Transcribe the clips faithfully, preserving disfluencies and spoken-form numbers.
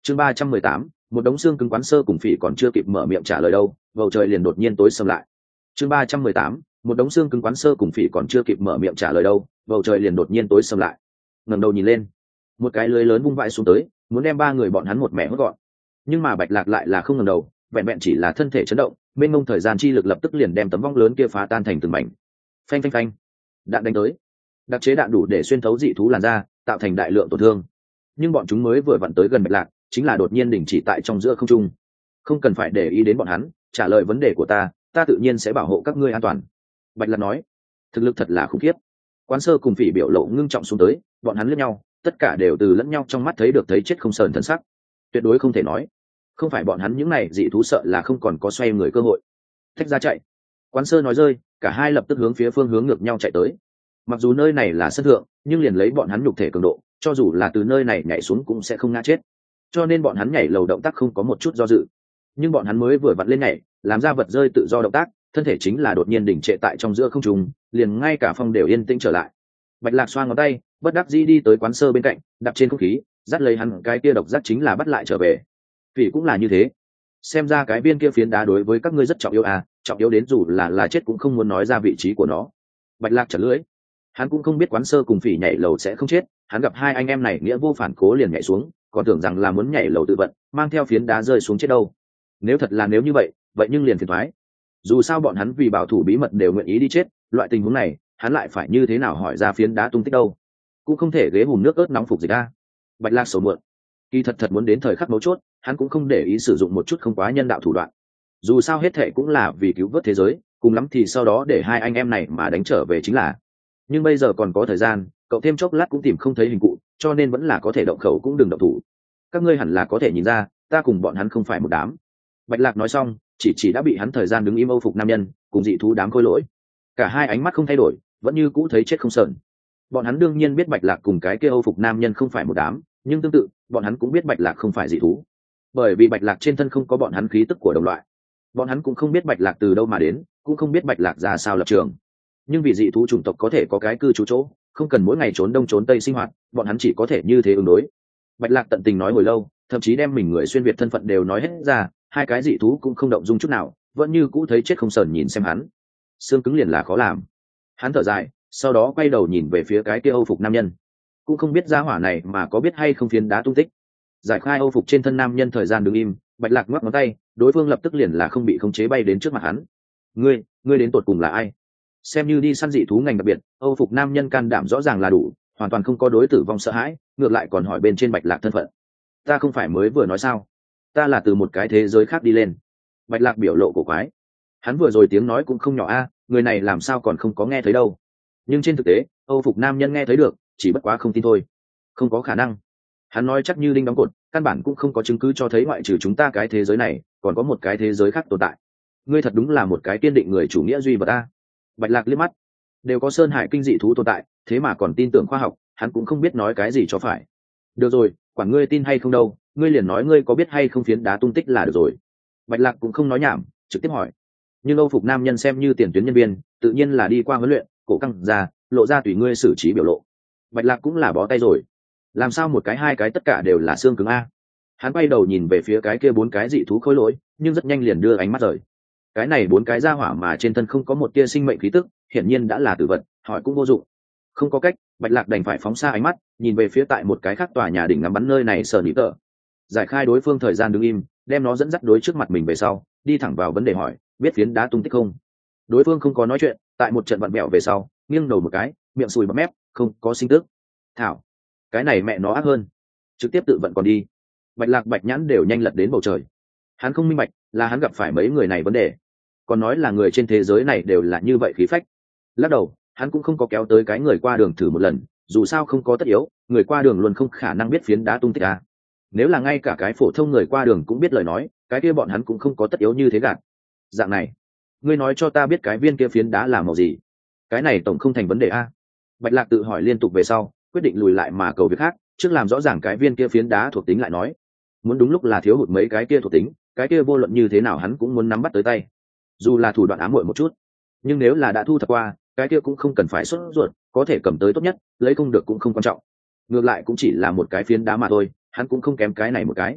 chương ba trăm mười tám, một đống xương cứng. Quán Sơ cùng Phỉ còn chưa kịp mở miệng trả lời đâu, bầu trời liền đột nhiên tối sầm lại. chương ba trăm mười tám, một đống xương cứng. Quán Sơ cùng Phỉ còn chưa kịp mở miệng trả lời đâu, bầu trời liền đột nhiên tối sầm lại. Ngẩng đầu nhìn lên, một cái lưới lớn vung vãi xuống tới, muốn đem ba người bọn hắn một mẻ hốt gọn. Nhưng mà Bạch Lạc lại là không ngẩng đầu, vẹn vẹn chỉ là thân thể chấn động, mênh mông thời gian chi lực lập tức liền đem tấm vong lớn kia phá tan thành từng mảnh. Phanh phanh phanh, đạn đánh tới. Đặc chế đạn đủ để xuyên thấu dị thú làn da, tạo thành đại lượng tổn thương. Nhưng bọn chúng mới vừa vặn tới gần Bạch Lạc, chính là đột nhiên đình chỉ tại trong giữa không trung. Không cần phải để ý đến bọn hắn, trả lời vấn đề của ta, ta tự nhiên sẽ bảo hộ các ngươi an toàn. Bạch Lạc nói. Thực lực thật là khủng khiếp. Quán Sơ cùng Phỉ biểu lộ ngưng trọng xuống tới, bọn hắn liếc nhau, tất cả đều từ lẫn nhau trong mắt thấy được thấy chết không sờn thân sắc. Tuyệt đối không thể nói, không phải bọn hắn những này dị thú sợ là không còn có xoay người cơ hội. Thách ra chạy. Quán Sơ nói rơi, cả hai lập tức hướng phía phương hướng ngược nhau chạy tới. Mặc dù nơi này là sân thượng, nhưng liền lấy bọn hắn nhục thể cường độ, cho dù là từ nơi này nhảy xuống cũng sẽ không ngã chết. Cho nên bọn hắn nhảy lầu động tác không có một chút do dự. Nhưng bọn hắn mới vừa vặn lên nhảy, làm ra vật rơi tự do động tác, thân thể chính là đột nhiên đỉnh trệ tại trong giữa không trung, liền ngay cả phong đều yên tĩnh trở lại. Bạch Lạc xoa ngón tay, bất đắc dĩ đi tới Quán Sơ bên cạnh, đạp trên không khí, dắt lấy hắn cái kia độc giác chính là bắt lại trở về. Vì cũng là như thế. Xem ra cái viên kia phiến đá đối với các ngươi rất trọng yếu à, trọng yếu đến dù là là chết cũng không muốn nói ra vị trí của nó. Bạch Lạc chật lưỡi. Hắn cũng không biết Quán Sơ cùng Phỉ nhảy lầu sẽ không chết, hắn gặp hai anh em này nghĩa vô phản cố liền nhảy xuống, còn tưởng rằng là muốn nhảy lầu tự vận, mang theo phiến đá rơi xuống chết đâu. Nếu thật là nếu như vậy, vậy nhưng liền phiền toái. Dù sao bọn hắn vì bảo thủ bí mật đều nguyện ý đi chết, loại tình huống này, hắn lại phải như thế nào hỏi ra phiến đá tung tích đâu? Cũng không thể ghế hùm nước ớt nóng phục dịch a. Bạch Lạc sầu muộn. Kỳ thật thật muốn đến thời khắc mấu chốt, hắn cũng không để ý sử dụng một chút không quá nhân đạo thủ đoạn. Dù sao hết thệ cũng là vì cứu vớt thế giới, cùng lắm thì sau đó để hai anh em này mà đánh trở về chính là. Nhưng bây giờ còn có thời gian, cậu thêm chốc lát cũng tìm không thấy hình cụ, cho nên vẫn là có thể động khẩu cũng đừng động thủ. Các ngươi hẳn là có thể nhìn ra, ta cùng bọn hắn không phải một đám. Bạch Lạc nói xong, chỉ chỉ đã bị hắn thời gian đứng im âu phục nam nhân, cùng dị thú đám khôi lỗi. Cả hai ánh mắt không thay đổi, vẫn như cũ thấy chết không sờn. Bọn hắn đương nhiên biết Bạch Lạc cùng cái kia âu phục nam nhân không phải một đám, nhưng tương tự, bọn hắn cũng biết Bạch Lạc không phải dị thú. Bởi vì Bạch Lạc trên thân không có bọn hắn khí tức của đồng loại. Bọn hắn cũng không biết Bạch Lạc từ đâu mà đến, cũng không biết Bạch Lạc ra sao lập trường. Nhưng vì dị thú chủng tộc có thể có cái cư trú chỗ, không cần mỗi ngày trốn đông trốn tây sinh hoạt, bọn hắn chỉ có thể như thế ứng đối. Bạch Lạc tận tình nói hồi lâu, thậm chí đem mình người xuyên việt thân phận đều nói hết ra, hai cái dị thú cũng không động dung chút nào, vẫn như cũ thấy chết không sờn nhìn xem hắn. Xương cứng liền là khó làm. Hắn thở dài, sau đó quay đầu nhìn về phía cái kia âu phục nam nhân. Cũng không biết gia hỏa này mà có biết hay không phiến đá tung tích. Giải khai âu phục trên thân nam nhân thời gian đứng im, Bạch Lạc ngoắc ngón tay, đối phương lập tức liền là không bị khống chế bay đến trước mặt hắn. Ngươi, ngươi đến tột cùng là ai? Xem như đi săn dị thú ngành đặc biệt, âu phục nam nhân can đảm rõ ràng là đủ, hoàn toàn không có đối tử vong sợ hãi, ngược lại còn hỏi bên trên Bạch Lạc thân phận. Ta không phải mới vừa nói sao? Ta là từ một cái thế giới khác đi lên. Bạch Lạc biểu lộ cổ quái. Hắn vừa rồi tiếng nói cũng không nhỏ a, người này làm sao còn không có nghe thấy đâu. Nhưng trên thực tế, âu phục nam nhân nghe thấy được, chỉ bất quá không tin thôi. Không có khả năng. Hắn nói chắc như đinh đóng cột, căn bản cũng không có chứng cứ cho thấy ngoại trừ chúng ta cái thế giới này, còn có một cái thế giới khác tồn tại. Ngươi thật đúng là một cái kiên định người chủ nghĩa duy vật a. Bạch Lạc liếc mắt. Đều có sơn hải kinh dị thú tồn tại, thế mà còn tin tưởng khoa học, hắn cũng không biết nói cái gì cho phải. Được rồi, quản ngươi tin hay không đâu, ngươi liền nói ngươi có biết hay không phiến đá tung tích là được rồi. Bạch Lạc cũng không nói nhảm, trực tiếp hỏi. Nhưng âu phục nam nhân xem như tiền tuyến nhân viên, tự nhiên là đi qua huấn luyện, cổ căng ra, lộ ra tùy ngươi xử trí biểu lộ. Bạch Lạc cũng là bó tay rồi. Làm sao một cái hai cái tất cả đều là xương cứng a? Hắn quay đầu nhìn về phía cái kia bốn cái dị thú khối lỗi, nhưng rất nhanh liền đưa ánh mắt rời. Cái này bốn cái ra hỏa mà trên thân không có một tia sinh mệnh khí tức, hiển nhiên đã là tử vật, hỏi cũng vô dụng. Không có cách, Bạch Lạc đành phải phóng xa ánh mắt, nhìn về phía tại một cái khác tòa nhà đỉnh ngắm bắn nơi này sờ nỉ tờ. Giải khai đối phương thời gian đứng im, đem nó dẫn dắt đối trước mặt mình về sau, đi thẳng vào vấn đề hỏi, biết phiến đá tung tích không? Đối phương không có nói chuyện, tại một trận vặn bẹo về sau, nghiêng đầu một cái, miệng sùi bắp mép, không có sinh tức. Thảo, cái này mẹ nó ác hơn, trực tiếp tự vận còn đi. Bạch Lạc Bạch Nhãn đều nhanh lật đến bầu trời. Hắn không minh bạch, là hắn gặp phải mấy người này vấn đề, còn nói là người trên thế giới này đều là như vậy khí phách. Lắc đầu, hắn cũng không có kéo tới cái người qua đường thử một lần, dù sao không có tất yếu, người qua đường luôn không khả năng biết phiến đá tung tích à. Nếu là ngay cả cái phổ thông người qua đường cũng biết lời nói, cái kia bọn hắn cũng không có tất yếu như thế gạt. Dạng này, ngươi nói cho ta biết cái viên kia phiến đá là màu gì? Cái này tổng không thành vấn đề a. Bạch Lạc tự hỏi liên tục về sau, quyết định lùi lại mà cầu việc khác, trước làm rõ ràng cái viên kia phiến đá thuộc tính lại nói. Muốn đúng lúc là thiếu hụt mấy cái kia thuộc tính, cái kia vô luận như thế nào hắn cũng muốn nắm bắt tới tay. Dù là thủ đoạn ám muội một chút, nhưng nếu là đã thu thập qua, cái kia cũng không cần phải sốt ruột, có thể cầm tới tốt nhất, lấy không được cũng không quan trọng. Ngược lại cũng chỉ là một cái phiến đá mà thôi, hắn cũng không kém cái này một cái.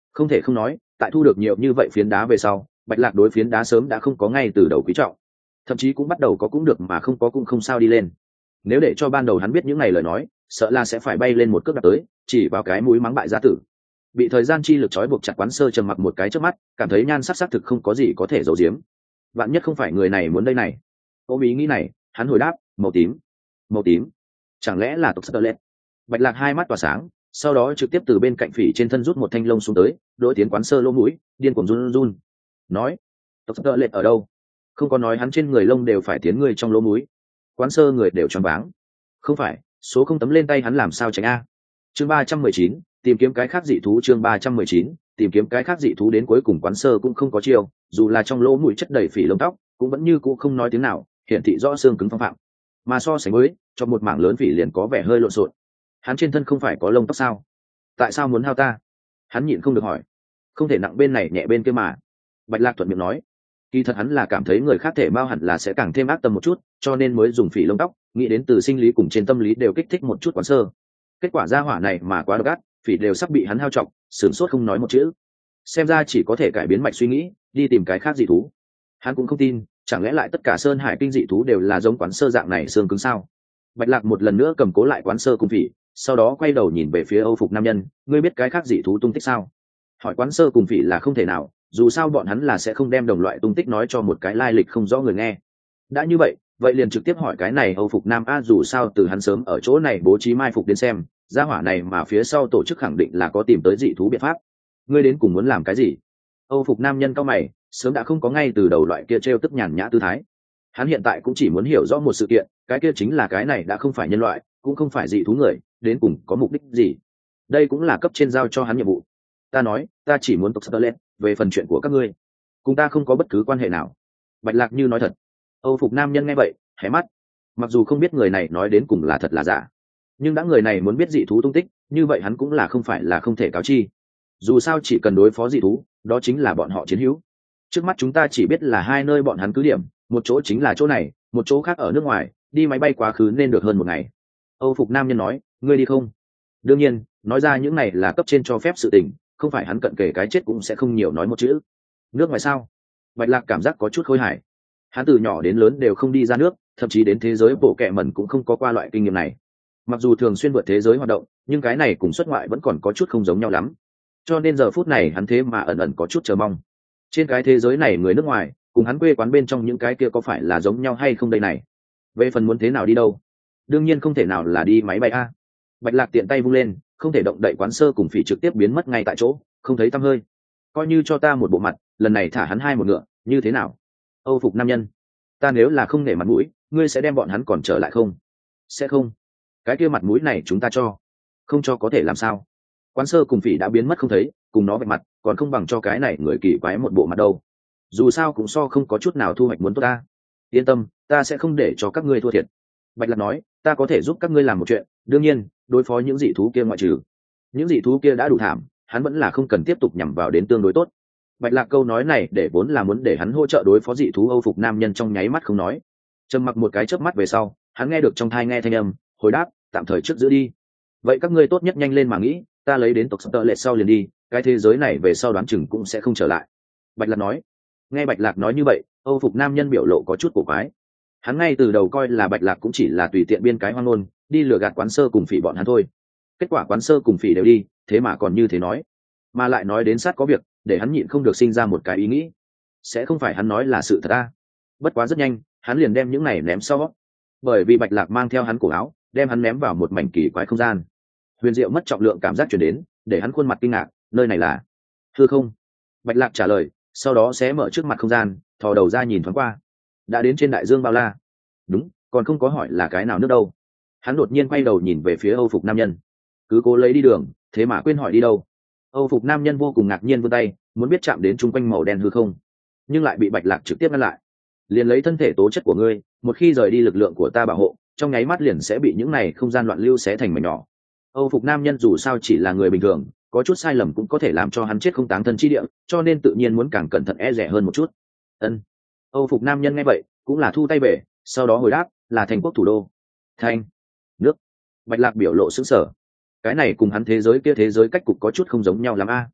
Không thể không nói, tại thu được nhiều như vậy phiến đá về sau, Bạch Lạc đối phiến đá sớm đã không có ngay từ đầu quý trọng, thậm chí cũng bắt đầu có cũng được mà không có cũng không sao đi lên. Nếu để cho ban đầu hắn biết những này lời nói, sợ là sẽ phải bay lên một cước đạp tới, chỉ vào cái mũi mắng bại gia tử. Bị thời gian chi lực trói buộc chặt, Quán Sơ trầm mặc một cái trước mắt, cảm thấy nhan sắc sắc thực không có gì có thể giấu giếm. Vạn nhất không phải người này muốn đây này. Ôm ý nghĩ này, hắn hồi đáp, màu tím. Màu tím? Chẳng lẽ là tộc Scarlet? Bạch Lạc hai mắt tỏa sáng, sau đó trực tiếp từ bên cạnh phỉ trên thân rút một thanh lông xuống tới, đỡ tiến Quán Sơ lỗ mũi, điên cuồng run run. Nói, tộc Scarlet ở đâu? Không có nói hắn trên người lông đều phải tiến người trong lỗ mũi. Quán Sơ người đều choáng váng. Không phải, số không tấm lên tay hắn làm sao tránh a? Chương ba trăm mười chín, tìm kiếm cái khác dị thú. Chương ba trăm mười chín, tìm kiếm cái khác dị thú. Đến cuối cùng Quán Sơ cũng không có chiêu, dù là trong lỗ mũi chất đầy phỉ lông tóc, cũng vẫn như cũ không nói tiếng nào, hiển thị rõ xương cứng phong phạm. Mà so sánh với, cho một mảng lớn phỉ liền có vẻ hơi lộn xộn. Hắn trên thân không phải có lông tóc sao? Tại sao muốn hao ta? Hắn nhịn không được hỏi. Không thể nặng bên này nhẹ bên kia mà. Bạch Lạc thuận miệng nói. Kỳ thật hắn là cảm thấy người khác thể bao hẳn là sẽ càng thêm ác tâm một chút, cho nên mới dùng phỉ lông tóc, nghĩ đến từ sinh lý cùng trên tâm lý đều kích thích một chút Quán Sơ. Kết quả ra hỏa này mà quá độc ác, phỉ đều sắp bị hắn hao trọng, sửng sốt không nói một chữ. Xem ra chỉ có thể cải biến mạch suy nghĩ, đi tìm cái khác dị thú. Hắn cũng không tin, chẳng lẽ lại tất cả sơn hải kinh dị thú đều là giống Quán Sơ dạng này xương cứng sao? Bạch Lạc một lần nữa cầm cố lại Quán Sơ cùng phỉ, sau đó quay đầu nhìn về phía Âu Phục nam nhân, ngươi biết cái khác dị thú tung tích sao? Hỏi Quán Sơ cùng phỉ là không thể nào, dù sao bọn hắn là sẽ không đem đồng loại tung tích nói cho một cái lai lịch không rõ người nghe. Đã như vậy, vậy liền trực tiếp hỏi cái này Âu Phục nam a, dù sao từ hắn sớm ở chỗ này bố trí mai phục đến xem, gia hỏa này mà phía sau tổ chức khẳng định là có tìm tới dị thú biện pháp. Ngươi đến cùng muốn làm cái gì? Âu Phục nam nhân cao mày, sớm đã không có ngay từ đầu loại kia trêu tức nhàn nhã tư thái. Hắn hiện tại cũng chỉ muốn hiểu rõ một sự kiện, cái kia chính là cái này đã không phải nhân loại, cũng không phải dị thú người, đến cùng có mục đích gì. Đây cũng là cấp trên giao cho hắn nhiệm vụ. Ta nói, ta chỉ muốn tộc Scarlet, về phần chuyện của các ngươi, cùng ta không có bất cứ quan hệ nào. Bạch Lạc như nói thật. Âu Phục nam nhân nghe vậy, hé mắt. Mặc dù không biết người này nói đến cùng là thật là giả, nhưng đã người này muốn biết dị thú tung tích, như vậy hắn cũng là không phải là không thể cáo chi. Dù sao chỉ cần đối phó dị thú, đó chính là bọn họ chiến hữu. Trước mắt chúng ta chỉ biết là hai nơi bọn hắn cứ điểm, một chỗ chính là chỗ này, một chỗ khác ở nước ngoài, đi máy bay quá khứ nên được hơn một ngày. Âu Phục nam nhân nói, ngươi đi không? Đương nhiên, nói ra những này là cấp trên cho phép sự tình, không phải hắn cận kề cái chết cũng sẽ không nhiều nói một chữ. Nước ngoài sao? Bạch Lạc cảm giác có chút khôi hài. Hắn từ nhỏ đến lớn đều không đi ra nước, thậm chí đến thế giới bộ kệ mẩn cũng không có qua loại kinh nghiệm này. Mặc dù thường xuyên vượt thế giới hoạt động, nhưng cái này cùng xuất ngoại vẫn còn có chút không giống nhau lắm. Cho nên giờ phút này hắn thế mà ẩn ẩn có chút chờ mong. Trên cái thế giới này người nước ngoài, cùng hắn quê quán bên trong những cái kia có phải là giống nhau hay không đây này? Về phần muốn thế nào đi đâu? Đương nhiên không thể nào là đi máy bay a. Bạch Lạc tiện tay vung lên, không thể động đậy Quán Sơ cùng phỉ trực tiếp biến mất ngay tại chỗ, không thấy tăm hơi. Coi như cho ta một bộ mặt, lần này thả hắn hai một ngựa, như thế nào? Âu Phục nam nhân, ta nếu là không nể mặt mũi, ngươi sẽ đem bọn hắn còn trở lại không? Sẽ không. Cái kia mặt mũi này chúng ta cho, không cho có thể làm sao? Quán Sơ cùng phỉ đã biến mất không thấy, cùng nó vạch mặt, còn không bằng cho cái này người kỳ quái một bộ mặt đâu. Dù sao cũng so không có chút nào thu hoạch muốn tốt ta. Yên tâm, ta sẽ không để cho các ngươi thua thiệt. Bạch Lạc nói, ta có thể giúp các ngươi làm một chuyện, đương nhiên, đối phó những dị thú kia ngoại trừ. Những dị thú kia đã đủ thảm, hắn vẫn là không cần tiếp tục nhằm vào đến tương đối tốt. Bạch Lạc câu nói này để vốn là muốn để hắn hỗ trợ đối phó dị thú Âu Phục nam nhân trong nháy mắt không nói. Trầm mặc một cái chớp mắt về sau, hắn nghe được trong thai nghe thanh âm, hồi đáp, tạm thời trước giữ đi. Vậy các ngươi tốt nhất nhanh lên mà nghĩ, ta lấy đến tộc Scarlet sau liền đi, cái thế giới này về sau đoán chừng cũng sẽ không trở lại. Bạch Lạc nói. Nghe Bạch Lạc nói như vậy, Âu Phục nam nhân biểu lộ có chút cổ quái. Hắn ngay từ đầu coi là Bạch Lạc cũng chỉ là tùy tiện biên cái hoang ngôn, đi lừa gạt Quán Sơ cùng phỉ bọn hắn thôi. Kết quả Quán Sơ cùng phỉ đều đi, thế mà còn như thế nói, mà lại nói đến sát có việc, để hắn nhịn không được sinh ra một cái ý nghĩ, sẽ không phải hắn nói là sự thật à? Bất quá rất nhanh, hắn liền đem những này ném sau, bởi vì Bạch Lạc mang theo hắn cổ áo, đem hắn ném vào một mảnh kỳ quái không gian. Huyền diệu mất trọng lượng cảm giác truyền đến, để hắn khuôn mặt kinh ngạc, nơi này là hư không? Bạch Lạc trả lời, sau đó sẽ mở trước mặt không gian, thò đầu ra nhìn thoáng qua, đã đến trên đại dương bao la. Đúng, còn không có hỏi là cái nào nước đâu. Hắn đột nhiên quay đầu nhìn về phía Âu Phục nam nhân, cứ cố lấy đi đường, thế mà quên hỏi đi đâu. Âu Phục nam nhân vô cùng ngạc nhiên vươn tay, muốn biết chạm đến chung quanh màu đen hư không, nhưng lại bị Bạch Lạc trực tiếp ngăn lại. Liền lấy thân thể tố chất của ngươi, một khi rời đi lực lượng của ta bảo hộ, trong nháy mắt liền sẽ bị những này không gian loạn lưu xé thành mảnh nhỏ. Âu Phục nam nhân dù sao chỉ là người bình thường, có chút sai lầm cũng có thể làm cho hắn chết không táng thân chi địa, cho nên tự nhiên muốn càng cẩn thận e dè hơn một chút. Ân. Âu Phục nam nhân nghe vậy, cũng là thu tay về, sau đó hồi đáp, là thành quốc thủ đô. Thành. Nước. Bạch Lạc biểu lộ sững sờ. Cái này cùng hắn thế giới kia thế giới cách cục có chút không giống nhau lắm a.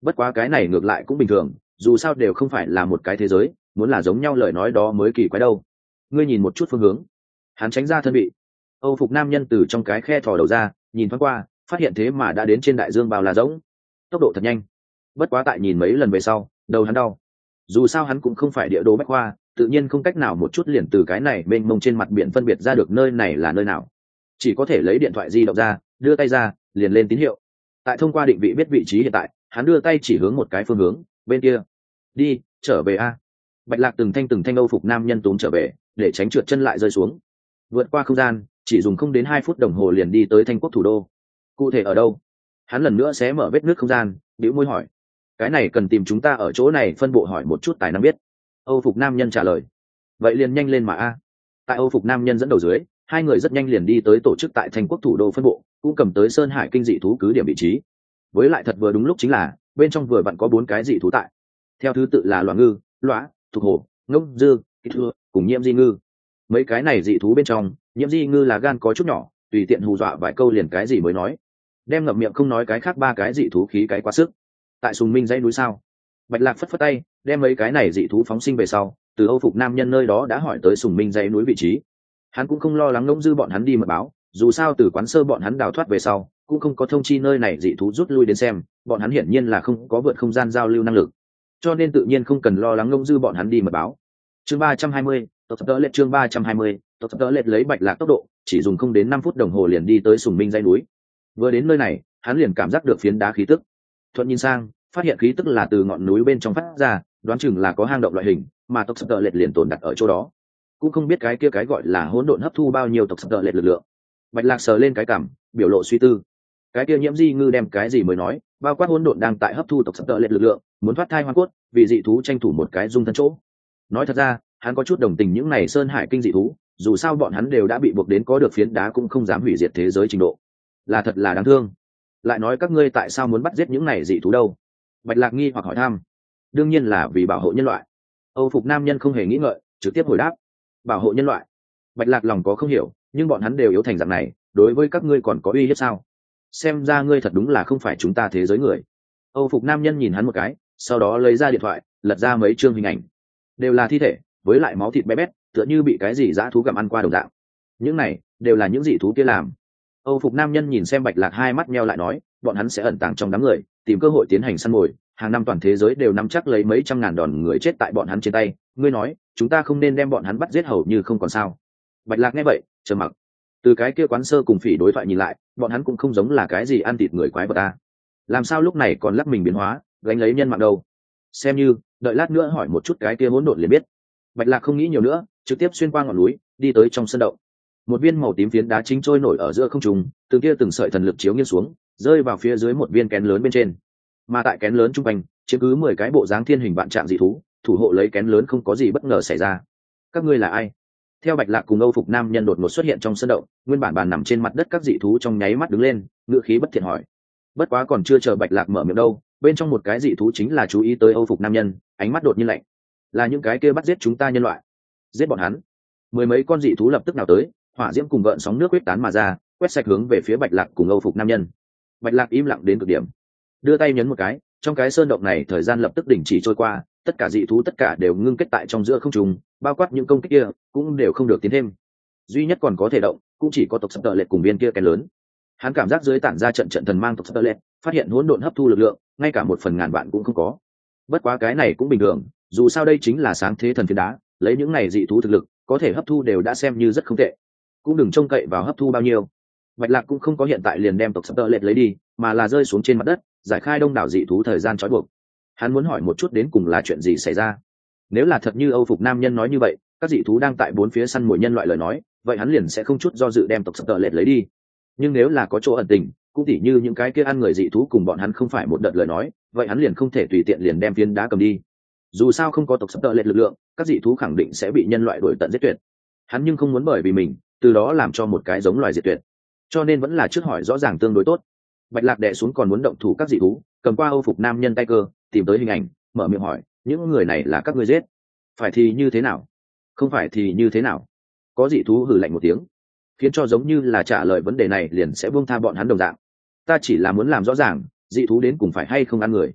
bất quá cái này ngược lại cũng bình thường, dù sao đều không phải là một cái thế giới, muốn là giống nhau lời nói đó mới kỳ quái đâu. Ngươi nhìn một chút phương hướng. Hắn tránh ra thân bị. Âu phục nam nhân từ trong cái khe thò đầu ra, nhìn thoáng qua, phát hiện thế mà đã đến trên đại dương bao la rỗng. Tốc độ thật nhanh. Bất quá tại nhìn mấy lần về sau, đầu hắn đau. Dù sao hắn cũng không phải địa đồ bách khoa, tự nhiên không cách nào một chút liền từ cái này mênh mông trên mặt biển phân biệt ra được nơi này là nơi nào. Chỉ có thể lấy điện thoại di động ra, đưa tay ra, liền lên tín hiệu. Tại thông qua định vị biết vị trí hiện tại, hắn đưa tay chỉ hướng một cái phương hướng, bên kia. Đi, trở về a. Bạch Lạc từng thanh từng thanh Âu phục nam nhân túm trở về, để tránh trượt chân lại rơi xuống. Vượt qua không gian, chỉ dùng không đến hai phút đồng hồ liền đi tới Thanh Quốc thủ đô. Cụ thể ở đâu? Hắn lần nữa xé mở vết nước không gian, bĩu môi hỏi. Cái này cần tìm chúng ta ở chỗ này phân bộ hỏi một chút tài năng biết. Âu phục nam nhân trả lời. Vậy liền nhanh lên mà a. Tại Âu phục nam nhân dẫn đầu dưới, hai người rất nhanh liền đi tới tổ chức tại Thanh Quốc thủ đô phân bộ, cũng cầm tới Sơn Hải kinh dị thú cứ điểm vị trí. Với lại thật vừa đúng lúc chính là bên trong vừa vặn có bốn cái dị thú tại, theo thứ tự là loạn ngư, lõa, thuộc hổ, ngốc dư, kích thưa cùng nhiễm di ngư. Mấy cái này dị thú bên trong, nhiễm di ngư là gan có chút nhỏ, tùy tiện hù dọa vài câu liền cái gì mới nói, đem ngậm miệng không nói cái khác ba cái dị thú khí cái quá sức. Tại Sùng Minh dãy núi sao? Bạch Lạc phất phất tay, đem mấy cái này dị thú phóng sinh về sau, từ Âu phục nam nhân nơi đó đã hỏi tới Sùng Minh dãy núi vị trí. Hắn cũng không lo lắng ngỗng dư bọn hắn đi mật báo, dù sao từ quán sơ bọn hắn đào thoát về sau, cũng không có thông chi nơi này dị thú rút lui đến xem, bọn hắn hiển nhiên là không có vượt không gian giao lưu năng lực, cho nên tự nhiên không cần lo lắng ngỗng dư bọn hắn đi mật báo. Chương ba trăm hai mươi, tốc độ lệch chương ba trăm hai mươi, tốc độ lệch lấy Bạch Lạc tốc độ, chỉ dùng không đến năm phút đồng hồ liền đi tới Sùng Minh dãy núi. Vừa đến nơi này, hắn liền cảm giác được phiến đá khí tức. Thuận nhìn sang, phát hiện khí tức là từ ngọn núi bên trong phát ra, đoán chừng là có hang động loại hình, mà tốc độ lệch liền tồn đặt ở chỗ đó. Cũng không biết cái kia cái gọi là hỗn độn hấp thu bao nhiêu tộc độ lệch lực lượng. Bạch Lạc sờ lên cái cằm, biểu lộ suy tư. Cái kia nhiễm di ngư đem cái gì mới nói, bao quát hỗn độn đang tại hấp thu tộc độ lệch lực lượng, muốn thoát thai hoa cốt, vì dị thú tranh thủ một cái dung thân chỗ. Nói thật ra, hắn có chút đồng tình những này Sơn Hải kinh dị thú, dù sao bọn hắn đều đã bị buộc đến có được phiến đá cũng không dám hủy diệt thế giới trình độ, là thật là đáng thương. Lại nói các ngươi tại sao muốn bắt giết những này dị thú đâu? Bạch Lạc nghi hoặc hỏi thăm. Đương nhiên là vì bảo hộ nhân loại. Âu phục nam nhân không hề nghĩ ngợi, trực tiếp hồi đáp. Bảo hộ nhân loại. Bạch Lạc lòng có không hiểu, nhưng bọn hắn đều yếu thành dạng này, đối với các ngươi còn có uy hiếp sao? Xem ra ngươi thật đúng là không phải chúng ta thế giới người. Âu phục nam nhân nhìn hắn một cái, sau đó lấy ra điện thoại, lật ra mấy chương hình ảnh, đều là thi thể, với lại máu thịt bé bét, tựa như bị cái gì dã thú gặm ăn qua đồng dạng. Những này đều là những dị thú kia làm. Âu phục nam nhân nhìn xem Bạch Lạc, hai mắt meo lại nói, bọn hắn sẽ ẩn tàng trong đám người, tìm cơ hội tiến hành săn mồi, hàng năm toàn thế giới đều nắm chắc lấy mấy trăm ngàn đòn người chết tại bọn hắn trên tay. Ngươi nói chúng ta không nên đem bọn hắn bắt giết hầu như không còn sao? Bạch Lạc nghe vậy trầm mặc. Từ cái kia quán sơ cùng phỉ đối thoại nhìn lại, bọn hắn cũng không giống là cái gì ăn thịt người quái vật ta, làm sao lúc này còn lắc mình biến hóa gánh lấy nhân mạng đâu? Xem như đợi lát nữa hỏi một chút cái kia hỗn độn liền biết. Bạch Lạc không nghĩ nhiều nữa, trực tiếp xuyên qua ngọn núi đi tới trong sân động. Một viên màu tím phiến đá chính trôi nổi ở giữa không trung, từng kia từng sợi thần lực chiếu nghiêng xuống, rơi vào phía dưới một viên kén lớn bên trên. Mà tại kén lớn trung quanh chiếm cứ mười cái bộ dáng thiên hình vạn trạng dị thú, thủ hộ lấy kén lớn không có gì bất ngờ xảy ra. Các ngươi là ai? Theo Bạch Lạc cùng Âu phục nam nhân đột ngột xuất hiện trong sân động, nguyên bản bàn nằm trên mặt đất các dị thú trong nháy mắt đứng lên, ngựa khí bất thiện hỏi. Bất quá còn chưa chờ Bạch Lạc mở miệng đâu, bên trong một cái dị thú chính là chú ý tới Âu phục nam nhân, ánh mắt đột nhiên lạnh. Là những cái kia bắt giết chúng ta nhân loại. Giết bọn hắn. Mười mấy con dị thú lập tức nào tới, hỏa diễm cùng gợn sóng nước quét tán mà ra, quét sạch hướng về phía Bạch Lạc cùng Âu phục nam nhân. Bạch Lạc im lặng đến cực điểm, đưa tay nhấn một cái, trong cái sơn động này thời gian lập tức đình chỉ trôi qua, tất cả dị thú tất cả đều ngưng kết tại trong giữa không trung, bao quát những công kích kia cũng đều không được tiến thêm. Duy nhất còn có thể động cũng chỉ có tộc sập tợ lệ cùng viên kia cái lớn. Hắn cảm giác dưới tản ra trận trận thần mang tộc sập tợ lệ, phát hiện hỗn độn hấp thu lực lượng, ngay cả một phần ngàn vạn cũng không có. Bất quá cái này cũng bình thường, dù sao đây chính là sáng thế thần phiến đá, lấy những này dị thú thực lực có thể hấp thu đều đã xem như rất không tệ, cũng đừng trông cậy vào hấp thu bao nhiêu. Bạch Lạc cũng không có hiện tại liền đem tộc sập tợ lệ lấy đi, mà là rơi xuống trên mặt đất, giải khai đông đảo dị thú thời gian trói buộc. Hắn muốn hỏi một chút đến cùng là chuyện gì xảy ra. Nếu là thật như Âu phục nam nhân nói như vậy, các dị thú đang tại bốn phía săn mồi nhân loại lời nói, vậy hắn liền sẽ không chút do dự đem tộc sập tợ lệ lấy đi. Nhưng nếu là có chỗ ẩn tình, cũng tỉ như những cái kia ăn người dị thú cùng bọn hắn không phải một đợt lời nói, vậy hắn liền không thể tùy tiện liền đem phiến đá cầm đi. Dù sao không có tộc sập tợ lệ lực lượng, các dị thú khẳng định sẽ bị nhân loại đuổi tận giết tuyệt. Hắn nhưng không muốn bởi vì mình từ đó làm cho một cái giống loài diệt tuyệt, cho nên vẫn là trước hỏi rõ ràng tương đối tốt. Bạch Lạc đè xuống còn muốn động thủ các dị thú, cầm qua Âu phục nam nhân tay cơ, tìm tới hình ảnh, mở miệng hỏi, những người này là các ngươi giết? Phải thì như thế nào? Không phải thì như thế nào? Có dị thú hừ lạnh một tiếng, khiến cho giống như là trả lời vấn đề này liền sẽ buông tha bọn hắn đồng dạng. Ta chỉ là muốn làm rõ ràng, dị thú đến cùng phải hay không ăn người.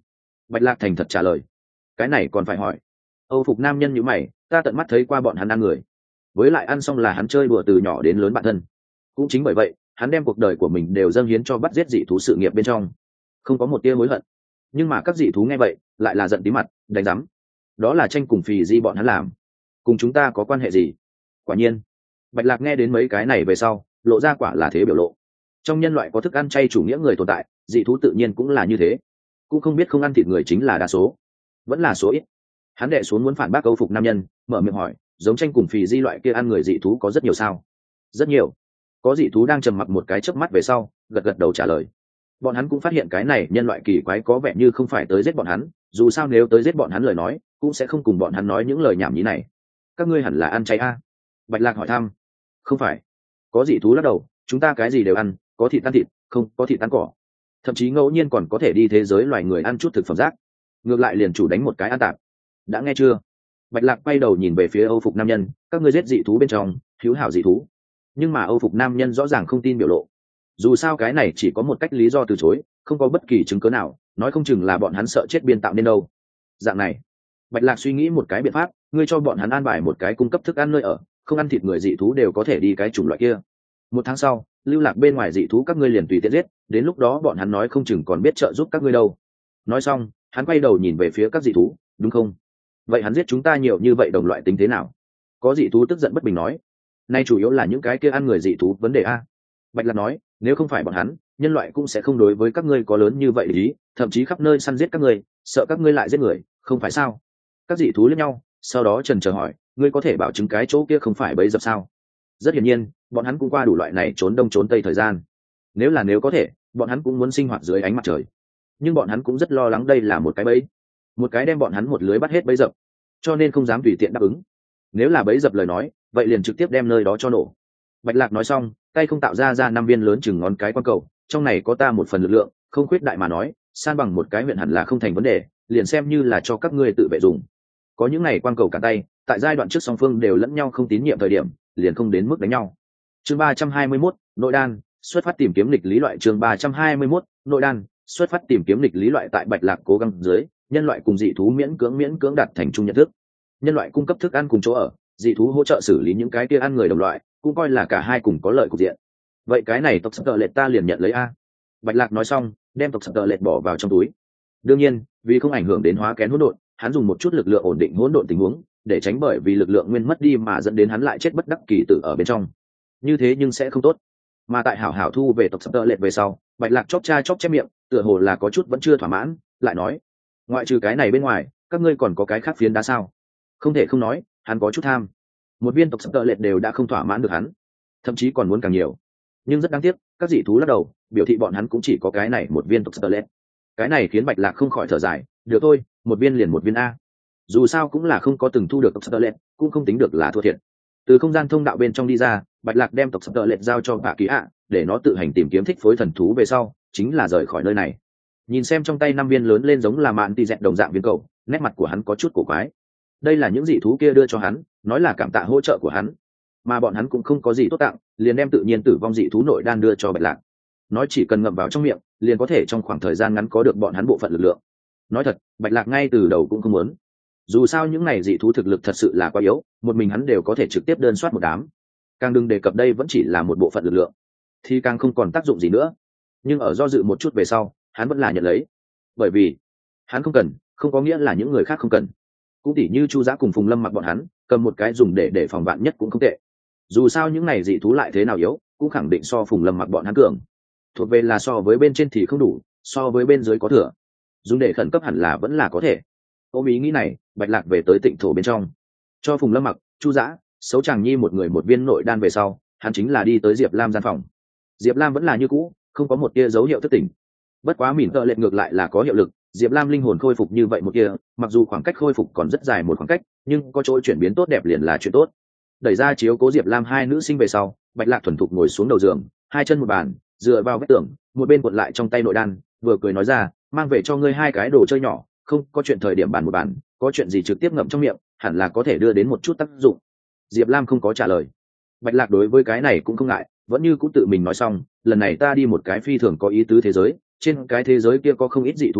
Bạch Lạc thành thật trả lời. Cái này còn phải hỏi. Âu phục nam nhân như mày, ta tận mắt thấy qua bọn hắn ăn người, với lại ăn xong là hắn chơi đùa từ nhỏ đến lớn bạn thân. Cũng chính bởi vậy hắn đem cuộc đời của mình đều dâng hiến cho bắt giết dị thú sự nghiệp bên trong, không có một tia hối hận. Nhưng mà các dị thú nghe vậy lại là giận tí mặt, đánh rắm. Đó là tranh cùng phì di bọn hắn làm, cùng chúng ta có quan hệ gì? Quả nhiên Bạch Lạc nghe đến mấy cái này về sau lộ ra quả là thế biểu lộ. Trong nhân loại có thức ăn chay chủ nghĩa người tồn tại, dị thú tự nhiên cũng là như thế. Cũng không biết không ăn thịt người chính là đa số, vẫn là số ít. Hắn đệ xuống muốn phản bác Âu phục nam nhân, mở miệng hỏi, giống tranh cùng phì di loại kia ăn người dị thú có rất nhiều sao? Rất nhiều. Có dị thú đang trầm mặc một cái chớp mắt về sau gật gật đầu trả lời. Bọn hắn cũng phát hiện cái này nhân loại kỳ quái có vẻ như không phải tới giết bọn hắn, dù sao nếu tới giết bọn hắn lời nói cũng sẽ không cùng bọn hắn nói những lời nhảm nhí này. Các ngươi hẳn là ăn chay a? Bạch Lạc hỏi thăm. Không phải. Có dị thú lắc đầu, chúng ta cái gì đều ăn, có thịt ăn thịt, không có thịt ăn cỏ, thậm chí ngẫu nhiên còn có thể đi thế giới loài người ăn chút thực phẩm rác. Ngược lại liền chủ đánh một cái ăn tạp. Đã nghe chưa? Bạch Lạc quay đầu nhìn về phía Âu phục nam nhân, các ngươi giết dị thú bên trong hữu hảo dị thú. Nhưng mà Âu phục nam nhân rõ ràng không tin biểu lộ. Dù sao cái này chỉ có một cách lý do từ chối, không có bất kỳ chứng cớ nào, nói không chừng là bọn hắn sợ chết biên tạo nên đâu. Dạng này, Bạch Lạc suy nghĩ một cái biện pháp, ngươi cho bọn hắn an bài một cái cung cấp thức ăn nơi ở, không ăn thịt người dị thú đều có thể đi cái chủng loại kia. Một tháng sau, lưu lạc bên ngoài dị thú các ngươi liền tùy tiện giết, đến lúc đó bọn hắn nói không chừng còn biết trợ giúp các ngươi đâu. Nói xong, hắn quay đầu nhìn về phía các dị thú, đúng không? Vậy hắn giết chúng ta nhiều như vậy đồng loại tính thế nào? Có dị thú tức giận bất bình nói, nay chủ yếu là những cái kia ăn người dị thú vấn đề a. Bạch Lạc nói, nếu không phải bọn hắn, nhân loại cũng sẽ không đối với các ngươi có lớn như vậy ý, thậm chí khắp nơi săn giết các ngươi, sợ các ngươi lại giết người, không phải sao? Các dị thú liếc nhau, sau đó trần chờ hỏi, ngươi có thể bảo chứng cái chỗ kia không phải bẫy dập sao? Rất hiển nhiên, bọn hắn cũng qua đủ loại này trốn đông trốn tây thời gian. Nếu là nếu có thể, bọn hắn cũng muốn sinh hoạt dưới ánh mặt trời. Nhưng bọn hắn cũng rất lo lắng đây là một cái bẫy, một cái đem bọn hắn một lưới bắt hết bẫy dập, cho nên không dám tùy tiện đáp ứng. Nếu là bẫy dập lời nói, vậy liền trực tiếp đem nơi đó cho nổ. Bạch Lạc nói xong, tay không tạo ra ra năm viên lớn chừng ngón cái quan cầu, trong này có ta một phần lực lượng, không khuyết đại mà nói, san bằng một cái huyện hẳn là không thành vấn đề, liền xem như là cho các ngươi tự vệ dùng. Có những này quan cầu cả tay, tại giai đoạn trước song phương đều lẫn nhau không tín nhiệm thời điểm, liền không đến mức đánh nhau. Chương ba trăm hai mươi mốt, nội đan, xuất phát tìm kiếm nghịch lý loại. Chương ba trăm hai mươi mốt, nội đan, xuất phát tìm kiếm nghịch lý loại. Tại Bạch Lạc cố gắng dưới, nhân loại cùng dị thú miễn cưỡng miễn cưỡng đạt thành chung nhận thức. Nhân loại cung cấp thức ăn cùng chỗ ở, dị thú hỗ trợ xử lý những cái kia ăn người đồng loại, cũng coi là cả hai cùng có lợi cục diện. Vậy cái này tộc sập tợ lệch ta liền nhận lấy a. Bạch Lạc nói xong, đem tộc sập tợ lệch bỏ vào trong túi. Đương nhiên, vì không ảnh hưởng đến hóa kén hỗn độn, hắn dùng một chút lực lượng ổn định hỗn độn tình huống, để tránh bởi vì lực lượng nguyên mất đi mà dẫn đến hắn lại chết bất đắc kỳ tử ở bên trong. Như thế nhưng sẽ không tốt. Mà tại hảo hảo thu về tộc sập tợ lệch về sau, Bạch Lạc chóp cha chóp chép miệng, tựa hồ là có chút vẫn chưa thỏa mãn, lại nói, ngoại trừ cái này bên ngoài, các ngươi còn có cái khác phiến đá sao? Không thể không nói, hắn có chút tham. Một viên tộc sập tợ lệch đều đã không thỏa mãn được hắn, thậm chí còn muốn càng nhiều. Nhưng rất đáng tiếc, các dị thú lắc đầu, biểu thị bọn hắn cũng chỉ có cái này một viên tộc sập tợ lệch. Cái này khiến Bạch Lạc không khỏi thở dài, được thôi, một viên liền một viên a. Dù sao cũng là không có từng thu được tộc sập tợ lệch, cũng không tính được là thua thiệt. Từ không gian thông đạo bên trong đi ra, Bạch Lạc đem tộc sập tợ lệch giao cho Bạ Kỳ ạ, để nó tự hành tìm kiếm thích phối thần thú về sau, chính là rời khỏi nơi này. Nhìn xem trong tay năm viên lớn lên giống là mạn tì dẹt đồng dạng viên cầu, nét mặt của hắn có chút cổ quái. Đây là những dị thú kia đưa cho hắn, nói là cảm tạ hỗ trợ của hắn, mà bọn hắn cũng không có gì tốt tặng, liền đem tự nhiên tử vong dị thú nội đan đưa cho Bạch Lạc, nói chỉ cần ngậm vào trong miệng, liền có thể trong khoảng thời gian ngắn có được bọn hắn bộ phận lực lượng. Nói thật, Bạch Lạc ngay từ đầu cũng không muốn. Dù sao những này dị thú thực lực thật sự là quá yếu, một mình hắn đều có thể trực tiếp đơn soát một đám. Càng đừng đề cập đây vẫn chỉ là một bộ phận lực lượng, thì càng không còn tác dụng gì nữa. Nhưng ở do dự một chút về sau, hắn vẫn là nhận lấy. Bởi vì hắn không cần, không có nghĩa là những người khác không cần. Cũng tỉ như Chu Giã cùng Phùng Lâm mặc bọn hắn, cầm một cái dùng để để phòng vạn nhất cũng không tệ. Dù sao những này dị thú lại thế nào yếu, cũng khẳng định so Phùng Lâm mặc bọn hắn cường. Thuộc về là so với bên trên thì không đủ, so với bên dưới có thừa. Dùng để khẩn cấp hẳn là vẫn là có thể. Ôm ý nghĩ này, Bạch Lạc về tới Tịnh thổ bên trong, cho Phùng Lâm mặc, Chu Giã, Sấu Tràng Nhi một người một viên nội đan về sau, hắn chính là đi tới Diệp Lam gian phòng. Diệp Lam vẫn là như cũ, không có một tia dấu hiệu thức tỉnh. Bất quá mỉn tợ lệch ngược lại là có hiệu lực, Diệp Lam linh hồn khôi phục như vậy một kia, mặc dù khoảng cách khôi phục còn rất dài một khoảng cách, nhưng có chỗ chuyển biến tốt đẹp liền là chuyện tốt. Đẩy ra chiếu cố Diệp Lam hai nữ sinh về sau, Bạch Lạc thuần thục ngồi xuống đầu giường, hai chân một bàn, dựa vào vách tường, một bên cuộn lại trong tay nội đan, vừa cười nói ra, mang về cho ngươi hai cái đồ chơi nhỏ, không có chuyện thời điểm bàn một bàn, có chuyện gì trực tiếp ngậm trong miệng, hẳn là có thể đưa đến một chút tác dụng. Diệp Lam không có trả lời. Bạch Lạc đối với cái này cũng không ngại, vẫn như cũng tự mình nói xong, lần này ta đi một cái phi thường có ý tứ thế giới, trên cái thế giới kia có không ít dị thú à,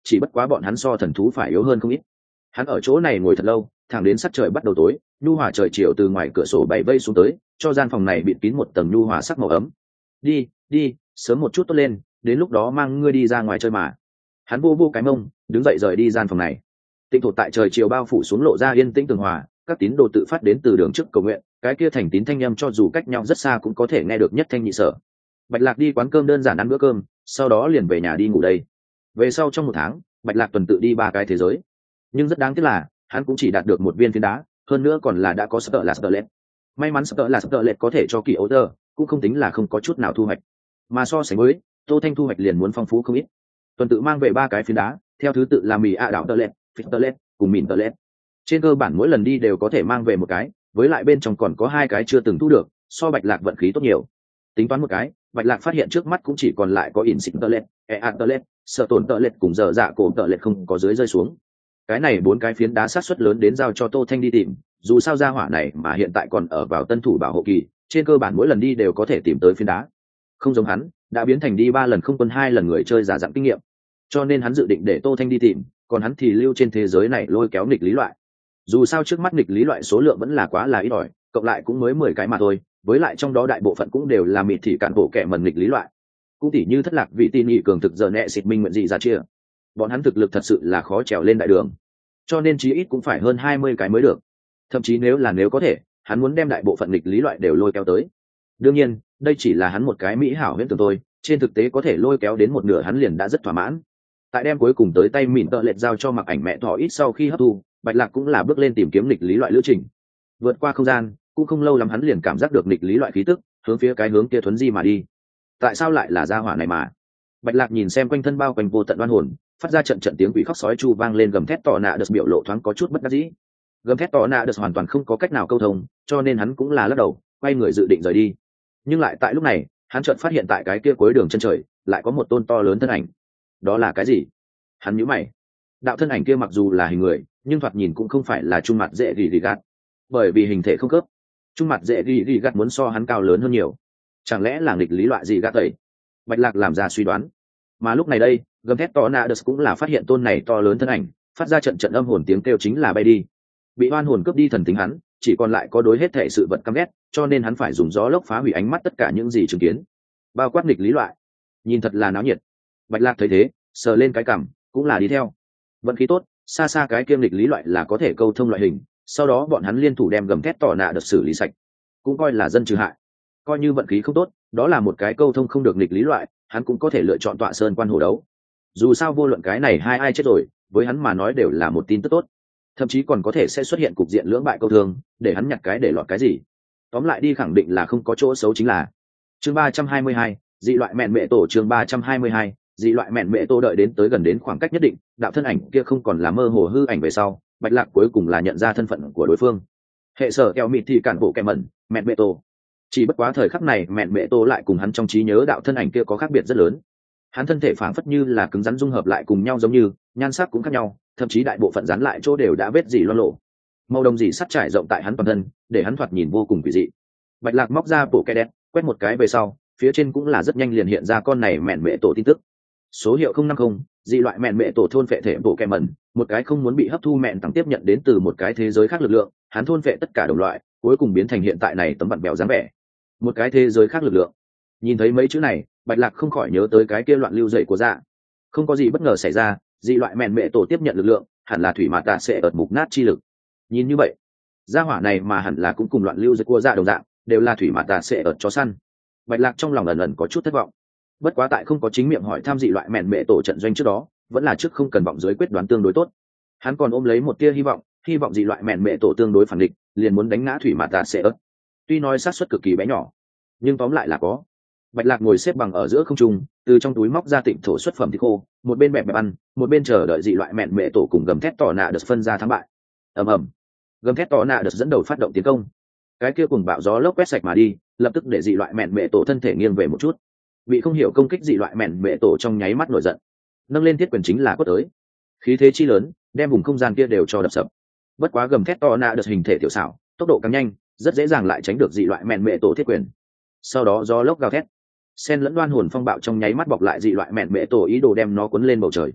chỉ bất quá bọn hắn so thần thú phải yếu hơn không ít. Hắn ở chỗ này ngồi thật lâu, thẳng đến sắc trời bắt đầu tối, nhu hòa trời chiều từ ngoài cửa sổ bảy vây xuống tới, cho gian phòng này bịt kín một tầng nhu hòa sắc màu ấm. Đi, đi, sớm một chút tốt lên, đến lúc đó mang ngươi đi ra ngoài chơi mà. Hắn vô vô cái mông, đứng dậy rời đi gian phòng này. Tịnh thổ tại trời chiều bao phủ xuống lộ ra yên tĩnh tường hòa, các tín đồ tự phát đến từ đường trước cầu nguyện, cái kia thành tín thanh âm cho dù cách nhau rất xa cũng có thể nghe được nhất thanh nhị sở. Bạch Lạc đi quán cơm đơn giản ăn bữa cơm, sau đó liền về nhà đi ngủ đây. Về sau trong một tháng, Bạch Lạc tuần tự đi ba cái thế giới, nhưng rất đáng tiếc là hắn cũng chỉ đạt được một viên phiến đá, hơn nữa còn là đã có sợ là sợ lệch. May mắn sợ là sợ lệch có thể cho kỳ ấu tơ, cũng không tính là không có chút nào thu hoạch. Mà so sánh với Tô Thanh thu hoạch liền muốn phong phú không ít. Tuần tự mang về ba cái phiến đá, theo thứ tự là mì ạ đảo tơ lệch, phịch tơ lệch cùng mìn tơ lệch. Trên cơ bản mỗi lần đi đều có thể mang về một cái, với lại bên trong còn có hai cái chưa từng thu được, so Bạch Lạc vận khí tốt nhiều. Tính toán một cái, Bạch Lạc phát hiện trước mắt cũng chỉ còn lại có ỉn xịt tơ lệch, e ạt tơ lệch, sợ tổn tơ lệch cùng giờ dạ cổ tơ lệch không có dưới rơi xuống. Cái này bốn cái phiến đá sát suất lớn đến giao cho Tô Thanh đi tìm, dù sao gia hỏa này mà hiện tại còn ở vào tân thủ bảo hộ kỳ, trên cơ bản mỗi lần đi đều có thể tìm tới phiến đá. Không giống hắn, đã biến thành đi ba lần không quân hai lần người chơi giả dạng kinh nghiệm, cho nên hắn dự định để Tô Thanh đi tìm, còn hắn thì lưu trên thế giới này lôi kéo nghịch lý loại. Dù sao trước mắt nghịch lý loại số lượng vẫn là quá là ít ỏi, cộng lại cũng mới mười cái mà thôi, với lại trong đó đại bộ phận cũng đều là mịt thị cản bộ kẻ mần nghịch lý loại. Cũng tỉ như thất lạc vị tin nhị cường thực giờ nẹ xịt minh nguyện gì ra chia, bọn hắn thực lực thật sự là khó trèo lên đại đường, cho nên chí ít cũng phải hơn hai mươi cái mới được. Thậm chí nếu là nếu có thể, hắn muốn đem đại bộ phận nghịch lý loại đều lôi kéo tới. Đương nhiên, đây chỉ là hắn một cái mỹ hảo huyễn tưởng thôi, trên thực tế có thể lôi kéo đến một nửa hắn liền đã rất thỏa mãn. Tại đem cuối cùng tới tay mịn tợ lệch giao cho Mặc Ảnh mẹ thỏ ít sau khi hấp thu, Bạch Lạc cũng là bước lên tìm kiếm nghịch lý loại lữ trình. Vượt qua không gian, cũng không lâu lắm hắn liền cảm giác được nghịch lý loại khí tức, hướng phía cái hướng kia thuấn di mà đi. Tại sao lại là gia hỏa này mà? Bạch Lạc nhìn xem quanh thân bao quanh vô tận oan hồn, phát ra trận trận tiếng quỷ khóc sói chu vang lên, gầm thét tỏ nạ đợt biểu lộ thoáng có chút bất đắc dĩ. Gầm thét tỏ nạ đợt hoàn toàn không có cách nào câu thông, cho nên hắn cũng là lắc đầu, quay người dự định rời đi. Nhưng lại tại lúc này, hắn chợt phát hiện tại cái kia cuối đường chân trời, lại có một tôn to lớn thân ảnh. Đó là cái gì? Hắn nhíu mày. Đạo thân ảnh kia mặc dù là hình người, nhưng thoạt nhìn cũng không phải là trung mặt dễ gỉ gỉ gạt, bởi vì hình thể không khớp. Trung mặt dễ gỉ gỉ gạt muốn so hắn cao lớn hơn nhiều. Chẳng lẽ là nghịch lý loại gì gạt tẩy? Bạch Lạc làm ra suy đoán. Mà lúc này đây, gầm thét to nạ đợt cũng là phát hiện tôn này to lớn thân ảnh, phát ra trận trận âm hồn tiếng kêu chính là bay đi. Bị oan hồn cướp đi thần tính hắn, chỉ còn lại có đối hết thể sự vật căm ghét, cho nên hắn phải dùng gió lốc phá hủy ánh mắt tất cả những gì chứng kiến, bao quát nghịch lý loại. Nhìn thật là náo nhiệt. Bạch Lạc thấy thế, sờ lên cái cằm, cũng là đi theo. Vận khí tốt, xa xa cái kiêm nghịch lý loại là có thể câu thông loại hình, sau đó bọn hắn liên thủ đem gầm thét tỏ nạ đợt xử lý sạch, cũng coi là dân trừ hại. Coi như vận khí không tốt, đó là một cái câu thông không được nghịch lý loại, hắn cũng có thể lựa chọn tọa sơn quan hồ đấu. Dù sao vô luận cái này hai ai chết rồi, với hắn mà nói đều là một tin tức tốt, thậm chí còn có thể sẽ xuất hiện cục diện lưỡng bại câu thương, để hắn nhặt cái để lọt cái gì. Tóm lại đi khẳng định là không có chỗ xấu chính là. Chương ba trăm hai mươi hai, dị loại mẹn mệ tổ. Chương ba trăm hai mươi hai, dị loại mẹn mệ tổ. Đợi đến tới gần đến khoảng cách nhất định, đạo thân ảnh kia không còn là mơ hồ hư ảnh về sau, Bạch Lạc cuối cùng là nhận ra thân phận của đối phương. Hệ sở keo mịt thì cản bộ kẻ mẩn, mẹn mệ tổ. Chỉ bất quá thời khắc này mẹn mệ tổ lại cùng hắn trong trí nhớ đạo thân ảnh kia có khác biệt rất lớn. Hắn thân thể phảng phất như là cứng rắn dung hợp lại cùng nhau, giống như nhan sắc cũng khác nhau, thậm chí đại bộ phận dán lại chỗ đều đã vết dỉ loang lộ. Màu đồng dỉ sắt trải rộng tại hắn toàn thân, để hắn thoạt nhìn vô cùng kỳ dị. Bạch Lạc móc ra bộ kẻ đen, quét một cái về sau, phía trên cũng là rất nhanh liền hiện ra con này mẹn mệ tổ tin tức. Số hiệu không năm không, dị loại mẹn mệ tổ thôn phệ thể bộ kẻ mẩn, một cái không muốn bị hấp thu mẹn tăng tiếp nhận đến từ một cái thế giới khác lực lượng, hắn thôn phệ tất cả đồng loại, cuối cùng biến thành hiện tại này tấm vặn bèo dáng vẻ. Một cái thế giới khác lực lượng. Nhìn thấy mấy chữ này, Bạch Lạc không khỏi nhớ tới cái kia loạn lưu dậy của dạ. Không có gì bất ngờ xảy ra, dị loại mẹn mệ tổ tiếp nhận lực lượng, hẳn là thủy mạt tạ sẽ ợt mục nát chi lực. Nhìn như vậy, gia hỏa này mà hẳn là cũng cùng loạn lưu dậy của dạ đồng dạng, đều là thủy mạt tạ sẽ ợt chó săn. Bạch Lạc trong lòng ẩn ẩn có chút thất vọng. Bất quá tại không có chính miệng hỏi tham dị loại mẹn mệ tổ trận doanh trước đó, vẫn là trước không cần vọng dưới quyết đoán tương đối tốt. Hắn còn ôm lấy một tia hy vọng, hy vọng dị loại mẹn mệ tổ tương đối phản địch, liền muốn đánh ngã thủy mạt tạ sẽ ợt. Tuy nói xác suất cực kỳ bé nhỏ, nhưng tóm lại là có. Bạch Lạc ngồi xếp bằng ở giữa không trung, từ trong túi móc ra tịnh thổ xuất phẩm thịt khô, một bên bẹp bẹp ăn, một bên chờ đợi dị loại mẹn mệ tổ cùng gầm thét tỏ nạ đợt phân ra thắng bại. Ầm ầm, gầm thét tỏ nạ đợt dẫn đầu phát động tiến công. Cái kia cùng bạo gió lốc quét sạch mà đi, lập tức để dị loại mẹn mệ tổ thân thể nghiêng về một chút. Bị không hiểu công kích dị loại mẹn mệ tổ trong nháy mắt nổi giận, nâng lên thiết quyền chính là quất tới. Khí thế chi lớn, đem vùng không gian kia đều cho đập sập. Bất quá gầm thét tỏ nạ đợt hình thể tiểu xảo, tốc độ càng nhanh, rất dễ dàng lại tránh được dị loại mẹn mệ tổ thiết quyền. Sau đó gió lốc gào thét, sen lẫn đoan hồn phong bạo trong nháy mắt bọc lại dị loại mẹn mệ tổ, ý đồ đem nó cuốn lên bầu trời.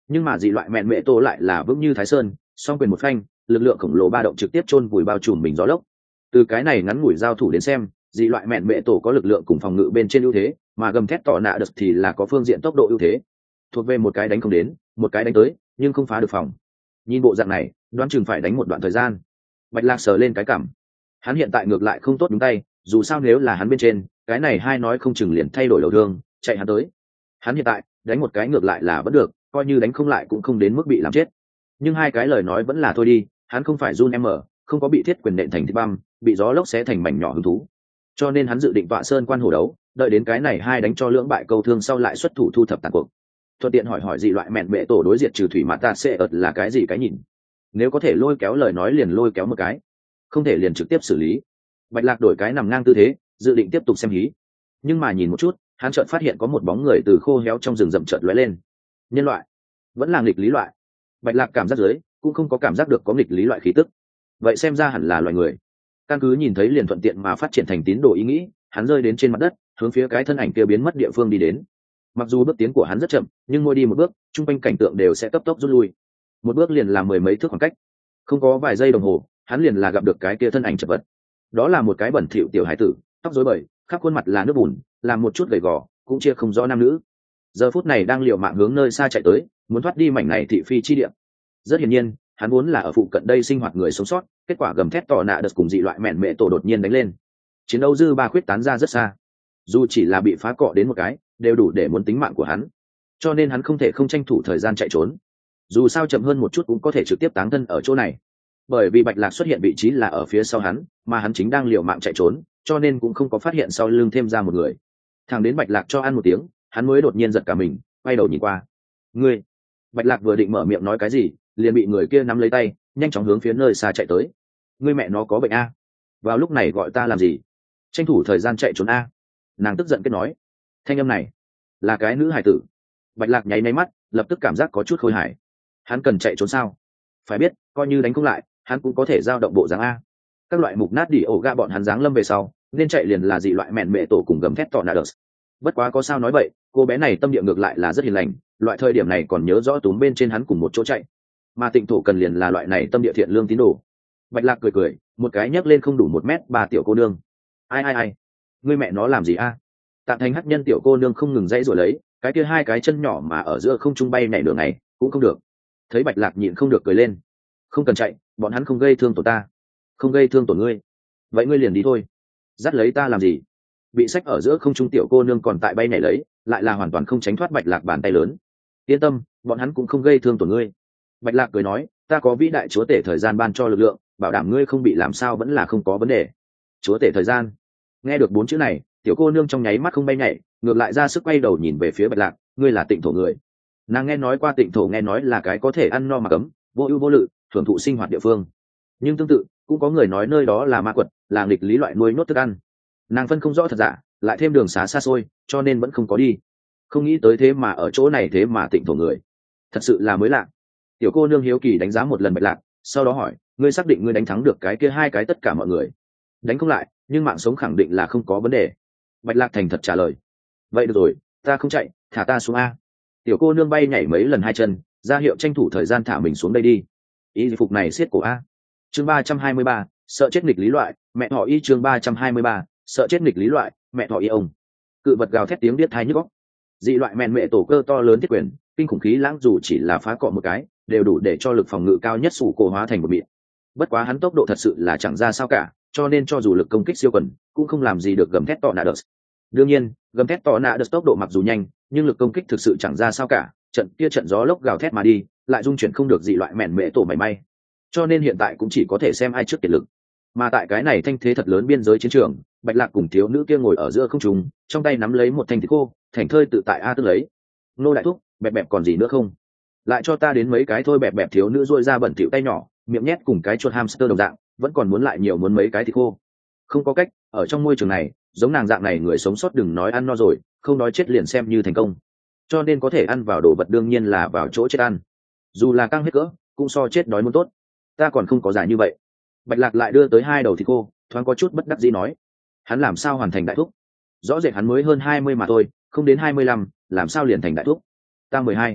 nhưng mà dị loại mẹn mẹ tổ lại là vững như thái sơn, song quyền một phanh, lực lượng khổng lồ ba động trực tiếp chôn vùi bao trùm mình gió lốc. Từ cái này ngắn ngủi giao thủ đến xem, dị loại mẹn mẹ tổ có lực lượng cùng phòng ngự bên trên ưu thế, mà gầm thét tỏ nạ đợt thì là có phương diện tốc độ ưu thế, thuộc về một cái đánh không đến, một cái đánh tới nhưng không phá được phòng. Nhìn bộ dạng này, đoán chừng phải đánh một đoạn thời gian. Bạch Lạc sờ lên cái cảm, hắn hiện tại ngược lại không tốt đúng tay, dù sao nếu là hắn bên trên, cái này hai nói không chừng liền thay đổi đầu thương, chạy hắn tới. Hắn hiện tại đánh một cái ngược lại là vẫn được, coi như đánh không lại cũng không đến mức bị làm chết. Nhưng hai cái lời nói vẫn là thôi đi, hắn không phải Jun M, không có bị thiết quyền nện thành thịt băm, bị gió lốc xé thành mảnh nhỏ hứng thú. Cho nên hắn dự định tọa sơn quan hổ đấu, đợi đến cái này hai đánh cho lưỡng bại câu thương sau lại xuất thủ thu thập tàn cuộc. Thuận tiện hỏi hỏi dị loại mẹn bệ tổ đối diệt trừ thủy mã ta sẽ ợt là cái gì cái nhìn. Nếu có thể lôi kéo lời nói liền lôi kéo một cái, không thể liền trực tiếp xử lý. Bạch Lạc đổi cái nằm ngang tư thế, dự định tiếp tục xem hí. Nhưng mà nhìn một chút, hắn chợt phát hiện có một bóng người từ khô héo trong rừng rậm chợt lóe lên. Nhân loại, vẫn là nghịch lý loại. Bạch Lạc cảm giác dưới, cũng không có cảm giác được có nghịch lý loại khí tức. Vậy xem ra hẳn là loài người. Căn cứ nhìn thấy liền thuận tiện mà phát triển thành tín đồ ý nghĩ, hắn rơi đến trên mặt đất, hướng phía cái thân ảnh kia biến mất địa phương đi đến. Mặc dù bước tiến của hắn rất chậm, nhưng mỗi đi một bước, trung quanh cảnh tượng đều sẽ cấp tốc rút lui. Một bước liền là mười mấy thước khoảng cách. Không có vài giây đồng hồ, hắn liền là gặp được cái kia thân ảnh chật vật. Đó là một cái bẩn thỉu tiểu hải tử, tóc rối bời, khắp khuôn mặt là nước bùn, làm một chút gầy gò, cũng chia không rõ nam nữ. Giờ phút này đang liều mạng hướng nơi xa chạy tới, muốn thoát đi mảnh này thị phi chi địa. Rất hiển nhiên, hắn vốn là ở phụ cận đây sinh hoạt người sống sót, kết quả gầm thét tỏ nạ đợt cùng dị loại mẹn mẹ tổ đột nhiên đánh lên. Chiến đấu dư ba khuyết tán ra rất xa. Dù chỉ là bị phá cọ đến một cái, đều đủ để muốn tính mạng của hắn. Cho nên hắn không thể không tranh thủ thời gian chạy trốn. Dù sao chậm hơn một chút cũng có thể trực tiếp táng thân ở chỗ này. Bởi vì Bạch Lạc xuất hiện vị trí là ở phía sau hắn, mà hắn chính đang liều mạng chạy trốn, cho nên cũng không có phát hiện sau lưng thêm ra một người. Thằng đến Bạch Lạc cho ăn một tiếng, hắn mới đột nhiên giật cả mình, quay đầu nhìn qua. Ngươi! Bạch Lạc vừa định mở miệng nói cái gì, liền bị người kia nắm lấy tay, nhanh chóng hướng phía nơi xa chạy tới. Ngươi mẹ nó có bệnh a? Vào lúc này gọi ta làm gì? Tranh thủ thời gian chạy trốn a? Nàng tức giận kết nói. Thanh âm này là cái nữ hải tử. Bạch Lạc nháy nháy mắt, lập tức cảm giác có chút khôi hài. Hắn cần chạy trốn sao? Phải biết, coi như đánh không lại, hắn cũng có thể giao động bộ dáng a. Các loại mục nát đỉ ổ ga bọn hắn dáng lâm về sau, nên chạy liền là dị loại mẹn mẹ tổ cùng gầm thét tọ nạ đợt. Bất quá có sao nói vậy, cô bé này tâm địa ngược lại là rất hiền lành, loại thời điểm này còn nhớ rõ túm bên trên hắn cùng một chỗ chạy. Mà Tịnh Thổ cần liền là loại này tâm địa thiện lương tín đồ. Bạch Lạc cười cười, một cái nhấc lên không đủ một mét ba tiểu cô nương. Ai ai ai, ngươi mẹ nó làm gì a? Tạm Thành hắc nhân tiểu cô nương không ngừng dãy rồi lấy, cái kia hai cái chân nhỏ mà ở giữa không trung bay nhảy đường này, cũng không được. Thấy Bạch Lạc nhịn không được cười lên. Không cần chạy, bọn hắn không gây thương tổn ta. Không gây thương tổn ngươi, vậy ngươi liền đi thôi. Dắt lấy ta làm gì? Bị sách ở giữa không trung tiểu cô nương còn tại bay nhảy lấy, lại là hoàn toàn không tránh thoát Bạch Lạc bàn tay lớn. Yên tâm, bọn hắn cũng không gây thương tổn ngươi. Bạch Lạc cười nói, ta có vĩ đại chúa tể thời gian ban cho lực lượng, bảo đảm ngươi không bị làm sao vẫn là không có vấn đề. Chúa tể thời gian. Nghe được bốn chữ này, tiểu cô nương trong nháy mắt không bay nhảy, ngược lại ra sức quay đầu nhìn về phía Bạch Lạc, ngươi là Tịnh Thổ người. Nàng nghe nói qua Tịnh Thổ, nghe nói là cái có thể ăn no mà cấm, vô ưu vô lự, thưởng thụ sinh hoạt địa phương. Nhưng tương tự, cũng có người nói nơi đó là ma quật, là nghịch lý loại nuôi nốt thức ăn. Nàng phân không rõ thật giả, lại thêm đường xá xa xôi, cho nên vẫn không có đi. Không nghĩ tới thế mà ở chỗ này thế mà Tịnh Thổ người, thật sự là mới lạ. Tiểu cô nương hiếu kỳ đánh giá một lần Bạch Lạc, sau đó hỏi, ngươi xác định ngươi đánh thắng được cái kia hai cái tất cả mọi người? Đánh không lại, nhưng mạng sống khẳng định là không có vấn đề. Bạch Lạc thành thật trả lời. Vậy được rồi, ta không chạy, thả ta xuống a. Tiểu cô nương bay nhảy mấy lần hai chân, ra hiệu tranh thủ thời gian thả mình xuống đây đi. Y phục này siết cổ a. Chương ba trăm hai mươi ba, sợ chết nghịch lý loại, mẹ họ y chương ba trăm hai mươi ba, sợ chết nghịch lý loại, mẹ họ y ông. Cự vật gào thét tiếng biết thai nhức óc. Dị loại mèn mẹ tổ cơ to lớn thiết quyền, kinh khủng khí lãng dù chỉ là phá cọ một cái, đều đủ để cho lực phòng ngự cao nhất sủ cổ hóa thành một mịn. Bất quá hắn tốc độ thật sự là chẳng ra sao cả, cho nên cho dù lực công kích siêu quần, cũng không làm gì được gầm thét tọ nạ đợt. Đương nhiên, gầm thét tọ nạ đợt tốc độ mặc dù nhanh, nhưng lực công kích thực sự chẳng ra sao cả, trận kia trận gió lốc gào thét mà đi, lại dung chuyển không được dị loại mèn mẹ tổ mảy may. Cho nên hiện tại cũng chỉ có thể xem ai trước kiệt lực. Mà tại cái này thanh thế thật lớn biên giới chiến trường, Bạch Lạc cùng thiếu nữ kia ngồi ở giữa không trung, trong tay nắm lấy một thanh thịt khô, thành thơi tự tại a tư lấy. Nô đại thúc, bẹp bẹp còn gì nữa không? Lại cho ta đến mấy cái thôi. Bẹp bẹp thiếu nữ rôi ra bẩn thỉu tay nhỏ, miệng nhét cùng cái chuột hamster đồng dạng, vẫn còn muốn lại nhiều muốn mấy cái thịt khô. Không có cách, ở trong môi trường này, giống nàng dạng này người sống sót đừng nói ăn no rồi, không nói chết liền xem như thành công. Cho nên có thể ăn vào đồ vật đương nhiên là vào chỗ chết ăn. Dù là căng hết cỡ, cũng so chết đói muốn tốt. Ta còn không có giải như vậy. Bạch Lạc lại đưa tới hai đầu thịt khô, thoáng có chút bất đắc dĩ nói, hắn làm sao hoàn thành đại thúc? Rõ rệt hắn mới hơn hai mươi mà thôi, không đến hai mươi lăm, làm sao liền thành đại thúc? Ta mười hai.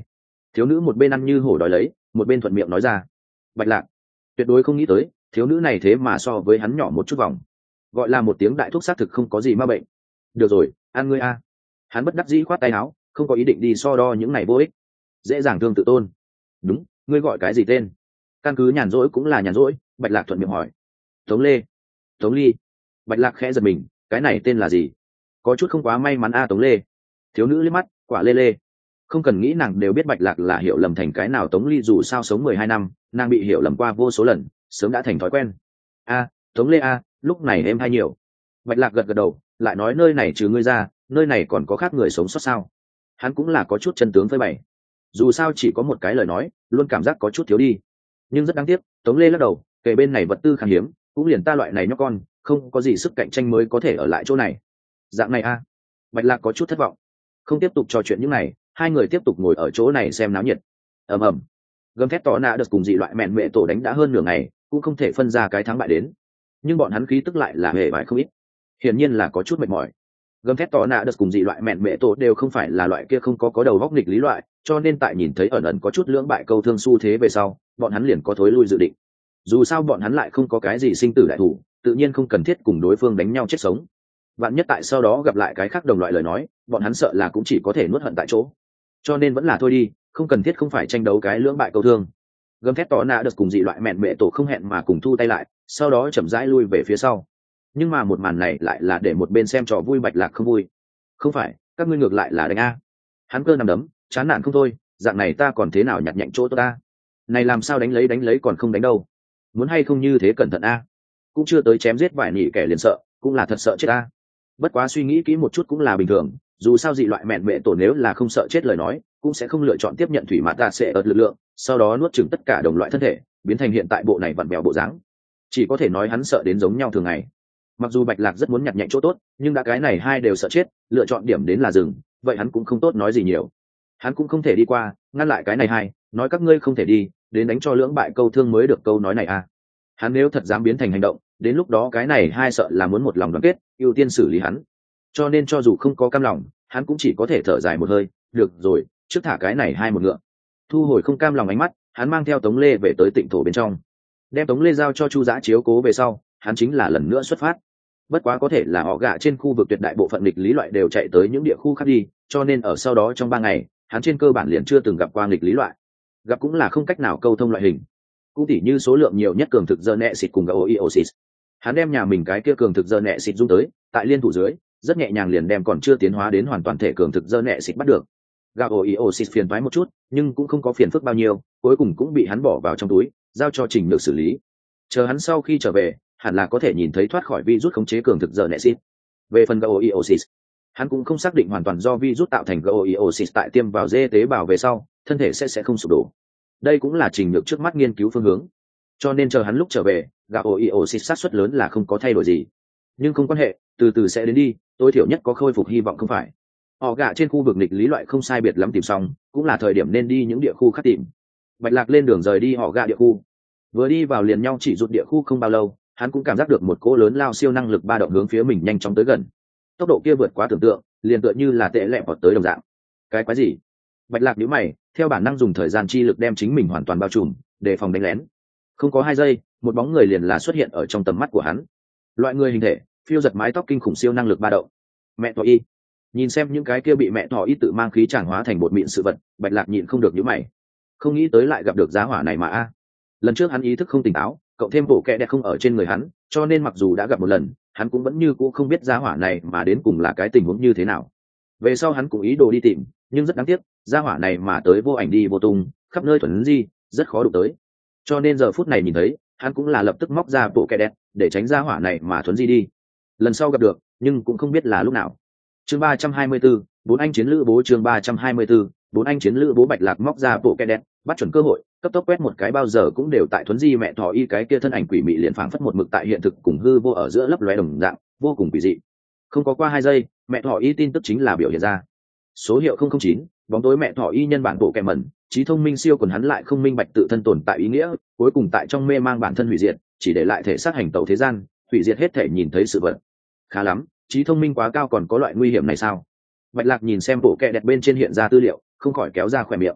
Thiếu nữ một bên ăn như hổ đói lấy, một bên thuận miệng nói ra. Bạch Lạc tuyệt đối không nghĩ tới thiếu nữ này thế mà so với hắn nhỏ một chút vòng, gọi là một tiếng đại thuốc xác thực không có gì ma bệnh. Được rồi, ăn ngươi a. Hắn bất đắc dĩ khoát tay áo, không có ý định đi so đo những này vô ích, dễ dàng thương tự tôn. Đúng, ngươi gọi cái gì tên? Căn cứ nhàn rỗi cũng là nhàn rỗi. Bạch Lạc thuận miệng hỏi. Tống Lê. Tống Ly. Bạch Lạc khẽ giật mình, cái này tên là gì? Có chút không quá may mắn a. Tống Lê. Thiếu nữ liếc mắt, quả lê lê. Không cần nghĩ nàng đều biết Bạch Lạc là hiểu lầm thành cái nào Tống Ly, dù sao sống mười hai năm nàng bị hiểu lầm qua vô số lần, sớm đã thành thói quen. A, Tống Lê a, lúc này em hay nhiều. Bạch Lạc gật gật đầu, lại nói nơi này trừ ngươi ra, nơi này còn có khác người sống sót sao? Hắn cũng là có chút chân tướng với bày, dù sao chỉ có một cái lời nói, luôn cảm giác có chút thiếu đi. Nhưng rất đáng tiếc, Tống Lê lắc đầu, kể bên này vật tư khan hiếm, cũng liền ta loại này nhóc con, không có gì sức cạnh tranh mới có thể ở lại chỗ này. Dạng này a. Bạch Lạc có chút thất vọng, không tiếp tục trò chuyện những này, hai người tiếp tục ngồi ở chỗ này xem náo nhiệt. ầm ầm, gầm thét tỏ nạ được cùng dị loại mẹn mẹ tổ đánh đã hơn nửa ngày, cũng không thể phân ra cái thắng bại đến, nhưng bọn hắn khí tức lại là hề bại không ít, hiển nhiên là có chút mệt mỏi. Gầm thét tỏ nạ được cùng dị loại mẹn mẹ tổ đều không phải là loại kia không có có đầu góc nghịch lý loại, cho nên tại nhìn thấy ẩn ẩn có chút lưỡng bại câu thương xu thế về sau, bọn hắn liền có thối lui dự định. Dù sao bọn hắn lại không có cái gì sinh tử đại thủ, tự nhiên không cần thiết cùng đối phương đánh nhau chết sống. Vạn nhất tại sau đó gặp lại cái khác đồng loại lời nói, bọn hắn sợ là cũng chỉ có thể nuốt hận tại chỗ. Cho nên vẫn là thôi đi, không cần thiết không phải tranh đấu cái lưỡng bại câu thương. Gầm thét tỏ nạ được cùng dị loại mẹn mẹ tổ không hẹn mà cùng thu tay lại, sau đó chậm rãi lui về phía sau. Nhưng mà một màn này lại là để một bên xem trò vui Bạch Lạc không vui. Không phải, các ngươi ngược lại là đánh a. Hắn cơ nằm đấm, chán nản không thôi, dạng này ta còn thế nào nhặt nhạnh chỗ ta. Này làm sao đánh lấy đánh lấy còn không đánh đâu. Muốn hay không như thế cẩn thận a. Cũng chưa tới chém giết vài nỉ kẻ liền sợ, cũng là thật sợ chết a. Bất quá suy nghĩ kỹ một chút cũng là bình thường, dù sao dị loại mẹn mẹ tổ nếu là không sợ chết lời nói, cũng sẽ không lựa chọn tiếp nhận thủy mạt ta sẽ ợt lực lượng, sau đó nuốt chửng tất cả đồng loại thân thể, biến thành hiện tại bộ này vặn bèo bộ dáng. Chỉ có thể nói hắn sợ đến giống nhau thường ngày. Mặc dù Bạch Lạc rất muốn nhặt nhạnh chỗ tốt, nhưng đã cái này hai đều sợ chết, lựa chọn điểm đến là rừng, vậy hắn cũng không tốt nói gì nhiều. Hắn cũng không thể đi qua ngăn lại cái này hai, nói các ngươi không thể đi, đến đánh cho lưỡng bại câu thương mới được câu nói này à. Hắn nếu thật dám biến thành hành động, đến lúc đó cái này hai sợ là muốn một lòng đoàn kết, ưu tiên xử lý hắn. Cho nên cho dù không có cam lòng, hắn cũng chỉ có thể thở dài một hơi, được rồi, trước thả cái này hai một ngựa. Thu hồi không cam lòng ánh mắt, hắn mang theo Tống Lê về tới tịnh thổ bên trong, đem Tống Lê giao cho Chu Dã chiếu cố về sau, hắn chính là lần nữa xuất phát. Bất quá có thể là họ gạ trên khu vực tuyệt đại bộ phận nghịch lý loại đều chạy tới những địa khu khác đi, cho nên ở sau đó trong ba ngày, hắn trên cơ bản liền chưa từng gặp qua nghịch lý loại, gặp cũng là không cách nào câu thông loại hình. Cũng tỉ như số lượng nhiều nhất cường thực giờ nẹ xịt cùng gaoiosis, hắn đem nhà mình cái kia cường thực giờ nẹ xịt dung tới, tại liên thủ dưới, rất nhẹ nhàng liền đem còn chưa tiến hóa đến hoàn toàn thể cường thực giờ nẹ xịt bắt được. Gaoiosis phiền toái một chút, nhưng cũng không có phiền phức bao nhiêu, cuối cùng cũng bị hắn bỏ vào trong túi, giao cho Trình Nhược xử lý. Chờ hắn sau khi trở về, hẳn là có thể nhìn thấy thoát khỏi virus khống chế cường thực giờ nexit. Về phần gaoiosis, hắn cũng không xác định hoàn toàn do virus tạo thành gaoiosis tại tiêm vào dê tế bào về sau, thân thể sẽ sẽ không sụp đổ. Đây cũng là Trình Nhược trước mắt nghiên cứu phương hướng. Cho nên chờ hắn lúc trở về, gaoiosis xác suất lớn là không có thay đổi gì. Nhưng không quan hệ, từ từ sẽ đến đi, tối thiểu nhất có khôi phục hy vọng không phải. Họ gạ trên khu vực nghịch lý loại không sai biệt lắm tìm xong, cũng là thời điểm nên đi những địa khu khác tìm. Bạch Lạc lên đường rời đi họ gạ địa khu. Vừa đi vào liền nhau chỉ rụt địa khu không bao lâu, hắn cũng cảm giác được một cỗ lớn lao siêu năng lực ba động hướng phía mình nhanh chóng tới gần. Tốc độ kia vượt quá tưởng tượng, liền tựa như là tệ lẹ vọt tới đồng dạng. Cái quái gì? Bạch Lạc nhíu mày, theo bản năng dùng thời gian chi lực đem chính mình hoàn toàn bao trùm, để phòng đánh lén. Không có hai giây, một bóng người liền là xuất hiện ở trong tầm mắt của hắn. Loại người hình thể, phiêu giật mái tóc kinh khủng siêu năng lực ba động. Mẹ thỏ y. Nhìn xem những cái kia bị mẹ thỏ y tự mang khí tràng hóa thành bột mịn sự vật, Bạch Lạc nhịn không được nhíu mày. Không nghĩ tới lại gặp được giá hỏa này mà a. Lần trước hắn ý thức không tỉnh táo, cộng thêm bộ kẹ đẹp không ở trên người hắn, cho nên mặc dù đã gặp một lần, hắn cũng vẫn như cũ không biết giá hỏa này mà đến cùng là cái tình huống như thế nào. Về sau hắn cũng ý đồ đi tìm, nhưng rất đáng tiếc, giá hỏa này mà tới vô ảnh đi vô tung, khắp nơi thuần di, rất khó đụng tới. Cho nên giờ phút này nhìn thấy, hắn cũng là lập tức móc ra bộ kẹ đẹp để tránh giá hỏa này mà thuần di đi. Lần sau gặp được, nhưng cũng không biết là lúc nào. Chương ba trăm hai mươi tư, bốn anh chiến lữ bố chương ba trăm hai mươi tư, bốn anh chiến lữ bố. Bạch Lạc móc ra bộ kẹ đẹp, bắt chuẩn cơ hội, cấp tốc quét một cái bao giờ cũng đều tại thuấn di mẹ thỏ y cái kia thân ảnh quỷ mị liền phảng phất một mực tại hiện thực cùng hư vô ở giữa lấp lóe đồng dạng, vô cùng quỷ dị. Không có qua hai giây, mẹ thỏ y tin tức chính là biểu hiện ra. Số hiệu không không chín, bóng tối mẹ thỏ y nhân bản bộ kẹ mẩn, trí thông minh siêu quần hắn lại không minh bạch tự thân tồn tại ý nghĩa, cuối cùng tại trong mê mang bản thân hủy diệt, chỉ để lại thể xác hành tẩu thế gian, hủy diệt hết thể nhìn thấy sự vật. Khá lắm, trí thông minh quá cao còn có loại nguy hiểm này sao? Bạch Lạc nhìn xem bộ kẹ đẹp bên trên hiện ra tư liệu, không khỏi kéo ra khỏe miệng.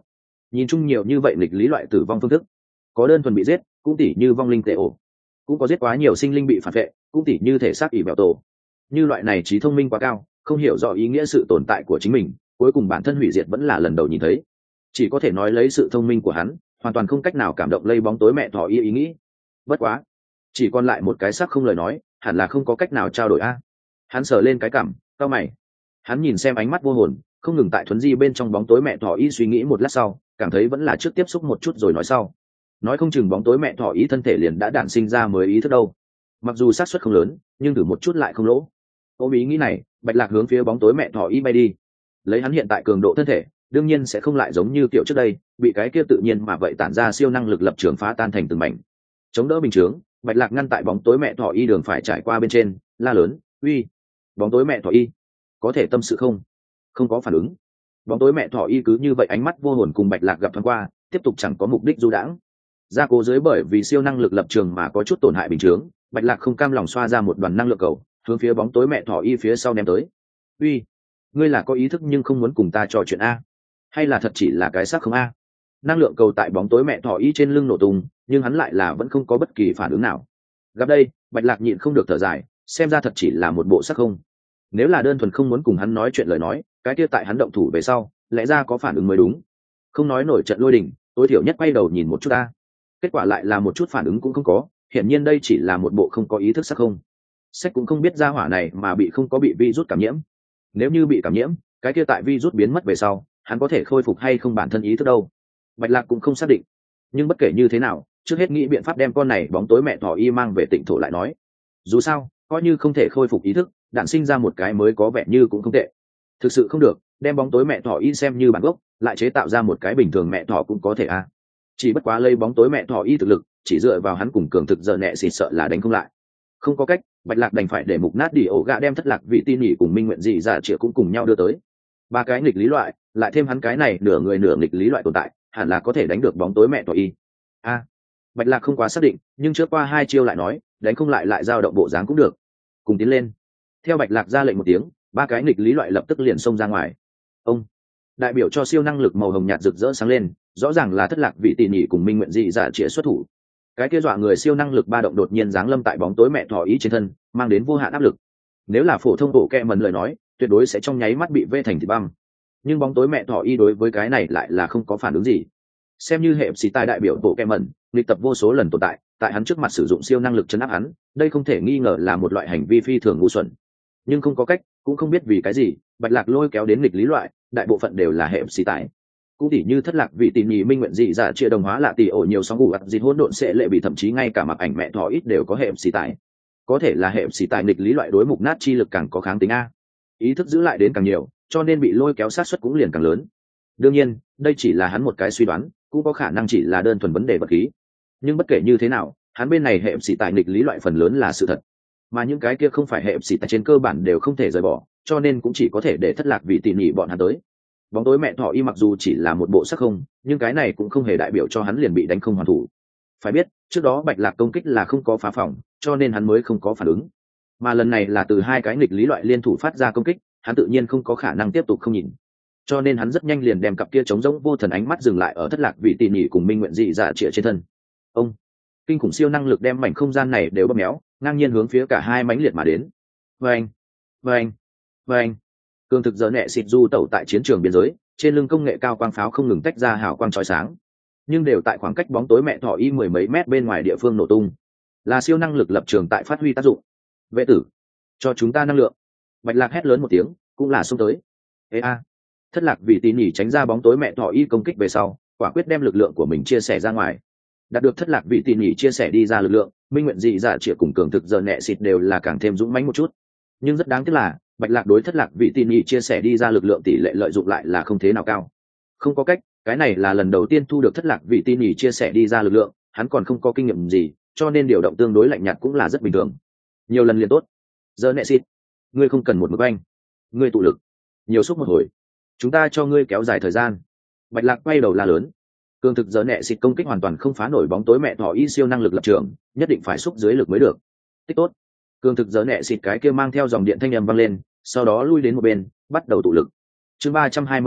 nhìn chung nhiều như vậy nghịch lý loại tử vong phương thức, có đơn thuần bị giết, cũng tỉ như vong linh tệ ổ, cũng có giết quá nhiều sinh linh bị phản vệ, cũng tỉ như thể xác ỉ bẹo tổ. Như loại này trí thông minh quá cao, không hiểu rõ ý nghĩa sự tồn tại của chính mình, cuối cùng bản thân hủy diệt vẫn là lần đầu nhìn thấy. Chỉ có thể nói lấy sự thông minh của hắn, hoàn toàn không cách nào cảm động lây bóng tối mẹ thỏ y ý nghĩ. Bất quá, chỉ còn lại một cái xác không lời nói, hẳn là không có cách nào trao đổi a. Hắn sờ lên cái cằm, cau mày. Hắn nhìn xem ánh mắt vô hồn, không ngừng tại thuấn di bên trong bóng tối mẹ thỏ y suy nghĩ một lát sau, cảm thấy vẫn là trước tiếp xúc một chút rồi nói sau. Nói không chừng bóng tối mẹ thỏ y thân thể liền đã đản sinh ra mới ý thức đâu. Mặc dù xác suất không lớn, nhưng thử một chút lại không lỗ. Ôm ý nghĩ này, Bạch Lạc hướng phía bóng tối mẹ thỏ y bay đi. Lấy hắn hiện tại cường độ thân thể, đương nhiên sẽ không lại giống như kiểu trước đây, bị cái kia tự nhiên mà vậy tản ra siêu năng lực lập trường phá tan thành từng mảnh. Chống đỡ bình chướng, Bạch Lạc ngăn tại bóng tối mẹ thỏ y đường phải trải qua bên trên, la lớn, "Uy, bóng tối mẹ thỏ y, có thể tâm sự không?" Không có phản ứng. Bóng tối mẹ thỏ y cứ như vậy ánh mắt vô hồn cùng Bạch Lạc gặp thoáng qua, tiếp tục chẳng có mục đích du đãng. Gia cố dưới bởi vì siêu năng lực lập trường mà có chút tổn hại bình chướng, Bạch Lạc không cam lòng xoa ra một đoàn năng lượng cầu, hướng phía bóng tối mẹ thỏ y phía sau ném tới. "Uy, ngươi là có ý thức nhưng không muốn cùng ta trò chuyện a, hay là thật chỉ là cái xác không a?" Năng lượng cầu tại bóng tối mẹ thỏ y trên lưng nổ tung, nhưng hắn lại là vẫn không có bất kỳ phản ứng nào. Gặp đây, Bạch Lạc nhịn không được thở dài, xem ra thật chỉ là một bộ xác không. Nếu là đơn thuần không muốn cùng hắn nói chuyện lời nói, cái kia tại hắn động thủ về sau, lẽ ra có phản ứng mới đúng. Không nói nổi trận lôi đình, tối thiểu nhất quay đầu nhìn một chút ta. Kết quả lại là một chút phản ứng cũng không có, hiển nhiên đây chỉ là một bộ không có ý thức xác không. Sách cũng không biết ra hỏa này mà bị không có bị virus cảm nhiễm. Nếu như bị cảm nhiễm, cái kia tại virus biến mất về sau, hắn có thể khôi phục hay không bản thân ý thức đâu. Bạch Lạc cũng không xác định. Nhưng bất kể như thế nào, trước hết nghĩ biện pháp đem con này bóng tối mẹ thỏ y mang về Tịnh Thổ lại nói. Dù sao, coi như không thể khôi phục ý thức, đạn sinh ra một cái mới có vẻ như cũng không tệ. Thực sự không được, đem bóng tối mẹ thỏ y xem như bản gốc, lại chế tạo ra một cái bình thường mẹ thỏ cũng có thể à. Chỉ bất quá lấy bóng tối mẹ thỏ y thực lực, chỉ dựa vào hắn cùng cường thực giờ nẹ xịt sợ là đánh không lại. Không có cách, Bạch Lạc đành phải để mục nát đi ổ gạ đem thất lạc vị tin nhỉ cùng minh nguyện dị giả chĩa cũng cùng nhau đưa tới. Ba cái nghịch lý loại, lại thêm hắn cái này nửa người nửa nghịch lý loại tồn tại, hẳn là có thể đánh được bóng tối mẹ thỏ y. A, à, Bạch Lạc không quá xác định, nhưng trước qua hai chiêu lại nói, đánh không lại lại dao động bộ dáng cũng được. Cùng tiến lên. Theo Bạch Lạc ra lệnh một tiếng, ba cái nghịch lý loại lập tức liền xông ra ngoài. Ông, đại biểu cho siêu năng lực màu hồng nhạt rực rỡ sáng lên, rõ ràng là thất lạc vị tỷ nhị cùng minh nguyện dị giả chĩa xuất thủ. Cái kia dọa người siêu năng lực ba động đột nhiên giáng lâm tại bóng tối mẹ thỏ ý trên thân, mang đến vô hạn áp lực. Nếu là phổ thông bộ kẹ mần lời nói, tuyệt đối sẽ trong nháy mắt bị vê thành thịt băm. Nhưng bóng tối mẹ thỏ y đối với cái này lại là không có phản ứng gì. Xem như hệ sĩ tài đại biểu bộ kẹ mần, nghịch tập vô số lần tồn tại, tại hắn trước mặt sử dụng siêu năng lực chấn áp hắn, đây không thể nghi ngờ là một loại hành vi phi thường ngu xuẩn. Nhưng không có cách, cũng không biết vì cái gì, Bạch Lạc lôi kéo đến nghịch lý loại, đại bộ phận đều là hệ sĩ tài. Cũng tỉ như thất lạc vị tỷ nhị minh nguyện dị giả chia đồng hóa lạ tỷ ổ nhiều sóng ngủ ặt dịt hỗn độn sẽ lệ bị thậm chí ngay cả mặc ảnh mẹ thỏ ít đều có hệ sĩ tài. Có thể là hệ sĩ tài nghịch lý loại đối mục nát chi lực càng có kháng tính a, ý thức giữ lại đến càng nhiều, cho nên bị lôi kéo sát suất cũng liền càng lớn. Đương nhiên, đây chỉ là hắn một cái suy đoán, cũng có khả năng chỉ là đơn thuần vấn đề vật khí. Nhưng bất kể như thế nào, hắn bên này hệ sĩ tài nghịch lý loại phần lớn là sự thật, mà những cái kia không phải hệ sĩ tài trên cơ bản đều không thể rời bỏ, cho nên cũng chỉ có thể để thất lạc vị tỷ nhị bọn hắn tới. Bóng tối mẹ thỏ y mặc dù chỉ là một bộ sắc không, nhưng cái này cũng không hề đại biểu cho hắn liền bị đánh không hoàn thủ. Phải biết, trước đó Bạch Lạc công kích là không có phá phòng, cho nên hắn mới không có phản ứng. Mà lần này là từ hai cái nghịch lý loại liên thủ phát ra công kích, hắn tự nhiên không có khả năng tiếp tục không nhìn. Cho nên hắn rất nhanh liền đem cặp kia trống rỗng vô thần ánh mắt dừng lại ở thất lạc vị tỷ nhị cùng minh nguyện dị dạ trịa trên thân. Ông, kinh khủng siêu năng lực đem mảnh không gian này đều bóp méo, ngang nhiên hướng phía cả hai mãnh liệt mà đến. Vâng, vâng, vâng. Cường thực giờ nẹ xịt du tẩu tại chiến trường biên giới, trên lưng công nghệ cao quang pháo không ngừng tách ra hào quang chói sáng, nhưng đều tại khoảng cách bóng tối mẹ thỏ y mười mấy mét bên ngoài địa phương nổ tung. Là siêu năng lực lập trường tại phát huy tác dụng. Vệ tử, cho chúng ta năng lượng. Bạch Lạc hét lớn một tiếng, cũng là xông tới. Ê a, thất lạc vì tín nhỉ tránh ra bóng tối mẹ thỏ y công kích về sau, quả quyết đem lực lượng của mình chia sẻ ra ngoài. Đạt được thất lạc vị tín nhỉ chia sẻ đi ra lực lượng, minh nguyện dị giả chỉ cùng cường thực giờ nẹ xịt đều là càng thêm dũng mãnh một chút. Nhưng rất đáng tiếc là Bạch Lạc đối thất lạc vị tin nhị chia sẻ đi ra lực lượng tỷ lệ lợi dụng lại là không thế nào cao. Không có cách, cái này là lần đầu tiên thu được thất lạc vị tin nhị chia sẻ đi ra lực lượng, hắn còn không có kinh nghiệm gì, cho nên điều động tương đối lạnh nhạt cũng là rất bình thường. Nhiều lần liền tốt. Giờ nẹ xịt, ngươi không cần một mực anh, ngươi tụ lực, nhiều xúc một hồi, chúng ta cho ngươi kéo dài thời gian. Bạch Lạc quay đầu la lớn. Cường thực giờ nẹ xịt công kích hoàn toàn không phá nổi bóng tối mẹ thỏ y siêu năng lực lập trường, nhất định phải xúc dưới lực mới được. Tích tốt. Cường thực giờ nẹ xịt cái kia mang theo dòng điện thanh âm vang lên, sau đó lui đến một bên, bắt đầu tụ lực. Chương ba trăm hai mươi lăm,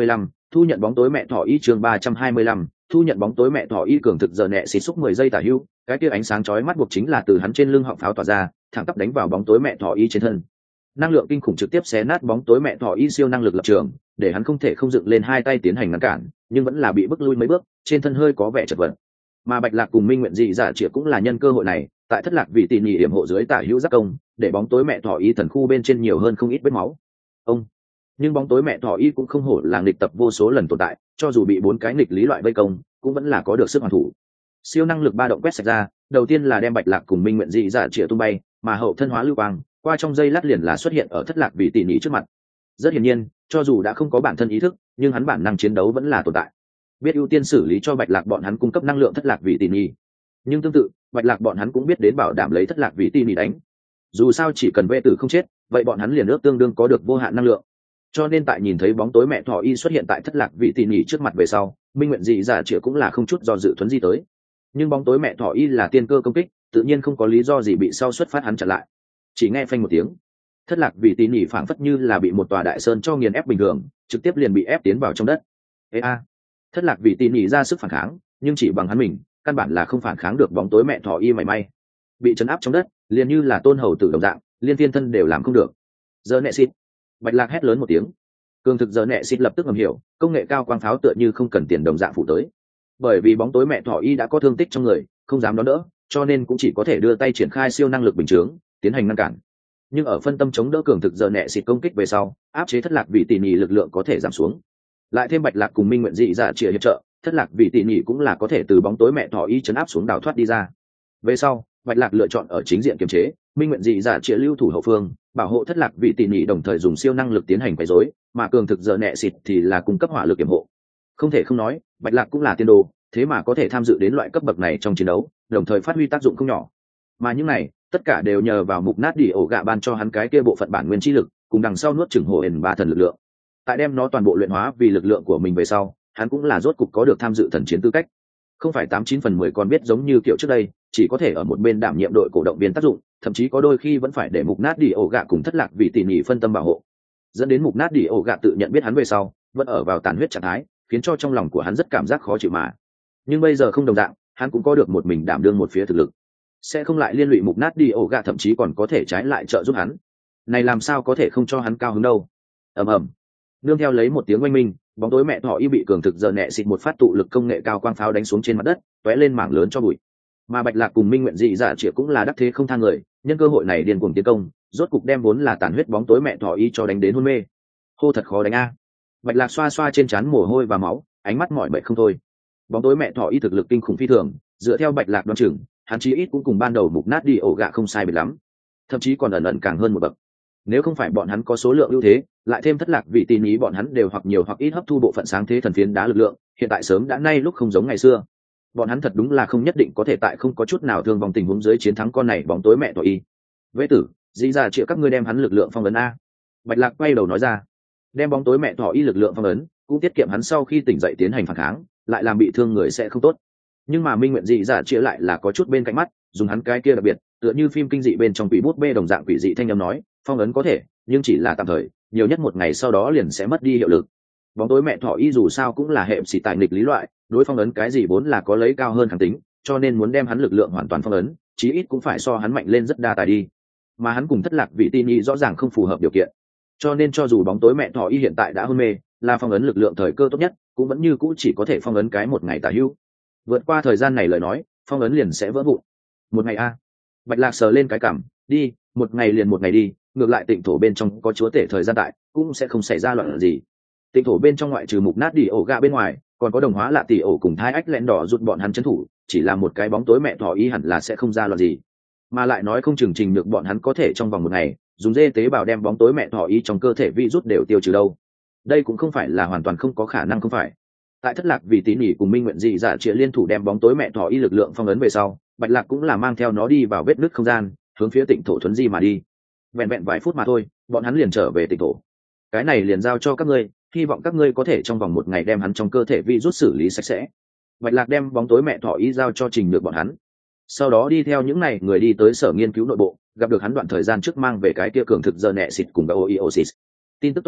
thu nhận bóng tối mẹ thỏ y chương ba trăm hai mươi lăm, thu nhận bóng tối mẹ thỏ y cường thực giờ nẹ xịt xúc mười giây tả hưu, cái kia ánh sáng chói mắt buộc chính là từ hắn trên lưng họng pháo tỏa ra, thẳng tắp đánh vào bóng tối mẹ thỏ y trên thân. Năng lượng kinh khủng trực tiếp xé nát bóng tối mẹ thỏ y siêu năng lực lập trường, để hắn không thể không dựng lên hai tay tiến hành ngăn cản, nhưng vẫn là bị bức lui mấy bước, trên thân hơi có vẻ chật vật. Mà Bạch Lạc cùng Minh Nguyện dị giả Triệu cũng là nhân cơ hội này, tại thất lạc vị tỉ nhị hiểm hộ dưới tả hữu giác công, để bóng tối mẹ thỏ y thần khu bên trên nhiều hơn không ít vết máu. Ông nhưng bóng tối mẹ thỏ y cũng không hổ là nghịch tập vô số lần tồn tại, cho dù bị bốn cái nghịch lý loại vây công cũng vẫn là có được sức hoàn thủ. Siêu năng lực ba động quét sạch ra, đầu tiên là đem Bạch Lạc cùng Minh Nguyện dị giả Triệu tung bay, mà hậu thân hóa lưu quang qua trong giây lát liền là xuất hiện ở thất lạc vị tỉ nhị trước mặt. Rất hiển nhiên, cho dù đã không có bản thân ý thức, nhưng hắn bản năng chiến đấu vẫn là tồn tại, biết ưu tiên xử lý cho Bạch Lạc bọn hắn cung cấp năng lượng thất lạc vị tỉ nhị. Nhưng tương tự, Bạch Lạc bọn hắn cũng biết đến bảo đảm lấy thất lạc vị tỉ nhị đánh. Dù sao chỉ cần vệ tử không chết, vậy bọn hắn liền ước tương đương có được vô hạn năng lượng. Cho nên tại nhìn thấy bóng tối mẹ thỏ y xuất hiện tại thất lạc vị tỉ nhị trước mặt về sau, Minh Nguyện dị giả Triệu cũng là không chút do dự thuấn di tới. Nhưng bóng tối mẹ thỏ y là tiên cơ công kích, tự nhiên không có lý do gì bị sau xuất phát hắn chặn lại. Chỉ nghe phanh một tiếng, thất lạc vị tỉ nhị phảng phất như là bị một tòa đại sơn cho nghiền ép bình thường, trực tiếp liền bị ép tiến vào trong đất. Ê a! Thất lạc vị tỉ nhị ra sức phản kháng, nhưng chỉ bằng hắn mình, căn bản là không phản kháng được bóng tối mẹ thỏ y mảy may. Bị trấn áp trong đất, liền như là tôn hầu tử đồng dạng, liên thiên thân đều làm không được. Giờ nẹ xịt! Bạch Lạc hét lớn một tiếng. Cường thực giờ nẹ xịt lập tức ngầm hiểu, công nghệ cao quang pháo tựa như không cần tiền đồng dạng phụ tới. Bởi vì bóng tối mẹ thỏ y đã có thương tích trong người, không dám đón đỡ, cho nên cũng chỉ có thể đưa tay triển khai siêu năng lực bình chướng, tiến hành ngăn cản. Nhưng ở phân tâm chống đỡ cường thực giờ nẹ xịt công kích về sau, áp chế thất lạc vị tỉ nhị lực lượng có thể giảm xuống. Lại thêm Bạch Lạc cùng Minh Nguyện dị giả Triệu hiệp trợ, thất lạc vị tỉ nhị cũng là có thể từ bóng tối mẹ thỏ y chấn áp xuống đào thoát đi ra. Về sau, Bạch Lạc lựa chọn ở chính diện kiềm chế, Minh Nguyện dị giả Triệu lưu thủ hậu phương, bảo hộ thất lạc vị tỉ nhị đồng thời dùng siêu năng lực tiến hành quấy rối, mà cường thực giờ nẹ xịt thì là cung cấp hỏa lực kiểm hộ. Không thể không nói, Bạch Lạc cũng là tiên đồ, thế mà có thể tham dự đến loại cấp bậc này trong chiến đấu, đồng thời phát huy tác dụng không nhỏ. Mà những này, tất cả đều nhờ vào mục nát đỉ ổ gạ ban cho hắn cái kia bộ phận bản nguyên chi lực, cùng đằng sau nuốt chửng hồ ẩn ba thần lực lượng. Tại đem nó toàn bộ luyện hóa vì lực lượng của mình về sau, hắn cũng là rốt cục có được tham dự thần chiến tư cách. Không phải tám chín phần mười còn biết giống như kiểu trước đây, chỉ có thể ở một bên đảm nhiệm đội cổ động viên tác dụng, thậm chí có đôi khi vẫn phải để mục nát đỉ ổ gạ cùng thất lạc vì tỉ mỉ phân tâm bảo hộ. Dẫn đến mục nát đỉ ổ gạ tự nhận biết hắn về sau, vẫn ở vào tàn huyết trạng thái, khiến cho trong lòng của hắn rất cảm giác khó chịu mà. Nhưng bây giờ không đồng dạng, hắn cũng có được một mình đảm đương một phía thực lực, sẽ không lại liên lụy mục nát đi ổ gạ, thậm chí còn có thể trái lại trợ giúp hắn. Này làm sao có thể không cho hắn cao hứng đâu. Ầm ầm, nương theo lấy một tiếng oanh minh, bóng tối mẹ thỏ y bị cường thực giờ nẹ xịt một phát tụ lực công nghệ cao quang pháo đánh xuống trên mặt đất, tóe lên mảng lớn cho bụi. Mà Bạch Lạc cùng Minh Nguyện dị giả Triệu cũng là đắc thế không thang người, nhân cơ hội này điên cuồng tiến công, rốt cục đem vốn là tàn huyết bóng tối mẹ thỏ y cho đánh đến hôn mê. Hô thật khó đánh a. Bạch Lạc xoa xoa trên trán mồ hôi và máu, ánh mắt mỏi mệt không thôi. Bóng tối mẹ thỏ y thực lực kinh khủng phi thường, dựa theo Bạch Lạc đoán chừng, hắn chí ít cũng cùng ban đầu mục nát đi ổ gạ không sai biệt lắm, thậm chí còn ẩn ẩn càng hơn một bậc. Nếu không phải bọn hắn có số lượng ưu thế, lại thêm thất lạc vị tín ý bọn hắn đều hoặc nhiều hoặc ít hấp thu bộ phận sáng thế thần phiến đá lực lượng, hiện tại sớm đã nay lúc không giống ngày xưa. Bọn hắn thật đúng là không nhất định có thể tại không có chút nào thương vong tình huống dưới chiến thắng con này bóng tối mẹ thỏ y. Vệ tử, dĩ ra chịu các ngươi đem hắn lực lượng phong ấn a. Bạch Lạc quay đầu nói ra, đem bóng tối mẹ thỏ y lực lượng phong ấn, cũng tiết kiệm hắn sau khi tỉnh dậy tiến hành phản kháng, lại làm bị thương người sẽ không tốt. Nhưng mà Minh Nguyện dị giả chia lại là có chút bên cạnh mắt, dùng hắn cái kia đặc biệt, tựa như phim kinh dị bên trong quỷ bút bê đồng dạng quỷ dị thanh âm nói, phong ấn có thể, nhưng chỉ là tạm thời, nhiều nhất một ngày sau đó liền sẽ mất đi hiệu lực. Bóng tối mẹ thỏ y dù sao cũng là hệ xỉ tại nghịch lý loại, đối phong ấn cái gì vốn là có lấy cao hơn kháng tính, cho nên muốn đem hắn lực lượng hoàn toàn phong ấn, chí ít cũng phải so hắn mạnh lên rất đa tài đi. Mà hắn cùng thất lạc vị tin y rõ ràng không phù hợp điều kiện, cho nên cho dù bóng tối mẹ thỏ y hiện tại đã hôn mê, là phong ấn lực lượng thời cơ tốt nhất, cũng vẫn như cũ chỉ có thể phong ấn cái một ngày tả hữu. Vượt qua thời gian này lời nói, phong ấn liền sẽ vỡ vụn. Một ngày a. Bạch Lạc sờ lên cái cảm, đi, một ngày liền một ngày đi, ngược lại tịnh thổ bên trong có chúa tể thời gian tại, cũng sẽ không xảy ra loạn gì. Tịnh thổ bên trong ngoại trừ mục nát đi ổ gạ bên ngoài, còn có đồng hóa lạ tỷ ổ cùng thai ách lẹn đỏ rụt bọn hắn trấn thủ, chỉ là một cái bóng tối mẹ thỏ y hẳn là sẽ không ra loạn gì. Mà lại nói không chừng trình được bọn hắn có thể trong vòng một ngày, dùng dê tế bào đem bóng tối mẹ thỏ y trong cơ thể virus đều tiêu trừ đâu. Đây cũng không phải là hoàn toàn không có khả năng không phải. Tại thất lạc vì tín nhỉ cùng Minh Nguyện dị giả Triệu liên thủ đem bóng tối mẹ thỏ y lực lượng phong ấn về sau, Bạch Lạc cũng là mang theo nó đi vào vết nứt không gian, hướng phía tịnh thổ thuấn di mà đi. Vẹn vẹn vài phút mà thôi, bọn hắn liền trở về tịnh thổ. Cái này liền giao cho các ngươi, hy vọng các ngươi có thể trong vòng một ngày đem hắn trong cơ thể virus xử lý sạch sẽ. Bạch Lạc đem bóng tối mẹ thỏ y giao cho Trình Nhược bọn hắn, sau đó đi theo những này người đi tới sở nghiên cứu nội bộ, gặp được hắn đoạn thời gian trước mang về cái kia cường thực giờ nẹ xịt cùng Gaoiosis. Tin tức tốt là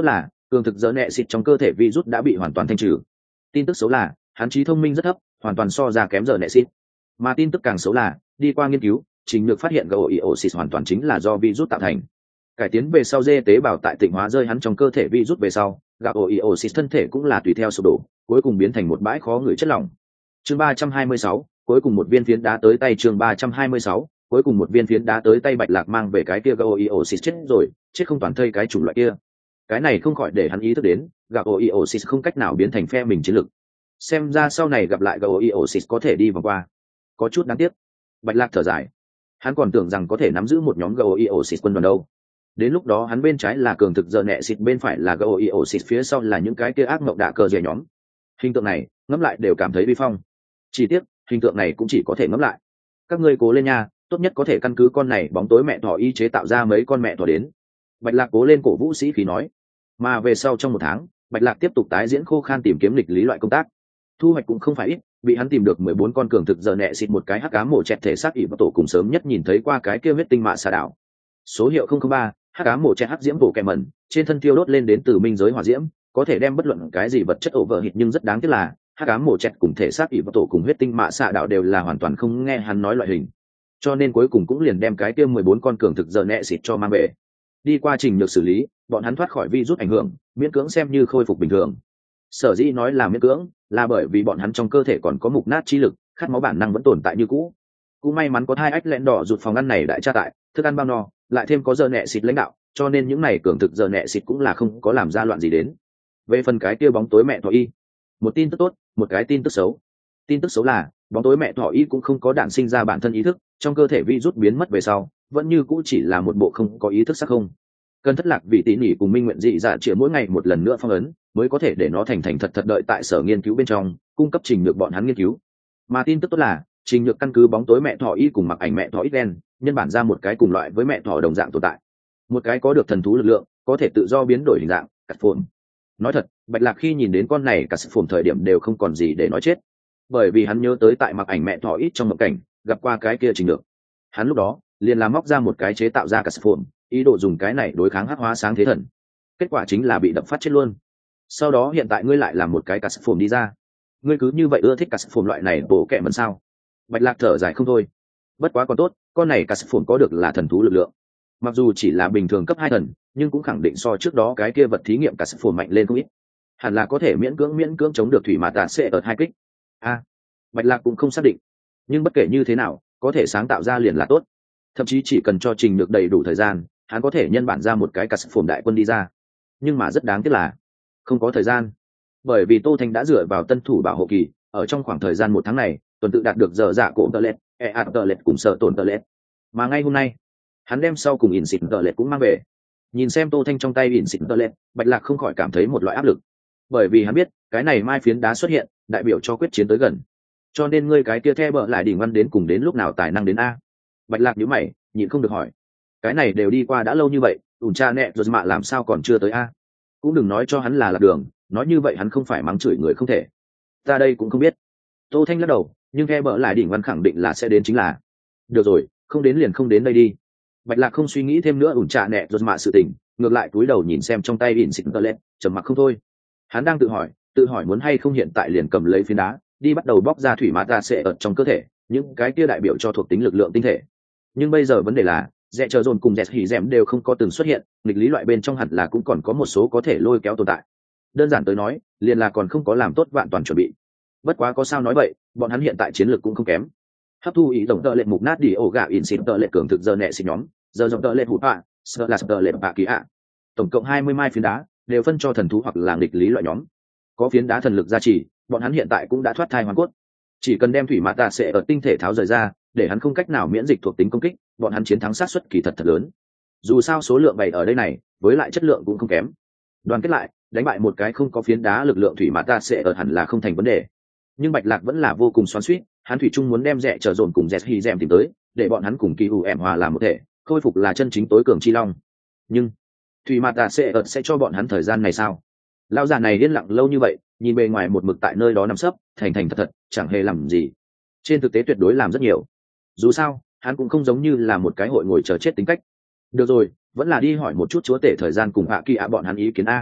cường thực dỡ nẹ xịt trong cơ thể virus đã bị hoàn toàn thanh trừ. Tin tức xấu là hắn trí thông minh rất thấp, hoàn toàn so ra kém dỡ nẹ xịt. Mà tin tức càng xấu là đi qua nghiên cứu, Trình Nhược phát hiện Goiosis hoàn toàn chính là do virus tạo thành. Cải tiến về sau dê tế bào tại tịnh hóa rơi hắn trong cơ thể virus về sau, Goiosis thân thể cũng là tùy theo sụp đổ, cuối cùng biến thành một bãi khó ngửi chất lỏng. Chương ba trăm hai mươi sáu, cuối cùng một viên phiến đá tới tay. Chương ba trăm hai mươi sáu, cuối cùng một viên phiến đá tới tay. Bạch Lạc mang về cái kia Goiosis chết rồi, chết không toàn thây cái chủng loại kia. Cái này không khỏi để hắn ý thức đến, Goiosis không cách nào biến thành phe mình chiến lực. Xem ra sau này gặp lại Goiosis có thể đi vòng qua. Có chút đáng tiếc. Bạch Lạc thở dài. Hắn còn tưởng rằng có thể nắm giữ một nhóm Goiosis quân đoàn đâu. Đến lúc đó hắn bên trái là cường thực giờ nẹ xịt, bên phải là Goiosis, phía sau là những cái kia ác mộng đạ cờ dẻ nhóm. Hình tượng này ngẫm lại đều cảm thấy vi phong. Chỉ tiếc hình tượng này cũng chỉ có thể ngẫm lại. Các ngươi cố lên nha, tốt nhất có thể căn cứ con này bóng tối mẹ thỏ y chế tạo ra mấy con mẹ thỏ đến. Bạch Lạc cố lên cổ vũ sĩ khí nói. Mà về sau trong một tháng, Bạch Lạc tiếp tục tái diễn khô khan tìm kiếm lịch lý loại công tác. Thu hoạch cũng không phải ít, bị hắn tìm được mười bốn con cường thực giờ nẹ xịt, một cái hắc ám mổ chẹt thể xác ỉ và tổ cùng sớm nhất nhìn thấy qua cái kia huyết tinh mạ xà đảo. Số hiệu không không ba, hắc ám mổ chẹt hắc diễm bổ kẹm mẩn, trên thân tiêu đốt lên đến từ minh giới hỏa diễm, có thể đem bất luận cái gì vật chất over hit, nhưng rất đáng tiếc là hắc ám mổ chẹt cùng thể xác ỉ và tổ cùng huyết tinh mạ xà đảo đều là hoàn toàn không nghe hắn nói loại hình. Cho nên cuối cùng cũng liền đem cái kia mười bốn con cường thực giờ nẹ xịt cho mang về. Đi qua trình được xử lý, bọn hắn thoát khỏi virus ảnh hưởng, miễn cưỡng xem như khôi phục bình thường. Sở dĩ nói là miễn cưỡng là bởi vì bọn hắn trong cơ thể còn có mục nát chi lực, khát máu bản năng vẫn tồn tại như cũ. Cũng may mắn có hai ách lẹn đỏ rụt phòng ăn này đại tra tại, thức ăn bao no, lại thêm có giờ nẹ xịt lãnh đạo, cho nên những này cường thực giờ nẹ xịt cũng là không có làm ra loạn gì đến. Về phần cái kia bóng tối mẹ thỏ y, một tin tức tốt, một cái tin tức xấu. Tin tức xấu là bóng tối mẹ thỏ y cũng không có đạn sinh ra bản thân ý thức, trong cơ thể virus biến mất về sau, vẫn như cũ chỉ là một bộ không có ý thức sắc không. Cần thất lạc vị tỉ nỉ cùng minh nguyện dị dạ chĩa mỗi ngày một lần nữa phong ấn, mới có thể để nó thành thành thật thật đợi tại sở nghiên cứu bên trong, cung cấp trình nhược bọn hắn nghiên cứu. Mà tin tức tốt là trình nhược căn cứ bóng tối mẹ thỏ y cùng mặc ảnh mẹ thỏ ít đen, nhân bản ra một cái cùng loại với mẹ thỏ đồng dạng tồn tại, một cái có được thần thú lực lượng, có thể tự do biến đổi hình dạng, cắt phồn. Nói thật, Bạch Lạc khi nhìn đến con này cả sự phồn thời điểm đều không còn gì để nói chết, bởi vì hắn nhớ tới tại mặc ảnh mẹ thỏ ít trong mộng cảnh gặp qua cái kia trình nhược. Hắn lúc đó liền làm móc ra một cái chế tạo ra cả sự phồn, ý đồ dùng cái này đối kháng hắc hóa sáng thế thần. Kết quả chính là bị đập phát chết luôn. Sau đó hiện tại ngươi lại làm một cái cà sập phồm đi ra, ngươi cứ như vậy ưa thích cà sập phồm loại này bổ kẹ mần sao? Bạch Lạc thở dài không thôi. Bất quá còn tốt, con này cà sập phồm có được là thần thú lực lượng, mặc dù chỉ là bình thường cấp hai thần, nhưng cũng khẳng định so trước đó cái kia vật thí nghiệm cà sập phồm mạnh lên không ít, hẳn là có thể miễn cưỡng miễn cưỡng chống được thủy mã tà sẽ ở hai kích. A, à, Bạch Lạc cũng không xác định, nhưng bất kể như thế nào, có thể sáng tạo ra liền là tốt. Thậm chí chỉ cần cho trình được đầy đủ thời gian, hắn có thể nhân bản ra một cái cà sập phồm đại quân đi ra. Nhưng mà rất đáng tiếc là không có thời gian, bởi vì Tô Thanh đã dựa vào tân thủ bảo hộ kỳ, ở trong khoảng thời gian một tháng này tuần tự đạt được giờ dạ cổ tờ lệ, e ạt tờ lệ cùng sợ tổn tờ lệ. Mà ngay hôm nay hắn đem sau cùng ỉn xịn tờ lệ cũng mang về. Nhìn xem Tô Thanh trong tay ỉn xịn tờ lệ, Bạch Lạc không khỏi cảm thấy một loại áp lực, bởi vì hắn biết cái này mai phiến đá xuất hiện đại biểu cho quyết chiến tới gần. Cho nên ngươi cái kia the bợ lại đỉnh văn đến cùng đến lúc nào tài năng đến a? Bạch Lạc nhíu mày, nhịn không được hỏi. Cái này đều đi qua đã lâu như vậy, ủn cha nẹ rồi mà làm sao còn chưa tới a? Cũng đừng nói cho hắn là lạc đường, nói như vậy hắn không phải mắng chửi người không thể. Ta đây cũng không biết. Tô Thanh lắc đầu, nhưng nghe bỡ lại đỉnh văn khẳng định là sẽ đến chính là. Được rồi, không đến liền không đến đây đi. Bạch Lạc không suy nghĩ thêm nữa ủn trà nẹ rồi mà sự tình, ngược lại cúi đầu nhìn xem trong tay ỉn xịt tơ lệ, trầm mặc không thôi. Hắn đang tự hỏi, tự hỏi muốn hay không hiện tại liền cầm lấy phiến đá, đi bắt đầu bóc ra thủy mã ta sẽ ở trong cơ thể, những cái kia đại biểu cho thuộc tính lực lượng tinh thể. Nhưng bây giờ vấn đề là Rẽ chờ dồn cùng Rẽ hỉ dẻm đều không có từng xuất hiện, nghịch lý loại bên trong hẳn là cũng còn có một số có thể lôi kéo tồn tại. Đơn giản tới nói, liền là còn không có làm tốt vạn toàn chuẩn bị. Bất quá có sao nói vậy, bọn hắn hiện tại chiến lược cũng không kém. Hấp thu ý tổng tợ lệ mục nát đi ổ gạo in xịt tợ lệ cường thực giờ nẹ xịt nhóm, giờ dòng tợ lệ hụt ạ, sợ là tợ lệ bạ kỳ ạ. Tổng cộng hai mươi mai phiến đá, đều phân cho thần thú hoặc là nghịch lý loại nhóm. Có phiến đá thần lực gia trì, bọn hắn hiện tại cũng đã thoát thai hoàn cốt. Chỉ cần đem thủy mã tạ sẽ ở tinh thể tháo rời ra, để hắn không cách nào miễn dịch thuộc tính công kích, bọn hắn chiến thắng sát suất kỳ thật thật lớn. Dù sao số lượng bày ở đây này, với lại chất lượng cũng không kém. Đoàn kết lại, đánh bại một cái không có phiến đá lực lượng thủy mã tạ sẽ ở hẳn là không thành vấn đề. Nhưng Bạch Lạc vẫn là vô cùng xoắn xuýt, hắn thủy chung muốn đem Rẽ trở dồn cùng Rẽ Hy Dèm tìm tới, để bọn hắn cùng kỳ ủ ẻm hòa làm một thể, khôi phục là chân chính tối cường chi long. Nhưng thủy mã tạ sẽ ở sẽ cho bọn hắn thời gian này sao? Lão già này yên lặng lâu như vậy, nhìn bề ngoài một mực tại nơi đó nằm sấp, thành thành thật thật, chẳng hề làm gì. Trên thực tế tuyệt đối làm rất nhiều. Dù sao, hắn cũng không giống như là một cái hội ngồi chờ chết tính cách. Được rồi, vẫn là đi hỏi một chút chúa tể thời gian cùng hạ kỳ ạ bọn hắn ý kiến a.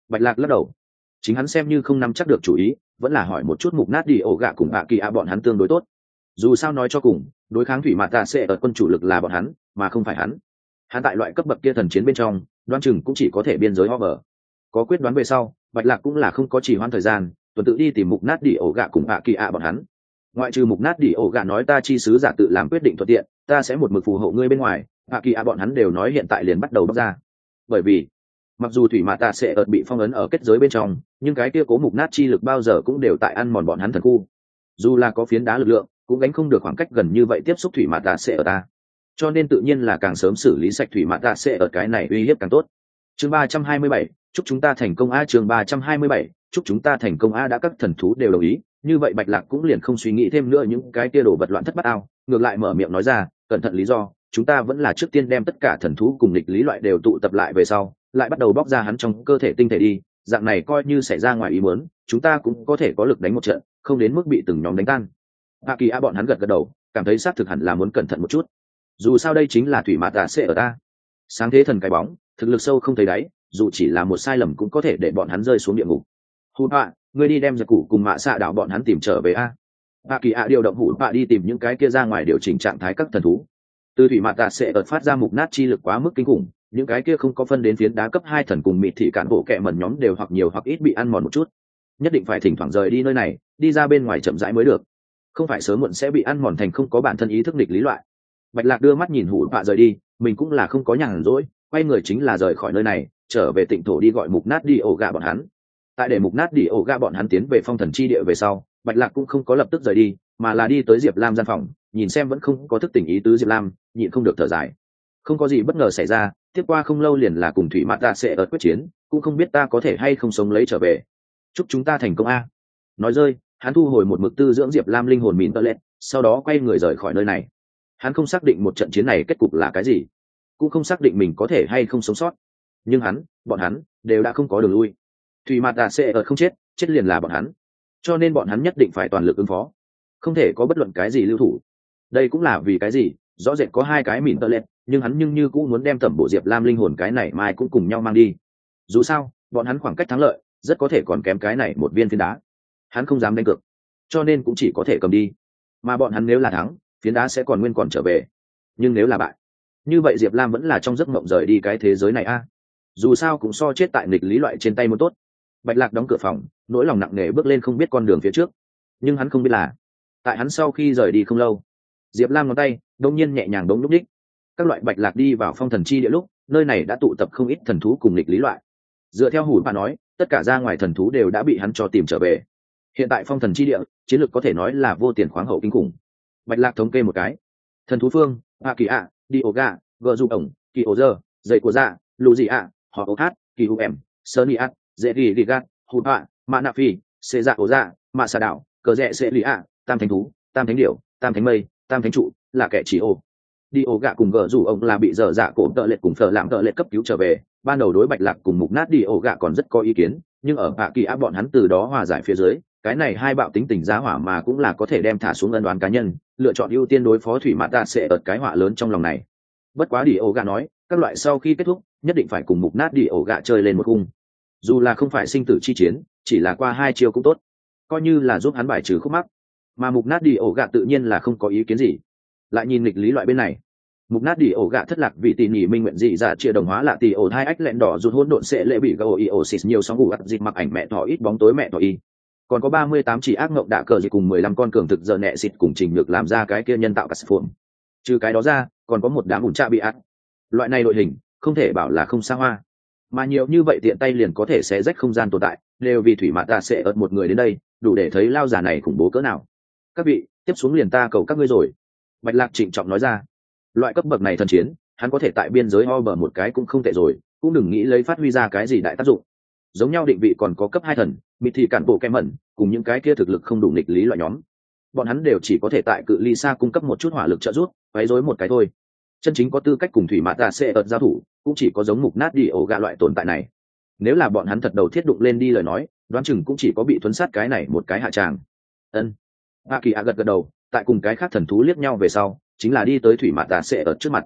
Bạch Lạc lắc đầu, chính hắn xem như không nắm chắc được chủ ý, vẫn là hỏi một chút mục nát đi ổ gạ cùng ạ kỳ ạ bọn hắn tương đối tốt. Dù sao nói cho cùng, đối kháng thủy mạt tạ sẽ ở quân chủ lực là bọn hắn, mà không phải hắn. Hắn tại loại cấp bậc kia thần chiến bên trong, đoán chừng cũng chỉ có thể biên giới hover. Có quyết đoán về sau, Bạch Lạc cũng là không có chỉ hoãn thời gian, tuần tự đi tìm mục nát đi ổ gạ cùng ạ kỳ ạ bọn hắn. Ngoại trừ mục nát đi ổ gạ nói ta chi sứ giả tự làm quyết định thuận tiện, ta sẽ một mực phù hộ ngươi bên ngoài, ạ kỳ ạ bọn hắn đều nói hiện tại liền bắt đầu bóc ra. Bởi vì mặc dù thủy mạt tạ sẽ ợt bị phong ấn ở kết giới bên trong, nhưng cái kia cố mục nát chi lực bao giờ cũng đều tại ăn mòn bọn hắn thần khu. Dù là có phiến đá lực lượng, cũng gánh không được khoảng cách gần như vậy tiếp xúc thủy mạt tạ sẽ ở ta. Cho nên tự nhiên là càng sớm xử lý sạch thủy mạt tạ sẽ ở cái này uy hiếp càng tốt. Chương ba trăm hai mươi bảy, chúc chúng ta thành công a. Chương ba trăm hai mươi bảy, chúc chúng ta thành công a. Đã các thần thú đều đồng ý, như vậy Bạch Lạc cũng liền không suy nghĩ thêm nữa những cái kia đồ vật loạn thất bát ao, ngược lại mở miệng nói ra, cẩn thận lý do, chúng ta vẫn là trước tiên đem tất cả thần thú cùng nghịch lý loại đều tụ tập lại về sau, lại bắt đầu bóc ra hắn trong cơ thể tinh thể đi, dạng này coi như xảy ra ngoài ý muốn, chúng ta cũng có thể có lực đánh một trận, không đến mức bị từng nhóm đánh tan. Hạ Kỳ A bọn hắn gật gật đầu, cảm thấy xác thực hẳn là muốn cẩn thận một chút. Dù sao đây chính là thủy mạt tạ sẽ ở ta. Sáng thế thần cái bóng, thực lực sâu không thấy đáy, dù chỉ là một sai lầm cũng có thể để bọn hắn rơi xuống địa ngục. Hủ Bạ, ngươi đi đem giặc cụ cùng mạ xạ đảo bọn hắn tìm trở về a. Hạ Kỳ A điều động Hủ Bạ đi tìm những cái kia ra ngoài điều chỉnh trạng thái các thần thú. Từ thủy mạt tạ sẽ ở phát ra mục nát chi lực quá mức kinh khủng, những cái kia không có phân đến phiến đá cấp hai thần cùng mịt thị cản bộ kẹ mẩn nhóm đều hoặc nhiều hoặc ít bị ăn mòn một chút, nhất định phải thỉnh thoảng rời đi nơi này, đi ra bên ngoài chậm rãi mới được, không phải sớm muộn sẽ bị ăn mòn thành không có bản thân ý thức nghịch lý loại. Bạch Lạc đưa mắt nhìn Hủ Bạ rời đi, mình cũng là không có nhàn rỗi, quay người chính là rời khỏi nơi này, trở về tịnh thổ đi gọi mục nát đi ổ gạ bọn hắn. Tại để mục nát đi ổ gạ bọn hắn tiến về phong thần chi địa về sau, Bạch Lạc cũng không có lập tức rời đi, mà là đi tới Diệp Lam gian phòng, nhìn xem vẫn không có thức tỉnh ý tứ Diệp Lam, nhịn không được thở dài. Không có gì bất ngờ xảy ra, tiếp qua không lâu liền là cùng thủy mạt tạ sẽ ở quyết chiến, cũng không biết ta có thể hay không sống lấy trở về. Chúc chúng ta thành công a. Nói rơi, hắn thu hồi một mực tư dưỡng Diệp Lam linh hồn mìn tơ lệ, sau đó quay người rời khỏi nơi này. Hắn không xác định một trận chiến này kết cục là cái gì, cũng không xác định mình có thể hay không sống sót, nhưng hắn, bọn hắn đều đã không có đường lui. Thủy mạt tạ sẽ ở không chết, chết liền là bọn hắn, cho nên bọn hắn nhất định phải toàn lực ứng phó, không thể có bất luận cái gì lưu thủ. Đây cũng là vì cái gì rõ rệt có hai cái mìn tơ lệ, nhưng hắn nhưng như cũng muốn đem tẩm bộ Diệp Lam linh hồn cái này mai cũng cùng nhau mang đi. Dù sao bọn hắn khoảng cách thắng lợi rất có thể còn kém cái này một viên phiến đá, hắn không dám đánh cược, cho nên cũng chỉ có thể cầm đi. Mà bọn hắn nếu là thắng, phiến đá sẽ còn nguyên còn trở về, nhưng nếu là bại, như vậy Diệp Lam vẫn là trong giấc mộng rời đi cái thế giới này a. Dù sao cũng so chết tại nghịch lý loại trên tay muốn tốt. Bạch Lạc đóng cửa phòng, nỗi lòng nặng nề bước lên không biết con đường phía trước, nhưng hắn không biết là tại hắn sau khi rời đi không lâu, Diệp Lam ngón tay đông nhiên nhẹ nhàng đống lúc đích, các loại Bạch Lạc đi vào phong thần chi địa lúc, nơi này đã tụ tập không ít thần thú cùng nghịch lý loại. Dựa theo Hủ Bạ nói, tất cả ra ngoài thần thú đều đã bị hắn cho tìm trở về. Hiện tại phong thần chi địa chiến lược có thể nói là vô tiền khoáng hậu kinh khủng. Bạch Lạc thống kê một cái, thần thú phương, a kỳ ạ, đi ổ gà, gờ du ổng, kỳ ổ dơ, dậy của dạ, lù gì ạ, họ ổ hát, kỳ u em, sơn y ạ, dễ ghi ghi gạt, Hủ Bạ, mạ nạ phi, xê dạ ổ dạ, mạ xà đảo, cờ rẽ xê lì ạ, tam thánh thú, tam thánh điểu, tam thánh mây, tam thánh trụ, là kẻ chỉ ổ. Đi ổ gạ cùng gờ rủ ông là bị dở dạ cổ tợ lệ cùng phở làm tợ lệ cấp cứu trở về. Ban đầu đối Bạch Lạc cùng mục nát đi ổ gạ còn rất có ý kiến, nhưng ở hạ kỳ áp bọn hắn từ đó hòa giải phía dưới, cái này hai bạo tính tình giá hỏa mà cũng là có thể đem thả xuống ân đoán cá nhân, lựa chọn ưu tiên đối phó thủy mạt tạ sẽ ợt cái họa lớn trong lòng này. Bất quá đi ổ gạ nói, các loại sau khi kết thúc nhất định phải cùng mục nát đi ổ gạ chơi lên một cung, dù là không phải sinh tử chi chiến, chỉ là qua hai chiêu cũng tốt, coi như là giúp hắn bài trừ khúc mắc. Mà mục nát đi ổ gạ tự nhiên là không có ý kiến gì. Lại nhìn nghịch lý loại bên này, mục nát đi ổ gạ thất lạc vì tỉ nhỉ minh nguyện dị dạ chia đồng hóa là tỉ ổ hai ách lẹn đỏ rụt hỗn độn sẽ lệ bị gầu y ổ xịt nhiều sóng ngủ gặt dịp mặc ảnh mẹ thỏ ít bóng tối mẹ thỏ y. Còn có ba mươi tám chỉ ác ngộng đạ cờ gì cùng mười lăm con cường thực giờ nẹ xịt cùng trình được làm ra cái kia nhân tạo cắt phuồng. Trừ cái đó ra, còn có một đám ủn trạ bị ác. Loại này đội hình không thể bảo là không xa hoa, mà nhiều như vậy tiện tay liền có thể xé rách không gian tồn tại, đều vì thủy mạt tạ sẽ ợt một người đến đây, đủ để thấy lao giả này khủng bố cỡ nào. Các vị, tiếp xuống liền ta cầu các ngươi rồi. Bạch Lạc trịnh trọng nói ra, loại cấp bậc này thần chiến, hắn có thể tại biên giới ho bờ một cái cũng không tệ rồi, cũng đừng nghĩ lấy phát huy ra cái gì đại tác dụng. Giống nhau định vị còn có cấp hai thần, mịt thị cản bộ kem mẩn, cùng những cái kia thực lực không đủ nghịch lý loại nhóm, bọn hắn đều chỉ có thể tại cự ly xa cung cấp một chút hỏa lực trợ giúp, quấy rối một cái thôi. Chân chính có tư cách cùng thủy mã tạ sẽ ợt giao thủ, cũng chỉ có giống mục nát đi ổ gạ loại tồn tại này. Nếu là bọn hắn thật đầu thiết đụng lên đi lời nói, đoán chừng cũng chỉ có bị thuấn sát cái này một cái hạ tràng. Ân. A Kỳ A gật gật đầu, tại cùng cái khác thần thú liếc nhau về sau, chính là đi tới thủy mã tạ sẽ ợt trước mặt.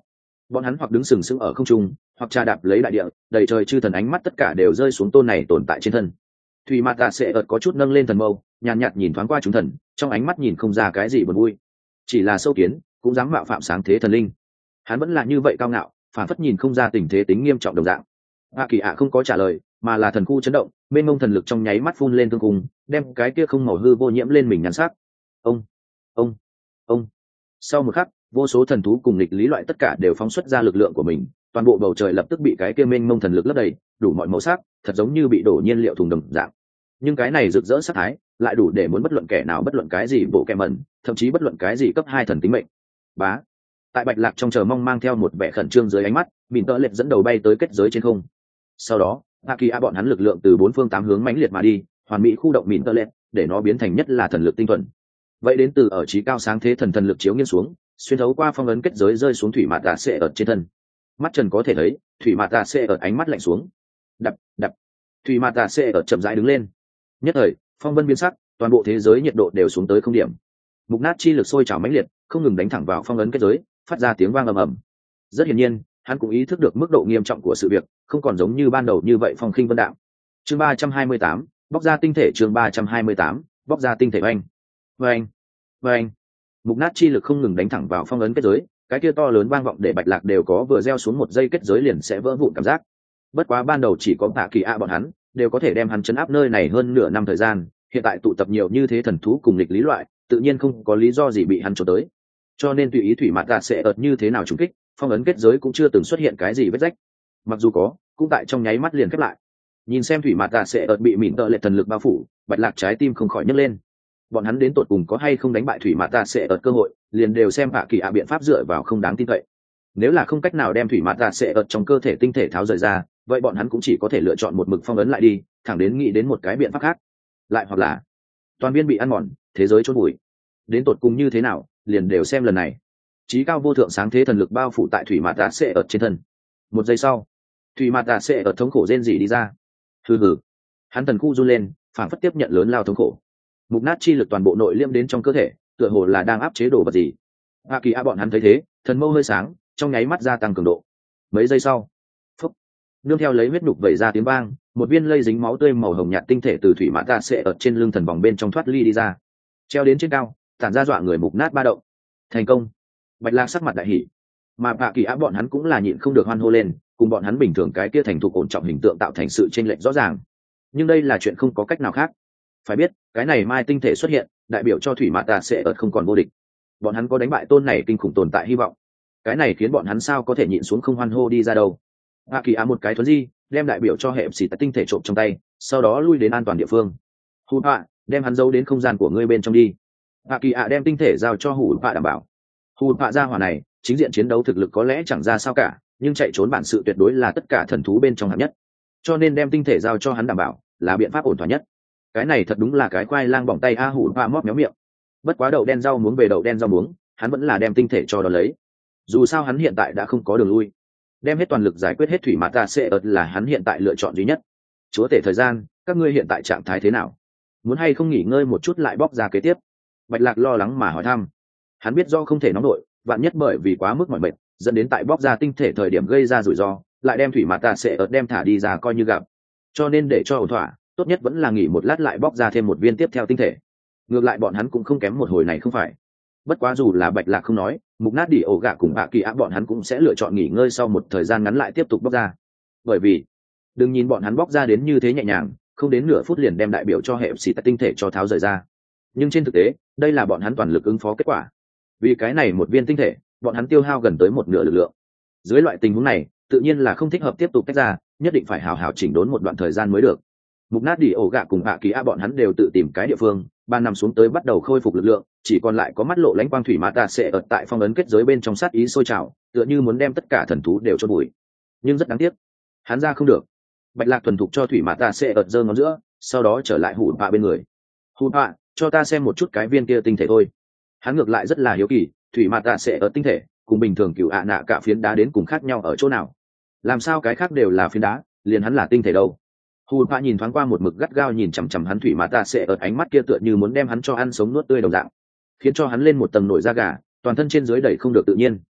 bọn hắn hoặc đứng sừng sững ở không trung, hoặc trà đạp lấy đại địa, đầy trời chư thần ánh mắt tất cả đều rơi xuống tôn này tồn tại trên thân. Thủy Mạt Tạ sẽ ợt có chút nâng lên thần mâu, nhàn nhạt, nhạt nhìn thoáng qua chúng thần, trong ánh mắt nhìn không ra cái gì buồn vui, chỉ là sâu kiến cũng dám mạo phạm sáng thế thần linh. Hắn vẫn là như vậy cao ngạo, phản phất nhìn không ra tình thế tính nghiêm trọng đồng dạng. A Kỳ ạ không có trả lời, mà là thần khu chấn động, mênh mông thần lực trong nháy mắt phun lên thương cùng, đem cái kia không màu hư vô nhiễm lên mình nhắn sắc. Ông, ông, ông. Sau một khắc, vô số thần thú cùng nghịch lý loại tất cả đều phóng xuất ra lực lượng của mình, toàn bộ bầu trời lập tức bị cái kia mênh mông thần lực lấp đầy, đủ mọi màu sắc, thật giống như bị đổ nhiên liệu thùng đồng dạng. Nhưng cái này rực rỡ sắc thái, lại đủ để muốn bất luận kẻ nào bất luận cái gì bộ kẻ mẩn, thậm chí bất luận cái gì cấp hai thần tính mệnh. Bá. Tại Bạch Lạc trong chờ mong mang theo một vẻ khẩn trương dưới ánh mắt, Mìn Tơ Lệt dẫn đầu bay tới kết giới trên không. Sau đó, A Kỳ A bọn hắn lực lượng từ bốn phương tám hướng mãnh liệt mà đi, hoàn mỹ khu động Mìn Tơ Lệt, để nó biến thành nhất là thần lực tinh thuần. Vậy đến từ ở trí cao sáng thế thần thần lực chiếu nghiêng xuống, xuyên thấu qua phong ấn kết giới rơi xuống Thủy Mạt Tạ sẽ ở trên thân. Mắt Trần có thể thấy, Thủy Mạt Tạ sẽ ở ánh mắt lạnh xuống. Đập, đập. Thủy Mạt Tạ sẽ ở chậm rãi đứng lên. Nhất thời, phong vân biến sắc, toàn bộ thế giới nhiệt độ đều xuống tới không điểm. Mục nát chi lực sôi trào mãnh liệt, không ngừng đánh thẳng vào phong ấn kết giới, phát ra tiếng vang ầm ầm. Rất hiển nhiên, hắn cũng ý thức được mức độ nghiêm trọng của sự việc, không còn giống như ban đầu như vậy phong khinh vân đạm. Chương ba trăm hai mươi tám, bóc ra tinh thể. Chương ba trăm hai mươi tám, bóc ra tinh thể. Oanh, oanh, oanh. Mục nát chi lực không ngừng đánh thẳng vào phong ấn kết giới, cái kia to lớn vang vọng để Bạch Lạc đều có vừa gieo xuống một giây kết giới liền sẽ vỡ vụn cảm giác. Bất quá ban đầu chỉ có Tạ Kỳ A bọn hắn đều có thể đem hắn chấn áp nơi này hơn nửa năm thời gian, hiện tại tụ tập nhiều như thế thần thú cùng lịch lý loại, tự nhiên không có lý do gì bị hắn trốn tới. Cho nên tùy ý Thủy Mạt Tạ sẽ ợt như thế nào trùng kích, phong ấn kết giới cũng chưa từng xuất hiện cái gì vết rách. Mặc dù có, cũng tại trong nháy mắt liền khép lại. Nhìn xem Thủy Mạt Tạ sẽ ợt bị Mìn Tơ Lệt thần lực bao phủ, Bạch Lạc trái tim không khỏi nhấc lên. Bọn hắn đến tột cùng có hay không đánh bại Thủy Mạt Tạ sẽ ợt cơ hội, liền đều xem Tạ Kỳ A biện pháp dựa vào không đáng tin cậy. Nếu là không cách nào đem Thủy Mạt Tạ sẽ ợt trong cơ thể tinh thể tháo rời ra, vậy bọn hắn cũng chỉ có thể lựa chọn một mực phong ấn lại đi, thẳng đến nghĩ đến một cái biện pháp khác. Lại hoặc là toàn viên bị ăn mòn, thế giới chôn bụi. Đến tột cùng như thế nào, liền đều xem lần này. Chí cao vô thượng sáng thế thần lực bao phủ tại Thủy Mạt Tạ sẽ ợt trên thân. Một giây sau, Thủy Mạt Tạ sẽ ợt thống khổ rên rỉ đi ra. Hừ hừ. Hắn thần khu run lên, phản phất tiếp nhận lớn lao thống khổ. Mục nát chi lực toàn bộ nội liêm đến trong cơ thể, tựa hồ là đang áp chế đồ vật gì. A Kỳ A bọn hắn thấy thế, thần mâu hơi sáng, trong nháy mắt gia tăng cường độ. Mấy giây sau, phúc, nương theo lấy huyết nhục vẩy ra tiếng vang, một viên lây dính máu tươi màu hồng nhạt tinh thể từ Thủy Mạt Tạ sẽ ợt trên lưng thần vòng bên trong thoát ly đi ra, treo đến trên cao, tản ra dọa người mục nát ba động. Thành công. Bạch Lạc sắc mặt đại hỉ, mà A Kỳ A bọn hắn cũng là nhịn không được hoan hô lên, cùng bọn hắn bình thường cái kia thành thục ổn trọng hình tượng tạo thành sự chênh lệch rõ ràng. Nhưng đây là chuyện không có cách nào khác. Phải biết, cái này mai tinh thể xuất hiện, đại biểu cho Thủy Mạt Tạ sẽ ợt không còn vô địch. Bọn hắn có đánh bại tôn này kinh khủng tồn tại hy vọng. Cái này khiến bọn hắn sao có thể nhịn xuống không hoan hô đi ra đâu. A Kỳ A một cái thuấn di, đem đại biểu cho hệ xì tinh thể trộm trong tay, sau đó lui đến an toàn địa phương. Hù Pạ, đem hắn giấu đến không gian của ngươi bên trong đi. A Kỳ A đem tinh thể giao cho Hù Pạ đảm bảo. Hù Pạ ra hỏa này, chính diện chiến đấu thực lực có lẽ chẳng ra sao cả, nhưng chạy trốn bản sự tuyệt đối là tất cả thần thú bên trong hạng nhất. Cho nên đem tinh thể giao cho hắn đảm bảo, là biện pháp ổn thỏa nhất. Cái này thật đúng là cái quai lang bỏng tay a. Hù Pạ móp méo miệng. Bất quá đậu đen rau muống về đậu đen rau muống, hắn vẫn là đem tinh thể cho đó lấy. Dù sao hắn hiện tại đã không có đường lui, đem hết toàn lực giải quyết hết Thủy Mạt Tạ sẽ ợt là hắn hiện tại lựa chọn duy nhất. Chúa tể thời gian, các ngươi hiện tại trạng thái thế nào? Muốn hay không nghỉ ngơi một chút lại bóc ra kế tiếp? Bạch Lạc lo lắng mà hỏi thăm. Hắn biết do không thể nóng nổi, vạn nhất bởi vì quá mức mỏi mệt, dẫn đến tại bóc ra tinh thể thời điểm gây ra rủi ro, lại đem Thủy Mạt Tạ sẽ ợt đem thả đi ra coi như gặp. Cho nên để cho ổn thỏa, tốt nhất vẫn là nghỉ một lát lại bóc ra thêm một viên tiếp theo tinh thể. Ngược lại bọn hắn cũng không kém một hồi này không phải. Bất quá dù là Bạch Lạc không nói, Mục Nát Đi ổ gạ cùng Bạ Kỳ Á bọn hắn cũng sẽ lựa chọn nghỉ ngơi sau một thời gian ngắn lại tiếp tục bóc ra. Bởi vì, đừng nhìn bọn hắn bóc ra đến như thế nhẹ nhàng, không đến nửa phút liền đem đại biểu cho hệ xì tinh thể cho tháo rời ra. Nhưng trên thực tế, đây là bọn hắn toàn lực ứng phó kết quả. Vì cái này một viên tinh thể, bọn hắn tiêu hao gần tới một nửa lực lượng. Dưới loại tình huống này, tự nhiên là không thích hợp tiếp tục tách ra, nhất định phải hào hào chỉnh đốn một đoạn thời gian mới được. Mục Nát Đi ổ gạ cùng Bạ Kỳ Á bọn hắn đều tự tìm cái địa phương, ban nằm xuống tới bắt đầu khôi phục lực lượng, chỉ còn lại có mắt lộ lãnh quang Thủy Mạt Tạ sẽ ở tại phong ấn kết giới bên trong sát ý sôi trào, tựa như muốn đem tất cả thần thú đều chôn bụi. Nhưng rất đáng tiếc, hắn ra không được. Bạch Lạc thuần thục cho Thủy Mạt Tạ sẽ ở giơ ngón giữa, sau đó trở lại Hủ Pạ bên người. Hủ Pạ, cho ta xem một chút cái viên kia tinh thể thôi. Hắn ngược lại rất là hiếu kỳ, Thủy Mạt Tạ sẽ ở tinh thể, cùng bình thường cựu ạ nạ cả phiến đá đến cùng khác nhau ở chỗ nào? Làm sao cái khác đều là phiến đá, liền hắn là tinh thể đâu? Hù Pạ nhìn thoáng qua một mực gắt gao nhìn chằm chằm hắn Thủy Mạt Tạ sẽ ở ánh mắt kia tựa như muốn đem hắn cho ăn sống nuốt tươi đồng dạng, khiến cho hắn lên một tầng nổi da gà, toàn thân trên dưới đẩy không được tự nhiên.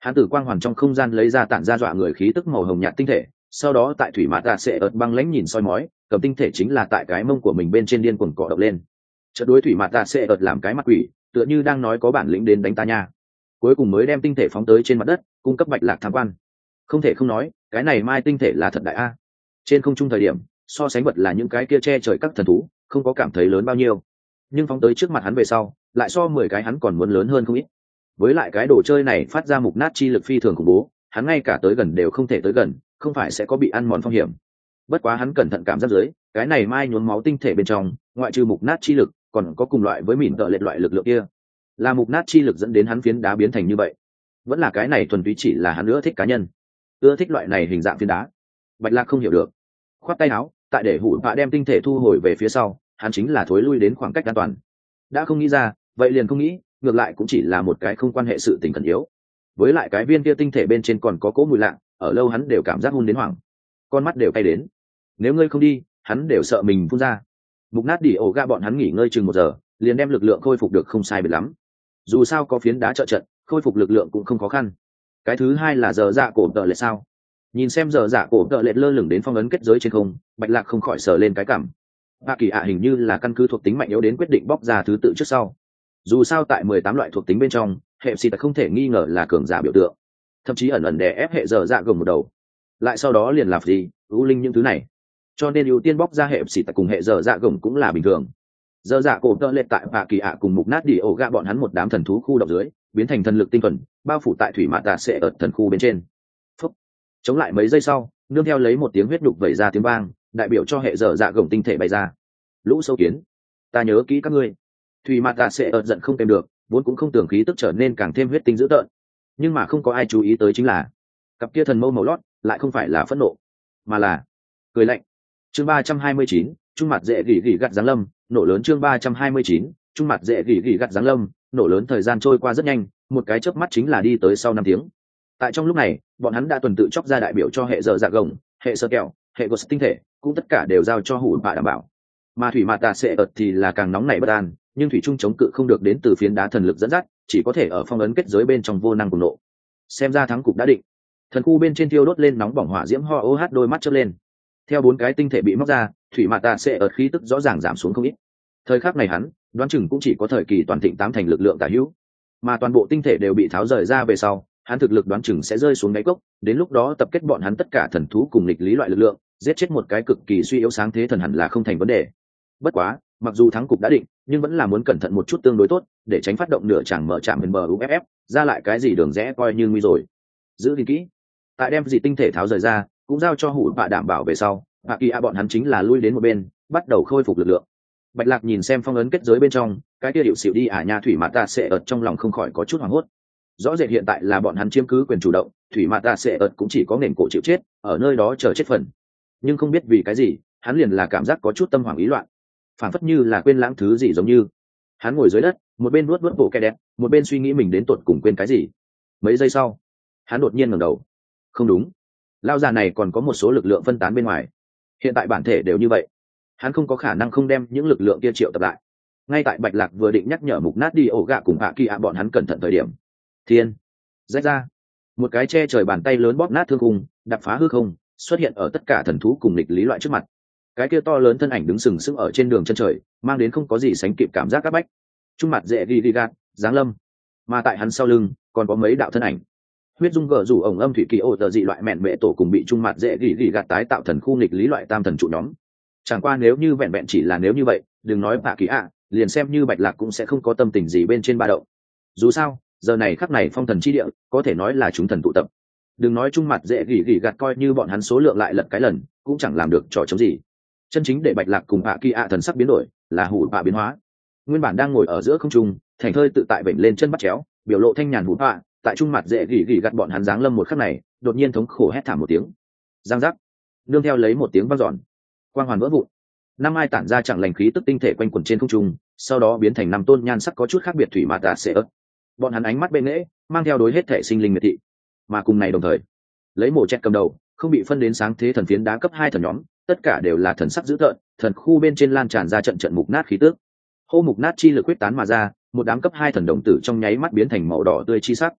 hắn từ quang hoàn trong không gian lấy ra tản ra dọa người khí tức màu hồng nhạt tinh thể, sau đó tại thủy mã tạ sẽ ợt băng lãnh nhìn soi mói, cầm tinh thể chính là tại cái mông của mình bên trên điên cuồng cọ động lên. Chợt đối thủy mã tạ sẽ ợt làm cái mặt quỷ, tựa như đang nói có bản lĩnh đến đánh ta nha. Cuối cùng mới đem tinh thể phóng tới trên mặt đất, cung cấp Bạch Lạc tham quan. Không thể không nói, cái này mai tinh thể là thật đại a. Trên không trung thời điểm, so sánh vật là những cái kia che trời các thần thú, không có cảm thấy lớn bao nhiêu. Nhưng phóng tới trước mặt hắn về sau, lại so mười cái hắn còn muốn lớn hơn không ít. Với lại cái đồ chơi này phát ra mục nát chi lực phi thường khủng bố, hắn ngay cả tới gần đều không thể tới gần, không phải sẽ có bị ăn mòn phong hiểm. Bất quá hắn cẩn thận cảm giác dưới, cái này mai nhuốm máu tinh thể bên trong, ngoại trừ mục nát chi lực, còn có cùng loại với mỉn tợ lệch loại lực lượng kia. Là mục nát chi lực dẫn đến hắn phiến đá biến thành như vậy, vẫn là cái này thuần túy chỉ là hắn ưa thích cá nhân, ưa thích loại này hình dạng phiến đá. Bạch Lạc không hiểu được, khoát tay áo, tại để hủ bạ đem tinh thể thu hồi về phía sau, hắn chính là thối lui đến khoảng cách an toàn. Đã không nghĩ ra, vậy liền không nghĩ, ngược lại cũng chỉ là một cái không quan hệ sự tình khẩn yếu. Với lại cái viên kia tinh thể bên trên còn có cỗ mùi lạ, ở lâu hắn đều cảm giác hôn đến hoảng, con mắt đều cay đến. Nếu ngươi không đi, hắn đều sợ mình phun ra. Mục nát đỉ ổ gạ bọn hắn nghỉ ngơi chừng một giờ, liền đem lực lượng khôi phục được không sai biệt lắm. Dù sao có phiến đá trợ trận, khôi phục lực lượng cũng không khó khăn. Cái thứ hai là giờ dạ cổ tợ lệ sao? Nhìn xem giờ dạ cổ tợ lệ lơ lửng đến phong ấn kết giới trên không, Bạch Lạc không khỏi sờ lên cái cảm. Hạ kỳ ạ hình như là căn cứ thuộc tính mạnh yếu đến quyết định bóc ra thứ tự trước sau. Dù sao tại mười tám loại thuộc tính bên trong, hệ xì không thể nghi ngờ là cường giả biểu tượng, thậm chí ẩn ẩn đè ép hệ giờ dạ gồng một đầu, lại sau đó liền làm gì ưu linh những thứ này, cho nên ưu tiên bóc ra hệ xì cùng hệ giờ dạ gồng cũng là bình thường. Giờ dạ cổ tợ lệ tại Hạ kỳ ạ cùng mục nát đi ổ gạ bọn hắn một đám thần thú khu động dưới, biến thành thần lực tinh thuần, bao phủ tại thủy mã tà sẽ ở thần khu bên trên. Phúc. Chống lại mấy giây sau, nương theo lấy một tiếng huyết đục vẩy ra tiếng vang, đại biểu cho hệ giờ dạ gồng tinh thể bay ra. Lũ sâu kiến, ta nhớ kỹ các ngươi. Thủy mã tà sẽ ợt giận không kèm được, vốn cũng không tưởng khí tức trở nên càng thêm huyết tinh dữ tợn, nhưng mà không có ai chú ý tới chính là cặp kia thần mâu màu lót lại không phải là phẫn nộ, mà là cười lạnh. Chương ba trăm hai mươi chín, trung mặt dễ gỉ gỉ gặt giáng lâm, nổ lớn. Chương ba trăm hai mươi chín, trung mặt dễ gỉ gỉ gặt giáng lâm, nổ lớn. Thời gian trôi qua rất nhanh, một cái chớp mắt chính là đi tới sau năm tiếng. Tại trong lúc này, bọn hắn đã tuần tự chóc ra đại biểu cho hệ giờ dạ gồng, hệ sơ kẹo, hệ gột tinh thể, cũng tất cả đều giao cho hủ bạ đảm bảo. Mà thủy mạt tà sẽ ợt thì là càng nóng nảy bất an, nhưng thủy trung chống cự không được đến từ phiến đá thần lực dẫn dắt, chỉ có thể ở phong ấn kết giới bên trong vô năng cùng nộ. Xem ra thắng cục đã định. Thần khu bên trên thiêu đốt lên nóng bỏng hỏa diễm ho ô hát đôi mắt chớp lên. Theo bốn cái tinh thể bị móc ra, thủy mạt tà sẽ ợt khí tức rõ ràng giảm xuống không ít. Thời khắc này hắn đoán chừng cũng chỉ có thời kỳ toàn thịnh tám thành lực lượng tả hữu, mà toàn bộ tinh thể đều bị tháo rời ra về sau, hắn thực lực đoán chừng sẽ rơi xuống đáy cốc. Đến lúc đó tập kết bọn hắn tất cả thần thú cùng nghịch lý loại lực lượng, giết chết một cái cực kỳ suy yếu sáng thế thần hẳn là không thành vấn đề. Bất quá, mặc dù thắng cục đã định, nhưng vẫn là muốn cẩn thận một chút tương đối tốt, để tránh phát động nửa chẳng mở chạm bên bờ u ép ép, ra lại cái gì đường rẽ coi như nguy rồi. Giữ gìn kỹ. Tại đem gì tinh thể tháo rời ra, cũng giao cho hủ bạ đảm bảo về sau, Hạ Kỳ A bọn hắn chính là lui đến một bên, bắt đầu khôi phục lực lượng. Bạch Lạc nhìn xem phong ấn kết giới bên trong, cái kia điệu xỉu đi à nha thủy mã ta sẽ ợt trong lòng không khỏi có chút hoảng hốt. Rõ rệt hiện tại là bọn hắn chiếm cứ quyền chủ động, thủy mã ta sẽ ợt cũng chỉ có nền cổ chịu chết, ở nơi đó chờ chết phần. Nhưng không biết vì cái gì, hắn liền là cảm giác có chút tâm hoảng ý loạn, phản phất như là quên lãng thứ gì giống như. Hắn ngồi dưới đất, một bên nuốt nuốt bộ kẻ đẹp, một bên suy nghĩ mình đến tột cùng quên cái gì. Mấy giây sau, hắn đột nhiên ngẩng đầu. Không đúng, lao già này còn có một số lực lượng phân tán bên ngoài. Hiện tại bản thể đều như vậy, hắn không có khả năng không đem những lực lượng kia triệu tập lại. Ngay tại Bạch Lạc vừa định nhắc nhở mục nát đi ổ gạ cùng Hạ Kỳ ạ bọn hắn cẩn thận thời điểm, thiên rách ra, một cái che trời bàn tay lớn bóp nát thương khung, đập phá hư không, xuất hiện ở tất cả thần thú cùng nghịch lý loại trước mặt. Cái kia to lớn thân ảnh đứng sừng sững ở trên đường chân trời, mang đến không có gì sánh kịp cảm giác các bách. Trung mặt dễ ghi đi gạt giáng lâm, mà tại hắn sau lưng còn có mấy đạo thân ảnh. Huyết dung gở rủ ổng âm thủy kỳ ô tờ dị loại mẹn mẹ tổ cùng bị trung mặt dễ ghi ghi gạt tái tạo thần khu nghịch lý loại tam thần trụ nhóm. Chẳng qua nếu như vẹn vẹn chỉ là nếu như vậy, đừng nói Hạ Kỳ ạ, liền xem như Bạch Lạc cũng sẽ không có tâm tình gì bên trên ba động. Dù sao, giờ này khắc này phong thần chi địa có thể nói là chúng thần tụ tập. Đừng nói trung mặt dễ gỉ gỉ gạt coi như bọn hắn số lượng lại lật cái lần, cũng chẳng làm được trò chống gì. Chân chính để Bạch Lạc cùng Hạ Kỳ ạ thần sắc biến đổi, là hủ bạ biến hóa. Nguyên bản đang ngồi ở giữa không trung, thành thơi tự tại vểnh lên chân bắt chéo, biểu lộ thanh nhàn hủ bạ, tại trung mặt dễ gỉ gỉ gạt bọn hắn giáng lâm một khắc này, đột nhiên thống khổ hét thảm một tiếng. Giang giác, nương theo lấy một tiếng vang dọn, quang hoàn vỡ vụn. Năm ai tản ra chẳng lành khí tức tinh thể quanh quẩn trên không trung, sau đó biến thành năm tôn nhan sắc có chút khác biệt thủy mạt tạ sẽ ớt. Bọn hắn ánh mắt bên nễ, mang theo đối hết thể sinh linh miệt thị. Mà cùng này đồng thời, lấy mổ chẹt cầm đầu, không bị phân đến sáng thế thần phiến đá cấp hai thần nhóm, tất cả đều là thần sắc dữ tợn, thần khu bên trên lan tràn ra trận trận mục nát khí tức. Hô mục nát chi lực quyết tán mà ra, một đám cấp hai thần đồng tử trong nháy mắt biến thành màu đỏ tươi chi sắc.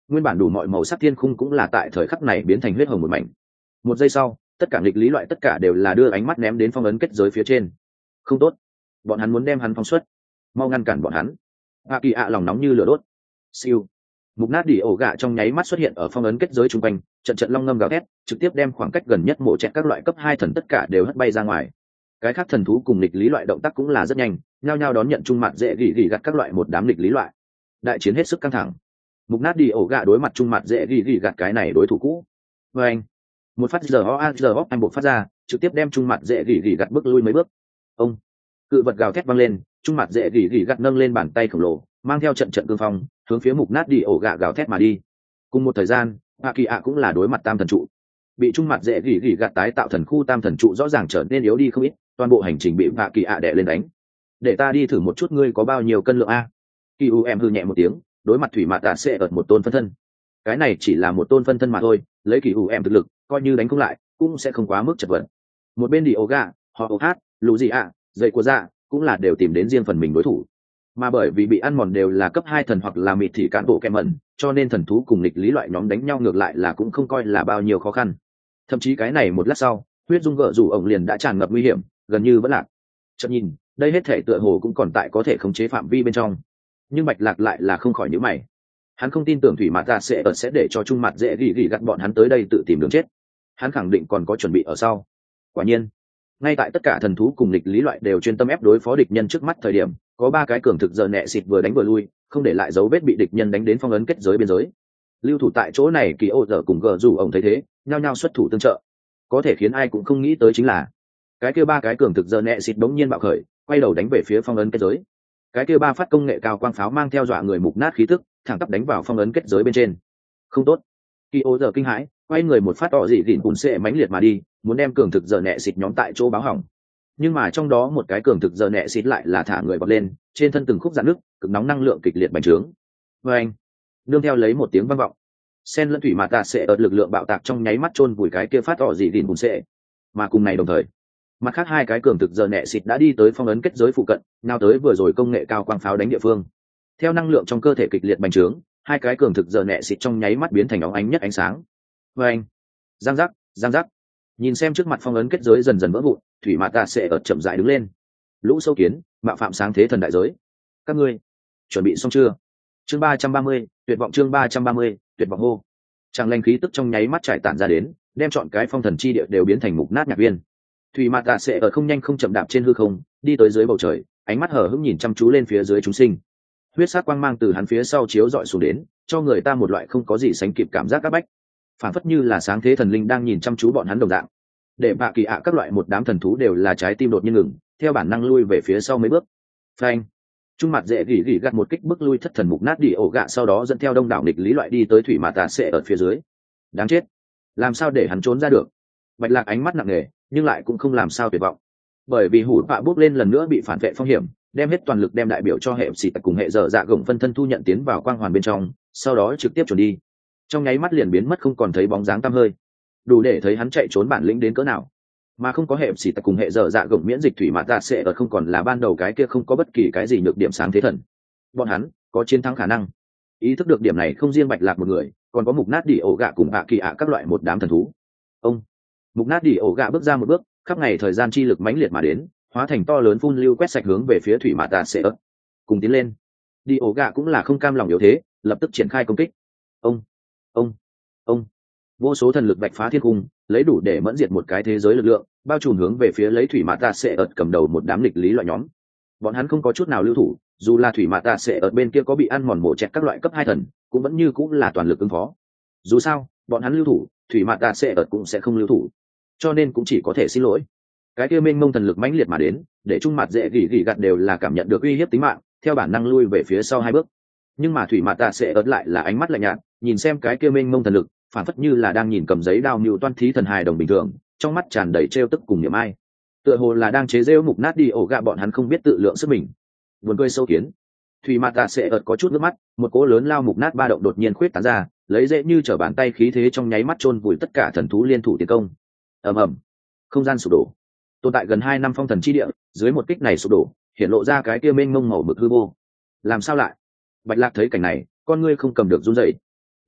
nguyên bản đủ mọi màu sắc thiên khung cũng là tại thời khắc này biến thành huyết hồng một mảnh. Một giây sau, tất cả nghịch lý loại tất cả đều là đưa ánh mắt ném đến phong ấn kết giới phía trên. Không tốt, bọn hắn muốn đem hắn phóng xuất, mau ngăn cản bọn hắn. A Kỳ ạ lòng nóng như lửa đốt. Siêu, mục nát đỉ ổ gạ trong nháy mắt xuất hiện ở phong ấn kết giới chung quanh, trận trận long ngâm gào thét, trực tiếp đem khoảng cách gần nhất mổ chẹt các loại cấp hai thần tất cả đều hất bay ra ngoài. Cái khác thần thú cùng nghịch lý loại động tác cũng là rất nhanh, nhao nhao đón nhận trung mặt dễ gỉ gỉ gặt các loại một đám nghịch lý loại. Đại chiến hết sức căng thẳng. Mục nát đi ổ gạ đối mặt trung mặt dễ gỉ gỉ gặt cái này đối thủ cũ. Và anh, một phát giờ ho giờ hop anh buộc phát ra, trực tiếp đem trung mặt dễ gỉ gỉ gặt bước lui mấy bước. Ông, cự vật gào thét vang lên, trung mặt dễ gỉ gỉ gặt nâng lên bàn tay khổng lồ, mang theo trận trận cương phong, hướng phía mục nát đi ổ gạ gào thét mà đi. Cùng một thời gian, A Kỳ ạ cũng là đối mặt tam thần trụ. Bị trung mặt dễ gỉ gỉ gặt tái tạo thần khu tam thần trụ rõ ràng trở nên yếu đi không ít, toàn bộ hành trình bị A Kỳ ạ đè lên đánh. Để ta đi thử một chút ngươi có bao nhiêu cân lượng a. Kỳ u em hư nhẹ một tiếng, đối mặt thủy mạt tạ sẽ ợt một tôn phân thân. Cái này chỉ là một tôn phân thân mà thôi, lấy kỳ u em thực lực, coi như đánh không lại, cũng sẽ không quá mức chật vật. Một bên đi Oga, họ hát, lũ gì ạ, dậy của dạ, cũng là đều tìm đến riêng phần mình đối thủ. Mà bởi vì bị ăn mòn đều là cấp hai thần hoặc là mịt thì cán bộ kẹm mẩn, cho nên thần thú cùng nghịch lý loại nhóm đánh nhau ngược lại là cũng không coi là bao nhiêu khó khăn. Thậm chí cái này một lát sau, huyết dung gỡ rủ ổng liền đã tràn ngập nguy hiểm, gần như vẫn lạc. Chợt nhìn, đây hết thể tựa hồ cũng còn tại có thể khống chế phạm vi bên trong, nhưng bạch lạc lại là không khỏi nhíu mày. Hắn không tin tưởng thủy mạt ta sẽ ở sẽ để cho trung mặt dễ gỉ gỉ gặt bọn hắn tới đây tự tìm đường chết. Hắn khẳng định còn có chuẩn bị ở sau. Quả nhiên, ngay tại tất cả thần thú cùng nghịch lý loại đều chuyên tâm ép đối phó địch nhân trước mắt thời điểm, có ba cái cường thực giờ nẹ xịt vừa đánh vừa lui, không để lại dấu vết bị địch nhân đánh đến phong ấn kết giới biên giới. Lưu thủ tại chỗ này kỳ ô giờ cùng gờ rủ ổng thấy thế, nhao nhao xuất thủ tương trợ. Có thể khiến ai cũng không nghĩ tới chính là cái kia ba cái cường thực giờ nẹ xịt bỗng nhiên bạo khởi, quay đầu đánh về phía phong ấn kết giới. Cái kia ba phát công nghệ cao quang pháo mang theo dọa người mục nát khí tức, thẳng tắp đánh vào phong ấn kết giới bên trên. Không tốt. Kỳ ô giờ kinh hãi, quay người một phát tỏ dị gỉn cùn xệ mãnh liệt mà đi, muốn đem cường thực giờ nẹ xịt nhóm tại chỗ báo hỏng. Nhưng mà trong đó một cái cường thực giờ nẹ xịt lại là thả người bật lên, trên thân từng khúc dạn nước, cực nóng năng lượng kịch liệt bành trướng. Và anh, nương theo lấy một tiếng vang vọng, sen lẫn thủy mà tạ sẽ ở lực lượng bạo tạc trong nháy mắt chôn vùi cái kia phát tỏ dị gỉn cùn xệ. Mà cùng này đồng thời, mặt khác hai cái cường thực giờ nẹ xịt đã đi tới phong ấn kết giới phụ cận, nào tới vừa rồi công nghệ cao quang pháo đánh địa phương. Theo năng lượng trong cơ thể kịch liệt bành trướng, hai cái cường thực giờ nẹ xịt trong nháy mắt biến thành óng ánh nhất ánh sáng. Và anh, giang giác, giang giác. Nhìn xem trước mặt phong ấn kết giới dần dần vỡ vụn, thủy mạt tạ sẽ ở chậm rãi đứng lên. Lũ sâu kiến, mạo phạm sáng thế thần đại giới. Các ngươi chuẩn bị xong chưa? Chương ba trăm ba mươi, tuyệt vọng chương ba trăm ba mươi, tuyệt vọng hô. Tràng lanh khí tức trong nháy mắt trải tản ra đến, đem chọn cái phong thần chi địa đều biến thành mục nát nhạc viên. Thủy mạt tạ sẽ ở không nhanh không chậm đạp trên hư không, đi tới dưới bầu trời, ánh mắt hờ hững nhìn chăm chú lên phía dưới chúng sinh. Huyết sắc quang mang từ hắn phía sau chiếu dọi xuống đến, cho người ta một loại không có gì sánh kịp cảm giác áp bách, phản phất như là sáng thế thần linh đang nhìn chăm chú bọn hắn đồng dạng. Để bạ kỳ ạ các loại một đám thần thú đều là trái tim đột nhiên ngừng, theo bản năng lui về phía sau mấy bước. Phanh, trung mặt dễ gỉ gỉ gạt một kích bức lui thất thần mục nát đi ổ gạ, sau đó dẫn theo đông đảo nghịch lý loại đi tới thủy mạt tạ sẽ ở phía dưới. Đáng chết, làm sao để hắn trốn ra được? Bạch lạc ánh mắt nặng nề, nhưng lại cũng không làm sao tuyệt vọng, bởi vì hủ bạ bước lên lần nữa bị phản vệ phong hiểm, đem hết toàn lực đem đại biểu cho hệ xì tặc cùng hệ dở dạ gồng phân thân thu nhận tiến vào quang hoàn bên trong, sau đó trực tiếp trốn đi, trong nháy mắt liền biến mất không còn thấy bóng dáng tăm hơi, đủ để thấy hắn chạy trốn bản lĩnh đến cỡ nào. Mà không có hệ xì tặc cùng hệ dở dạ gồng miễn dịch thủy mạt tạ sẽ ở không còn là ban đầu cái kia không có bất kỳ cái gì nhược điểm sáng thế thần, bọn hắn có chiến thắng khả năng. Ý thức được điểm này không riêng bạch lạc một người, còn có mục nát đỉ ổ gạ cùng bạ kỳ ạ các loại một đám thần thú. Ông mục nát đỉ ổ gạ bước ra một bước, khắp ngày thời gian chi lực mãnh liệt mà đến, hóa thành to lớn phun lưu quét sạch hướng về phía thủy mạt tạ sẽ ớt. Cùng tiến lên, đi ổ gạ cũng là không cam lòng yếu thế, lập tức triển khai công kích. Ông ông ông vô số thần lực bạch phá thiên cung, lấy đủ để mẫn diệt một cái thế giới lực lượng, bao trùm hướng về phía lấy thủy mạt tạ sẽ ớt cầm đầu một đám nghịch lý loại nhóm. Bọn hắn không có chút nào lưu thủ, dù là thủy mạt tạ sẽ ớt bên kia có bị ăn mòn mổ chẹt các loại cấp hai thần, cũng vẫn như cũng là toàn lực ứng phó. Dù sao bọn hắn lưu thủ, thủy mạt tạ sẽ ớt cũng sẽ không lưu thủ, cho nên cũng chỉ có thể xin lỗi. Cái kia mênh mông thần lực mãnh liệt mà đến, để trung mặt dễ gỉ gỉ gặt đều là cảm nhận được uy hiếp tính mạng, theo bản năng lui về phía sau hai bước. Nhưng mà thủy mạt tạ sẽ ớt lại là ánh mắt lạnh nhạt, nhìn xem cái kia mênh mông thần lực, phản phất như là đang nhìn cầm giấy đao mưu toan thí thần hài đồng bình thường, trong mắt tràn đầy trêu tức cùng niềm ai, tựa hồ là đang chế giễu mục nát đi ổ gạ bọn hắn không biết tự lượng sức mình. Buồn cười sâu kiến. Thủy mạt tạ sẽ ớt có chút nước mắt, một cỗ lớn lao mục nát ba động đột nhiên khuyết tán ra, lấy dễ như trở bàn tay khí thế trong nháy mắt chôn vùi tất cả thần thú liên thủ tiến công. Ầm ầm, không gian sụp đổ. Tồn tại gần hai năm phong thần chi địa, dưới một kích này sụp đổ, hiện lộ ra cái kia mênh mông màu mực hư vô. Làm sao lại? Bạch lạc thấy cảnh này, con ngươi không cầm được run rẩy.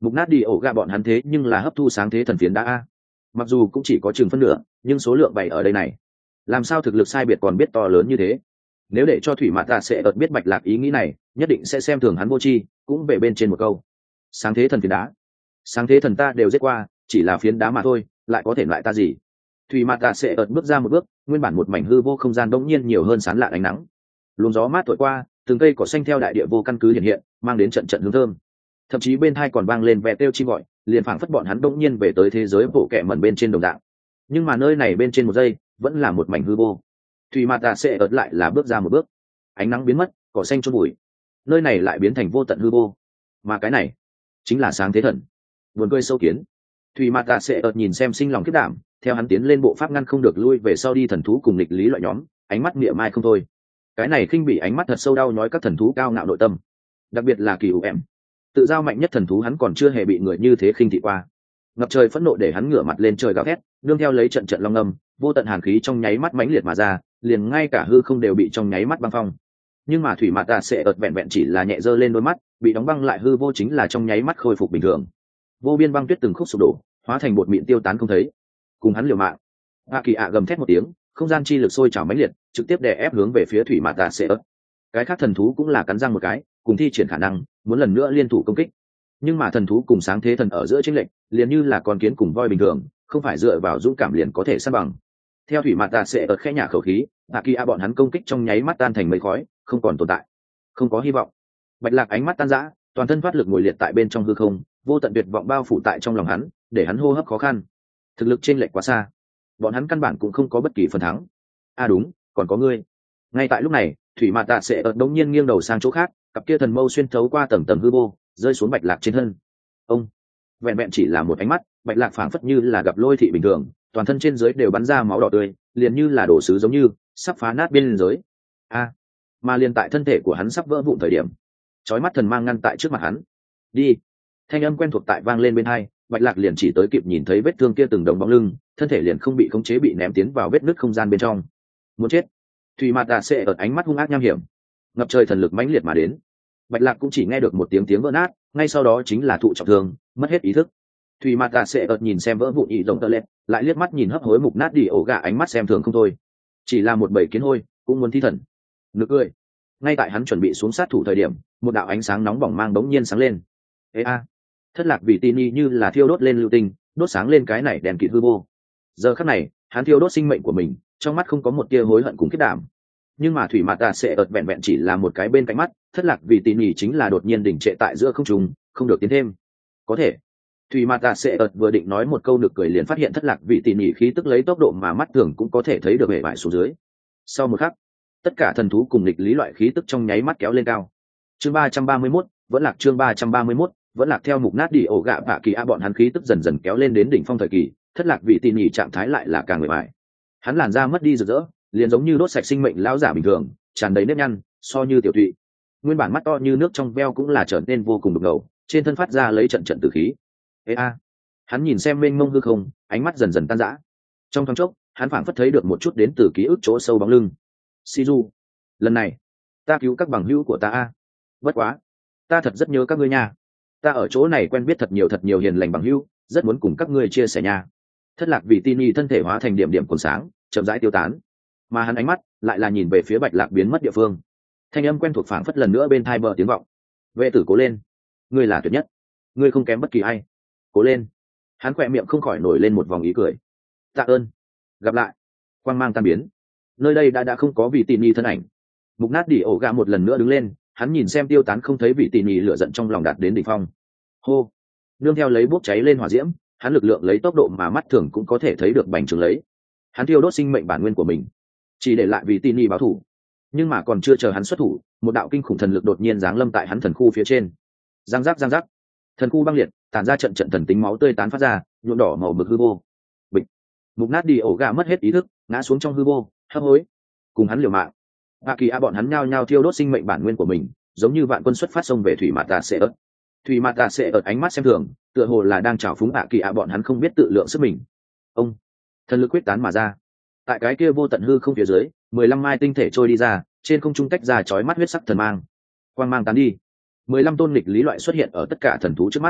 Mục nát đi ổ gạ bọn hắn thế nhưng là hấp thu sáng thế thần phiến đá a, mặc dù cũng chỉ có chừng phân nửa nhưng số lượng bày ở đây này, làm sao thực lực sai biệt còn biết to lớn như thế. Nếu để cho thủy mạt tạ sẽ ợt biết Bạch Lạc ý nghĩ này, nhất định sẽ xem thường hắn vô tri, cũng về bên trên một câu sáng thế thần phiến đá. Sáng thế thần ta đều giết qua, chỉ là phiến đá mà thôi, lại có thể loại ta gì. Thủy mạt tạ sẽ ợt bước ra một bước, nguyên bản một mảnh hư vô không gian đống nhiên nhiều hơn sán lạ ánh nắng, luồng gió mát thổi qua, từng cây cỏ xanh theo đại địa vô căn cứ hiện hiện, mang đến trận trận hương thơm. Thậm chí bên tai còn vang lên ve kêu chim gọi, liền phảng phất bọn hắn đống nhiên về tới thế giới bộ kệ mẩn bên trên đồng dạng. Nhưng mà nơi này bên trên một giây vẫn là một mảnh hư vô. Thủy mạt tạ sẽ ợt lại là bước ra một bước, ánh nắng biến mất, cỏ xanh chôn bụi, nơi này lại biến thành vô tận hư vô. Mà cái này chính là sáng thế thần. Buồn cười sâu kiến. Thủy mạt tạ sẽ ợt nhìn xem sinh lòng kiếp đảm, theo hắn tiến lên bộ pháp ngăn không được lui về sau đi thần thú cùng nghịch lý loại nhóm, ánh mắt niệm mai không thôi. Cái này khinh bỉ ánh mắt thật sâu đau nhói các thần thú cao ngạo nội tâm, đặc biệt là kỳ u em, tự giao mạnh nhất thần thú, hắn còn chưa hề bị người như thế khinh thị qua. Ngập trời phẫn nộ để hắn ngửa mặt lên trời gào thét, nương theo lấy trận trận long âm, vô tận hàn khí trong nháy mắt mãnh liệt mà ra, liền ngay cả hư không đều bị trong nháy mắt băng phong. Nhưng mà thủy mạt tạ sẽ ợt vẹn vẹn chỉ là nhẹ dơ lên đôi mắt, bị đóng băng lại hư vô chính là trong nháy mắt khôi phục bình thường. Vô biên băng tuyết từng khúc sụp đổ, hóa thành bột mịn tiêu tán không thấy. Cùng hắn liều mạng, a kỳ ạ gầm thét một tiếng, không gian chi lực sôi trào mãnh liệt, trực tiếp đè ép hướng về phía thủy mạt tạ sẽ ớt. Cái khác thần thú cũng là cắn răng một cái, cùng thi triển khả năng muốn lần nữa liên thủ công kích. Nhưng mà thần thú cùng sáng thế thần ở giữa chênh lệch, liền như là con kiến cùng voi bình thường, không phải dựa vào dũng cảm liền có thể san bằng. Theo thủy mạt tạ sẽ ớt khẽ nhả khẩu khí, a kỳ ạ bọn hắn công kích trong nháy mắt tan thành mây khói, không còn tồn tại, không có hy vọng. Bạch Lạc ánh mắt tan rã, toàn thân thoát lực ngồi liệt tại bên trong hư không, vô tận tuyệt vọng bao phủ tại trong lòng hắn, để hắn hô hấp khó khăn. Thực lực chênh lệch quá xa, bọn hắn căn bản cũng không có bất kỳ phần thắng. À đúng, còn có ngươi. Ngay tại lúc này, thủy mạt tạ sẽ ợt đống nhiên nghiêng đầu sang chỗ khác, cặp kia thần mâu xuyên thấu qua tầng tầng hư vô, rơi xuống Bạch Lạc trên thân. Ông, vẹn vẹn chỉ là một ánh mắt, Bạch Lạc phảng phất như là gặp lôi thị bình thường, toàn thân trên dưới đều bắn ra máu đỏ tươi, liền như là đổ sứ giống như sắp phá nát biên giới. A, à, mà liền tại thân thể của hắn sắp vỡ vụn thời điểm, chói mắt thần mang ngăn tại trước mặt hắn. Đi. Thanh âm quen thuộc tại vang lên bên tai, Bạch Lạc liền chỉ tới kịp nhìn thấy vết thương kia từng đồng bóng lưng, thân thể liền không bị khống chế bị ném tiến vào vết nứt không gian bên trong. Muốn chết. Thủy mạt tạ sẽ ở ánh mắt hung ác nham hiểm, ngập trời thần lực mãnh liệt mà đến. Bạch Lạc cũng chỉ nghe được một tiếng tiếng vỡ nát, ngay sau đó chính là thụ trọng thương, mất hết ý thức. Thủy mạt tạ sẽ ợt nhìn xem vỡ vụn ý rộng tơ lẹt, lại liếc mắt nhìn hấp hối mục nát đi ổ gà, ánh mắt xem thường không thôi. Chỉ là một bầy kiến hôi, cũng muốn thi thần. Nực cười. Ngay tại hắn chuẩn bị xuống sát thủ thời điểm, một đạo ánh sáng nóng bỏng mang đống nhiên sáng lên. Ê a, thất lạc vì tin y như là thiêu đốt lên lưu tinh, đốt sáng lên cái này đèn kịt hư vô. Giờ khắc này, hắn thiêu đốt sinh mệnh của mình, trong mắt không có một tia hối hận cùng kết đảm. Nhưng mà thủy mạt tạ sẽ ợt vẹn vẹn chỉ là một cái bên cạnh mắt, thất lạc vì tin y chính là đột nhiên đình trệ tại giữa không trung, không được tiến thêm. Có thể. Thủy mạt tạ sẽ ợt vừa định nói một câu nực cười liền phát hiện thất lạc vì tin y khí tức lấy tốc độ mà mắt thường cũng có thể thấy được bề bại xuống dưới. Sau một khắc, tất cả thần thú cùng nghịch lý loại khí tức trong nháy mắt kéo lên cao. Chương ba trăm ba mươi mốt, vẫn lạc chương ba trăm ba mươi mốt, vẫn lạc theo mục nát đi ổ gạ và kỳ a bọn hắn khí tức dần dần kéo lên đến đỉnh phong thời kỳ, thất lạc vị tỉ nhỉ trạng thái lại là càng người bại. Hắn làn da mất đi rực rỡ, liền giống như đốt sạch sinh mệnh lão giả bình thường, tràn đầy nếp nhăn, so như tiểu thụy. Nguyên bản mắt to như nước trong veo cũng là trở nên vô cùng đục ngầu, trên thân phát ra lấy trận trận tử khí. Ê a, hắn nhìn xem mênh mông hư không, ánh mắt dần dần tan rã. Trong thoáng chốc, hắn phảng phất thấy được một chút đến từ ký ức chỗ sâu bóng lưng. Shizu, lần này ta cứu các bằng hữu của ta a. Bất quá, ta thật rất nhớ các ngươi nha. Ta ở chỗ này quen biết thật nhiều thật nhiều hiền lành bằng hữu, rất muốn cùng các ngươi chia sẻ nha. Thất lạc vì Tini thân thể hóa thành điểm điểm còn sáng, chậm rãi tiêu tán, mà hắn ánh mắt lại là nhìn về phía Bạch Lạc biến mất địa phương. Thanh âm quen thuộc phảng phất lần nữa bên tai bờ tiếng vọng. Vệ tử cố lên, ngươi là tuyệt nhất, ngươi không kém bất kỳ ai. Cố lên. Hắn khỏe miệng không khỏi nổi lên một vòng ý cười. Tạ ơn, gặp lại. Quang mang tan biến, nơi đây đã đã không có vị tỉ nỉ thân ảnh. Mục nát đi ổ gà một lần nữa đứng lên, hắn nhìn xem tiêu tán không thấy vị tỉ nỉ, lửa giận trong lòng đạt đến đỉnh phong. Hô, nương theo lấy bốc cháy lên hỏa diễm, hắn lực lượng lấy tốc độ mà mắt thường cũng có thể thấy được bành trướng lấy. Hắn thiêu đốt sinh mệnh bản nguyên của mình, chỉ để lại vị tỉ nỉ báo thủ. Nhưng mà còn chưa chờ hắn xuất thủ, một đạo kinh khủng thần lực đột nhiên giáng lâm tại hắn thần khu phía trên. Giang giác giang giác, thần khu băng liệt, tản ra trận trận thần tính máu tươi tán phát ra, nhuộm đỏ màu bực hư vô. Bịch, mục nát đi ổ gà mất hết ý thức, ngã xuống trong hư vô, hấp hối. Cùng hắn liều mạng, a kỳ a bọn hắn nhao nhao thiêu đốt sinh mệnh bản nguyên của mình, giống như vạn quân xuất phát xông về thủy mạt tà sẽ ớt. Thủy mạt tà sẽ ớt ánh mắt xem thường, tựa hồ là đang trào phúng a kỳ a bọn hắn không biết tự lượng sức mình. Ông, thần lực quyết tán mà ra, tại cái kia vô tận hư không phía dưới, mười lăm mai tinh thể trôi đi ra, trên không trung tách ra chói mắt huyết sắc thần mang. Quang mang tán đi, mười lăm tôn nghịch lý loại xuất hiện ở tất cả thần thú trước mắt.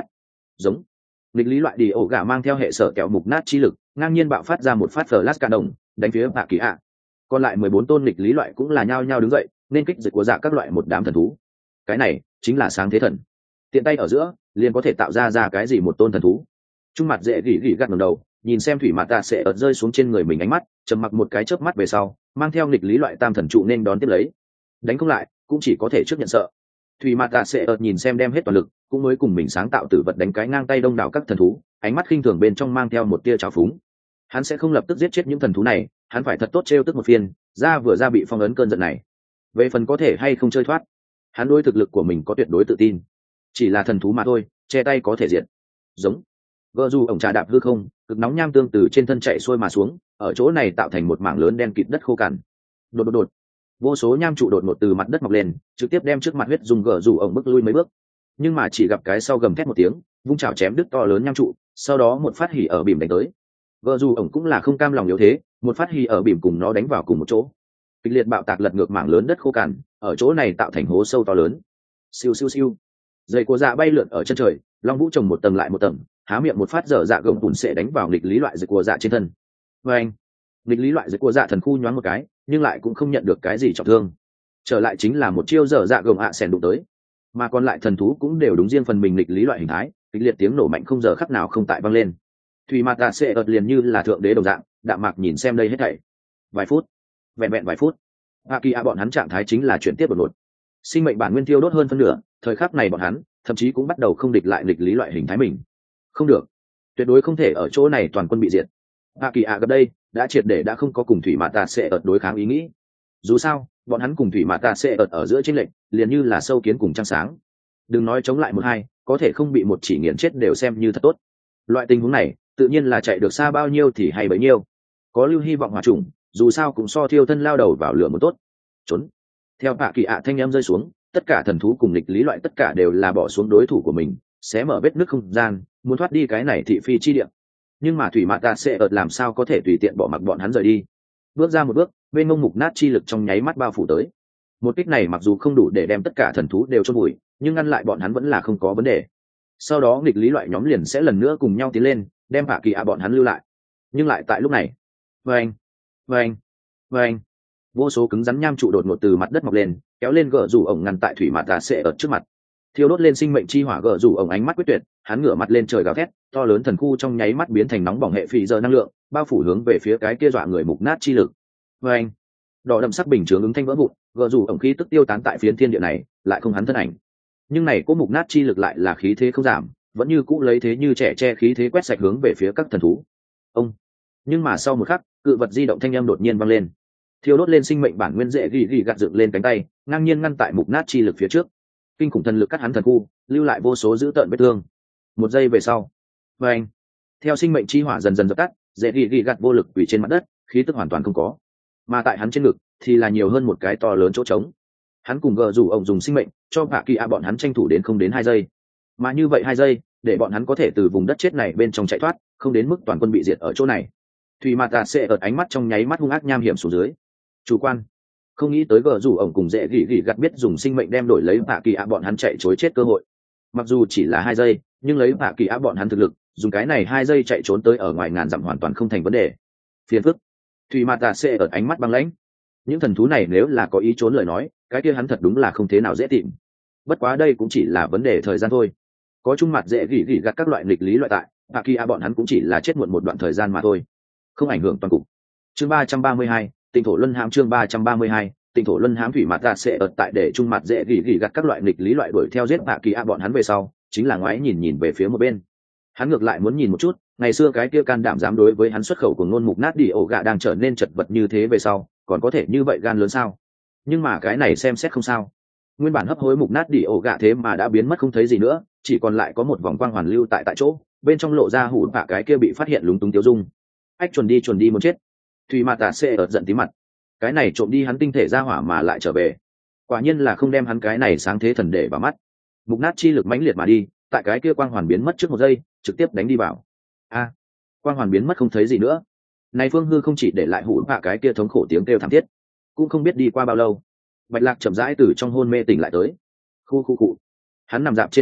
Giống. Nghịch lý loại đi ổ gà mang theo hệ sở kẹo mục nát chi lực, ngang nhiên bạo phát ra một phát flash ca đồng, đánh phía Bạ Kỳ ạ. Còn lại mười bốn tôn nghịch lý loại cũng là nhao nhao đứng dậy, nên kích dịch của dạ các loại một đám thần thú. Cái này chính là sáng thế thần. Tiện tay ở giữa, liền có thể tạo ra ra cái gì một tôn thần thú. Trung mặt dễ gỉ gỉ gật ngẩng đầu, nhìn xem thủy mạt tạ sẽ ợt rơi xuống trên người mình, ánh mắt trầm mặc một cái chớp mắt về sau, mang theo nghịch lý loại tam thần trụ nên đón tiếp lấy. Đánh không lại, cũng chỉ có thể trước nhận sợ. Thủy mạt tạ sẽ ợt nhìn xem đem hết toàn lực, cũng mới cùng mình sáng tạo tử vật đánh cái ngang tay đông đảo các thần thú, ánh mắt khinh thường bên trong mang theo một tia trào phúng. Hắn sẽ không lập tức giết chết những thần thú này, hắn phải thật tốt trêu tức một phiên, ra vừa ra bị phong ấn cơn giận này. Về phần có thể hay không chơi thoát, hắn đối thực lực của mình có tuyệt đối tự tin. Chỉ là thần thú mà thôi, che tay có thể diệt. Giống. Gờ dù ổng trà đạp hư không, cực nóng nham tương từ trên thân chạy xuôi mà xuống, ở chỗ này tạo thành một mảng lớn đen kịt đất khô cằn. Đột đột đột. Vô số nham trụ đột ngột từ mặt đất mọc lên, trực tiếp đem trước mặt huyết dùng gờ dù ổng bước lui mấy bước. Nhưng mà chỉ gặp cái sau gầm thét một tiếng, vung chảo chém đứt to lớn nham trụ, sau đó một phát hỉ ở bìm đánh tới. Gờ dù ổng cũng là không cam lòng yếu thế, một phát hỉ ở bìm cùng nó đánh vào cùng một chỗ. Kịch liệt bạo tạc lật ngược mảng lớn đất khô cằn, ở chỗ này tạo thành hố sâu to lớn. Siêu siêu siêu. Dây của dạ bay lượn ở chân trời, long vũ trồng một tầng lại một tầng, há miệng một phát dở dạ gồng bùn sẽ đánh vào nghịch lý loại dây của dạ trên thân. Và anh, nghịch lý loại dây của dạ thần khu nhoáng một cái, nhưng lại cũng không nhận được cái gì trọng thương. Trở lại chính là một chiêu dở dạ gồng ạ à sèn đụng tới, mà còn lại thần thú cũng đều đúng riêng phần mình nghịch lý loại hình thái, kịch liệt tiếng nổ mạnh không giờ khắc nào không tại vang lên. Thủy mặt tạ sẽ ợt liền như là thượng đế đồng dạng, đạm mạc nhìn xem đây hết thảy. Vài phút, vẹn vẹn vài phút, Hạ Kỳ A bọn hắn trạng thái chính là chuyển tiếp đột ngột. Sinh mệnh bản nguyên tiêu đốt hơn phân nửa, thời khắc này bọn hắn thậm chí cũng bắt đầu không địch lại nghịch lý loại hình thái mình. Không được, tuyệt đối không thể ở chỗ này toàn quân bị diệt. Hạ Kỳ A gặp đây đã triệt để đã không có cùng thủy mã tạ sẽ ợt đối kháng ý nghĩ. Dù sao, bọn hắn cùng thủy mã tạ sẽ ợt ở giữa chênh lệch, liền như là sâu kiến cùng trăng sáng. Đừng nói chống lại một hai, có thể không bị một chỉ nghiền chết đều xem như thật tốt. Loại tình huống này, tự nhiên là chạy được xa bao nhiêu thì hay bấy nhiêu. Có lưu hy vọng hòa trùng, dù sao cũng so thiêu thân lao đầu vào lửa một tốt. Trốn. Theo Hạ Kỳ ạ thanh em rơi xuống, tất cả thần thú cùng nghịch lý loại tất cả đều là bỏ xuống đối thủ của mình, xé mở vết nứt không gian, muốn thoát đi cái này thị phi chi địa. Nhưng mà thủy mã tạ sẽ ợt làm sao có thể tùy tiện bỏ mặc bọn hắn rời đi. Bước ra một bước, bên mông mục nát chi lực trong nháy mắt bao phủ tới. Một kích này mặc dù không đủ để đem tất cả thần thú đều chôn vùi, nhưng ngăn lại bọn hắn vẫn là không có vấn đề. Sau đó nghịch lý loại nhóm liền sẽ lần nữa cùng nhau tiến lên, đem Hạ Kỳ ạ bọn hắn lưu lại. Nhưng lại tại lúc này, vâng, vâng, vâng, vô số cứng rắn nham trụ đột ngột từ mặt đất mọc lên, kéo lên gờ rủ ổng ngăn tại thủy mã tạ sẽ ợt trước mặt. Thiêu đốt lên sinh mệnh chi hỏa gờ rủ ổng ánh mắt quyết tuyệt, hắn ngửa mặt lên trời gào thét, to lớn thần khu trong nháy mắt biến thành nóng bỏng hệ phì giờ năng lượng, bao phủ hướng về phía cái kia dọa người mục nát chi lực. Vâng, đỏ đậm sắc bình chướng ứng thanh vỡ vụn, gờ rủ ổng khí tức tiêu tán tại phiến thiên địa này, lại không hắn thân ảnh. Nhưng này cố mục nát chi lực lại là khí thế không giảm, vẫn như cũ lấy thế như trẻ che khí thế quét sạch hướng về phía các thần thú. Ông. Nhưng mà sau một khắc, cự vật di động thanh âm đột nhiên vang lên. Thiêu đốt lên sinh mệnh bản nguyên dễ gỉ gỉ gạt dựng lên cánh tay, ngang nhiên ngăn tại mục nát chi lực phía trước. Kinh khủng thần lực cắt hắn thần khu, lưu lại vô số dữ tợn vết thương. Một giây về sau, vâng, theo sinh mệnh chi hỏa dần dần dập tắt, dễ gỉ gỉ gạt vô lực quỳ trên mặt đất, khí tức hoàn toàn không có. Mà tại hắn trên ngực thì là nhiều hơn một cái to lớn chỗ trống. Hắn cùng gờ rủ ổng dùng sinh mệnh cho Hạ Kỳ A bọn hắn tranh thủ đến không đến hai giây. Mà như vậy hai giây, để bọn hắn có thể từ vùng đất chết này bên trong chạy thoát, không đến mức toàn quân bị diệt ở chỗ này. Thủy mạt tạ sẽ ợt ánh mắt trong nháy mắt hung ác nham hiểm xuống dưới. Chủ quan, không nghĩ tới gờ rủ ổng cùng dễ gỉ gỉ gặt biết dùng sinh mệnh đem đổi lấy Hạ Kỳ A bọn hắn chạy trối chết cơ hội. Mặc dù chỉ là hai giây, nhưng lấy Hạ Kỳ A bọn hắn thực lực, dùng cái này hai giây chạy trốn tới ở ngoài ngàn dặm hoàn toàn không thành vấn đề. Phiền phức. Thủy mạt tạ sẽ ợt ánh mắt băng lãnh. Những thần thú này nếu là có ý trốn lời nói, cái kia hắn thật đúng là không thế nào dễ tìm. Bất quá đây cũng chỉ là vấn đề thời gian thôi. Có chung mặt dễ gỉ gỉ gặt các loại nghịch lý loại tại, Hạ Kỳ A bọn hắn cũng chỉ là chết muộn một đoạn thời gian mà thôi, không ảnh hưởng toàn cục. Chương ba trăm ba mươi hai, Tịnh thổ luân hãm. Chương ba trăm ba mươi hai, Tịnh thổ luân hãm. Thủy mạt tạ sẽ ợt tại để chung mặt dễ gỉ gỉ gặt các loại nghịch lý loại đuổi theo giết Hạ Kỳ A bọn hắn về sau, chính là ngoái nhìn nhìn về phía một bên. Hắn ngược lại muốn nhìn một chút, ngày xưa cái kia can đảm dám đối với hắn xuất khẩu của ngôn mục nát đi ổ gạ đang trở nên chật vật như thế về sau, còn có thể như vậy gan lớn sao? Nhưng mà cái này xem xét không sao. Nguyên bản hấp hối mục nát đi ổ gạ thế mà đã biến mất không thấy gì nữa, chỉ còn lại có một vòng quang hoàn lưu tại tại chỗ, bên trong lộ ra hủ bạ cái kia bị phát hiện lúng túng tiêu dung. Ách chuẩn đi chuẩn đi muốn chết. Thủy mạt tạ sẽ ợt giận tí mặt. Cái này trộm đi hắn tinh thể ra hỏa mà lại trở về, quả nhiên là không đem hắn cái này sáng thế thần để vào mắt. Mục nát chi lực mãnh liệt mà đi, tại cái kia quang hoàn biến mất trước một giây, trực tiếp đánh đi vào. A, quang hoàn biến mất không thấy gì nữa. Này Phương Hư không chỉ để lại hủ bạ cái kia thống khổ tiếng kêu thảm thiết, cũng không biết đi qua bao lâu, Bạch Lạc chậm rãi từ trong hôn mê tỉnh lại tới. Khu khu cụ, hắn nằm dạp trên mặt đất,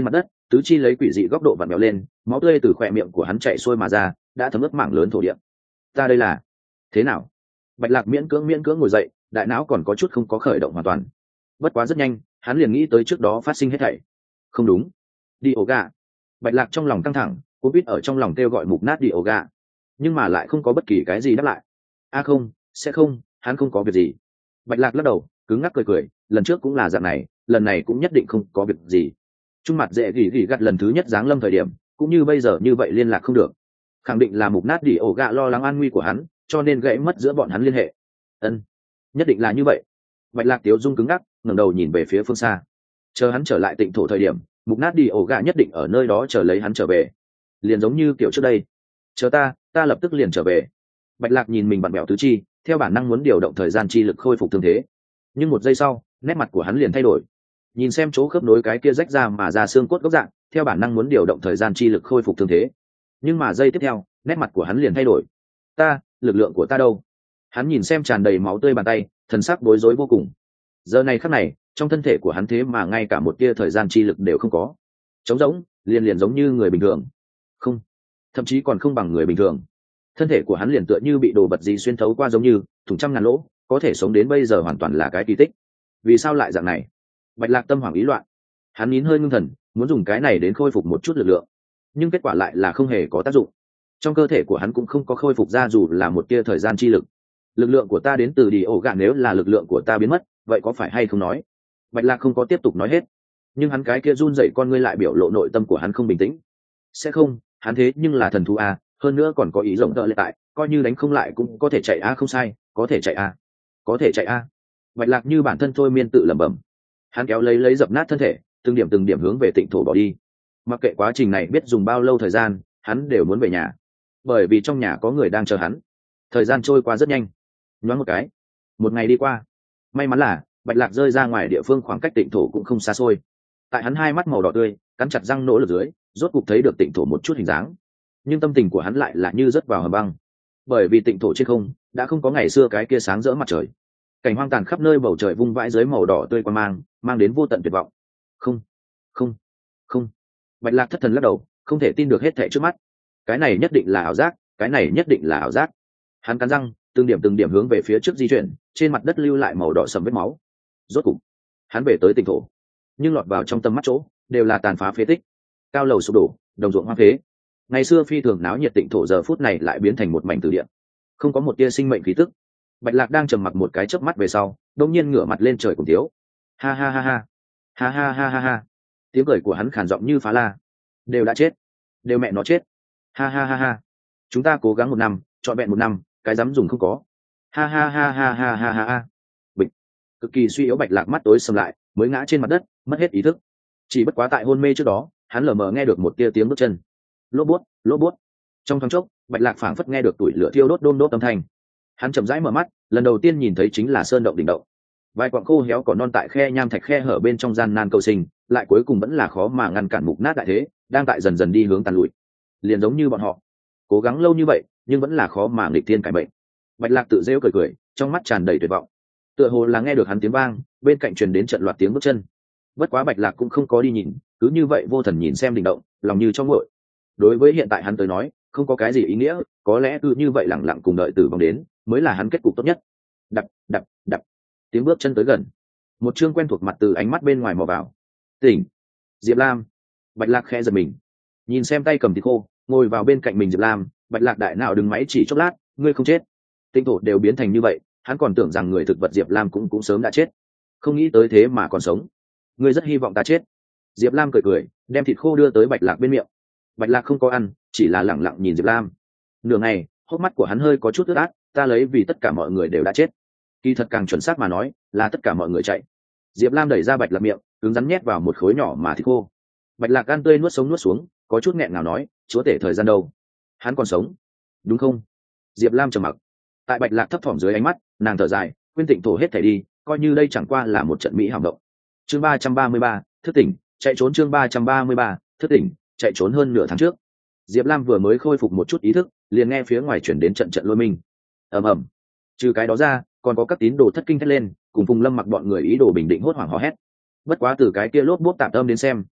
tứ chi lấy quỷ dị góc độ vặn vẹo lên, máu tươi từ khỏe miệng của hắn chảy xuôi mà ra, đã thấm ướt mảng lớn thổ địa. Ta đây là thế nào? Bạch Lạc miễn cưỡng miễn cưỡng ngồi dậy, đại não còn có chút không có khởi động hoàn toàn. Bất quá rất nhanh, hắn liền nghĩ tới trước đó phát sinh hết thảy. Không đúng, đi ổ gà. Bạch Lạc trong lòng căng thẳng, cô biết ở trong lòng kêu gọi mục nát đi ổ gà, nhưng mà lại không có bất kỳ cái gì đáp lại. A không, sẽ không, hắn không có việc gì. Bạch Lạc lắc đầu, cứng ngắc cười cười, lần trước cũng là dạng này, lần này cũng nhất định không có việc gì. Trung mặt dễ gỉ gỉ gặt lần thứ nhất giáng lâm thời điểm, cũng như bây giờ như vậy liên lạc không được, khẳng định là mục nát đi ổ gà lo lắng an nguy của hắn, cho nên gãy mất giữa bọn hắn liên hệ. Ân, nhất định là như vậy. Bạch Lạc tiếu dung cứng ngắc, ngẩng đầu nhìn về phía phương xa. Chờ hắn trở lại Tịnh thổ thời điểm, mục nát đi ổ gà nhất định ở nơi đó chờ lấy hắn trở về, liền giống như kiểu trước đây. Chờ ta, ta lập tức liền trở về. Bạch Lạc nhìn mình bạn bèo tứ chi, theo bản năng muốn điều động thời gian chi lực khôi phục thương thế, nhưng một giây sau, nét mặt của hắn liền thay đổi. Nhìn xem chỗ khớp nối cái kia rách ra mà ra xương cốt gốc dạng, theo bản năng muốn điều động thời gian chi lực khôi phục thương thế, nhưng mà giây tiếp theo, nét mặt của hắn liền thay đổi. Ta, lực lượng của ta đâu? Hắn nhìn xem tràn đầy máu tươi bàn tay, thần sắc bối rối vô cùng. Giờ này khắc này, trong thân thể của hắn thế mà ngay cả một tia thời gian chi lực đều không có, trống rỗng, liền liền giống như người bình thường. Không, thậm chí còn không bằng người bình thường. Thân thể của hắn liền tựa như bị đồ vật gì xuyên thấu qua, giống như thủng trăm ngàn lỗ, có thể sống đến bây giờ hoàn toàn là cái kỳ tích. Vì sao lại dạng này? Bạch Lạc tâm hoảng ý loạn. Hắn nín hơi ngưng thần, muốn dùng cái này đến khôi phục một chút lực lượng, nhưng kết quả lại là không hề có tác dụng. Trong cơ thể của hắn cũng không có khôi phục ra dù là một tia thời gian chi lực. Lực lượng của ta đến từ đi ổ gạn, nếu là lực lượng của ta biến mất, vậy có phải hay không nói? Bạch Lạc không có tiếp tục nói hết, nhưng hắn cái kia run rẩy con ngươi lại biểu lộ nội tâm của hắn không bình tĩnh. Sẽ không, hắn thế nhưng là thần thú a, hơn nữa còn có ý rộng tợ lệ tại, coi như đánh không lại cũng có thể chạy a, không sai, có thể chạy a, có thể chạy a. Bạch Lạc như bản thân thôi miên tự lẩm bẩm. Hắn kéo lấy lấy dập nát thân thể, từng điểm từng điểm hướng về Tịnh thổ bỏ đi. Mặc kệ quá trình này biết dùng bao lâu thời gian, hắn đều muốn về nhà, bởi vì trong nhà có người đang chờ hắn. Thời gian trôi qua rất nhanh, nhoáng một cái, một ngày đi qua. May mắn là Bạch Lạc rơi ra ngoài địa phương khoảng cách Tịnh thổ cũng không xa xôi. Tại hắn hai mắt màu đỏ tươi, cắn chặt răng nỗ lực dưới, rốt cục thấy được Tịnh thổ một chút hình dáng. Nhưng tâm tình của hắn lại là như rớt vào hầm băng, bởi vì Tịnh thổ trên không đã không có ngày xưa cái kia sáng rỡ mặt trời. Cảnh hoang tàn khắp nơi, bầu trời vung vãi dưới màu đỏ tươi qua mang mang đến vô tận tuyệt vọng. Không, không, không. Bạch Lạc thất thần lắc đầu, không thể tin được hết thảy trước mắt. Cái này nhất định là ảo giác, cái này nhất định là ảo giác. Hắn cắn răng, từng điểm từng điểm hướng về phía trước di chuyển, trên mặt đất lưu lại màu đỏ sẫm vết máu. Rốt cục, hắn về tới Tịnh thổ, nhưng lọt vào trong tầm mắt chỗ đều là tàn phá phế tích, cao lầu sụp đổ, đồng ruộng hoang phế. Ngày xưa phi thường náo nhiệt Tịnh thổ giờ phút này lại biến thành một mảnh tử địa, không có một tia sinh mệnh khí tức. Bạch Lạc đang trầm mặc một cái chớp mắt về sau, đột nhiên ngửa mặt lên trời cùng tiếu. Ha ha ha ha, ha ha ha ha ha. Tiếng cười của hắn khàn giọng như phá la. Đều đã chết, đều mẹ nó chết. Ha ha ha ha. Chúng ta cố gắng một năm, trọn vẹn một năm, cái dám dùng không có. Ha ha ha ha ha ha ha ha. Bịch. Cực kỳ suy yếu Bạch Lạc mắt tối sầm lại, mới ngã trên mặt đất, mất hết ý thức. Chỉ bất quá tại hôn mê trước đó, hắn lờ mờ nghe được một tia tiếng bước chân. Lốp bút, lốp bút. Trong thoáng chốc, Bạch Lạc phảng phất nghe được tuổi lửa thiêu đốt đôm đốt âm thanh. Hắn chậm rãi mở mắt, lần đầu tiên nhìn thấy chính là sơn động đỉnh động. Vài quặng khô héo cỏ non tại khe nham thạch khe hở bên trong gian nan cầu sinh, lại cuối cùng vẫn là khó mà ngăn cản mục nát đại thế, đang tại dần dần đi hướng tàn lụi. Liền giống như bọn họ, cố gắng lâu như vậy, nhưng vẫn là khó mà nghịch thiên cải bệnh. Bạch Lạc tự rêu cười cười, trong mắt tràn đầy tuyệt vọng. Tựa hồ là nghe được hắn tiếng vang, bên cạnh truyền đến trận loạt tiếng bước chân. Bất quá Bạch Lạc cũng không có đi nhìn, cứ như vậy vô thần nhìn xem đỉnh động, lòng như trong nguội. Đối với hiện tại hắn tới nói, không có cái gì ý nghĩa, có lẽ cứ như vậy lặng lặng cùng đợi tử vong đến, mới là hắn kết cục tốt nhất. Đập, đập, đập. Tiếng bước chân tới gần, một chương quen thuộc mặt từ ánh mắt bên ngoài mò vào. Tỉnh, Diệp Lam. Bạch Lạc khẽ giật mình, nhìn xem tay cầm thịt khô ngồi vào bên cạnh mình Diệp Lam. Bạch Lạc đại não đừng máy chỉ chốc lát, ngươi không chết. Tinh thổ đều biến thành như vậy, hắn còn tưởng rằng người thực vật Diệp Lam cũng cũng sớm đã chết, không nghĩ tới thế mà còn sống. Ngươi rất hy vọng ta chết. Diệp Lam cười cười, đem thịt khô đưa tới Bạch Lạc bên miệng. Bạch Lạc không có ăn, chỉ là lẳng lặng nhìn Diệp Lam. Nửa ngày, hốc mắt của hắn hơi có chút ướt át. Ta lấy vì tất cả mọi người đều đã chết, kỳ thật càng chuẩn xác mà nói là tất cả mọi người chạy. Diệp Lam đẩy ra Bạch Lạc miệng, cứng rắn nhét vào một khối nhỏ mà thịt khô. Bạch Lạc ăn tươi nuốt sống nuốt xuống, có chút nghẹn ngào nói, chúa tể thời gian đâu? Hắn còn sống, đúng không? Diệp Lam trầm mặc. Tại Bạch Lạc thấp thỏm dưới ánh mắt, nàng thở dài, quên Tịnh thổ hết thảy đi, coi như đây chẳng qua là một trận mỹ hảo động. Chương ba trăm ba mươi ba, thức tỉnh, chạy trốn. Chương ba trăm ba mươi ba, thức tỉnh, chạy trốn. Hơn nửa tháng trước, Diệp Lam vừa mới khôi phục một chút ý thức, liền nghe phía ngoài chuyển đến trận trận lôi minh. Ầm ầm. Trừ cái đó ra, còn có các tín đồ thất kinh thét lên, cùng Phùng Lâm mặc bọn người ý đồ bình định hốt hoảng hò hét. Bất quá từ cái kia lốp bốp tạm tâm đến xem,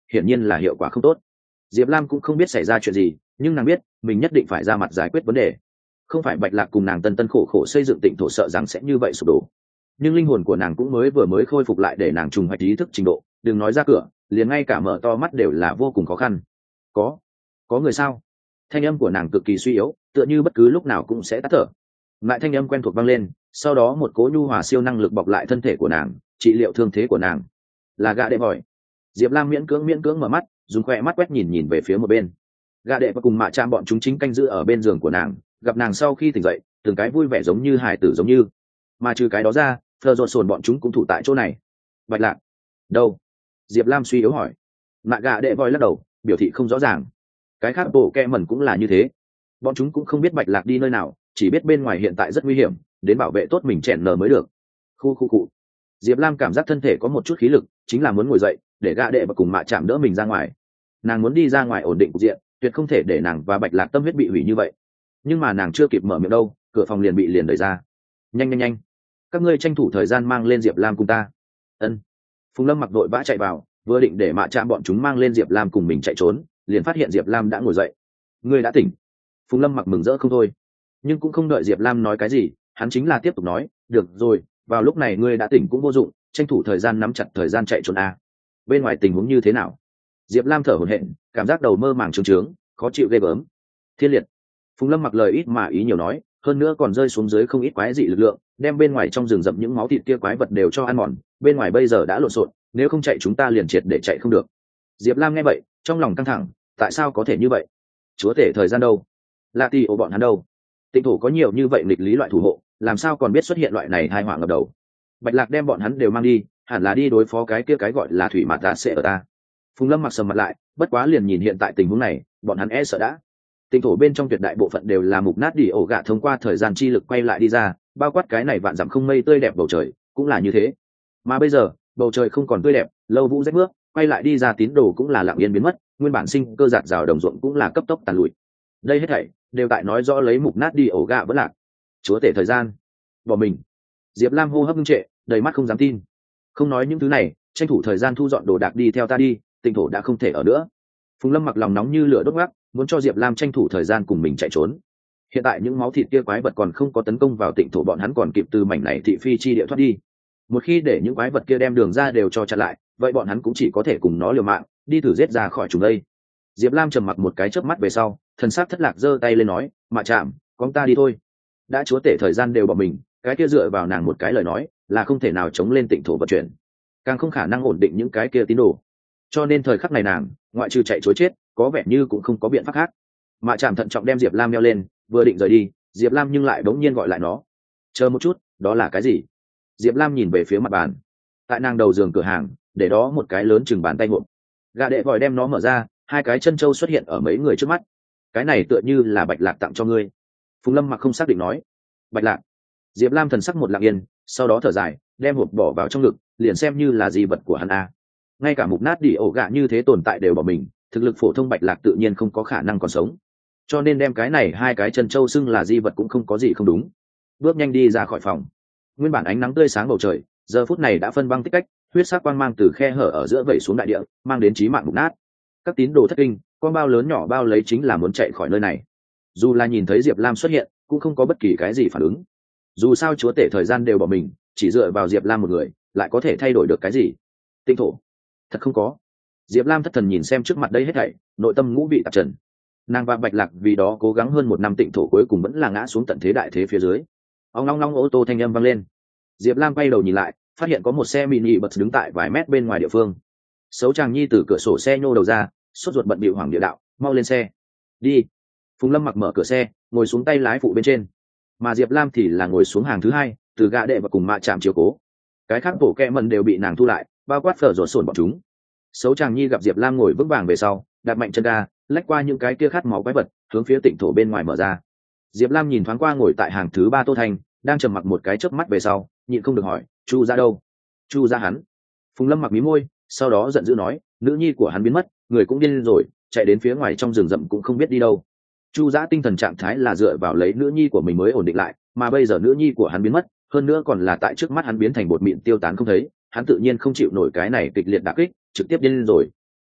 hiển nhiên là hiệu quả không tốt. Diệp Lam cũng không biết xảy ra chuyện gì, nhưng nàng biết mình nhất định phải ra mặt giải quyết vấn đề. Không phải Bạch Lạc cùng nàng tân tân khổ khổ xây dựng Tịnh Thổ sợ rằng sẽ như vậy sụp đổ, nhưng linh hồn của nàng cũng mới vừa mới khôi phục lại để nàng trùng hoạch ý thức trình độ, đừng nói ra cửa, liền ngay cả mở to mắt đều là vô cùng khó khăn. Có, có người sao? Thanh âm của nàng cực kỳ suy yếu, tựa như bất cứ lúc nào cũng sẽ tắt thở. Lại thanh âm quen thuộc vang lên, sau đó một cỗ nhu hòa siêu năng lực bọc lại thân thể của nàng, trị liệu thương thế của nàng. Là gã đệ vòi. Diệp Lam miễn cưỡng miễn cưỡng mở mắt, dùng khỏe mắt quét nhìn nhìn về phía một bên. Gã đệ và cùng mạ chạm bọn chúng chính canh giữ ở bên giường của nàng, gặp nàng sau khi tỉnh dậy, từng cái vui vẻ giống như hải tử giống như. Mà trừ cái đó ra, Phờ Rột Sồn bọn chúng cũng thủ tại chỗ này. Bạch Lạc đâu? Diệp Lam suy yếu hỏi. Mạ gã đệ vòi lắc đầu, biểu thị không rõ ràng. Cái khác bộ kẹ mẩn cũng là như thế, bọn chúng cũng không biết Bạch Lạc đi nơi nào, chỉ biết bên ngoài hiện tại rất nguy hiểm, đến bảo vệ tốt mình chèn nở mới được. Khu khu cụ. Diệp Lam cảm giác thân thể có một chút khí lực, chính là muốn ngồi dậy để gã đệ và cùng mạ chạm đỡ mình ra ngoài. Nàng muốn đi ra ngoài ổn định cục diện, tuyệt không thể để nàng và Bạch Lạc tâm huyết bị hủy như vậy. Nhưng mà nàng chưa kịp mở miệng đâu, cửa phòng liền bị liền đẩy ra. Nhanh nhanh nhanh, các ngươi tranh thủ thời gian mang lên Diệp Lam cùng ta. Ân. Phùng Lâm mặc đội vã chạy vào, vừa định để mạ chạm bọn chúng mang lên Diệp Lam cùng mình chạy trốn, liền phát hiện Diệp Lam đã ngồi dậy. Ngươi đã tỉnh. Phùng Lâm mặc mừng rỡ không thôi, nhưng cũng không đợi Diệp Lam nói cái gì, hắn chính là tiếp tục nói, được rồi, vào lúc này ngươi đã tỉnh cũng vô dụng, tranh thủ thời gian nắm chặt thời gian chạy trốn a. Bên ngoài tình huống như thế nào? Diệp Lam thở hổn hển, cảm giác đầu mơ màng trướng trướng, khó chịu ghê gớm. Thiên liệt. Phùng Lâm mặc lời ít mà ý nhiều nói, hơn nữa còn rơi xuống dưới không ít quái dị lực lượng, đem bên ngoài trong rừng rậm những máu thịt kia quái vật đều cho ăn mòn, bên ngoài bây giờ đã lộn xộn, nếu không chạy chúng ta liền triệt để chạy không được. Diệp Lam nghe vậy, trong lòng căng thẳng, tại sao có thể như vậy? Chúa tể thời gian đâu? Lạ Tì ổ bọn hắn đâu? Tịnh Thổ có nhiều như vậy nghịch lý loại thủ hộ, làm sao còn biết xuất hiện loại này tai họa ngập đầu? Bạch Lạc đem bọn hắn đều mang đi, hẳn là đi đối phó cái kia cái gọi là thủy mạt tạ sẽ ở ta. Phùng Lâm mặc sầm mặt lại, bất quá liền nhìn hiện tại tình huống này, bọn hắn e sợ đã. Tịnh Thổ bên trong tuyệt đại bộ phận đều là mục nát đi ổ gạ thông qua thời gian chi lực quay lại đi ra, bao quát cái này vạn dặm không mây tươi đẹp bầu trời, cũng là như thế. Mà bây giờ, bầu trời không còn tươi đẹp, lâu vũ rách mướt, quay lại đi ra tín đồ cũng là lặng yên biến mất, nguyên bản sinh cơ giạt rào đồng ruộng cũng là cấp tốc tàn lụi. Đây hết thảy đều tại nói rõ lấy mục nát đi ổ gạ vẫn lạc. Chúa tể thời gian, bỏ mình. Diệp Lam hô hấp ngưng trệ, đầy mắt không dám tin. Không nói những thứ này, tranh thủ thời gian thu dọn đồ đạc đi theo ta đi, Tịnh Thổ đã không thể ở nữa. Phùng Lâm mặc lòng nóng như lửa đốt ngắc, muốn cho Diệp Lam tranh thủ thời gian cùng mình chạy trốn. Hiện tại những máu thịt kia quái vật còn không có tấn công vào Tịnh Thổ, bọn hắn còn kịp từ mảnh này thị phi chi địa thoát đi. Một khi để những quái vật kia đem đường ra đều cho chặn lại, vậy bọn hắn cũng chỉ có thể cùng nó liều mạng, đi thử giết ra khỏi chúng đây. Diệp Lam trầm mặc một cái chớp mắt về sau, thần sắc thất lạc giơ tay lên nói, "Mạ Trạm, con ta đi thôi." Đã chúa tể thời gian đều bỏ mình, cái kia dựa vào nàng một cái lời nói, là không thể nào chống lên Tịnh Thổ vận chuyển, càng không khả năng ổn định những cái kia tín đồ. Cho nên thời khắc này nàng, ngoại trừ chạy trối chết, có vẻ như cũng không có biện pháp khác. Mạ Trạm thận trọng đem Diệp Lam đeo lên, vừa định rời đi, Diệp Lam nhưng lại bỗng nhiên gọi lại nó. "Chờ một chút, đó là cái gì?" Diệp Lam nhìn về phía mặt bàn. Tại nàng đầu giường cửa hàng, để đó một cái lớn chừng bàn tay hộp. Gã đệ vòi đem nó mở ra, hai cái chân trâu xuất hiện ở mấy người trước mắt. "Cái này tựa như là Bạch Lạc tặng cho ngươi." Phùng Lâm mặc không xác định nói. "Bạch Lạc?" Diệp Lam thần sắc một lặng yên, sau đó thở dài, đem hộp bỏ vào trong ngực, liền xem như là di vật của hắn a. Ngay cả mục nát đi ổ gạ như thế tồn tại đều bỏ mình, thực lực phổ thông Bạch Lạc tự nhiên không có khả năng còn sống. Cho nên đem cái này hai cái chân trâu xưng là di vật cũng không có gì không đúng. Bước nhanh đi ra khỏi phòng. Nguyên bản ánh nắng tươi sáng bầu trời, giờ phút này đã phân băng tích cách, huyết sắc quang mang từ khe hở ở giữa vẩy xuống đại địa, mang đến chí mạng mục nát. Các tín đồ thất kinh, con bao lớn nhỏ bao lấy chính là muốn chạy khỏi nơi này. Dù là nhìn thấy Diệp Lam xuất hiện, cũng không có bất kỳ cái gì phản ứng. Dù sao chúa tể thời gian đều bỏ mình, chỉ dựa vào Diệp Lam một người, lại có thể thay đổi được cái gì? Tịnh Thổ, thật không có. Diệp Lam thất thần nhìn xem trước mặt đây hết thảy, nội tâm ngũ vị tạp trần. Nàng và Bạch Lạc vì đó cố gắng hơn một năm, Tịnh Thổ cuối cùng vẫn là ngã xuống tận thế đại thế phía dưới. Ông long long ô tô thanh âm vang lên. Diệp Lam quay đầu nhìn lại, phát hiện có một xe mini bus đứng tại vài mét bên ngoài địa phương. Sấu Tràng Nhi từ cửa sổ xe nhô đầu ra, sốt ruột bận bịu hoảng địa đạo, "Mau lên xe." "Đi." Phùng Lâm mặc mở cửa xe, ngồi xuống tay lái phụ bên trên, mà Diệp Lam thì là ngồi xuống hàng thứ hai, từ gã đệ và cùng Mạ Trạm chiếu cố. Cái khác bộ kẹ mần đều bị nàng thu lại, bao quát Phở Rột Sồn bọn chúng. Sấu Tràng Nhi gặp Diệp Lam ngồi vững vàng về sau, đạp mạnh chân ga, lách qua những cái kia khát máu quái vật, hướng phía Tịnh Thổ bên ngoài mở ra. Diệp Lam nhìn thoáng qua ngồi tại hàng thứ ba Tô Thanh, đang trầm mặc một cái chớp mắt về sau, nhịn không được hỏi, "Chu gia đâu?" "Chu gia hắn." Phùng Lâm mặc mí môi, sau đó giận dữ nói, "Nữ nhi của hắn biến mất, người cũng điên rồi, chạy đến phía ngoài trong rừng rậm cũng không biết đi đâu." Chu Dã tinh thần trạng thái là dựa vào lấy nữ nhi của mình mới ổn định lại, mà bây giờ nữ nhi của hắn biến mất, hơn nữa còn là tại trước mắt hắn biến thành bột mịn tiêu tán không thấy, hắn tự nhiên không chịu nổi cái này kịch liệt đả kích, trực tiếp điên rồi.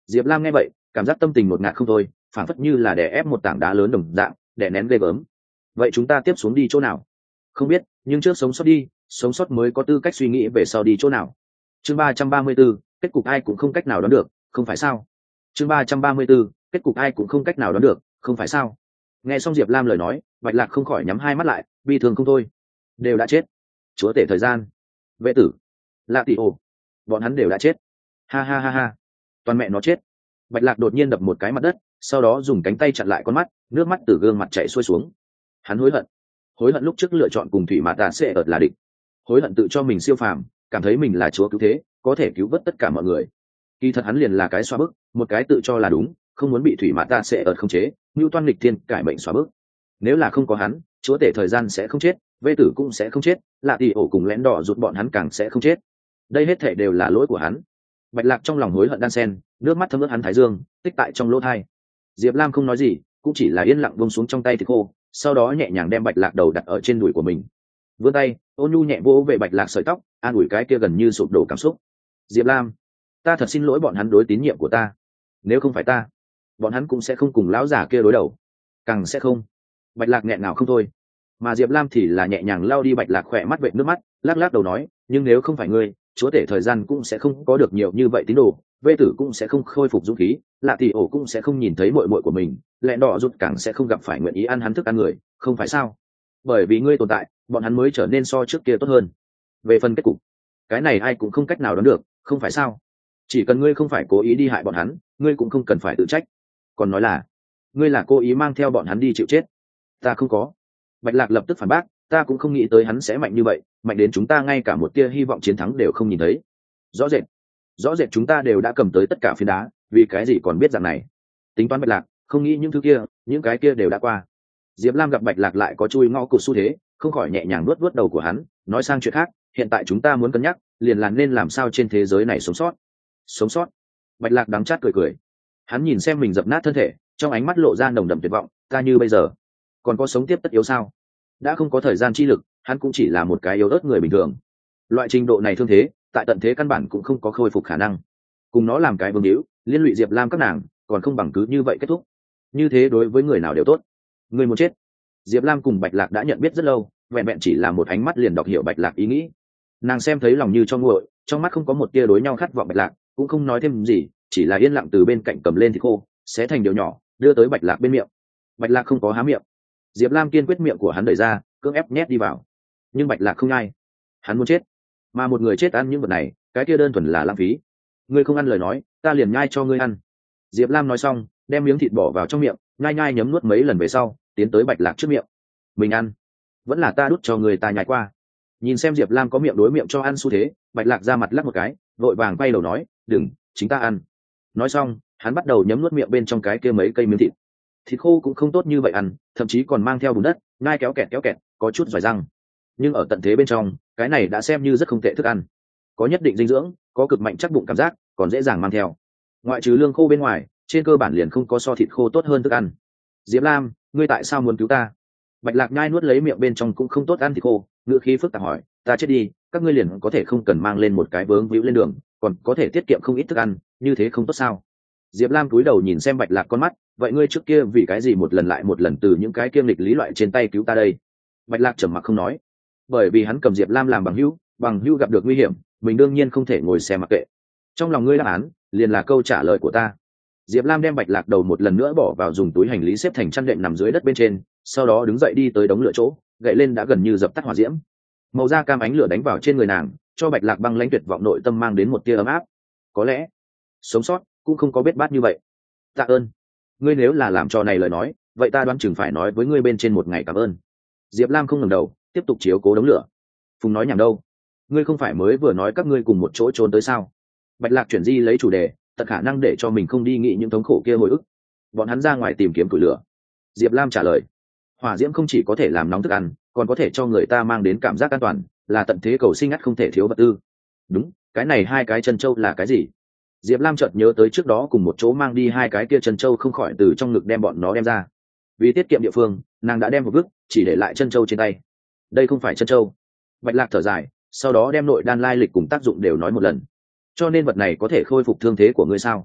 Diệp Lam nghe vậy cảm giác tâm tình ngột ngạt không thôi, phản phất như là đè ép một tảng đá lớn đồng dạng, đè nén ghê gớm. Vậy chúng ta tiếp xuống đi chỗ nào? Không biết, nhưng trước sống sót đi, sống sót mới có tư cách suy nghĩ về sau đi chỗ nào. Chương ba trăm ba mươi 34, kết cục ai cũng không cách nào đoán được, không phải sao? Chương ba trăm ba mươi 34, kết cục ai cũng không cách nào đoán được, không phải sao? Nghe xong Diệp Lam lời nói, Bạch Lạc không khỏi nhắm hai mắt lại, bi thường không thôi. Đều đã chết. Chúa tể thời gian, vệ tử, Lạ Tỷ Ổ, bọn hắn đều đã chết. Ha ha ha ha. Toàn mẹ nó chết. Bạch Lạc đột nhiên đập một cái mặt đất, sau đó dùng cánh tay chặn lại con mắt, nước mắt từ gương mặt chảy xuôi xuống. Hắn hối hận, hối hận lúc trước lựa chọn cùng Thủy Mã Tạ sẽ ở là địch, hối hận tự cho mình siêu phàm, cảm thấy mình là chúa cứu thế, có thể cứu vớt tất cả mọi người. Kỳ thật hắn liền là cái xoa bức, một cái tự cho là đúng, không muốn bị Thủy Mã Tạ sẽ ở khống chế, Nưu Toan nghịch thiên cải mệnh xoa bức. Nếu là không có hắn, chúa tể thời gian sẽ không chết, Vê Tử cũng sẽ không chết, Lạ Tỷ Ổ cùng Lén Đỏ rụt bọn hắn càng sẽ không chết. Đây hết thảy đều là lỗi của hắn. Bạch Lạc trong lòng hối hận đan sen, nước mắt thấm ướt hắn thái dương, tích tại trong lỗ tai. Diệp Lam không nói gì, cũng chỉ là yên lặng buông xuống trong tay thịt khô, sau đó nhẹ nhàng đem Bạch Lạc đầu đặt ở trên đùi của mình. Vươn tay, ôn nhu nhẹ vỗ về Bạch Lạc sợi tóc, an ủi cái kia gần như sụp đổ cảm xúc. Diệp Lam, ta thật xin lỗi bọn hắn đối tín nhiệm của ta. Nếu không phải ta, bọn hắn cũng sẽ không cùng lão già kia đối đầu, càng sẽ không. Bạch Lạc nghẹn ngào không thôi, mà Diệp Lam thì là nhẹ nhàng lau đi Bạch Lạc khỏe mắt vệt nước mắt, lắc lắc đầu nói, nhưng nếu không phải ngươi, chúa tể thời gian cũng sẽ không có được nhiều như vậy tín đồ, Vê Tử cũng sẽ không khôi phục dũng khí, Lạ Tỷ Ổ cũng sẽ không nhìn thấy muội muội của mình, Lẹn Đỏ rụt càng sẽ không gặp phải nguyện ý ăn hắn thức ăn người, không phải sao? Bởi vì ngươi tồn tại, bọn hắn mới trở nên so trước kia tốt hơn. Về phần kết cục, cái này ai cũng không cách nào đoán được, không phải sao? Chỉ cần ngươi không phải cố ý đi hại bọn hắn, ngươi cũng không cần phải tự trách. Còn nói là, ngươi là cố ý mang theo bọn hắn đi chịu chết. Ta không có. Bạch Lạc lập tức phản bác, ta cũng không nghĩ tới hắn sẽ mạnh như vậy, mạnh đến chúng ta ngay cả một tia hy vọng chiến thắng đều không nhìn thấy. Rõ rệt, rõ rệt chúng ta đều đã cầm tới tất cả phiến đá, vì cái gì còn biết rằng này? Tính toán Bạch Lạc, không nghĩ những thứ kia, những cái kia đều đã qua. Diệp Lam gặp Bạch Lạc lại có chui ngõ cụt xu thế, không khỏi nhẹ nhàng nuốt nuốt đầu của hắn, nói sang chuyện khác, hiện tại chúng ta muốn cân nhắc, liền là nên làm sao trên thế giới này sống sót. Sống sót? Bạch Lạc đắng chát cười cười. Hắn nhìn xem mình dập nát thân thể, trong ánh mắt lộ ra nồng đậm tuyệt vọng, ta như bây giờ, còn có sống tiếp tất yếu sao? Đã không có thời gian chi lực, hắn cũng chỉ là một cái yếu ớt người bình thường. Loại trình độ này thương thế, tại tận thế căn bản cũng không có khôi phục khả năng. Cùng nó làm cái vương hữu, liên lụy Diệp Lam các nàng, còn không bằng cứ như vậy kết thúc. Như thế đối với người nào đều tốt. Người muốn chết. Diệp Lam cùng Bạch Lạc đã nhận biết rất lâu, vẹn vẹn chỉ là một ánh mắt liền đọc hiểu Bạch Lạc ý nghĩ. Nàng xem thấy lòng như cho nguội, trong mắt không có một tia đối nhau khát vọng Bạch Lạc, cũng không nói thêm gì, chỉ là yên lặng từ bên cạnh cầm lên thịt khô, xé thành điều nhỏ, đưa tới Bạch Lạc bên miệng. Bạch Lạc không có há miệng. Diệp Lam kiên quyết miệng của hắn đẩy ra, cưỡng ép nhét đi vào. Nhưng Bạch Lạc không nhai. Hắn muốn chết, mà một người chết ăn những vật này, cái kia đơn thuần là lãng phí. Ngươi không ăn lời nói, ta liền nhai cho ngươi ăn. Diệp Lam nói xong, đem miếng thịt bỏ vào trong miệng, nhai nhai nhấm nuốt mấy lần về sau, tiến tới Bạch Lạc trước miệng. Mình ăn, vẫn là ta đút cho người ta nhai qua. Nhìn xem Diệp Lam có miệng đối miệng cho ăn xu thế, Bạch Lạc ra mặt lắc một cái, vội vàng quay đầu nói, đừng, chính ta ăn. Nói xong, hắn bắt đầu nhấm nuốt miệng bên trong cái kia mấy cây miếng thịt. Thịt khô cũng không tốt như vậy ăn, thậm chí còn mang theo bùn đất, ngai kéo kẹt kéo kẹt, có chút giỏi răng. Nhưng ở tận thế bên trong, cái này đã xem như rất không tệ thức ăn, có nhất định dinh dưỡng, có cực mạnh chắc bụng cảm giác, còn dễ dàng mang theo. Ngoại trừ lương khô bên ngoài, trên cơ bản liền không có so thịt khô tốt hơn thức ăn. Diệp Lam, ngươi tại sao muốn cứu ta? Bạch Lạc nhai nuốt lấy miệng bên trong cũng không tốt ăn thịt khô, ngữ khí phức tạp hỏi, ta chết đi, các ngươi liền có thể không cần mang lên một cái vướng víu lên đường, còn có thể tiết kiệm không ít thức ăn, như thế không tốt sao? Diệp Lam cúi đầu nhìn xem Bạch Lạc con mắt, vậy ngươi trước kia vì cái gì một lần lại một lần từ những cái kiêm lịch lý loại trên tay cứu ta đây? Bạch Lạc trầm mặc không nói, bởi vì hắn cầm Diệp Lam làm bằng hữu, bằng hữu gặp được nguy hiểm, mình đương nhiên không thể ngồi xem mặc kệ. Trong lòng ngươi đáp án liền là câu trả lời của ta. Diệp Lam đem Bạch Lạc đầu một lần nữa bỏ vào dùng túi hành lý xếp thành chăn đệm nằm dưới đất bên trên, sau đó đứng dậy đi tới đống lửa chỗ, gậy lên đã gần như dập tắt hỏa diễm. Màu da cam ánh lửa đánh vào trên người nàng, cho Bạch Lạc băng lãnh tuyệt vọng nội tâm mang đến một tia ấm áp. Có lẽ sống sót cũng không có bết bát như vậy. Tạ ơn. Ngươi nếu là làm trò này lời nói, vậy ta đoán chừng phải nói với ngươi bên trên một ngày cảm ơn. Diệp Lam không ngẩng đầu, tiếp tục chiếu cố đống lửa. Phùng nói nhảm đâu? Ngươi không phải mới vừa nói các ngươi cùng một chỗ trốn tới sao? Bạch Lạc chuyển di lấy chủ đề, tận khả năng để cho mình không đi nghĩ những thống khổ kia hồi ức. Bọn hắn ra ngoài tìm kiếm củi lửa. Diệp Lam trả lời, hỏa diễm không chỉ có thể làm nóng thức ăn, còn có thể cho người ta mang đến cảm giác an toàn, là tận thế cầu sinh ngắt không thể thiếu vật tư. Đúng, cái này hai cái chân châu là cái gì? Diệp Lam chợt nhớ tới trước đó cùng một chỗ mang đi hai cái kia chân châu, không khỏi từ trong ngực đem bọn nó đem ra. Vì tiết kiệm địa phương, nàng đã đem một vứt, chỉ để lại chân châu trên tay. Đây không phải chân châu. Bạch Lạc thở dài, sau đó đem nội đan lai lịch cùng tác dụng đều nói một lần. Cho nên vật này có thể khôi phục thương thế của ngươi sao?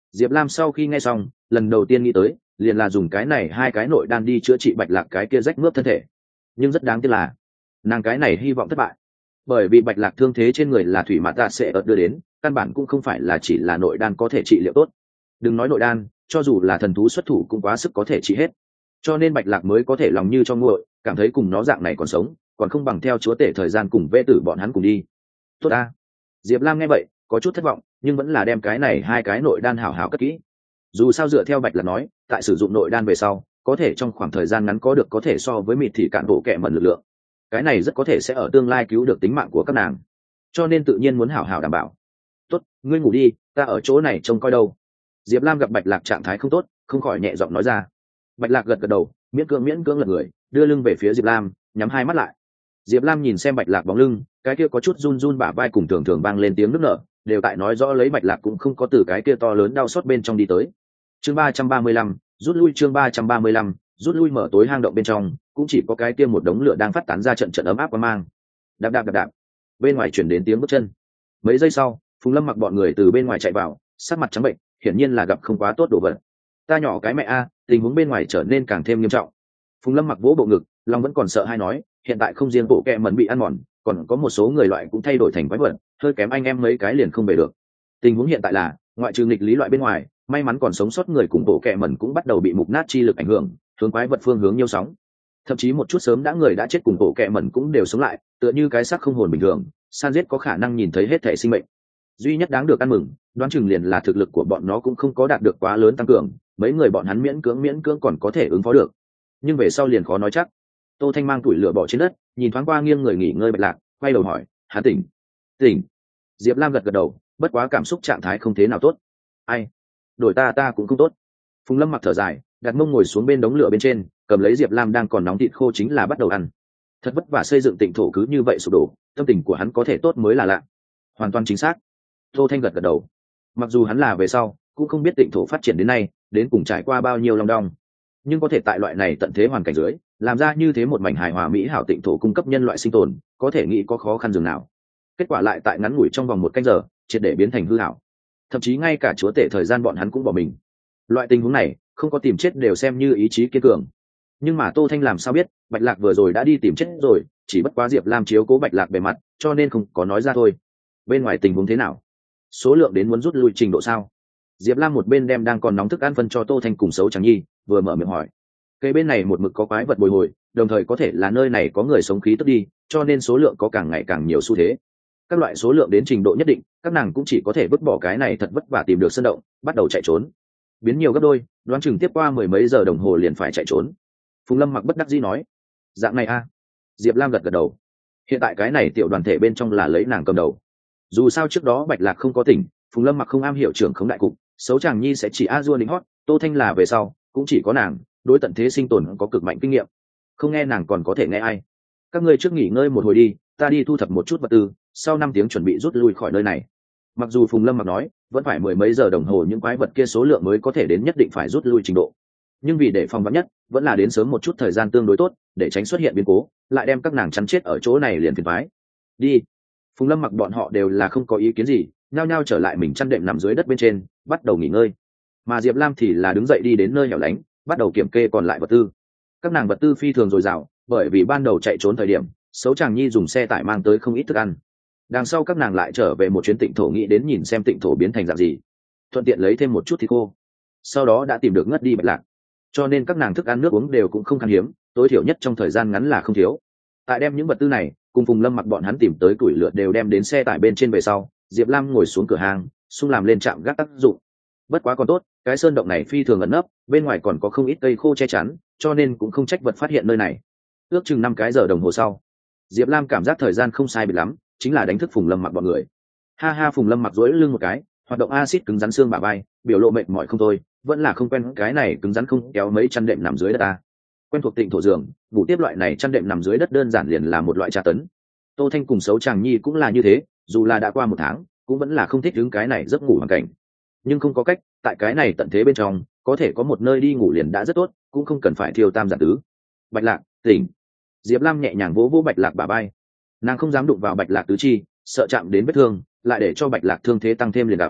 Diệp Lam sau khi nghe xong, lần đầu tiên nghĩ tới liền là dùng cái này hai cái nội đan đi chữa trị Bạch Lạc cái kia rách mướp thân thể. Nhưng rất đáng tiếc là nàng cái này hy vọng thất bại, bởi vì Bạch Lạc thương thế trên người là thủy mã tạ sẽ ợt đưa đến, căn bản cũng không phải là chỉ là nội đan có thể trị liệu tốt. Đừng nói nội đan, cho dù là thần thú xuất thủ cũng quá sức có thể trị hết. Cho nên Bạch Lạc mới có thể lòng như cho nguội, cảm thấy cùng nó dạng này còn sống, còn không bằng theo chúa tể thời gian cùng vệ tử bọn hắn cùng đi. Tốt a. Diệp Lam nghe vậy có chút thất vọng, nhưng vẫn là đem cái này hai cái nội đan hảo hảo cất kỹ. Dù sao dựa theo Bạch Lạc nói, tại sử dụng nội đan về sau, có thể trong khoảng thời gian ngắn có được có thể so với mịt thì cạn bộ kệ mẩn lực lượng. Cái này rất có thể sẽ ở tương lai cứu được tính mạng của các nàng, cho nên tự nhiên muốn hảo hảo đảm bảo. Tốt, ngươi ngủ đi, ta ở chỗ này trông coi đâu. Diệp Lam gặp Bạch Lạc trạng thái không tốt, không khỏi nhẹ giọng nói ra. Bạch Lạc gật gật đầu, miễn cưỡng miễn cưỡng lật người, đưa lưng về phía Diệp Lam, nhắm hai mắt lại. Diệp Lam nhìn xem Bạch Lạc bóng lưng, cái kia có chút run run bả vai cùng thường thường vang lên tiếng nức nở, đều tại nói rõ lấy Bạch Lạc cũng không có từ cái kia to lớn đau xót bên trong đi tới. Chương ba trăm ba mươi lăm, rút lui. Chương ba trăm ba mươi lăm, rút lui. Mở tối hang động bên trong, cũng chỉ có cái kia một đống lửa đang phát tán ra trận trận ấm áp quang mang. Đạp đạp đạp đạp. Bên ngoài truyền đến tiếng bước chân. Mấy giây sau, Phùng Lâm mặc bọn người từ bên ngoài chạy vào, sắc mặt trắng bệnh, hiển nhiên là gặp không quá tốt đồ vật. Ta nhỏ cái mẹ a, tình huống bên ngoài trở nên càng thêm nghiêm trọng. Phùng Lâm mặc vỗ bộ ngực, lòng vẫn còn sợ hai nói, hiện tại không riêng bộ kẹ mẩn bị ăn mòn, còn có một số người loại cũng thay đổi thành quái vật, hơi kém anh em mấy cái liền không về được. Tình huống hiện tại là, ngoại trừ nghịch lý loại bên ngoài, may mắn còn sống sót người cùng bộ kẹ mẩn cũng bắt đầu bị mục nát chi lực ảnh hưởng, hướng quái vật phương hướng nhiêu sóng. Thậm chí một chút sớm đã người đã chết cùng bộ kẹ mẩn cũng đều sống lại, tựa như cái xác không hồn bình thường, san giết có khả năng nhìn thấy hết thể sinh mệnh. Duy nhất đáng được ăn mừng, đoán chừng liền là thực lực của bọn nó cũng không có đạt được quá lớn tăng cường, mấy người bọn hắn miễn cưỡng miễn cưỡng còn có thể ứng phó được, nhưng về sau liền khó nói chắc. Tô Thanh mang tuổi lửa bỏ trên đất, nhìn thoáng qua nghiêng người nghỉ ngơi Bạch Lạc, quay đầu hỏi, hắn tỉnh? Tỉnh. Diệp Lam gật gật đầu, bất quá cảm xúc trạng thái không thế nào tốt. Ai? Đổi ta ta cũng không tốt. Phùng Lâm mặc thở dài, đặt mông ngồi xuống bên đống lửa bên trên, cầm lấy Diệp Lam đang còn nóng thịt khô chính là bắt đầu ăn. Thật vất vả xây dựng tịnh thổ cứ như vậy sụp đổ, tâm tình của hắn có thể tốt mới là lạ. Hoàn toàn chính xác. Tô Thanh gật gật đầu. Mặc dù hắn là về sau, cũng không biết tịnh thổ phát triển đến nay, đến cùng trải qua bao nhiêu long đong, nhưng có thể tại loại này tận thế hoàn cảnh dưới, làm ra như thế một mảnh hài hòa mỹ hảo tịnh thổ cung cấp nhân loại sinh tồn, có thể nghĩ có khó khăn dường nào. Kết quả lại tại ngắn ngủi trong vòng một canh giờ, triệt để biến thành hư hảo. Thậm chí ngay cả chúa tể thời gian bọn hắn cũng bỏ mình. Loại tình huống này, không có tìm chết đều xem như ý chí kiên cường. Nhưng mà Tô Thanh làm sao biết, Bạch Lạc vừa rồi đã đi tìm chết rồi, chỉ bất quá Diệp Lam chiếu cố Bạch Lạc bề mặt, cho nên không có nói ra thôi. Bên ngoài tình huống thế nào? Số lượng đến muốn rút lui trình độ sao? Diệp Lam một bên đem đang còn nóng thức ăn phân cho Tô Thanh cùng Sấu Trắng Nhi, vừa mở miệng hỏi. Cây bên này một mực có quái vật bồi hồi, đồng thời có thể là nơi này có người sống khí tức đi, cho nên số lượng có càng ngày càng nhiều xu thế. Các loại số lượng đến trình độ nhất định, các nàng cũng chỉ có thể vứt bỏ cái này thật vất vả tìm được sơn động, bắt đầu chạy trốn. Biến nhiều gấp đôi, đoán chừng tiếp qua mười mấy giờ đồng hồ liền phải chạy trốn. Phùng Lâm mặc bất đắc dĩ nói, dạng này a. Diệp Lam gật gật đầu. Hiện tại cái này tiểu đoàn thể bên trong là lấy nàng cầm đầu. Dù sao trước đó Bạch Lạc không có tỉnh, Phùng Lâm mặc không am hiểu trưởng khống đại cục, Sấu Tràng Nhi sẽ chỉ a dua lính hót, Tô Thanh là về sau, cũng chỉ có nàng, đối tận thế sinh tồn có cực mạnh kinh nghiệm. Không nghe nàng còn có thể nghe ai. Các ngươi trước nghỉ ngơi một hồi đi, ta đi thu thập một chút vật tư, sau năm tiếng chuẩn bị rút lui khỏi nơi này. Mặc dù Phùng Lâm mặc nói, vẫn phải mười mấy giờ đồng hồ những quái vật kia số lượng mới có thể đến nhất định phải rút lui trình độ. Nhưng vì để phòng vắn nhất, vẫn là đến sớm một chút thời gian tương đối tốt, để tránh xuất hiện biến cố, lại đem các nàng chắn chết ở chỗ này liền phiền toái. Đi. Phùng Lâm mặc bọn họ đều là không có ý kiến gì, nhao nhao trở lại mình chăn đệm nằm dưới đất bên trên, bắt đầu nghỉ ngơi. Mà Diệp Lam thì là đứng dậy đi đến nơi hẻo lánh, bắt đầu kiểm kê còn lại vật tư. Các nàng vật tư phi thường dồi dào, bởi vì ban đầu chạy trốn thời điểm, Sấu Tràng Nhi dùng xe tải mang tới không ít thức ăn. Đằng sau các nàng lại trở về một chuyến tịnh thổ nghĩ đến nhìn xem tịnh thổ biến thành dạng gì, thuận tiện lấy thêm một chút thịt khô. Sau đó đã tìm được ngất đi Bạch Lạc, cho nên các nàng thức ăn nước uống đều cũng không khan hiếm, tối thiểu nhất trong thời gian ngắn là không thiếu. Tại đem những vật tư này cùng Phùng Lâm mặc bọn hắn tìm tới củi lửa đều đem đến xe tải bên trên về sau, Diệp Lam ngồi xuống cửa hàng, xung làm lên trạm gác tác dụng. Bất quá còn tốt, cái sơn động này phi thường ẩn nấp, bên ngoài còn có không ít cây khô che chắn, cho nên cũng không trách vật phát hiện nơi này. Ước chừng năm cái giờ đồng hồ sau, Diệp Lam cảm giác thời gian không sai biệt lắm, chính là đánh thức Phùng Lâm mặc bọn người. Ha ha, Phùng Lâm mặc duỗi lưng một cái, hoạt động axit cứng rắn xương bả vai, biểu lộ mệt mỏi không thôi, vẫn là không quen cái này cứng rắn không kéo mấy chăn đệm nằm dưới đất ta. Quen thuộc tịnh thổ giường, ngủ tiếp loại này chăn đệm nằm dưới đất đơn giản liền là một loại tra tấn. Tô Thanh cùng Sấu Tràng Nhi cũng là như thế, dù là đã qua một tháng, cũng vẫn là không thích đứng cái này giấc ngủ hoàn cảnh. Nhưng không có cách, tại cái này tận thế bên trong, có thể có một nơi đi ngủ liền đã rất tốt, cũng không cần phải thiêu tam giả tứ. Bạch Lạc, tỉnh. Diệp Lam nhẹ nhàng vỗ vỗ Bạch Lạc bả vai. Nàng không dám đụng vào Bạch Lạc tứ chi, sợ chạm đến vết thương, lại để cho Bạch Lạc thương thế tăng thêm liền gặp.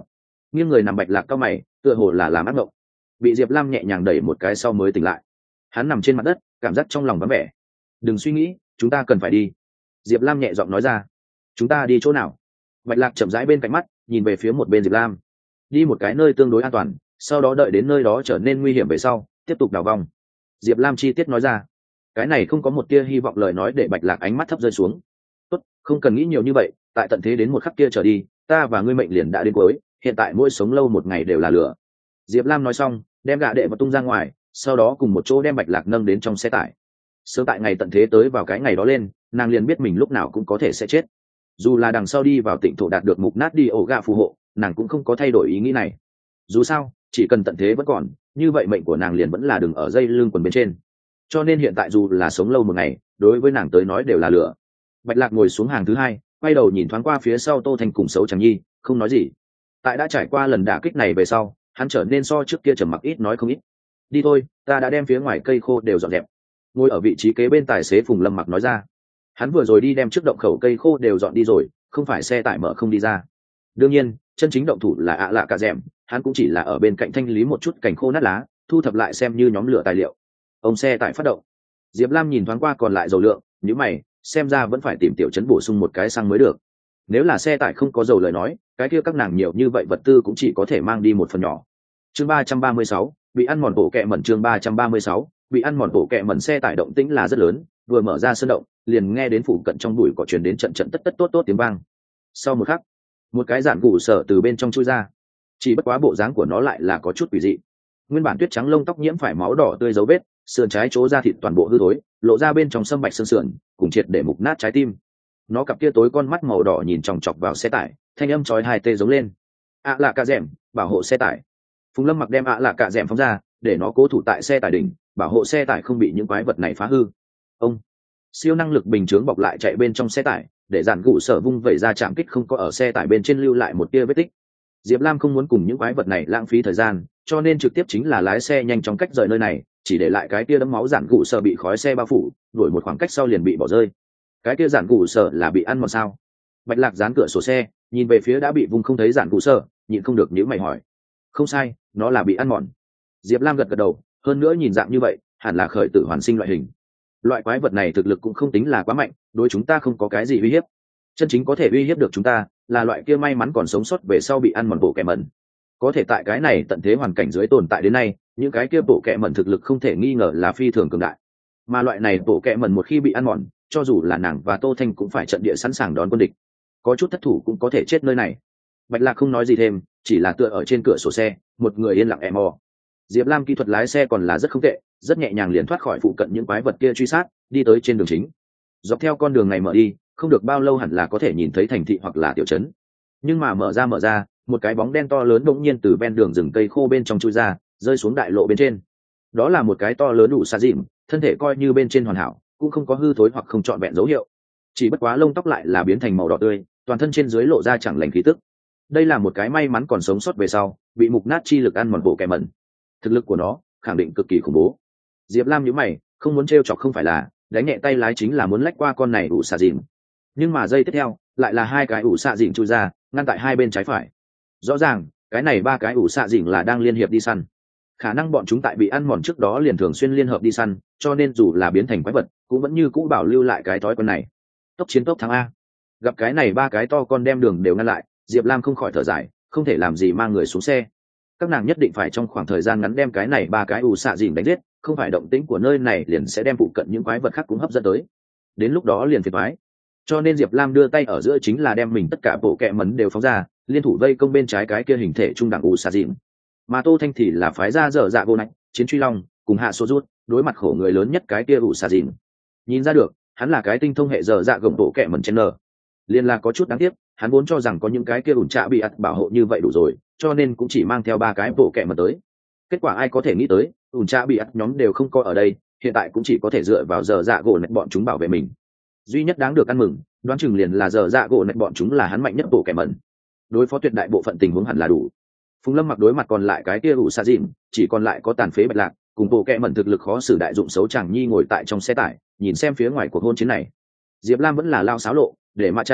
nghiêng người nằm Bạch Lạc cao mày, tựa hồ là làm ác mộng. Bị Diệp Lam nhẹ nhàng đẩy một cái sau mới tỉnh lại. Hắn nằm trên mặt đất, cảm giác trong lòng vắng vẻ. Đừng suy nghĩ, chúng ta cần phải đi. Diệp Lam nhẹ giọng nói ra. Chúng ta đi chỗ nào? Bạch Lạc chậm rãi bên cạnh mắt, nhìn về phía một bên Diệp Lam. Đi một cái nơi tương đối an toàn, sau đó đợi đến nơi đó trở nên nguy hiểm về sau, tiếp tục đào vòng. Diệp Lam chi tiết nói ra. Cái này không có một tia hy vọng lời nói để Bạch Lạc ánh mắt thấp rơi xuống. Tốt, không cần nghĩ nhiều như vậy, tại tận thế đến một khắc kia trở đi, ta và ngươi mệnh liền đã đến cuối, hiện tại mỗi sống lâu một ngày đều là lửa. Diệp Lam nói xong, đem gạ đệ và tung ra ngoài, sau đó cùng một chỗ đem Bạch Lạc nâng đến trong xe tải. Sớm tại ngày tận thế tới vào cái ngày đó lên, nàng liền biết mình lúc nào cũng có thể sẽ chết. Dù là đằng sau đi vào Tịnh thổ đạt được mục nát đi ổ gạ phù hộ, nàng cũng không có thay đổi ý nghĩ này. Dù sao, chỉ cần tận thế vẫn còn, như vậy mệnh của nàng liền vẫn là đừng ở dây lưng quần bên trên. Cho nên hiện tại dù là sống lâu một ngày, đối với nàng tới nói đều là lửa. Bạch Lạc ngồi xuống hàng thứ hai, quay đầu nhìn thoáng qua phía sau Tô Thanh cùng Sấu Chẳng Nhi, không nói gì. Tại đã trải qua lần đả kích này về sau, hắn trở nên so trước kia trầm mặc ít nói không ít. Đi thôi, ta đã đem phía ngoài cây khô đều dọn dẹp. Ngồi ở vị trí kế bên tài xế Phùng Lâm Mặc nói ra. Hắn vừa rồi đi đem trước động khẩu cây khô đều dọn đi rồi, không phải xe tải mở không đi ra. Đương nhiên, chân chính động thủ là ạ lạ cả dẻm, hắn cũng chỉ là ở bên cạnh thanh lý một chút cành khô nát lá, thu thập lại xem như nhóm lửa tài liệu. Ông xe tải phát động. Diệp Lam nhìn thoáng qua còn lại dầu lượng, nhíu mày, xem ra vẫn phải tìm tiểu trấn bổ sung một cái xăng mới được. Nếu là xe tải không có dầu lời nói, cái kia các nàng nhiều như vậy vật tư cũng chỉ có thể mang đi một phần nhỏ. Chương ba trăm ba mươi sáu, bị ăn mòn bộ kẹ mẩn. Chương ba trăm ba mươi sáu, bị ăn mòn bộ kẹ mẩn. Xe tải động tĩnh là rất lớn, vừa mở ra sơn động, liền nghe đến phụ cận trong bụi cỏ truyền đến trận trận tất tất tốt tốt tiếng vang. Sau một khắc, một cái giản gù sở từ bên trong chui ra, chỉ bất quá bộ dáng của nó lại là có chút quỷ dị. Nguyên bản tuyết trắng lông tóc nhiễm phải máu đỏ tươi dấu vết, sườn trái chỗ da thịt toàn bộ hư thối, lộ ra bên trong sâm bạch xương sườn, cùng triệt để mục nát trái tim. Nó cặp kia tối con mắt màu đỏ nhìn chòng chọc vào xe tải, thanh âm chói tai tê giống lên. ạ là cạ dẻm, bảo hộ xe tải. Phùng Lâm Mặc đem ạ là cạ dẻm phóng ra, để nó cố thủ tại xe tải đỉnh, bảo hộ xe tải không bị những quái vật này phá hư. Ông siêu năng lực bình chướng bọc lại chạy bên trong xe tải, để giản gụ sở vung vẩy ra chạm kích không có ở xe tải bên trên lưu lại một tia vết tích. Diệp Lam không muốn cùng những quái vật này lãng phí thời gian, cho nên trực tiếp chính là lái xe nhanh chóng cách rời nơi này, chỉ để lại cái kia đấm máu giản gụ sở bị khói xe bao phủ, đuổi một khoảng cách sau liền bị bỏ rơi. Cái kia giản gụ sở là bị ăn mòn sao? Bạch Lạc dán cửa sổ xe, nhìn về phía đã bị vung không thấy giản gụ sở, nhịn không được nhíu mày hỏi. Không sai, nó là bị ăn mòn. Diệp Lam gật gật đầu, hơn nữa nhìn dạng như vậy, hẳn là khởi tử hoàn sinh loại hình. Loại quái vật này thực lực cũng không tính là quá mạnh, đối chúng ta không có cái gì uy hiếp. Chân chính có thể uy hiếp được chúng ta là loại kia may mắn còn sống sót về sau bị ăn mòn bộ kẻ mẩn. Có thể tại cái này tận thế hoàn cảnh dưới tồn tại đến nay, những cái kia bộ kẻ mẩn thực lực không thể nghi ngờ là phi thường cường đại. Mà loại này bộ kẻ mẩn một khi bị ăn mòn, cho dù là nàng và Tô Thanh cũng phải trận địa sẵn sàng đón quân địch. Có chút thất thủ cũng có thể chết nơi này. Bạch Lạc không nói gì thêm, chỉ là tựa ở trên cửa sổ xe, một người yên lặng em mò. Diệp Lam kỹ thuật lái xe còn là rất không tệ, rất nhẹ nhàng liền thoát khỏi phụ cận những quái vật kia truy sát, đi tới trên đường chính. Dọc theo con đường này mở đi, không được bao lâu hẳn là có thể nhìn thấy thành thị hoặc là tiểu trấn. Nhưng mà mở ra mở ra, một cái bóng đen to lớn bỗng nhiên từ ven đường rừng cây khô bên trong chui ra, rơi xuống đại lộ bên trên. Đó là một cái to lớn đủ xa dìm, thân thể coi như bên trên hoàn hảo, cũng không có hư thối hoặc không trọn vẹn dấu hiệu. Chỉ bất quá lông tóc lại là biến thành màu đỏ tươi, toàn thân trên dưới lộ ra chẳng lành khí tức. Đây là một cái may mắn còn sống sót về sau, bị mục nát chi lực ăn mòn bộ kẻ mẩn. Thực lực của nó khẳng định cực kỳ khủng bố. Diệp Lam nhíu mày, không muốn trêu chọc không phải là, đánh nhẹ tay lái chính là muốn lách qua con này ủ xạ dìm. Nhưng mà giây tiếp theo, lại là hai cái ủ xạ dìm chui ra, ngăn tại hai bên trái phải. Rõ ràng, cái này ba cái ủ xạ dìm là đang liên hiệp đi săn. Khả năng bọn chúng tại bị ăn mòn trước đó liền thường xuyên liên hợp đi săn, cho nên dù là biến thành quái vật, cũng vẫn như cũ bảo lưu lại cái thói quen này. Tốc chiến tốc thắng a. Gặp cái này ba cái to con đem đường đều ngăn lại, Diệp Lam không khỏi thở dài, không thể làm gì mang người xuống xe. Các nàng nhất định phải trong khoảng thời gian ngắn đem cái này ba cái ủ xạ dìm đánh giết, không phải động tĩnh của nơi này liền sẽ đem phụ cận những quái vật khác cũng hấp dẫn tới. Đến lúc đó liền phiền toái. Cho nên Diệp Lam đưa tay ở giữa chính là đem mình tất cả bộ kệ mẩn đều phóng ra, liên thủ vây công bên trái cái kia hình thể trung đẳng ủ xạ dìm. Mà Tô Thanh thì là phái ra dở dạ vô nạnh, chiến truy long, cùng hạ số rút, đối mặt khổ người lớn nhất cái kia ủ xạ dìm. Nhìn ra được, hắn là cái tinh thông hệ dở dạ gồng bộ kệ mẩn trên nở. Liên là có chút đáng tiếc, hắn vốn cho rằng có những cái kia ủn trạ bị ắt bảo hộ như vậy đủ rồi, cho nên cũng chỉ mang theo ba cái bộ kệ mẩn tới. Kết quả ai có thể nghĩ tới, ủn trạ bị ắt nhóm đều không có ở đây, hiện tại cũng chỉ có thể dựa vào dở dạ gỗ nạch bọn chúng bảo vệ mình. Duy nhất đáng được ăn mừng, đoán chừng liền là dở dạ gỗ nạch bọn chúng là hắn mạnh nhất bộ kệ mẩn. Đối phó tuyệt đại bộ phận tình huống hẳn là đủ. Phùng Lâm Mặc đối mặt còn lại cái kia ủ xạ dìm, chỉ còn lại có tàn phế Bạch Lạc, cùng bộ kệ mẩn thực lực khó xử đại dụng xấu Chàng Nhi ngồi tại trong xe tải, nhìn xem phía ngoài cuộc hôn chiến này. Diệp Lam vẫn là lao xáo lộ, để mà chạm,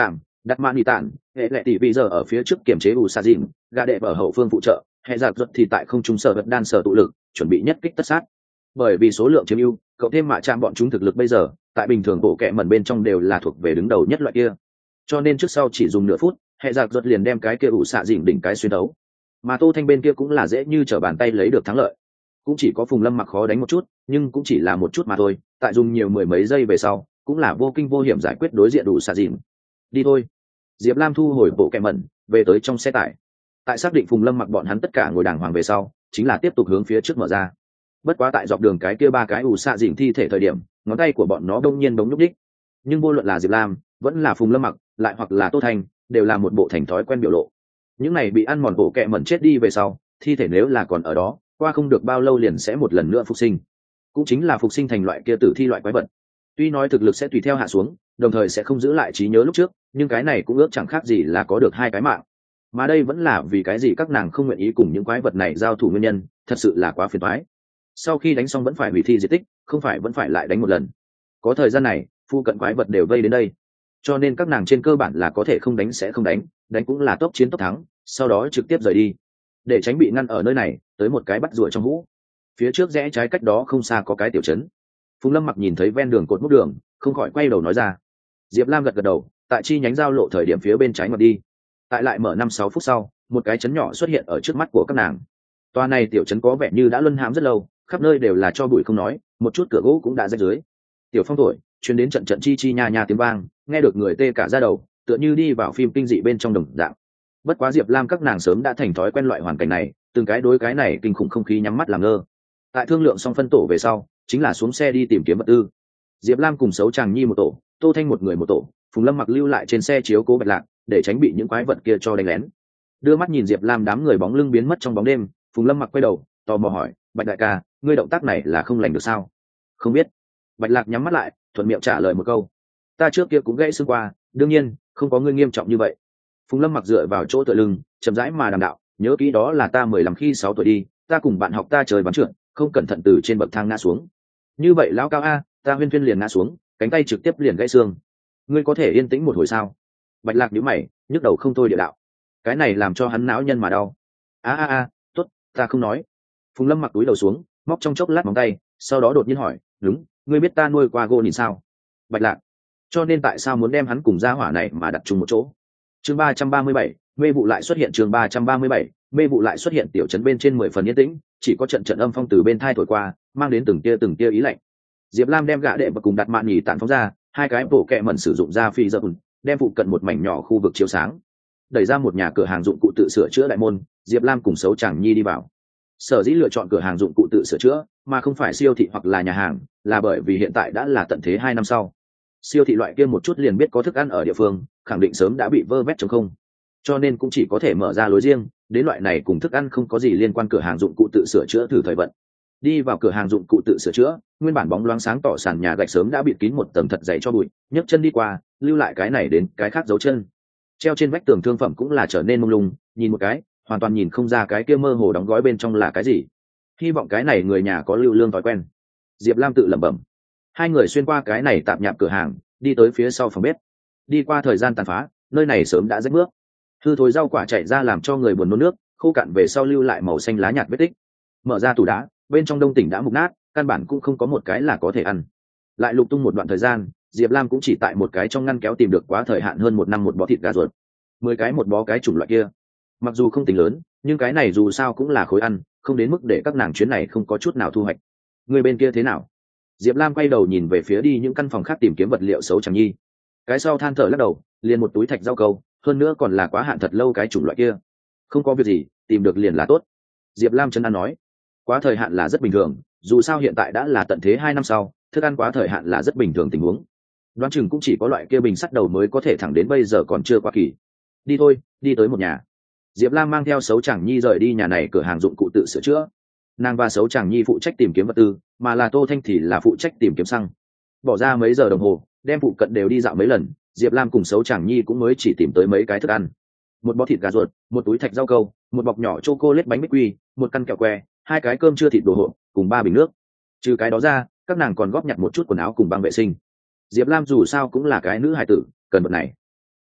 đặt mạn nhị tản hệ lệ tỷ bây giờ ở phía trước kiểm chế u sa dìn, gà đệ ở hậu phương phụ trợ, hệ giặc ruột thì tại không trung sở vật đan sở tụ lực chuẩn bị nhất kích tất sát. Bởi vì số lượng chiếm ưu, cộng thêm mạ chạm bọn chúng thực lực bây giờ tại bình thường bộ kệ mẩn bên trong đều là thuộc về đứng đầu nhất loại kia, cho nên trước sau chỉ dùng nửa phút hệ giặc ruột liền đem cái kia ủ xạ dìn đỉnh cái xuyên đấu, mà Tô Thanh bên kia cũng là dễ như trở bàn tay lấy được thắng lợi. Cũng chỉ có Phùng Lâm Mặc khó đánh một chút, nhưng cũng chỉ là một chút mà thôi, tại dùng nhiều mười mấy giây về sau cũng là vô kinh vô hiểm giải quyết đối diện đủ xạ dìn. Đi thôi. Diệp Lam thu hồi bộ kệ mẩn về tới trong xe tải, tại xác định Phùng Lâm Mặc bọn hắn tất cả ngồi đàng hoàng về sau chính là tiếp tục hướng phía trước mở ra. Bất quá tại dọc đường cái kia ba cái ủ xạ dìn thi thể thời điểm, ngón tay của bọn nó đông nhiên đống nhúc đích, nhưng vô luận là Diệp Lam vẫn là Phùng Lâm Mặc lại hoặc là Tô Thanh đều là một bộ thành thói quen biểu lộ. Những này bị ăn mòn bộ kệ mẩn chết đi về sau, thi thể nếu là còn ở đó, qua không được bao lâu liền sẽ một lần nữa phục sinh, cũng chính là phục sinh thành loại kia tử thi loại quái vật. Tuy nói thực lực sẽ tùy theo hạ xuống, đồng thời sẽ không giữ lại trí nhớ lúc trước, nhưng cái này cũng ước chẳng khác gì là có được hai cái mạng. Mà đây vẫn là vì cái gì các nàng không nguyện ý cùng những quái vật này giao thủ nguyên nhân, thật sự là quá phiền toái. Sau khi đánh xong vẫn phải hủy thi diệt tích, không phải vẫn phải lại đánh một lần. Có thời gian này, phu cận quái vật đều vây đến đây, cho nên các nàng trên cơ bản là có thể không đánh sẽ không đánh, đánh cũng là tốc chiến tốc thắng, sau đó trực tiếp rời đi, để tránh bị ngăn ở nơi này. Tới một cái bắt rùa trong hũ, phía trước rẽ trái cách đó không xa có cái tiểu trấn. Phùng Lâm Mặc nhìn thấy ven đường cột mốc đường, không khỏi quay đầu nói ra. Diệp Lam gật gật đầu, tại chi nhánh giao lộ thời điểm phía bên trái ngoặt đi. Tại lại mở năm sáu phút sau, một cái trấn nhỏ xuất hiện ở trước mắt của các nàng. Toa này tiểu trấn có vẻ như đã luân hãm rất lâu, khắp nơi đều là cho bụi không nói, một chút cửa gỗ cũng đã rách dưới. Tiểu phong thổi truyền đến trận trận chi chi nha nha tiếng vang, nghe được người tê cả da đầu, tựa như đi vào phim kinh dị bên trong đồng dạng. Bất quá Diệp Lam các nàng sớm đã thành thói quen loại hoàn cảnh này, từng cái đối cái này kinh khủng không khí nhắm mắt làm ngơ. Tại thương lượng xong phân tổ về sau, chính là xuống xe đi tìm kiếm vật tư. Diệp Lam cùng Sấu Tràng Nhi một tổ, Tô Thanh một người một tổ, Phùng Lâm Mặc lưu lại trên xe chiếu cố Bạch Lạc, để tránh bị những quái vật kia cho đánh lén. Đưa mắt nhìn Diệp Lam đám người bóng lưng biến mất trong bóng đêm, Phùng Lâm Mặc quay đầu, tò mò hỏi, Bạch đại ca, ngươi động tác này là không lành được sao? Không biết. Bạch Lạc nhắm mắt lại, thuận miệng trả lời một câu, ta trước kia cũng gãy xương qua, đương nhiên không có ngươi nghiêm trọng như vậy. Phùng Lâm Mặc dựa vào chỗ tựa lưng, chậm rãi mà đàm đạo, nhớ kỹ đó là ta mười lăm khi sáu tuổi đi, ta cùng bạn học ta trời bắn trượt, không cẩn thận từ trên bậc thang ngã xuống. Như vậy lão cao a, ta huyên huyên liền ngã xuống, cánh tay trực tiếp liền gãy xương. Ngươi có thể yên tĩnh một hồi sao? Bạch Lạc nhíu mày, nhức đầu không thôi địa đạo. Cái này làm cho hắn não nhân mà đau. A a a, tốt, ta không nói. Phùng Lâm Mặc túi đầu xuống, móc trong chốc lát móng tay, sau đó đột nhiên hỏi, đúng, ngươi biết ta nuôi qua gô nhìn sao? Bạch Lạc. Cho nên tại sao muốn đem hắn cùng gia hỏa này mà đặt chung một chỗ? Chương ba trăm ba mươi bảy, mê vụ lại xuất hiện. Chương ba trăm ba mươi bảy, mê vụ lại xuất hiện. Tiểu trấn bên trên mười phần yên tĩnh, chỉ có trận trận âm phong từ bên thai thổi qua, mang đến từng tia từng tia ý lạnh. Diệp Lam đem gã đệ và cùng đặt mạn nhì tản phóng ra, hai cái bộ kệ mẩn sử dụng ra phi dập, đem phụ cận một mảnh nhỏ khu vực chiếu sáng. Đẩy ra một nhà cửa hàng dụng cụ tự sửa chữa đại môn, Diệp Lam cùng Sấu Tràng Nhi đi vào. Sở dĩ lựa chọn cửa hàng dụng cụ tự sửa chữa, mà không phải siêu thị hoặc là nhà hàng, là bởi vì hiện tại đã là tận thế hai năm sau. Siêu thị loại kia một chút liền biết có thức ăn ở địa phương, khẳng định sớm đã bị vơ vét trống không, cho nên cũng chỉ có thể mở ra lối riêng, đến loại này cùng thức ăn không có gì liên quan cửa hàng dụng cụ tự sửa chữa thử thời vận. Đi vào cửa hàng dụng cụ tự sửa chữa, nguyên bản bóng loáng sáng tỏ sàn nhà gạch sớm đã bịt kín một tầng thật dày cho bụi, nhấc chân đi qua, lưu lại cái này đến cái khác dấu chân. Treo trên vách tường thương phẩm cũng là trở nên mông lung, nhìn một cái, hoàn toàn nhìn không ra cái kia mơ hồ đóng gói bên trong là cái gì. Hy vọng cái này người nhà có lưu lương thói quen. Diệp Lam tự lẩm bẩm. Hai người xuyên qua cái này tạp nhạp cửa hàng, đi tới phía sau phòng bếp. Đi qua thời gian tàn phá, nơi này sớm đã rách bước, hư thối rau quả chảy ra làm cho người buồn nôn nước, khô cạn về sau lưu lại màu xanh lá nhạt vết tích. Mở ra tủ đá, bên trong đông tỉnh đã mục nát, căn bản cũng không có một cái là có thể ăn. Lại lục tung một đoạn thời gian, Diệp Lam cũng chỉ tại một cái trong ngăn kéo tìm được quá thời hạn hơn một năm một bó thịt gà ruột, mười cái một bó cái chủng loại kia. Mặc dù không tính lớn, nhưng cái này dù sao cũng là khối ăn, không đến mức để các nàng chuyến này không có chút nào thu hoạch. Người bên kia thế nào? Diệp Lam quay đầu nhìn về phía đi những căn phòng khác tìm kiếm vật liệu Sấu Tràng Nhi. Cái sau than thở lắc đầu, liền một túi thạch rau câu, hơn nữa còn là quá hạn thật lâu cái chủng loại kia. Không có việc gì, tìm được liền là tốt. Diệp Lam chân ăn nói, quá thời hạn là rất bình thường, dù sao hiện tại đã là tận thế hai năm sau, thức ăn quá thời hạn là rất bình thường tình huống. Đoán chừng cũng chỉ có loại kia bình sắt đầu mới có thể thẳng đến bây giờ còn chưa qua kỳ. Đi thôi, đi tới một nhà. Diệp Lam mang theo Sấu Tràng Nhi rời đi nhà này cửa hàng dụng cụ tự sửa chữa. Nàng và Sấu Tràng Nhi phụ trách tìm kiếm vật tư, mà là Tô Thanh thì là phụ trách tìm kiếm xăng. Bỏ ra mấy giờ đồng hồ, đem phụ cận đều đi dạo mấy lần, Diệp Lam cùng Sấu Tràng Nhi cũng mới chỉ tìm tới mấy cái thức ăn. Một bó thịt gà ruột, một túi thạch rau câu, một bọc nhỏ chocolate bánh bích quy, một căn kẹo que, hai cái cơm chưa thịt đồ hộp, cùng ba bình nước. Trừ cái đó ra, các nàng còn góp nhặt một chút quần áo cùng băng vệ sinh. Diệp Lam dù sao cũng là cái nữ hài tử, cần vật này.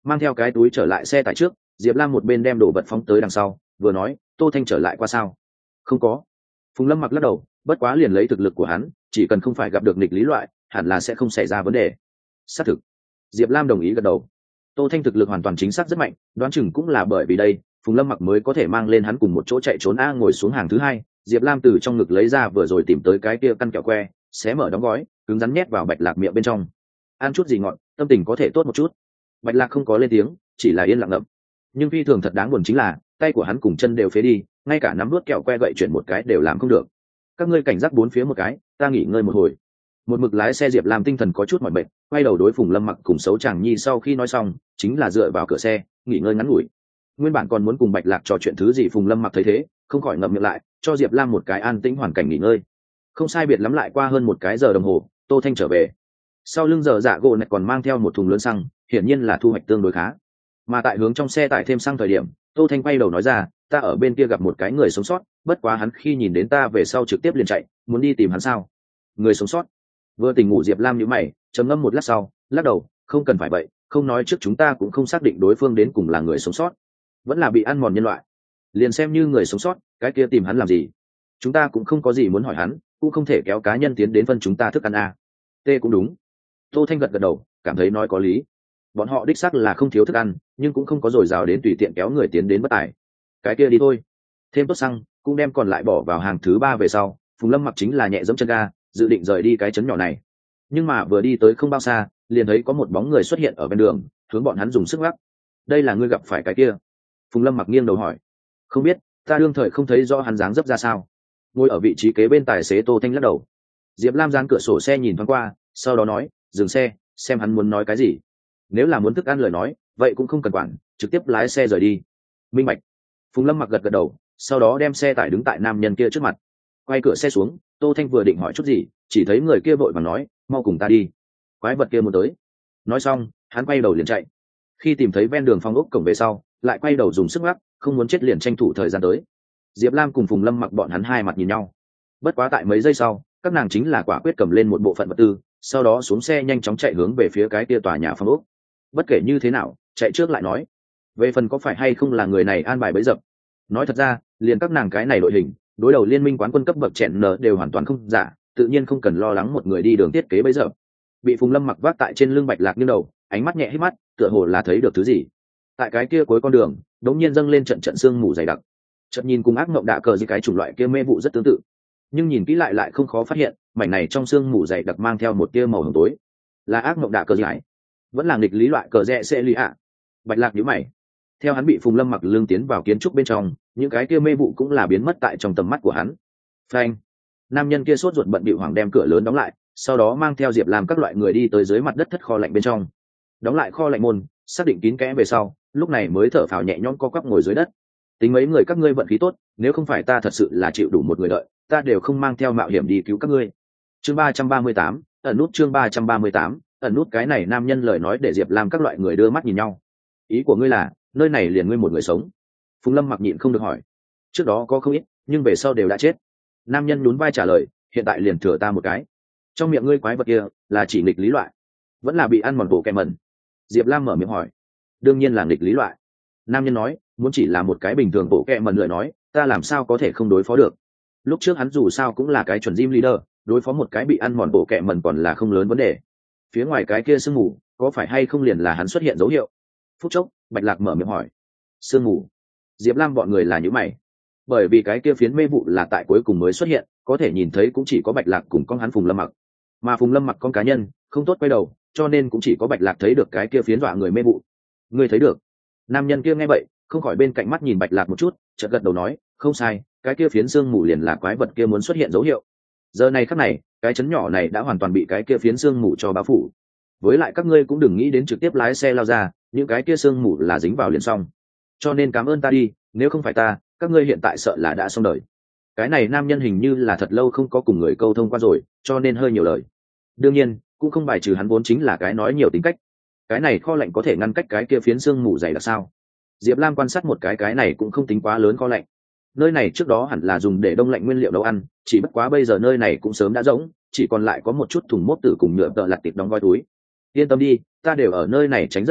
mang theo cái túi trở lại xe tải trước. Diệp Lam một bên đem đồ vật phóng tới đằng sau vừa nói, Tô Thanh trở lại qua sao? Không có. Phùng Lâm mặc lắc đầu, bất quá liền lấy thực lực của hắn, chỉ cần không phải gặp được nghịch lý loại, hẳn là sẽ không xảy ra vấn đề. Xác thực. Diệp Lam đồng ý gật đầu. Tô Thanh thực lực hoàn toàn chính xác rất mạnh, đoán chừng cũng là bởi vì đây, Phùng Lâm mặc mới có thể mang lên hắn cùng một chỗ chạy trốn. A ngồi xuống hàng thứ hai, Diệp Lam từ trong ngực lấy ra vừa rồi tìm tới cái kia căn kẹo que, xé mở đóng gói, cứng rắn nhét vào Bạch Lạc miệng bên trong. Ăn chút gì ngọt, tâm tình có thể tốt một chút. Bạch Lạc không có lên tiếng, chỉ là yên lặng ngậm. Nhưng phi thường thật đáng buồn chính là, tay của hắn cùng chân đều phế đi, ngay cả nắm nuốt kẹo que gậy chuyển một cái đều làm không được. Các ngươi cảnh giác bốn phía một cái, ta nghỉ ngơi một hồi. Một mực lái xe Diệp Lam tinh thần có chút mỏi mệt, quay đầu đối Phùng Lâm mặc cùng xấu chàng nhi sau khi nói xong, chính là dựa vào cửa xe, nghỉ ngơi ngắn ngủi. Nguyên bản còn muốn cùng Bạch Lạc trò chuyện thứ gì, Phùng Lâm mặc thấy thế, không khỏi ngậm miệng lại, cho Diệp Lam một cái an tĩnh hoàn cảnh nghỉ ngơi. Không sai biệt lắm lại qua hơn một cái giờ đồng hồ, Tô Thanh trở về. Sau lưng giờ dạ gỗ này còn mang theo một thùng lớn xăng, hiển nhiên là thu hoạch tương đối khá. Mà tại hướng trong xe tải thêm xăng thời điểm, Tô Thanh quay đầu nói ra, ta ở bên kia gặp một cái người sống sót, bất quá hắn khi nhìn đến ta về sau trực tiếp liền chạy, muốn đi tìm hắn sao? Người sống sót? Vừa tỉnh ngủ Diệp Lam nhíu mày, trầm ngâm một lát sau, lắc đầu, không cần phải vậy, không nói trước chúng ta cũng không xác định đối phương đến cùng là người sống sót, vẫn là bị ăn mòn nhân loại. Liền xem như người sống sót, cái kia tìm hắn làm gì? Chúng ta cũng không có gì muốn hỏi hắn, cũng không thể kéo cá nhân tiến đến phân chúng ta thức ăn a. T cũng đúng. Tô Thanh gật gật đầu, cảm thấy nói có lý. Bọn họ đích xác là không thiếu thức ăn, nhưng cũng không có dồi dào đến tùy tiện kéo người tiến đến bất tài. Cái kia đi thôi. Thêm tốt xăng, cũng đem còn lại bỏ vào hàng thứ ba về sau. Phùng Lâm mặc chính là nhẹ dẫm chân ga, dự định rời đi cái trấn nhỏ này. Nhưng mà vừa đi tới không bao xa, liền thấy có một bóng người xuất hiện ở bên đường, hướng bọn hắn dùng sức lắc. Đây là ngươi gặp phải cái kia? Phùng Lâm mặc nghiêng đầu hỏi. Không biết, ta đương thời không thấy rõ hắn dáng dấp ra sao. Ngồi ở vị trí kế bên tài xế Tô Thanh lắc đầu. Diệp Lam dán cửa sổ xe nhìn thoáng qua, sau đó nói, dừng xe, xem hắn muốn nói cái gì. Nếu là muốn thức ăn lời nói, vậy cũng không cần quản, trực tiếp lái xe rời đi. Minh bạch. Phùng Lâm mặc gật gật đầu, sau đó đem xe tải đứng tại nam nhân kia trước mặt. Quay cửa xe xuống, Tô Thanh vừa định hỏi chút gì, chỉ thấy người kia vội vàng nói, mau cùng ta đi. Quái vật kia muốn tới. Nói xong, hắn quay đầu liền chạy. Khi tìm thấy ven đường phong ốc cổng về sau, lại quay đầu dùng sức lắc, không muốn chết liền tranh thủ thời gian tới. Diệp Lam cùng Phùng Lâm mặc bọn hắn hai mặt nhìn nhau. Bất quá tại mấy giây sau, các nàng chính là quả quyết cầm lên một bộ phận vật tư, sau đó xuống xe nhanh chóng chạy hướng về phía cái kia tòa nhà phong ốc. Bất kể như thế nào, chạy trước lại nói. Về phần có phải hay không là người này an bài bẫy dập, nói thật ra, liền các nàng cái này đội hình, đối đầu liên minh quán quân cấp bậc chèn nở đều hoàn toàn không giả, tự nhiên không cần lo lắng một người đi đường thiết kế bẫy dập. Bị Phùng Lâm mặc vác tại trên lưng Bạch Lạc như đầu, ánh mắt nhẹ hít mắt, tựa hồ là thấy được thứ gì. Tại cái kia cuối con đường, đống nhiên dâng lên trận trận sương mù dày đặc. Chợt nhìn cùng ác mộng đạ cờ gì cái chủng loại kia mê vụ rất tương tự, nhưng nhìn kỹ lại lại không khó phát hiện, mảnh này trong sương mù dày đặc mang theo một tia màu hồng tối, là ác mộng đạ cờ gì ấy, vẫn là nghịch lý loại cờ rẽ sẽ lì ạ. Bạch Lạc nhíu mày, theo hắn bị Phùng Lâm mặc lương tiến vào kiến trúc bên trong, những cái kia mê vụ cũng là biến mất tại trong tầm mắt của hắn. Phanh! Nam nhân kia sốt ruột bận bịu hoảng đem cửa lớn đóng lại, sau đó mang theo Diệp làm các loại người đi tới dưới mặt đất thất kho lạnh bên trong, đóng lại kho lạnh môn, xác định kín kẽ về sau, lúc này mới thở phào nhẹ nhõm co quắp ngồi dưới đất. Tính mấy người các ngươi vận khí tốt, nếu không phải ta thật sự là chịu đủ một người đợi, ta đều không mang theo mạo hiểm đi cứu các ngươi. Chương ba trăm ba mươi tám, ẩn nút chương ba trăm ba mươi tám, ẩn nút. Cái này nam nhân lời nói để Diệp làm các loại người đưa mắt nhìn nhau. Ý của ngươi là, nơi này liền ngươi một người sống? Phùng Lâm mặc nhịn không được hỏi. Trước đó có không ít, nhưng về sau đều đã chết. Nam nhân nhún vai trả lời, hiện tại liền thừa ta một cái. Trong miệng ngươi quái vật kia, là chỉ nghịch lý loại, vẫn là bị ăn mòn bộ kẹ mẩn? Diệp Lam mở miệng hỏi. Đương nhiên là nghịch lý loại. Nam nhân nói, muốn chỉ là một cái bình thường bộ kẹ mẩn lời nói, ta làm sao có thể không đối phó được. Lúc trước hắn dù sao cũng là cái chuẩn gym leader, đối phó một cái bị ăn mòn bộ kẹ mẩn còn là không lớn vấn đề. Phía ngoài cái kia sương mù, có phải hay không liền là hắn xuất hiện dấu hiệu? Phút chốc, Bạch Lạc mở miệng hỏi. Sương mù? Diệp Lam bọn người là nhíu mày, bởi vì cái kia phiến mê vụ là tại cuối cùng mới xuất hiện, có thể nhìn thấy cũng chỉ có Bạch Lạc cùng con hắn Phùng Lâm mặc, mà Phùng Lâm mặc con cá nhân không tốt quay đầu, cho nên cũng chỉ có Bạch Lạc thấy được cái kia phiến dọa người mê vụ. Ngươi thấy được? Nam nhân kia nghe vậy, không khỏi bên cạnh mắt nhìn Bạch Lạc một chút, chợt gật đầu nói, không sai, cái kia phiến xương mù liền là quái vật kia muốn xuất hiện dấu hiệu. Giờ này khắc này, cái chấn nhỏ này đã hoàn toàn bị cái kia phiến xương mù cho bao phủ. Với lại các ngươi cũng đừng nghĩ đến trực tiếp lái xe lao ra, những cái kia xương mù là dính vào liền xong. Cho nên cảm ơn ta đi, nếu không phải ta, các ngươi hiện tại sợ là đã xong đời. Cái này nam nhân hình như là thật lâu không có cùng người câu thông qua rồi, cho nên hơi nhiều lời. Đương nhiên, cũng không bài trừ hắn vốn chính là cái nói nhiều tính cách. Cái này kho lạnh có thể ngăn cách cái kia phiến xương mù dày là sao? Diệp Lam quan sát một cái cái này cũng không tính quá lớn kho lạnh. Nơi này trước đó hẳn là dùng để đông lạnh nguyên liệu nấu ăn, chỉ bất quá bây giờ nơi này cũng sớm đã rỗng, chỉ còn lại có một chút thùng mốt tử cùng nhựa tợ lặt tiệp đóng gói túi. Yên tâm đi, ta đều ở nơi này tránh rất lâu,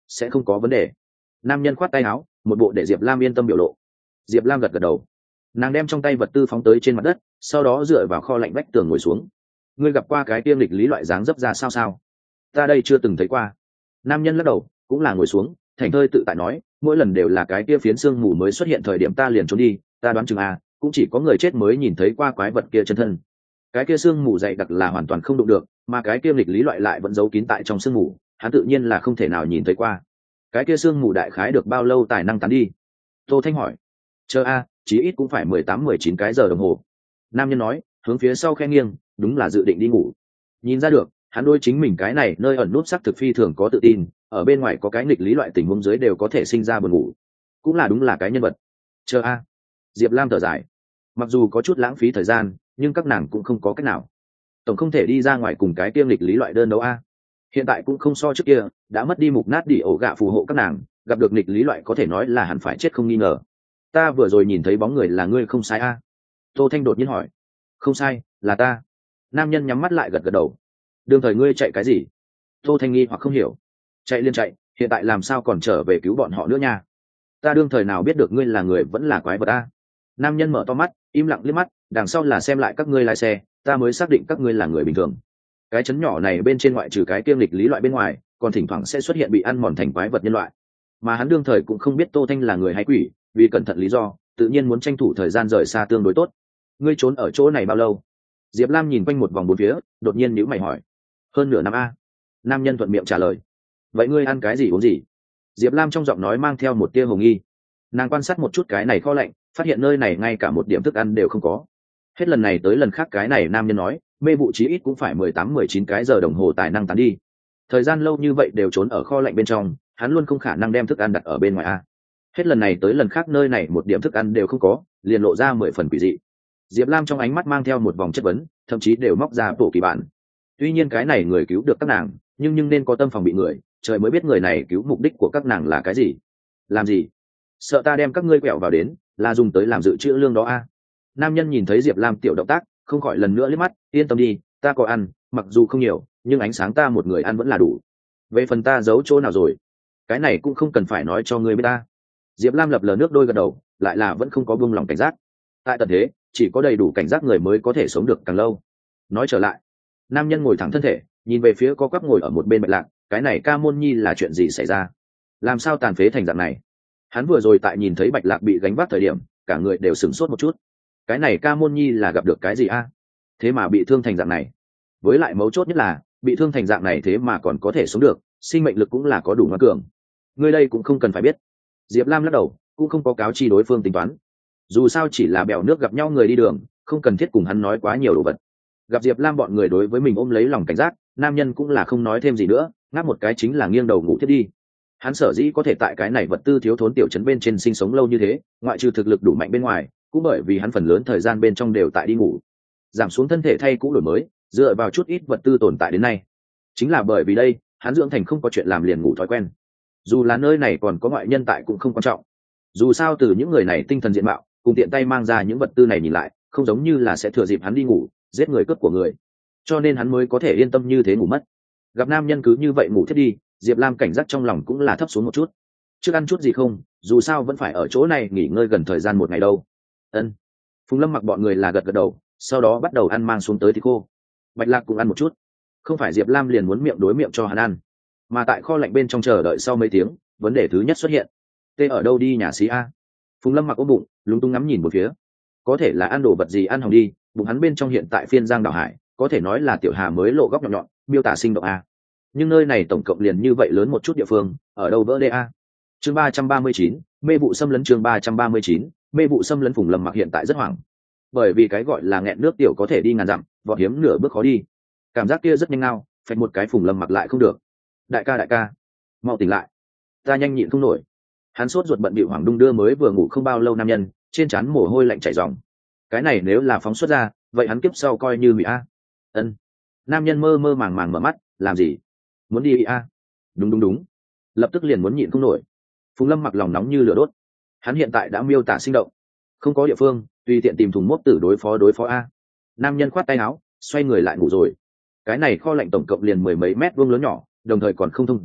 sẽ không có vấn đề. Nam nhân khoát tay áo, một bộ để Diệp Lam yên tâm biểu lộ. Diệp Lam gật gật đầu, nàng đem trong tay vật tư phóng tới trên mặt đất, sau đó dựa vào kho lạnh vách tường ngồi xuống. Ngươi gặp qua cái tiêm lịch lý loại dáng dấp ra sao sao? Ta đây chưa từng thấy qua. Nam nhân lắc đầu, cũng là ngồi xuống, thành thơi tự tại nói, mỗi lần đều là cái kia phiến xương mù mới xuất hiện thời điểm ta liền trốn đi, ta đoán chừng à, cũng chỉ có người chết mới nhìn thấy qua quái vật kia chân thân. Cái kia xương mù dày đặc là hoàn toàn không đụng được, mà cái kia lịch lý loại lại vẫn giấu kín tại trong xương mù, hắn tự nhiên là không thể nào nhìn thấy qua. Cái kia xương mù đại khái được bao lâu tài năng tán đi? Tô Thanh hỏi. Chờ a, chí ít cũng phải mười tám mười chín cái giờ đồng hồ. Nam nhân nói, hướng phía sau khe nghiêng, đúng là dự định đi ngủ. Nhìn ra được, hắn đôi chính mình cái này nơi ẩn nút sắc thực phi thường có tự tin, ở bên ngoài có cái nghịch lý loại tình huống dưới đều có thể sinh ra buồn ngủ, cũng là đúng là cái nhân vật. Chờ a. Diệp Lam thở dài, mặc dù có chút lãng phí thời gian, nhưng các nàng cũng không có cách nào. Tổng không thể đi ra ngoài cùng cái tiêm nghịch lý loại đơn đấu a. Hiện tại cũng không so trước kia, đã mất đi mục nát đỉ ổ gạ phù hộ các nàng, gặp được nghịch lý loại có thể nói là hẳn phải chết không nghi ngờ. Ta vừa rồi nhìn thấy bóng người là ngươi không sai a. Tô Thanh đột nhiên hỏi. Không sai, là ta. Nam nhân nhắm mắt lại gật gật đầu. Đương thời ngươi chạy cái gì? Tô Thanh nghi hoặc không hiểu. Chạy liên chạy, hiện tại làm sao còn trở về cứu bọn họ nữa nha? Ta đương thời nào biết được ngươi là người vẫn là quái vật a? Nam nhân mở to mắt, im lặng liếc mắt, đằng sau là xem lại các ngươi lái xe, ta mới xác định các ngươi là người bình thường. Cái chấn nhỏ này bên trên ngoại trừ cái kiêm lịch lý loại bên ngoài, còn thỉnh thoảng sẽ xuất hiện bị ăn mòn thành quái vật nhân loại. Mà hắn đương thời cũng không biết Tô Thanh là người hay quỷ, vì cẩn thận lý do, tự nhiên muốn tranh thủ thời gian rời xa tương đối tốt. Ngươi trốn ở chỗ này bao lâu? Diệp Lam nhìn quanh một vòng bốn phía, đột nhiên nhíu mày hỏi. Hơn nửa năm a. Nam nhân thuận miệng trả lời. Vậy ngươi ăn cái gì uống gì? Diệp Lam trong giọng nói mang theo một tia hồ nghi. Nàng quan sát một chút cái này kho lạnh, phát hiện nơi này ngay cả một điểm thức ăn đều không có. Hết lần này tới lần khác cái này nam nhân nói, mê vụ chí ít cũng phải mười tám mười chín cái giờ đồng hồ tài năng tán đi. Thời gian lâu như vậy đều trốn ở kho lạnh bên trong, hắn luôn không khả năng đem thức ăn đặt ở bên ngoài a. Hết lần này tới lần khác nơi này một điểm thức ăn đều không có, liền lộ ra mười phần quỷ dị. Diệp Lam trong ánh mắt mang theo một vòng chất vấn, thậm chí đều móc ra bộ kỳ bản. Tuy nhiên cái này người cứu được các nàng, nhưng nhưng nên có tâm phòng bị người, trời mới biết người này cứu mục đích của các nàng là cái gì. Làm gì? Sợ ta đem các ngươi quẹo vào đến, là dùng tới làm dự trữ lương đó a. Nam nhân nhìn thấy Diệp Lam tiểu động tác, không khỏi lần nữa liếc mắt, yên tâm đi, ta có ăn, mặc dù không nhiều, nhưng ánh sáng ta một người ăn vẫn là đủ. Về phần ta giấu chỗ nào rồi, cái này cũng không cần phải nói cho ngươi biết ta. Diệp Lam lập lờ nước đôi gật đầu, lại là vẫn không có buông lòng cảnh giác. Tại tận thế, chỉ có đầy đủ cảnh giác người mới có thể sống được càng lâu. Nói trở lại, nam nhân ngồi thẳng thân thể, nhìn về phía có quắp ngồi ở một bên Bạch Lạc, cái này Ca Môn Nhi là chuyện gì xảy ra? Làm sao tàn phế thành dạng này? Hắn vừa rồi tại nhìn thấy Bạch Lạc bị gánh vác thời điểm, cả người đều sửng sốt một chút. Cái này Ca Môn Nhi là gặp được cái gì a? Thế mà bị thương thành dạng này. Với lại mấu chốt nhất là, bị thương thành dạng này thế mà còn có thể sống được, sinh mệnh lực cũng là có đủ ngoan cường. Ngươi đây cũng không cần phải biết. Diệp Lam lắc đầu, cũng không có cáo chi đối phương tính toán. Dù sao chỉ là bèo nước gặp nhau người đi đường, không cần thiết cùng hắn nói quá nhiều đồ vật. Gặp Diệp Lam bọn người đối với mình ôm lấy lòng cảnh giác, nam nhân cũng là không nói thêm gì nữa, ngáp một cái chính là nghiêng đầu ngủ thiết đi. Hắn sở dĩ có thể tại cái này vật tư thiếu thốn tiểu trấn bên trên sinh sống lâu như thế, ngoại trừ thực lực đủ mạnh bên ngoài, cũng bởi vì hắn phần lớn thời gian bên trong đều tại đi ngủ. Giảm xuống thân thể thay cũ đổi mới, dựa vào chút ít vật tư tồn tại đến nay. Chính là bởi vì đây, hắn dưỡng thành không có chuyện làm liền ngủ thói quen. Dù là nơi này còn có ngoại nhân tại cũng không quan trọng. Dù sao từ những người này tinh thần diện mạo, cùng tiện tay mang ra những vật tư này nhìn lại, không giống như là sẽ thừa dịp hắn đi ngủ, giết người cướp của người. Cho nên hắn mới có thể yên tâm như thế ngủ mất. Gặp nam nhân cứ như vậy ngủ thiết đi, Diệp Lam cảnh giác trong lòng cũng là thấp xuống một chút. Trước ăn chút gì không, dù sao vẫn phải ở chỗ này nghỉ ngơi gần thời gian một ngày đâu. Ân. Phùng Lâm mặc bọn người là gật gật đầu, sau đó bắt đầu ăn mang xuống tới thịt khô. Bạch Lạc cũng ăn một chút. Không phải Diệp Lam liền muốn miệng đối miệng cho hắn ăn, mà tại kho lạnh bên trong chờ đợi sau mấy tiếng, vấn đề thứ nhất xuất hiện. Tê ở đâu đi nhà xí a? Phùng Lâm mặc ôm bụng, lúng túng ngắm nhìn một phía. Có thể là ăn đồ vật gì ăn hỏng đi, bụng hắn bên trong hiện tại phiên giang đảo hải, có thể nói là tiểu hà mới lộ góc nhọn nhọn, miêu tả sinh động a. Nhưng nơi này tổng cộng liền như vậy lớn một chút địa phương, ở đâu vỡ đê a? Chương ba trăm ba mươi chín, mê vụ xâm lấn chương ba trăm ba mươi chín, mê vụ xâm lấn. Phùng Lâm mặc hiện tại rất hoảng. Bởi vì cái gọi là nghẹn nước tiểu có thể đi ngàn dặm, vọt hiếm nửa bước khó đi. Cảm giác kia rất nhanh ngao, phạch một cái Phùng Lâm mặc lại không được. Đại ca đại ca, mau tỉnh lại, ta nhanh nhịn không nổi. Hắn sốt ruột bận bịu hoảng đung đưa mới vừa ngủ không bao lâu nam nhân, trên trán mồ hôi lạnh chảy ròng. Cái này nếu là phóng xuất ra, vậy hắn kiếp sau coi như bị a. Ân. Nam nhân mơ mơ màng màng mở mắt, làm gì? Muốn đi a? Đúng đúng đúng. Lập tức liền muốn nhịn không nổi. Phùng Lâm mặc lòng nóng như lửa đốt. Hắn hiện tại đã miêu tả sinh động, không có địa phương, tùy tiện tìm thùng mốc tử đối phó đối phó a. Nam nhân khoát tay áo, xoay người lại ngủ rồi. Cái này kho lạnh tổng cộng liền mười mấy mét vuông lớn nhỏ, đồng thời còn không thông gió,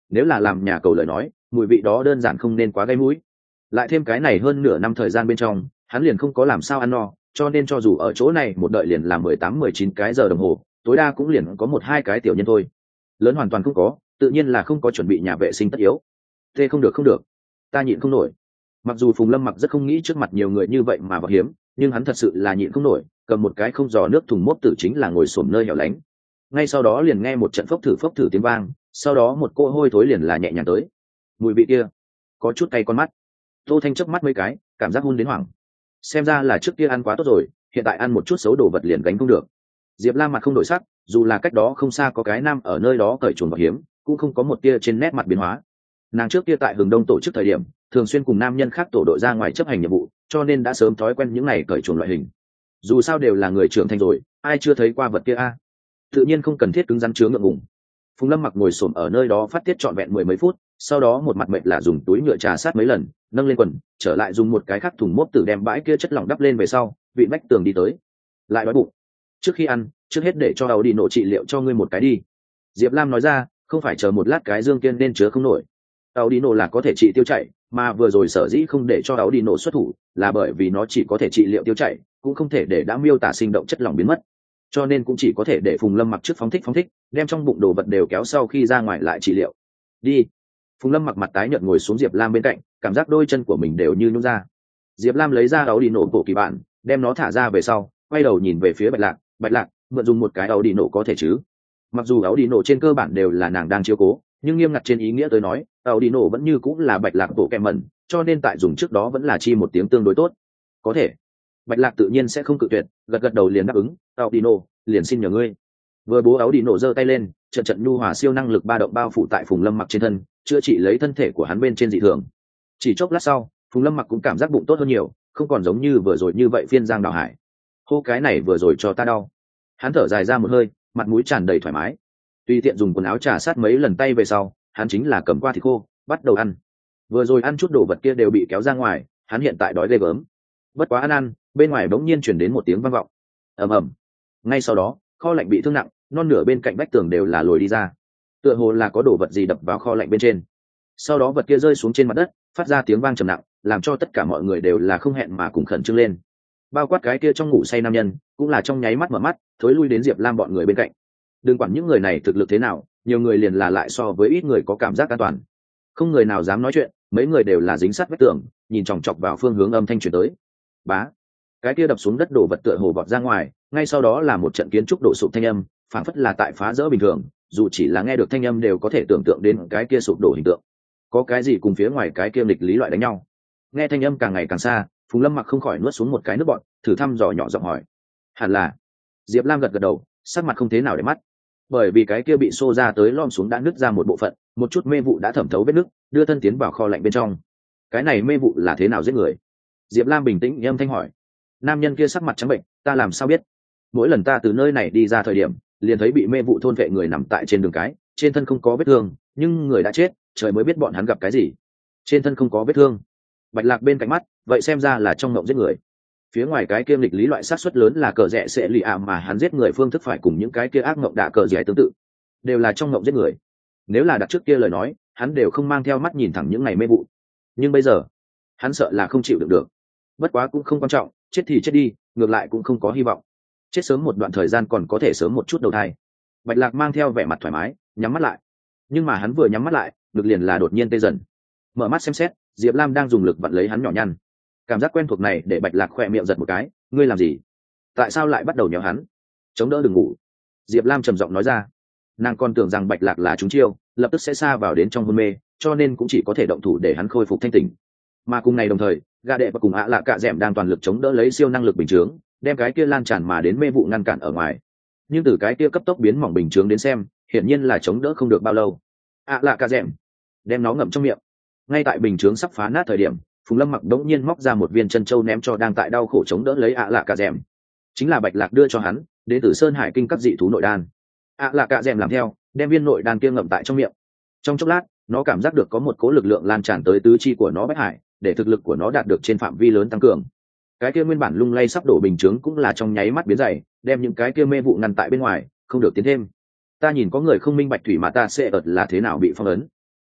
nếu là làm nhà cầu lời nói mùi vị đó đơn giản không nên quá gây mũi. Lại thêm cái này hơn nửa năm thời gian bên trong hắn liền không có làm sao ăn no, cho nên cho dù ở chỗ này một đợi liền làm mười tám mười chín cái giờ đồng hồ, tối đa cũng liền có một hai cái tiểu nhân thôi, lớn hoàn toàn không có, tự nhiên là không có chuẩn bị nhà vệ sinh tất yếu. Thế không được không được, ta nhịn không nổi. Mặc dù Phùng Lâm Mặc rất không nghĩ trước mặt nhiều người như vậy mà vào hiếm, nhưng hắn thật sự là nhịn không nổi, cầm một cái không giò nước thùng mốt tử chính là ngồi xổm nơi hẻo lánh. Ngay sau đó liền nghe một trận phốc thử phốc thử tiếng vang, sau đó một cỗ hôi thối liền là nhẹ nhàng tới. Mùi vị kia có chút cay con mắt. Tô Thanh chớp mắt mấy cái, cảm giác hun đến hoảng. Xem ra là trước kia ăn quá tốt rồi, hiện tại ăn một chút xấu đồ vật liền gánh không được. Diệp Lam mặt không đổi sắc, dù là cách đó không xa có cái nam ở nơi đó cởi chuồn vào hiếm, cũng không có một tia trên nét mặt biến hóa. Nàng trước kia tại Hừng Đông tổ chức thời điểm, thường xuyên cùng nam nhân khác tổ đội ra ngoài chấp hành nhiệm vụ, cho nên đã sớm thói quen những này cởi chuồn loại hình. Dù sao đều là người trưởng thành rồi, ai chưa thấy qua vật kia a? Tự nhiên không cần thiết cứng rắn chứa ngượng ngùng. Phùng Lâm Mặc ngồi xổm ở nơi đó phát tiết trọn vẹn mười mấy phút, sau đó một mặt mệt là dùng túi nhựa trà sát mấy lần, nâng lên quần, trở lại dùng một cái khác thùng mốt tử đem bãi kia chất lỏng đắp lên về sau, vị vách tường đi tới. Lại đói bụng. Trước khi ăn, trước hết để cho áo đi nổ trị liệu cho ngươi một cái đi. Diệp Lam nói ra, không phải chờ một lát cái dương kiên nên chứa không nổi. Áo đi nổ là có thể trị tiêu chảy, mà vừa rồi sở dĩ không để cho áo đi nổ xuất thủ, là bởi vì nó chỉ có thể trị liệu tiêu chảy, cũng không thể để đã miêu tả sinh động chất lỏng biến mất. Cho nên cũng chỉ có thể để Phùng Lâm Mặc trước phóng thích phóng thích, đem trong bụng đồ vật đều kéo sau khi ra ngoài lại trị liệu. Đi. Phùng Lâm Mặc mặt tái nhợt ngồi xuống Diệp Lam bên cạnh, cảm giác đôi chân của mình đều như nhũn ra. Diệp Lam lấy ra áo đi nổ bộ kỳ bản, đem nó thả ra về sau, quay đầu nhìn về phía Bạch Lạc, Bạch Lạc, mượn dùng một cái áo đi nổ có thể chứ? Mặc dù áo đi nổ trên cơ bản đều là nàng đang chiếu cố, nhưng nghiêm ngặt trên ý nghĩa tới nói, áo đi nổ vẫn như cũng là Bạch Lạc bộ kèm mẩn, cho nên tại dùng trước đó vẫn là chi một tiếng tương đối tốt. Có thể. Bạch Lạc tự nhiên sẽ không cự tuyệt, gật gật đầu liền đáp ứng, áo đi nổ, liền xin nhờ ngươi. Vừa bố áo đi nổ giơ tay lên, trận trận nhu hòa siêu năng lực ba động bao phủ tại Phùng Lâm Mặc trên thân, chữa trị lấy thân thể của hắn bên trên dị thường. Chỉ chốc lát sau, Phùng Lâm Mặc cũng cảm giác bụng tốt hơn nhiều, không còn giống như vừa rồi như vậy phiên giang đào hải. Hô, cái này vừa rồi cho ta đau. Hắn thở dài ra một hơi, mặt mũi tràn đầy thoải mái. Tùy tiện dùng quần áo trà sát mấy lần tay về sau, hắn chính là cầm qua thịt khô, bắt đầu ăn. Vừa rồi ăn chút đồ vật kia đều bị kéo ra ngoài, hắn hiện tại đói ghê gớm. Bất quá ăn ăn, bên ngoài bỗng nhiên truyền đến một tiếng vang vọng. Ầm ầm. Ngay sau đó, kho lạnh bị thương nặng, non nửa bên cạnh vách tường đều là lồi đi ra. Tựa hồ là có đồ vật gì đập vào kho lạnh bên trên. Sau đó vật kia rơi xuống trên mặt đất, phát ra tiếng vang trầm nặng, làm cho tất cả mọi người đều là không hẹn mà cùng khẩn trương lên. Bao quát cái kia trong ngủ say nam nhân, cũng là trong nháy mắt mở mắt, thối lui đến Diệp Lam bọn người bên cạnh. Đừng quản những người này thực lực thế nào, nhiều người liền là lại so với ít người có cảm giác an toàn. Không người nào dám nói chuyện, mấy người đều là dính sát vách tường, nhìn chòng chọc vào phương hướng âm thanh truyền tới. Bá, cái kia đập xuống đất đổ vật tựa hồ vọt ra ngoài, ngay sau đó là một trận kiến trúc đổ sụp thanh âm, phảng phất là tại phá rỡ bình thường, dù chỉ là nghe được thanh âm đều có thể tưởng tượng đến cái kia sụp đổ hình tượng. Có cái gì cùng phía ngoài cái kia nghịch lý loại đánh nhau? Nghe thanh âm càng ngày càng xa, Phùng Lâm Mặc không khỏi nuốt xuống một cái nước bọt, thử thăm dò nhỏ giọng hỏi. Hẳn là. Diệp Lam gật gật đầu, sắc mặt không thế nào để mắt. Bởi vì cái kia bị xô ra tới lom xuống đã nứt ra một bộ phận, một chút mê vụ đã thẩm thấu vết nứt, đưa thân tiến vào kho lạnh bên trong. Cái này mê vụ là thế nào giết người? Diệp Lam bình tĩnh âm thanh hỏi. Nam nhân kia sắc mặt trắng bệnh, ta làm sao biết? Mỗi lần ta từ nơi này đi ra thời điểm, liền thấy bị mê vụ thôn vệ người nằm tại trên đường cái, trên thân không có vết thương, nhưng người đã chết, trời mới biết bọn hắn gặp cái gì. Trên thân không có vết thương. Bạch Lạc bên cạnh mắt, vậy xem ra là trong ngộng giết người. Phía ngoài cái kia nghịch lý loại sát suất lớn là cờ rẻ sẽ lì ạ mà hắn giết người phương thức phải cùng những cái kia ác ngộng đạ cờ rẻ tương tự, đều là trong ngộng giết người. Nếu là đặt trước kia lời nói, hắn đều không mang theo mắt nhìn thẳng những ngày mê vụ. Nhưng bây giờ, hắn sợ là không chịu được được. Bất quá cũng không quan trọng, chết thì chết đi, ngược lại cũng không có hy vọng. Chết sớm một đoạn thời gian còn có thể sớm một chút đầu thai. Bạch Lạc mang theo vẻ mặt thoải mái, nhắm mắt lại. Nhưng mà hắn vừa nhắm mắt lại, ngực liền là đột nhiên tê dần. Mở mắt xem xét, Diệp Lam đang dùng lực vặn lấy hắn nhỏ nhăn. Cảm giác quen thuộc này để Bạch Lạc khỏe miệng giật một cái, ngươi làm gì? Tại sao lại bắt đầu nhéo hắn? Chống đỡ đừng ngủ. Diệp Lam trầm giọng nói ra. Nàng còn tưởng rằng Bạch Lạc là trúng chiêu, lập tức sẽ sa vào đến trong hôn mê, cho nên cũng chỉ có thể động thủ để hắn khôi phục thanh tỉnh. Mà cùng ngày đồng thời, gã đệ và cùng ạ lạ cạ dẻm đang toàn lực chống đỡ lấy siêu năng lực bình chướng, đem cái kia lan tràn mà đến mê vụ ngăn cản ở ngoài. Nhưng từ cái kia cấp tốc biến mỏng bình chướng đến xem, hiển nhiên là chống đỡ không được bao lâu. ạ lạ cạ dẻm, đem nó ngậm trong miệng. Ngay tại bình chướng sắp phá nát thời điểm, Phùng Lâm Mặc đống nhiên móc ra một viên chân châu ném cho đang tại đau khổ chống đỡ lấy ạ lạ cạ dẻm. Chính là Bạch Lạc đưa cho hắn, đến từ Sơn Hải Kinh các dị thú nội đan. ạ lạ cạ dẻm làm theo, đem viên nội đan kia ngậm tại trong miệng. Trong chốc lát, nó cảm giác được có một cỗ lực lượng lan tràn tới tứ chi của nó bách hải, để thực lực của nó đạt được trên phạm vi lớn tăng cường. Cái kia nguyên bản lung lay sắp đổ bình chướng cũng là trong nháy mắt biến dày, đem những cái kia mê vụ ngăn tại bên ngoài, không được tiến thêm. Ta nhìn có người không minh bạch thủy mà ta sẽ ợt là thế nào bị phong ấn.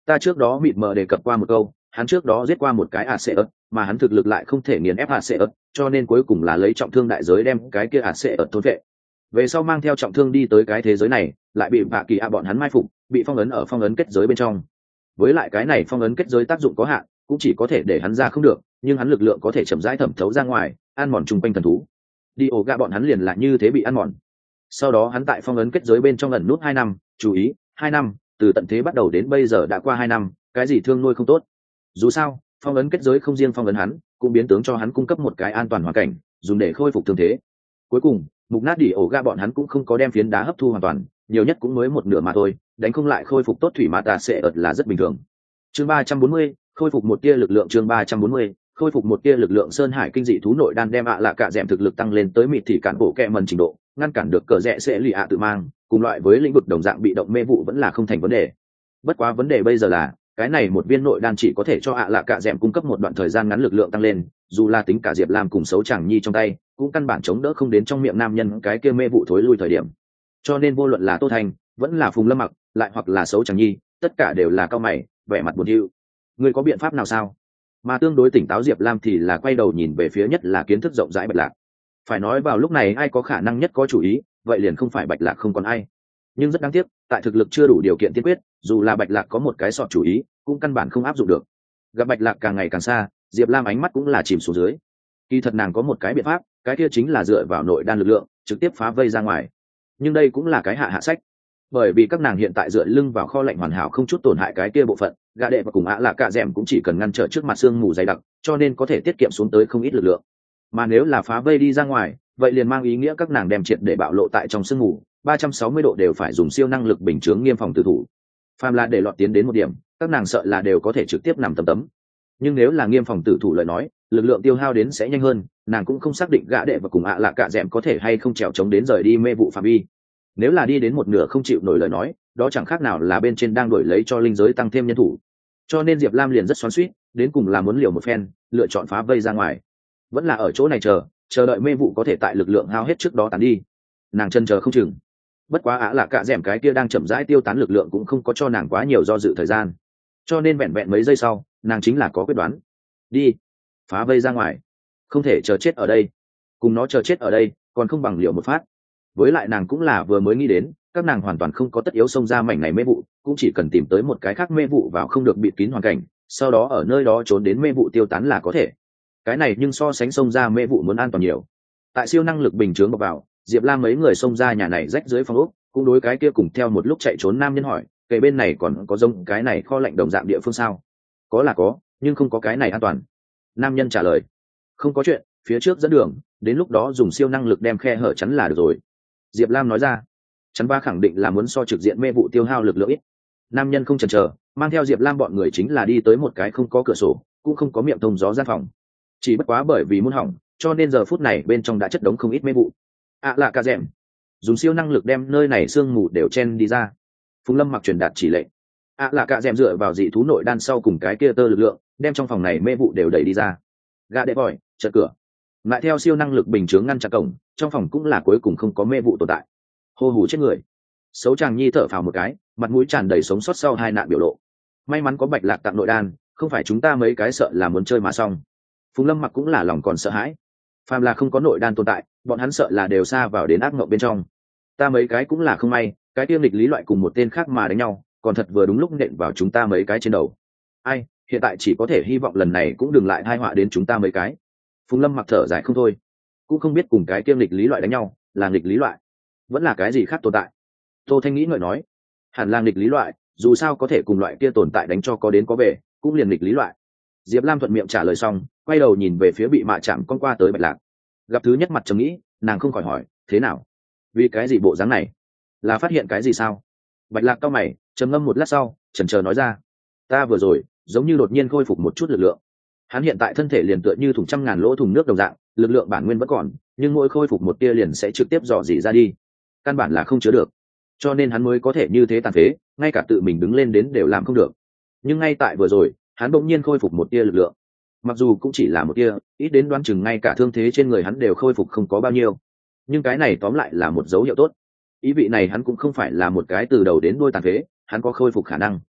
Ta trước đó mịt mờ đề cập qua một câu, hắn trước đó giết qua một cái a xê ớt, mà hắn thực lực lại không thể nghiền ép a xê ớt, cho nên cuối cùng là lấy trọng thương đại giới đem cái kia a xê ớt thôn vệ. Về sau mang theo trọng thương đi tới cái thế giới này, lại bị bạ kỳ a bọn hắn mai phục, bị phong ấn ở phong ấn kết giới bên trong. Với lại cái này phong ấn kết giới tác dụng có hạn, cũng chỉ có thể để hắn ra không được, nhưng hắn lực lượng có thể chậm rãi thẩm thấu ra ngoài, ăn mòn chung quanh thần thú. Đi ổ gạ bọn hắn liền là như thế bị ăn mòn. Sau đó hắn tại phong ấn kết giới bên trong ẩn nút hai năm, chú ý, hai năm, từ tận thế bắt đầu đến bây giờ đã qua hai năm, cái gì thương nuôi không tốt. Dù sao, phong ấn kết giới không riêng phong ấn hắn, cũng biến tướng cho hắn cung cấp một cái an toàn hoàn cảnh, dùng để khôi phục thương thế. Cuối cùng, mục nát đỉ ổ ga bọn hắn cũng không có đem phiến đá hấp thu hoàn toàn, nhiều nhất cũng mới một nửa mà thôi, đánh không lại khôi phục tốt thủy mã tà sẽ ợt là rất bình thường. Chương ba trăm bốn mươi, khôi phục một tia lực lượng. Chương ba trăm bốn mươi, khôi phục một tia lực lượng. Sơn hải kinh dị thú nội đan đem ạ à lạ cả dẻm thực lực tăng lên tới mịt thì cản bộ kẹ mần trình độ, ngăn cản được cờ rẽ sẽ lì ạ tự mang, cùng loại với lĩnh vực đồng dạng bị động mê vụ vẫn là không thành vấn đề. Bất quá vấn đề bây giờ là cái này một viên nội đan chỉ có thể cho ạ à lạ cả dẻm cung cấp một đoạn thời gian ngắn lực lượng tăng lên, dù là tính cả Diệp Lam cùng xấu chàng nhi trong tay cũng căn bản chống đỡ không đến trong miệng nam nhân cái kia mê vụ thối lui thời điểm. Cho nên vô luận là Tô Thành vẫn là Phùng Lâm Mặc lại hoặc là xấu chàng nhi, tất cả đều là cao mày, vẻ mặt buồn hiu. Người có biện pháp nào sao? Mà tương đối tỉnh táo Diệp Lam thì là quay đầu nhìn về phía nhất là kiến thức rộng rãi Bạch Lạc. Phải nói vào lúc này ai có khả năng nhất có chủ ý, vậy liền không phải Bạch Lạc không còn ai. Nhưng rất đáng tiếc, tại thực lực chưa đủ điều kiện tiên quyết, dù là Bạch Lạc có một cái sọt chủ ý, cũng căn bản không áp dụng được. Gặp Bạch Lạc càng ngày càng xa, Diệp Lam ánh mắt cũng là chìm xuống dưới. Kỳ thật nàng có một cái biện pháp, cái kia chính là dựa vào nội đan lực lượng, trực tiếp phá vây ra ngoài. Nhưng đây cũng là cái hạ hạ sách, bởi vì các nàng hiện tại dựa lưng vào kho lạnh hoàn hảo không chút tổn hại cái kia bộ phận, gã đệ và cùng ạ là cạ dẻm cũng chỉ cần ngăn trở trước mặt xương mù dày đặc, cho nên có thể tiết kiệm xuống tới không ít lực lượng. Mà nếu là phá vây đi ra ngoài, vậy liền mang ý nghĩa các nàng đem triệt để bạo lộ tại trong sương mù, ba trăm sáu mươi độ đều phải dùng siêu năng lực bình chướng nghiêm phòng tử thủ. Phàm là để lọt tiến đến một điểm, các nàng sợ là đều có thể trực tiếp nằm tấm tấm. Nhưng nếu là nghiêm phòng tử thủ lời nói, lực lượng tiêu hao đến sẽ nhanh hơn, nàng cũng không xác định gã đệ và cùng ạ là cạ dẻm có thể hay không trèo chống đến rời đi mê vụ phạm vi. Nếu là đi đến một nửa không chịu nổi lời nói, đó chẳng khác nào là bên trên đang đổi lấy cho linh giới tăng thêm nhân thủ. Cho nên Diệp Lam liền rất xoắn xuýt, đến cùng là muốn liều một phen, lựa chọn phá vây ra ngoài, vẫn là ở chỗ này chờ, chờ đợi mê vụ có thể tại lực lượng hao hết trước đó tán đi. Nàng chân chờ không chừng. Bất quá ạ là cạ dẻm cái kia đang chậm rãi tiêu tán lực lượng cũng không có cho nàng quá nhiều do dự thời gian. Cho nên vẹn vẹn mấy giây sau, nàng chính là có quyết đoán. Đi, phá vây ra ngoài. Không thể chờ chết ở đây. Cùng nó chờ chết ở đây, còn không bằng liều một phát. Với lại nàng cũng là vừa mới nghĩ đến, các nàng hoàn toàn không có tất yếu xông ra mảnh này mê vụ, cũng chỉ cần tìm tới một cái khác mê vụ vào không được bịt kín hoàn cảnh, sau đó ở nơi đó trốn đến mê vụ tiêu tán là có thể. Cái này nhưng so sánh xông ra mê vụ muốn an toàn nhiều. Tại siêu năng lực bình chướng bọc vào, Diệp Lam mấy người xông ra nhà này rách dưới phòng ốc, cũng đối cái kia cùng theo một lúc chạy trốn nam nhân hỏi, kề bên này còn có giống cái này kho lạnh đồng dạng địa phương sao? Có là có, nhưng không có cái này an toàn. Nam nhân trả lời, không có chuyện, phía trước dẫn đường, đến lúc đó dùng siêu năng lực đem khe hở chắn là được rồi. Diệp Lam nói ra, chắn ba khẳng định là muốn so trực diện mê vụ tiêu hao lực lượng ít. Nam nhân không chần chờ, mang theo Diệp Lam bọn người chính là đi tới một cái không có cửa sổ, cũng không có miệng thông gió gian phòng. Chỉ bất quá bởi vì muốn hỏng, cho nên giờ phút này bên trong đã chất đống không ít mê vụ. À là cả dẻm, dùng siêu năng lực đem nơi này sương mù đều chen đi ra. Phùng Lâm Mặc truyền đạt chỉ lệnh. À là cả dẻm dựa vào dị thú nội đan sau cùng cái kia tơ lực lượng, đem trong phòng này mê vụ đều đẩy đi ra. Gã đệ vòi, chợt cửa. Lại theo siêu năng lực bình chướng ngăn chặn cổng, trong phòng cũng là cuối cùng không có mê vụ tồn tại. Hô hù chết người. Xấu chàng nhi thở phào một cái, mặt mũi tràn đầy sống sót sau hai nạn biểu lộ. May mắn có Bạch Lạc tặng nội đan, không phải chúng ta mấy cái sợ là muốn chơi mà xong. Phùng Lâm Mặc cũng là lòng còn sợ hãi. Phàm là không có nội đan tồn tại, bọn hắn sợ là đều xa vào đến ác mộng bên trong. Ta mấy cái cũng là không may, cái tiêm lịch lý loại cùng một tên khác mà đánh nhau, còn thật vừa đúng lúc nện vào chúng ta mấy cái trên đầu. Ai, hiện tại chỉ có thể hy vọng lần này cũng đừng lại tai họa đến chúng ta mấy cái. Phùng Lâm Mặc thở dài không thôi, cũng không biết cùng cái tiêm lịch lý loại đánh nhau, là nghịch lý loại, vẫn là cái gì khác tồn tại. Tô Thanh nghĩ ngợi nói, hẳn là nghịch lý loại, dù sao có thể cùng loại kia tồn tại đánh cho có đến có về, cũng liền nghịch lý loại. Diệp Lam thuận miệng trả lời xong, quay đầu nhìn về phía bị mạ chạm con qua tới Bạch Lạc. Gặp thứ nhất mặt trầm nghĩ, nàng không khỏi hỏi, thế nào? Vì cái gì bộ dáng này? Là phát hiện cái gì sao? Bạch Lạc cau mày, trầm ngâm một lát sau, chần chờ nói ra, ta vừa rồi giống như đột nhiên khôi phục một chút lực lượng. Hắn hiện tại thân thể liền tựa như thùng trăm ngàn lỗ thùng nước đồng dạng, lực lượng bản nguyên vẫn còn, nhưng mỗi khôi phục một tia liền sẽ trực tiếp dò dỉ ra đi, căn bản là không chứa được, cho nên hắn mới có thể như thế tàn phế, ngay cả tự mình đứng lên đến đều làm không được. Nhưng ngay tại vừa rồi, hắn bỗng nhiên khôi phục một tia lực lượng, mặc dù cũng chỉ là một tia, ít đến đoán chừng ngay cả thương thế trên người hắn đều khôi phục không có bao nhiêu, nhưng cái này tóm lại là một dấu hiệu tốt. Ý vị này hắn cũng không phải là một cái từ đầu đến đuôi tàn phế, hắn có khôi phục khả năng.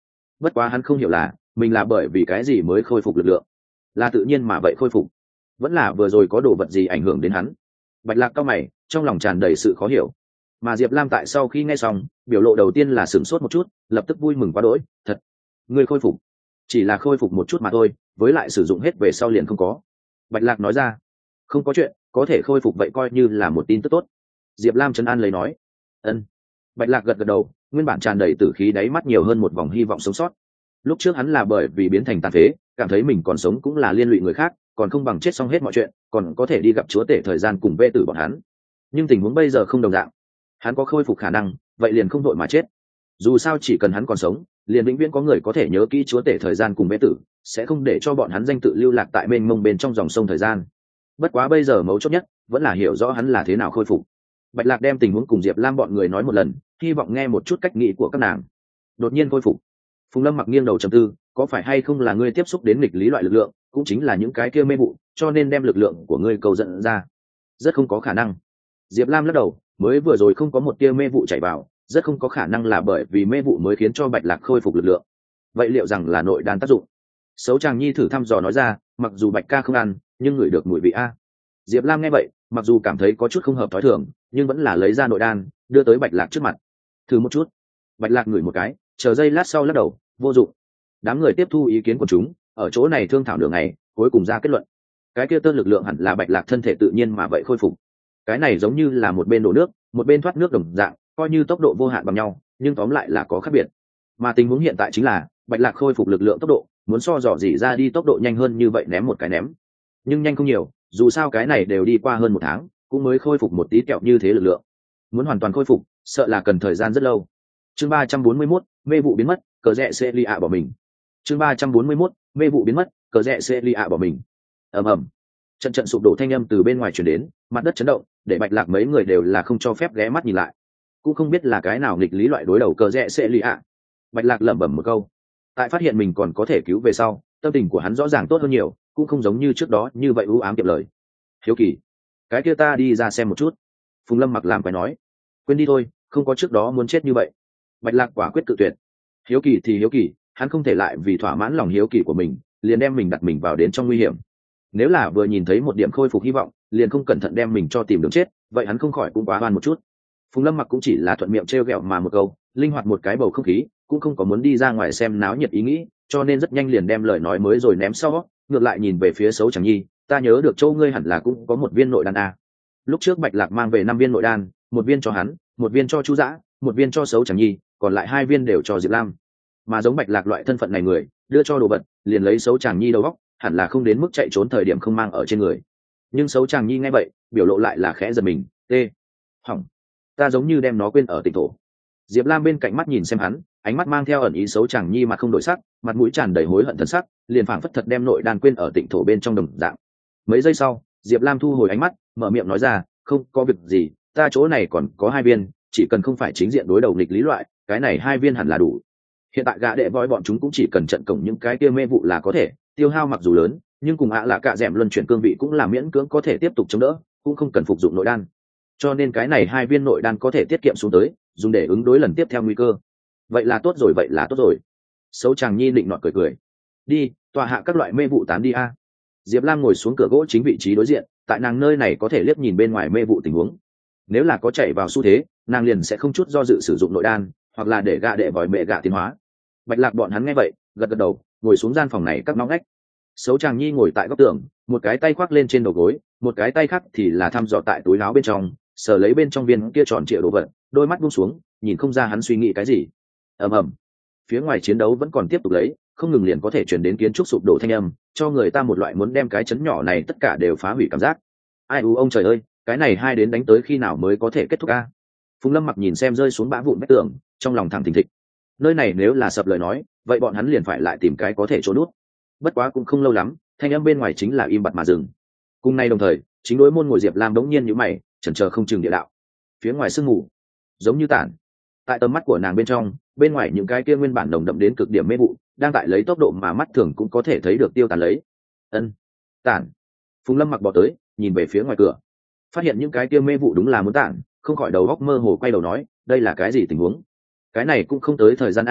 bất quá hắn không hiểu là mình là bởi vì cái gì mới khôi phục lực lượng, là tự nhiên mà vậy khôi phục, vẫn là vừa rồi có đồ vật gì ảnh hưởng đến hắn. Bạch Lạc cao mày, trong lòng tràn đầy sự khó hiểu. Mà Diệp Lam tại sau khi nghe xong, biểu lộ đầu tiên là sửng sốt một chút, lập tức vui mừng quá đỗi. Thật, ngươi khôi phục? Chỉ là khôi phục một chút mà thôi, với lại sử dụng hết về sau liền không có. Bạch Lạc nói ra. Không có chuyện, có thể khôi phục vậy coi như là một tin tức tốt. Diệp Lam trấn an lấy nói. Ân. Bạch Lạc gật gật đầu, nguyên bản tràn đầy tử khí đáy mắt nhiều hơn một vòng hy vọng sống sót. Lúc trước hắn là bởi vì biến thành tàn phế, cảm thấy mình còn sống cũng là liên lụy người khác, còn không bằng chết xong hết mọi chuyện, còn có thể đi gặp chúa tể thời gian cùng vệ tử bọn hắn. Nhưng tình huống bây giờ không đồng dạng, hắn có khôi phục khả năng, vậy liền không đội mà chết. Dù sao chỉ cần hắn còn sống, liền vĩnh viễn có người có thể nhớ kỹ chúa tể thời gian cùng vệ tử, sẽ không để cho bọn hắn danh tự lưu lạc tại mênh mông bên trong dòng sông thời gian. Bất quá bây giờ mấu chốt nhất vẫn là hiểu rõ hắn là thế nào khôi phục. Bạch Lạc đem tình huống cùng Diệp Lam bọn người nói một lần, hy vọng nghe một chút cách nghĩ của các nàng. Đột nhiên khôi phục. Phùng Lâm mặc nghiêng đầu trầm tư, có phải hay không là ngươi tiếp xúc đến nghịch lý loại lực lượng, cũng chính là những cái kia mê vụ, cho nên đem lực lượng của ngươi cầu dẫn ra? Rất không có khả năng. Diệp Lam lắc đầu, mới vừa rồi không có một tia mê vụ chảy vào, rất không có khả năng là bởi vì mê vụ mới khiến cho Bạch Lạc khôi phục lực lượng. Vậy liệu rằng là nội đan tác dụng? Sấu Tràng Nhi thử thăm dò nói ra, mặc dù Bạch ca không ăn, nhưng ngửi được mùi vị a. Diệp Lam nghe vậy, mặc dù cảm thấy có chút không hợp thói thường, nhưng vẫn là lấy ra nội đan, đưa tới Bạch Lạc trước mặt. Thử một chút. Bạch Lạc ngửi một cái, chờ giây lát sau lắc đầu, vô dụng. Đám người tiếp thu ý kiến của chúng, ở chỗ này thương thảo đường này, cuối cùng ra kết luận. Cái kia tơn lực lượng hẳn là Bạch Lạc thân thể tự nhiên mà vậy khôi phục. Cái này giống như là một bên đổ nước, một bên thoát nước đồng dạng, coi như tốc độ vô hạn bằng nhau, nhưng tóm lại là có khác biệt. Mà tình huống hiện tại chính là, Bạch Lạc khôi phục lực lượng tốc độ, muốn so dò dỉ ra đi tốc độ nhanh hơn như vậy ném một cái ném. Nhưng nhanh không nhiều, dù sao cái này đều đi qua hơn một tháng, cũng mới khôi phục một tí kẹo như thế lực lượng. Muốn hoàn toàn khôi phục, sợ là cần thời gian rất lâu. Chương ba trăm bốn mươi mốt, mê vụ biến mất, cờ rẽ sẽ li ạ bỏ mình. Chương ba trăm bốn mươi mốt, mê vụ biến mất, cờ rẽ sẽ li ạ bỏ mình. Ầm ầm. Trận trận sụp đổ thanh âm từ bên ngoài truyền đến, mặt đất chấn động, để Bạch Lạc mấy người đều là không cho phép ghé mắt nhìn lại. Cũng không biết là cái nào nghịch lý loại đối đầu cờ rẽ sẽ li ạ. Bạch Lạc lẩm bẩm một câu. Tại phát hiện mình còn có thể cứu về sau, tâm tình của hắn rõ ràng tốt hơn nhiều, cũng không giống như trước đó như vậy u ám kiệm lời. Hiếu kỳ, cái kia ta đi ra xem một chút. Phùng Lâm mặc làm phải nói. Quên đi thôi, không có trước đó muốn chết như vậy. Bạch Lạc quả quyết cự tuyệt. Hiếu kỳ thì hiếu kỳ, hắn không thể lại vì thỏa mãn lòng hiếu kỳ của mình, liền đem mình đặt mình vào đến trong nguy hiểm. Nếu là vừa nhìn thấy một điểm khôi phục hy vọng, liền không cẩn thận đem mình cho tìm đường chết, vậy hắn không khỏi cũng quá oan một chút. Phùng Lâm mặc cũng chỉ là thuận miệng trêu ghẹo mà một câu, linh hoạt một cái bầu không khí, cũng không có muốn đi ra ngoài xem náo nhiệt ý nghĩ, cho nên rất nhanh liền đem lời nói mới rồi ném sau, ngược lại nhìn về phía Sấu Tràng Nhi, ta nhớ được Châu ngươi hẳn là cũng có một viên nội đan a. Lúc trước Bạch Lạc mang về năm viên nội đan, một viên cho hắn, một viên cho Chu Dã, một viên cho Sấu Tràng Nhi, còn lại hai viên đều cho Diệp Lam. Mà giống Bạch Lạc loại thân phận này người, đưa cho đồ vật, liền lấy Sấu Tràng Nhi đầu óc, hẳn là không đến mức chạy trốn thời điểm không mang ở trên người. Nhưng Sấu Tràng Nhi nghe vậy, biểu lộ lại là khẽ giật mình, tê, hỏng, ta giống như đem nó quên ở Tịnh Thổ. Diệp Lam bên cạnh mắt nhìn xem hắn, ánh mắt mang theo ẩn ý Sấu Tràng Nhi mặt không đổi sắc, mặt mũi tràn đầy hối hận thần sắc, liền phảng phất thật đem nội đan quên ở Tịnh Thổ bên trong đồng dạng. Mấy giây sau, Diệp Lam thu hồi ánh mắt, mở miệng nói ra, không có việc gì, ta chỗ này còn có hai viên, chỉ cần không phải chính diện đối đầu nghịch lý loại, cái này hai viên hẳn là đủ. Hiện tại gã đệ voi bọn chúng cũng chỉ cần trận cổng những cái kia mê vụ là có thể, tiêu hao mặc dù lớn, nhưng cùng ạ là cả dẻm luân chuyển cương vị cũng là miễn cưỡng có thể tiếp tục chống đỡ, cũng không cần phục dụng nội đan. Cho nên cái này hai viên nội đan có thể tiết kiệm xuống tới, dùng để ứng đối lần tiếp theo nguy cơ. Vậy là tốt rồi, vậy là tốt rồi. Sấu Tràng Nhi định nọt cười cười. Đi, tọa hạ các loại mê vụ tán đi a. Diệp Lam ngồi xuống cửa gỗ chính vị trí đối diện, tại nàng nơi này có thể liếc nhìn bên ngoài mê vụ tình huống. Nếu là có chạy vào xu thế, nàng liền sẽ không chút do dự sử dụng nội đan, hoặc là để gạ đệ vòi mẹ gạ tiến hóa. Bạch Lạc bọn hắn nghe vậy, gật gật đầu, ngồi xuống gian phòng này các ngóc ngách. Sấu Tràng Nhi ngồi tại góc tường, một cái tay khoác lên trên đầu gối, một cái tay khác thì là thăm dò tại túi áo bên trong, sờ lấy bên trong viên kia tròn trịa đồ vật, đôi mắt buông xuống, nhìn không ra hắn suy nghĩ cái gì. Ầm ầm. Phía ngoài chiến đấu vẫn còn tiếp tục lấy, không ngừng liền có thể truyền đến kiến trúc sụp đổ thanh âm, cho người ta một loại muốn đem cái chấn nhỏ này tất cả đều phá hủy cảm giác. Ai u ông trời ơi, cái này hai đến đánh tới khi nào mới có thể kết thúc a? Phùng Lâm mặc nhìn xem rơi xuống bã vụn vách tường, trong lòng thẳng thình thịch. Nơi này nếu là sập lời nói, vậy bọn hắn liền phải lại tìm cái có thể trốn nút. Bất quá cũng không lâu lắm, thanh âm bên ngoài chính là im bặt mà dừng. Cùng nay đồng thời, chính đối môn ngồi Diệp Lam đống nhiên nhíu mày, chần chờ không chừng địa đạo. Phía ngoài sương mù, giống như tản. Tại tầm mắt của nàng bên trong, bên ngoài những cái kia nguyên bản nồng đậm đến cực điểm mê vụ, đang tại lấy tốc độ mà mắt thường cũng có thể thấy được tiêu tán lấy. Ân, tản. Phùng Lâm mặc bỏ tới, nhìn về phía ngoài cửa, phát hiện những cái kia mê vụ đúng là muốn tản, không khỏi đầu óc mơ hồ quay đầu nói, đây là cái gì tình huống? Cái này cũng không tới thời gian a,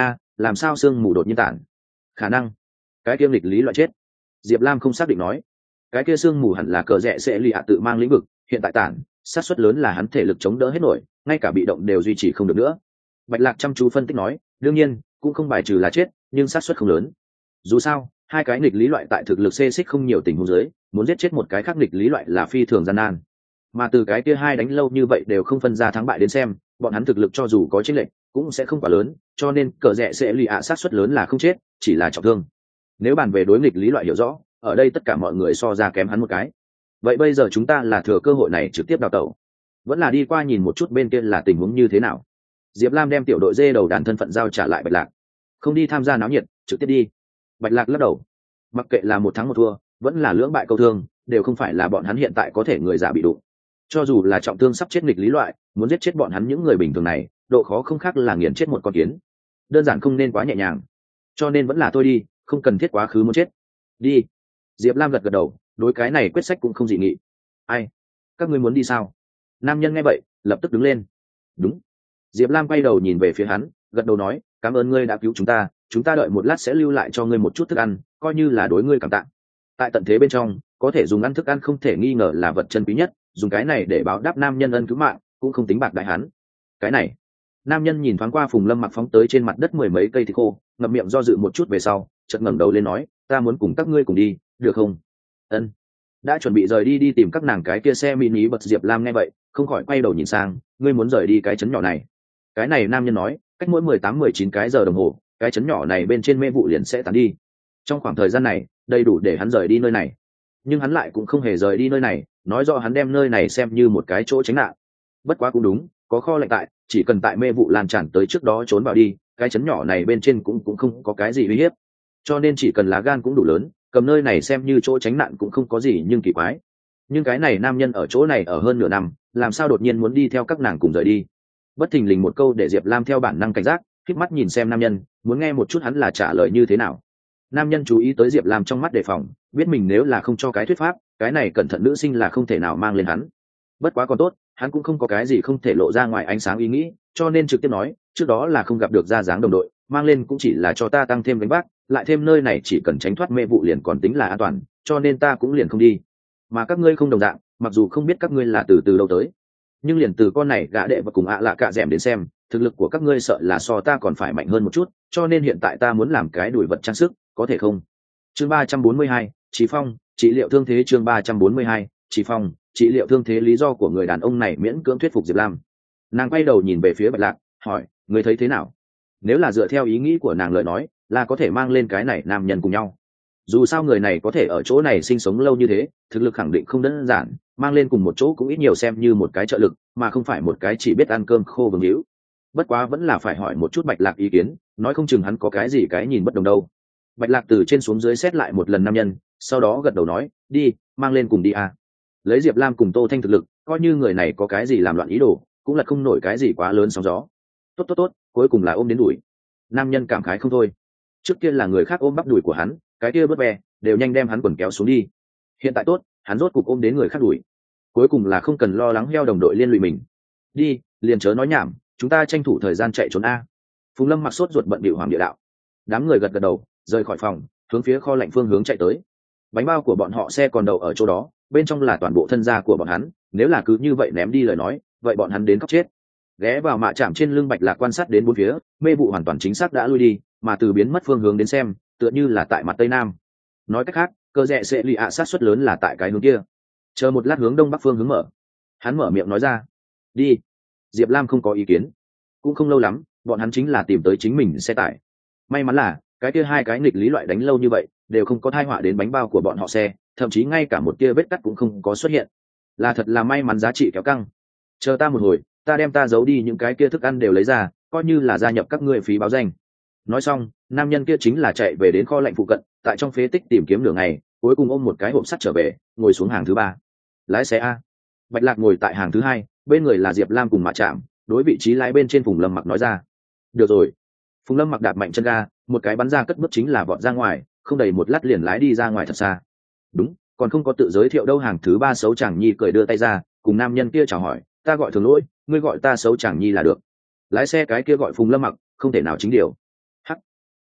làm sao sương mù đột nhiên tản? Khả năng cái kia nghịch lý loại chết. Diệp Lam không xác định nói, cái kia sương mù hẳn là cờ rẽ sẽ lì ạ tự mang lĩnh vực, hiện tại tản xác suất lớn là hắn thể lực chống đỡ hết nổi, ngay cả bị động đều duy trì không được nữa. Bạch Lạc chăm chú phân tích nói, đương nhiên cũng không bài trừ là chết, nhưng xác suất không lớn. Dù sao hai cái nghịch lý loại tại thực lực xê xích không nhiều tình huống dưới, muốn giết chết một cái khác nghịch lý loại là phi thường gian nan. Mà từ cái kia hai đánh lâu như vậy đều không phân ra thắng bại đến xem, bọn hắn thực lực cho dù có chênh lệch cũng sẽ không quá lớn, cho nên cờ rẽ sẽ lì ạ xác suất lớn là không chết, chỉ là trọng thương. Nếu bàn về đối nghịch lý loại hiểu rõ, ở đây tất cả mọi người so ra kém hắn một cái. Vậy bây giờ chúng ta là thừa cơ hội này trực tiếp đào tẩu, vẫn là đi qua nhìn một chút bên kia là tình huống như thế nào? Diệp Lam đem tiểu đội dê đầu đàn thân phận giao trả lại Bạch Lạc. Không đi tham gia náo nhiệt, trực tiếp đi. Bạch Lạc lắc đầu. Mặc kệ là một thắng một thua, vẫn là lưỡng bại câu thương, đều không phải là bọn hắn hiện tại có thể người giả bị đụng. Cho dù là trọng thương sắp chết nghịch lý loại, muốn giết chết bọn hắn những người bình thường này, độ khó không khác là nghiền chết một con kiến. Đơn giản không nên quá nhẹ nhàng. Cho nên vẫn là thôi đi, không cần thiết quá khứ muốn chết. Đi. Diệp Lam gật gật đầu, đối cái này quyết sách cũng không dị nghị. Ai? Các ngươi muốn đi sao? Nam nhân nghe vậy, lập tức đứng lên. Đúng. Diệp Lam quay đầu nhìn về phía hắn, gật đầu nói, cảm ơn ngươi đã cứu chúng ta, chúng ta đợi một lát sẽ lưu lại cho ngươi một chút thức ăn, coi như là đối ngươi cảm tạ. Tại tận thế bên trong, có thể dùng ăn thức ăn không thể nghi ngờ là vật chân quý nhất, dùng cái này để báo đáp nam nhân ân cứu mạng, cũng không tính bạc đại hắn. Cái này. Nam nhân nhìn thoáng qua Phùng Lâm Mặc phóng tới trên mặt đất mười mấy cây thịt khô, ngậm miệng do dự một chút về sau, chợt ngẩng đầu lên nói, ta muốn cùng các ngươi cùng đi, được không? Ân. Đã chuẩn bị rời đi đi tìm các nàng cái kia xe mini bật. Diệp Lam nghe vậy, không khỏi quay đầu nhìn sang, ngươi muốn rời đi cái trấn nhỏ này? Cái này nam nhân nói, cách mỗi mười tám mười chín cái giờ đồng hồ, cái trấn nhỏ này bên trên mê vụ liền sẽ tán đi. Trong khoảng thời gian này, đầy đủ để hắn rời đi nơi này. Nhưng hắn lại cũng không hề rời đi nơi này, nói rõ hắn đem nơi này xem như một cái chỗ tránh nạn. Bất quá cũng đúng, có kho lạnh tại, chỉ cần tại mê vụ lan tràn tới trước đó trốn vào đi, cái trấn nhỏ này bên trên cũng cũng không có cái gì uy hiếp. Cho nên chỉ cần lá gan cũng đủ lớn, cầm nơi này xem như chỗ tránh nạn cũng không có gì nhưng kỳ quái. Nhưng cái này nam nhân ở chỗ này ở hơn nửa năm, làm sao đột nhiên muốn đi theo các nàng cùng rời đi? Bất thình lình một câu để Diệp Lam theo bản năng cảnh giác, khép mắt nhìn xem nam nhân, muốn nghe một chút hắn là trả lời như thế nào. Nam nhân chú ý tới Diệp Lam trong mắt đề phòng, biết mình nếu là không cho cái thuyết pháp, cái này cẩn thận nữ sinh là không thể nào mang lên hắn. Bất quá còn tốt, hắn cũng không có cái gì không thể lộ ra ngoài ánh sáng ý nghĩ, cho nên trực tiếp nói, trước đó là không gặp được ra dáng đồng đội, mang lên cũng chỉ là cho ta tăng thêm gánh vác, lại thêm nơi này chỉ cần tránh thoát mê vụ liền còn tính là an toàn, cho nên ta cũng liền không đi. Mà các ngươi không đồng dạng, mặc dù không biết các ngươi là từ từ đâu tới, nhưng liền từ con này gã đệ và cùng ạ lạ cạ dẻm đến xem, thực lực của các ngươi sợ là so ta còn phải mạnh hơn một chút, cho nên hiện tại ta muốn làm cái đuổi vật trang sức, có thể không? Chương ba trăm bốn mươi hai, Chí Phong, trị liệu thương thế. Chương ba trăm bốn mươi hai, Chí Phong, trị liệu thương thế. Lý do của người đàn ông này miễn cưỡng thuyết phục Diệp Lam. Nàng quay đầu nhìn về phía Bạch Lạc, hỏi, ngươi thấy thế nào? Nếu là dựa theo ý nghĩ của nàng lời nói, là có thể mang lên cái này nam nhân cùng nhau. Dù sao người này có thể ở chỗ này sinh sống lâu như thế, thực lực khẳng định không đơn giản, mang lên cùng một chỗ cũng ít nhiều xem như một cái trợ lực, mà không phải một cái chỉ biết ăn cơm khô vương hữu. Bất quá vẫn là phải hỏi một chút Bạch Lạc ý kiến, nói không chừng hắn có cái gì cái nhìn bất đồng đâu. Bạch Lạc từ trên xuống dưới xét lại một lần nam nhân, sau đó gật đầu nói, đi, mang lên cùng đi à. Lấy Diệp Lam cùng Tô Thanh thực lực, coi như người này có cái gì làm loạn ý đồ, cũng là không nổi cái gì quá lớn sóng gió. Tốt tốt tốt, cuối cùng là ôm đến đuổi. Nam nhân cảm khái không thôi. Trước kia là người khác ôm bắp đùi của hắn, cái kia bớt bè, đều nhanh đem hắn quần kéo xuống đi. Hiện tại tốt, hắn rốt cục ôm đến người khác đuổi. Cuối cùng là không cần lo lắng heo đồng đội liên lụy mình. Đi, liền chớ nói nhảm, chúng ta tranh thủ thời gian chạy trốn a. Phùng Lâm mặc sốt ruột bận bịu hoàng địa đạo. Đám người gật gật đầu, rời khỏi phòng, hướng phía kho lạnh phương hướng chạy tới. Bánh bao của bọn họ xe còn đậu ở chỗ đó, bên trong là toàn bộ thân gia của bọn hắn, nếu là cứ như vậy ném đi lời nói, vậy bọn hắn đến khóc chết. Ghé vào mạ chạm trên lưng Bạch Lạc quan sát đến bốn phía, mê vụ hoàn toàn chính xác đã lui đi, mà từ biến mất phương hướng đến xem, tựa như là tại mặt tây nam. Nói cách khác, cơ rẽ sẽ lì ạ sát suất lớn là tại cái hướng kia. Chờ một lát hướng đông bắc phương hướng mở. Hắn mở miệng nói ra, đi. Diệp Lam không có ý kiến. Cũng không lâu lắm, bọn hắn chính là tìm tới chính mình xe tải. May mắn là cái kia hai cái nghịch lý loại đánh lâu như vậy, đều không có tai họa đến bánh bao của bọn họ xe, thậm chí ngay cả một tia vết cắt cũng không có xuất hiện. Là thật là may mắn giá trị kéo căng. Chờ ta một hồi, ta đem ta giấu đi những cái kia thức ăn đều lấy ra, coi như là gia nhập các ngươi phí báo danh. Nói xong, nam nhân kia chính là chạy về đến kho lạnh phụ cận, tại trong phế tích tìm kiếm nửa ngày, cuối cùng ôm một cái hộp sắt trở về, ngồi xuống hàng thứ ba. Lái xe a. Bạch Lạc ngồi tại hàng thứ hai, bên người là Diệp Lam cùng Mạ Trạm, đối vị trí lái bên trên Phùng Lâm Mặc nói ra. Được rồi. Phùng Lâm Mặc đạp mạnh chân ga, một cái bắn ra cất bước chính là vọt ra ngoài, không đầy một lát liền lái đi ra ngoài thật xa. Đúng, còn không có tự giới thiệu đâu. Hàng thứ ba Xấu Chàng Nhi cười đưa tay ra, cùng nam nhân kia chào hỏi, ta gọi Thường Lỗi, ngươi gọi ta Xấu Chàng Nhi là được. Lái xe cái kia gọi Phùng Lâm Mặc, không thể nào chính điều. Hắc,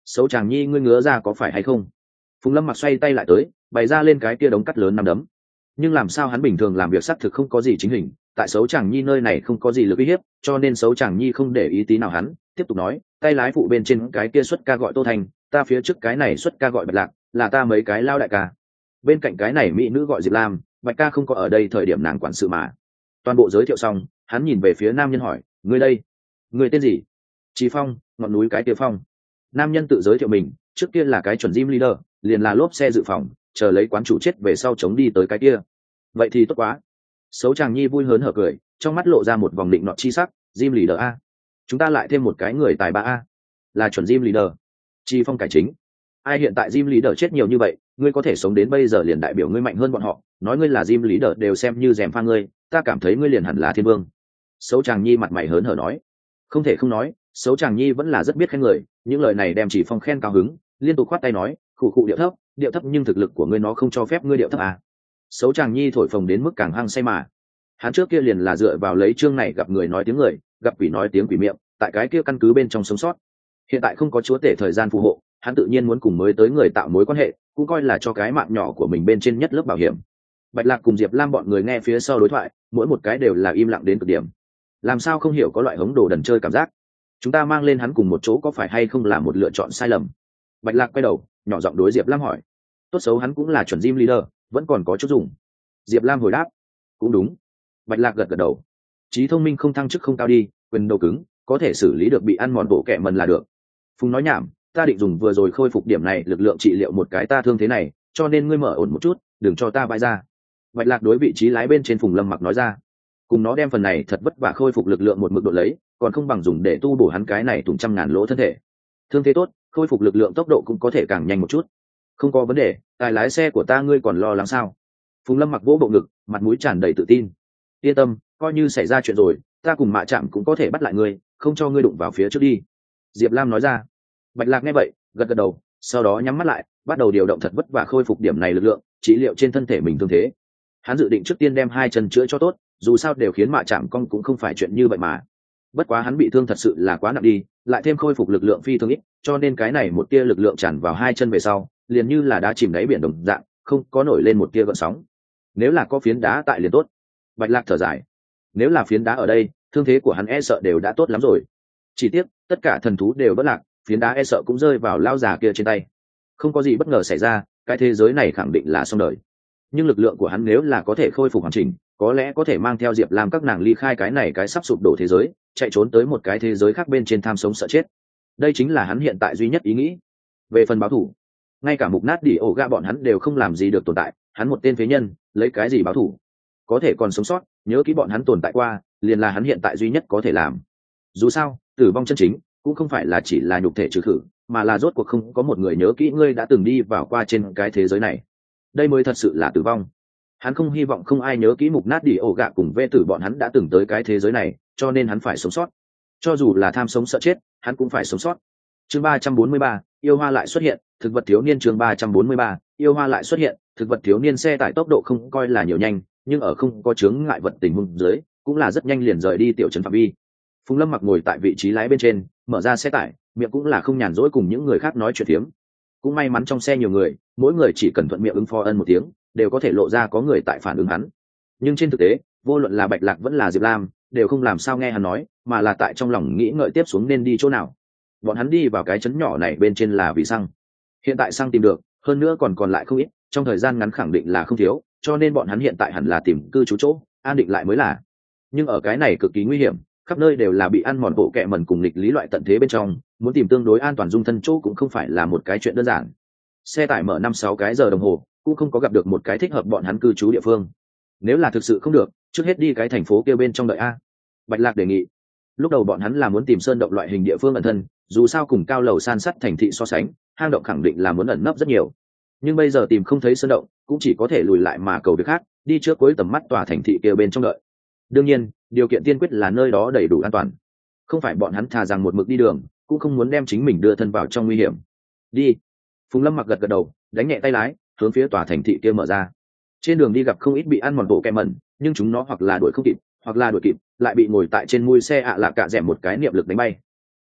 Xấu chàng nhi ngươi ngứa ra có phải hay không? Phùng Lâm Mặc xoay tay lại tới, bày ra lên cái kia đống cắt lớn năm đấm. Nhưng làm sao hắn bình thường làm việc xác thực không có gì chính hình, tại xấu chàng nhi nơi này không có gì lực uy hiếp, cho nên xấu chàng nhi không để ý tí nào hắn, tiếp tục nói, tay lái phụ bên trên cái kia xuất ca gọi Tô Thành, ta phía trước cái này xuất ca gọi Bạch Lạc, là ta mấy cái lao đại ca. Bên cạnh cái này mỹ nữ gọi Diệp Lam, Bạch ca không có ở đây thời điểm nàng quản sự mà. Toàn bộ giới thiệu xong, hắn nhìn về phía nam nhân hỏi, ngươi đây, ngươi tên gì? Chí Phong, ngọn núi cái kia Phong. Nam nhân tự giới thiệu mình, trước kia là cái chuẩn gym leader, liền là lốp xe dự phòng, chờ lấy quán chủ chết về sau chống đi tới cái kia. Vậy thì tốt quá. Xấu chàng nhi vui hớn hở cười, trong mắt lộ ra một vòng định nọ chi sắc, gym leader a, chúng ta lại thêm một cái người tài ba a, là chuẩn gym leader. Chi Phong cải chính, ai hiện tại gym leader chết nhiều như vậy, ngươi có thể sống đến bây giờ liền đại biểu ngươi mạnh hơn bọn họ, nói ngươi là gym leader đều xem như rèm pha ngươi, ta cảm thấy ngươi liền hẳn là thiên vương. Xấu chàng nhi mặt mày hớn hở nói, không thể không nói, xấu chàng nhi vẫn là rất biết khen người, những lời này đem Chỉ Phong khen cao hứng, liên tục khoát tay nói, khụ khụ điệu thấp, điệu thấp nhưng thực lực của ngươi nó không cho phép ngươi điệu thấp à. Xấu chàng nhi thổi phồng đến mức càng hăng say mà. Hắn trước kia liền là dựa vào lấy chương này gặp người nói tiếng người, gặp quỷ nói tiếng quỷ miệng, tại cái kia căn cứ bên trong sống sót. Hiện tại không có chúa tể thời gian phù hộ, hắn tự nhiên muốn cùng mới tới người tạo mối quan hệ, cũng coi là cho cái mạng nhỏ của mình bên trên nhất lớp bảo hiểm. Bạch Lạc cùng Diệp Lam bọn người nghe phía sau đối thoại, mỗi một cái đều là im lặng đến cực điểm. Làm sao không hiểu có loại hống đồ đần chơi cảm giác. Chúng ta mang lên hắn cùng một chỗ có phải hay không là một lựa chọn sai lầm? Bạch Lạc quay đầu, nhỏ giọng đối Diệp Lam hỏi. Tốt xấu hắn cũng là chuẩn gym leader, vẫn còn có chút dùng. Diệp Lam hồi đáp, cũng đúng. Bạch Lạc gật gật đầu. Trí thông minh không thăng chức không cao đi, quyền đầu cứng, có thể xử lý được bị ăn mòn bộ kệ mần là được. Phùng nói nhảm, ta định dùng vừa rồi khôi phục điểm này lực lượng trị liệu một cái ta thương thế này, cho nên ngươi mở ổn một chút, đừng cho ta bãi ra. Bạch Lạc đối vị trí lái bên trên Phùng Lâm Mặc nói ra, cùng nó đem phần này thật vất vả khôi phục lực lượng một mực độ lấy, còn không bằng dùng để tu bổ hắn cái này thủng trăm ngàn lỗ thân thể. Thương thế tốt, khôi phục lực lượng tốc độ cũng có thể càng nhanh một chút. Không có vấn đề, tài lái xe của ta ngươi còn lo lắng sao? Phùng Lâm Mặc vỗ bộ ngực, mặt mũi tràn đầy tự tin. Yên tâm, coi như xảy ra chuyện rồi, ta cùng Mạ Trạm cũng có thể bắt lại ngươi, không cho ngươi đụng vào phía trước đi. Diệp Lam nói ra. Bạch Lạc nghe vậy, gật gật đầu, sau đó nhắm mắt lại, bắt đầu điều động thật vất vả khôi phục điểm này lực lượng, trị liệu trên thân thể mình thương thế. Hắn dự định trước tiên đem hai chân chữa cho tốt, dù sao đều khiến Mạ Trạm cong cũng không phải chuyện như vậy mà. Bất quá hắn bị thương thật sự là quá nặng đi, lại thêm khôi phục lực lượng phi thường ít, cho nên cái này một tia lực lượng tràn vào hai chân về sau, liền như là đá chìm đáy biển đồng dạng, không có nổi lên một tia gợn sóng. Nếu là có phiến đá tại liền tốt. Bạch Lạc thở dài, nếu là phiến đá ở đây, thương thế của hắn e sợ đều đã tốt lắm rồi. Chỉ tiếc, tất cả thần thú đều bất lạc, phiến đá e sợ cũng rơi vào lão già kia trên tay. Không có gì bất ngờ xảy ra, cái thế giới này khẳng định là xong đời. Nhưng lực lượng của hắn nếu là có thể khôi phục hoàn chỉnh, có lẽ có thể mang theo Diệp Lam các nàng ly khai cái này cái sắp sụp đổ thế giới, chạy trốn tới một cái thế giới khác bên trên tham sống sợ chết. Đây chính là hắn hiện tại duy nhất ý nghĩ. Về phần báo thù, ngay cả mục nát đỉ ổ gạ bọn hắn đều không làm gì được tồn tại, hắn một tên phế nhân, lấy cái gì báo thù? Có thể còn sống sót, nhớ kỹ bọn hắn tồn tại qua, liền là hắn hiện tại duy nhất có thể làm. Dù sao, tử vong chân chính cũng không phải là chỉ là nhục thể trừ khử, mà là rốt cuộc không có một người nhớ kỹ ngươi đã từng đi vào qua trên cái thế giới này. Đây mới thật sự là tử vong. Hắn không hy vọng không ai nhớ kỹ mục nát đỉ ổ gạ cùng vê tử bọn hắn đã từng tới cái thế giới này, cho nên hắn phải sống sót. Cho dù là tham sống sợ chết, hắn cũng phải sống sót. Chương ba trăm bốn mươi ba, yêu hoa lại xuất hiện, thực vật thiếu niên. Chương ba trăm bốn mươi ba, yêu hoa lại xuất hiện, thực vật thiếu niên. Xe tải tốc độ không coi là nhiều nhanh, nhưng ở không có chướng ngại vật tình huống dưới, cũng là rất nhanh liền rời đi tiểu trấn phạm vi. Phùng Lâm Mặc ngồi tại vị trí lái bên trên, mở ra xe tải, miệng cũng là không nhàn rỗi cùng những người khác nói chuyện tiếm. Cũng may mắn trong xe nhiều người, mỗi người chỉ cần thuận miệng ứng phó ân một tiếng, đều có thể lộ ra có người tại phản ứng hắn. Nhưng trên thực tế, vô luận là Bạch Lạc vẫn là Diệp Lam, đều không làm sao nghe hắn nói, mà là tại trong lòng nghĩ ngợi tiếp xuống nên đi chỗ nào. Bọn hắn đi vào cái trấn nhỏ này bên trên là vì xăng. Hiện tại xăng tìm được, hơn nữa còn còn lại không ít, trong thời gian ngắn khẳng định là không thiếu, cho nên bọn hắn hiện tại hẳn là tìm cư trú chỗ, an định lại mới là. Nhưng ở cái này cực kỳ nguy hiểm, khắp nơi đều là bị ăn mòn bộ kệ mẩn cùng nghịch lý loại tận thế bên trong, muốn tìm tương đối an toàn dung thân chỗ cũng không phải là một cái chuyện đơn giản. Xe tải mở năm sáu cái giờ đồng hồ, cũng không có gặp được một cái thích hợp bọn hắn cư trú địa phương. Nếu là thực sự không được, trước hết đi cái thành phố kia bên trong đợi a. Bạch Lạc đề nghị. Lúc đầu bọn hắn là muốn tìm sơn động loại hình địa phương ẩn thân, dù sao cùng cao lầu san sắt thành thị so sánh, hang động khẳng định là muốn ẩn nấp rất nhiều. Nhưng bây giờ tìm không thấy sơn động, cũng chỉ có thể lùi lại mà cầu việc khác, đi trước cuối tầm mắt tòa thành thị kia bên trong đợi. Đương nhiên, điều kiện tiên quyết là nơi đó đầy đủ an toàn. Không phải bọn hắn thà rằng một mực đi đường, cũng không muốn đem chính mình đưa thân vào trong nguy hiểm. Đi. Phùng Lâm Mặc gật gật đầu, đánh nhẹ tay lái, hướng phía tòa thành thị kia mở ra. Trên đường đi gặp không ít bị ăn mòn bộ kẹ mẩn, nhưng chúng nó hoặc là đuổi không kịp, hoặc là đuổi kịp, lại bị ngồi tại trên mui xe ạ à lạ cạ dẻm một cái niệm lực đánh bay.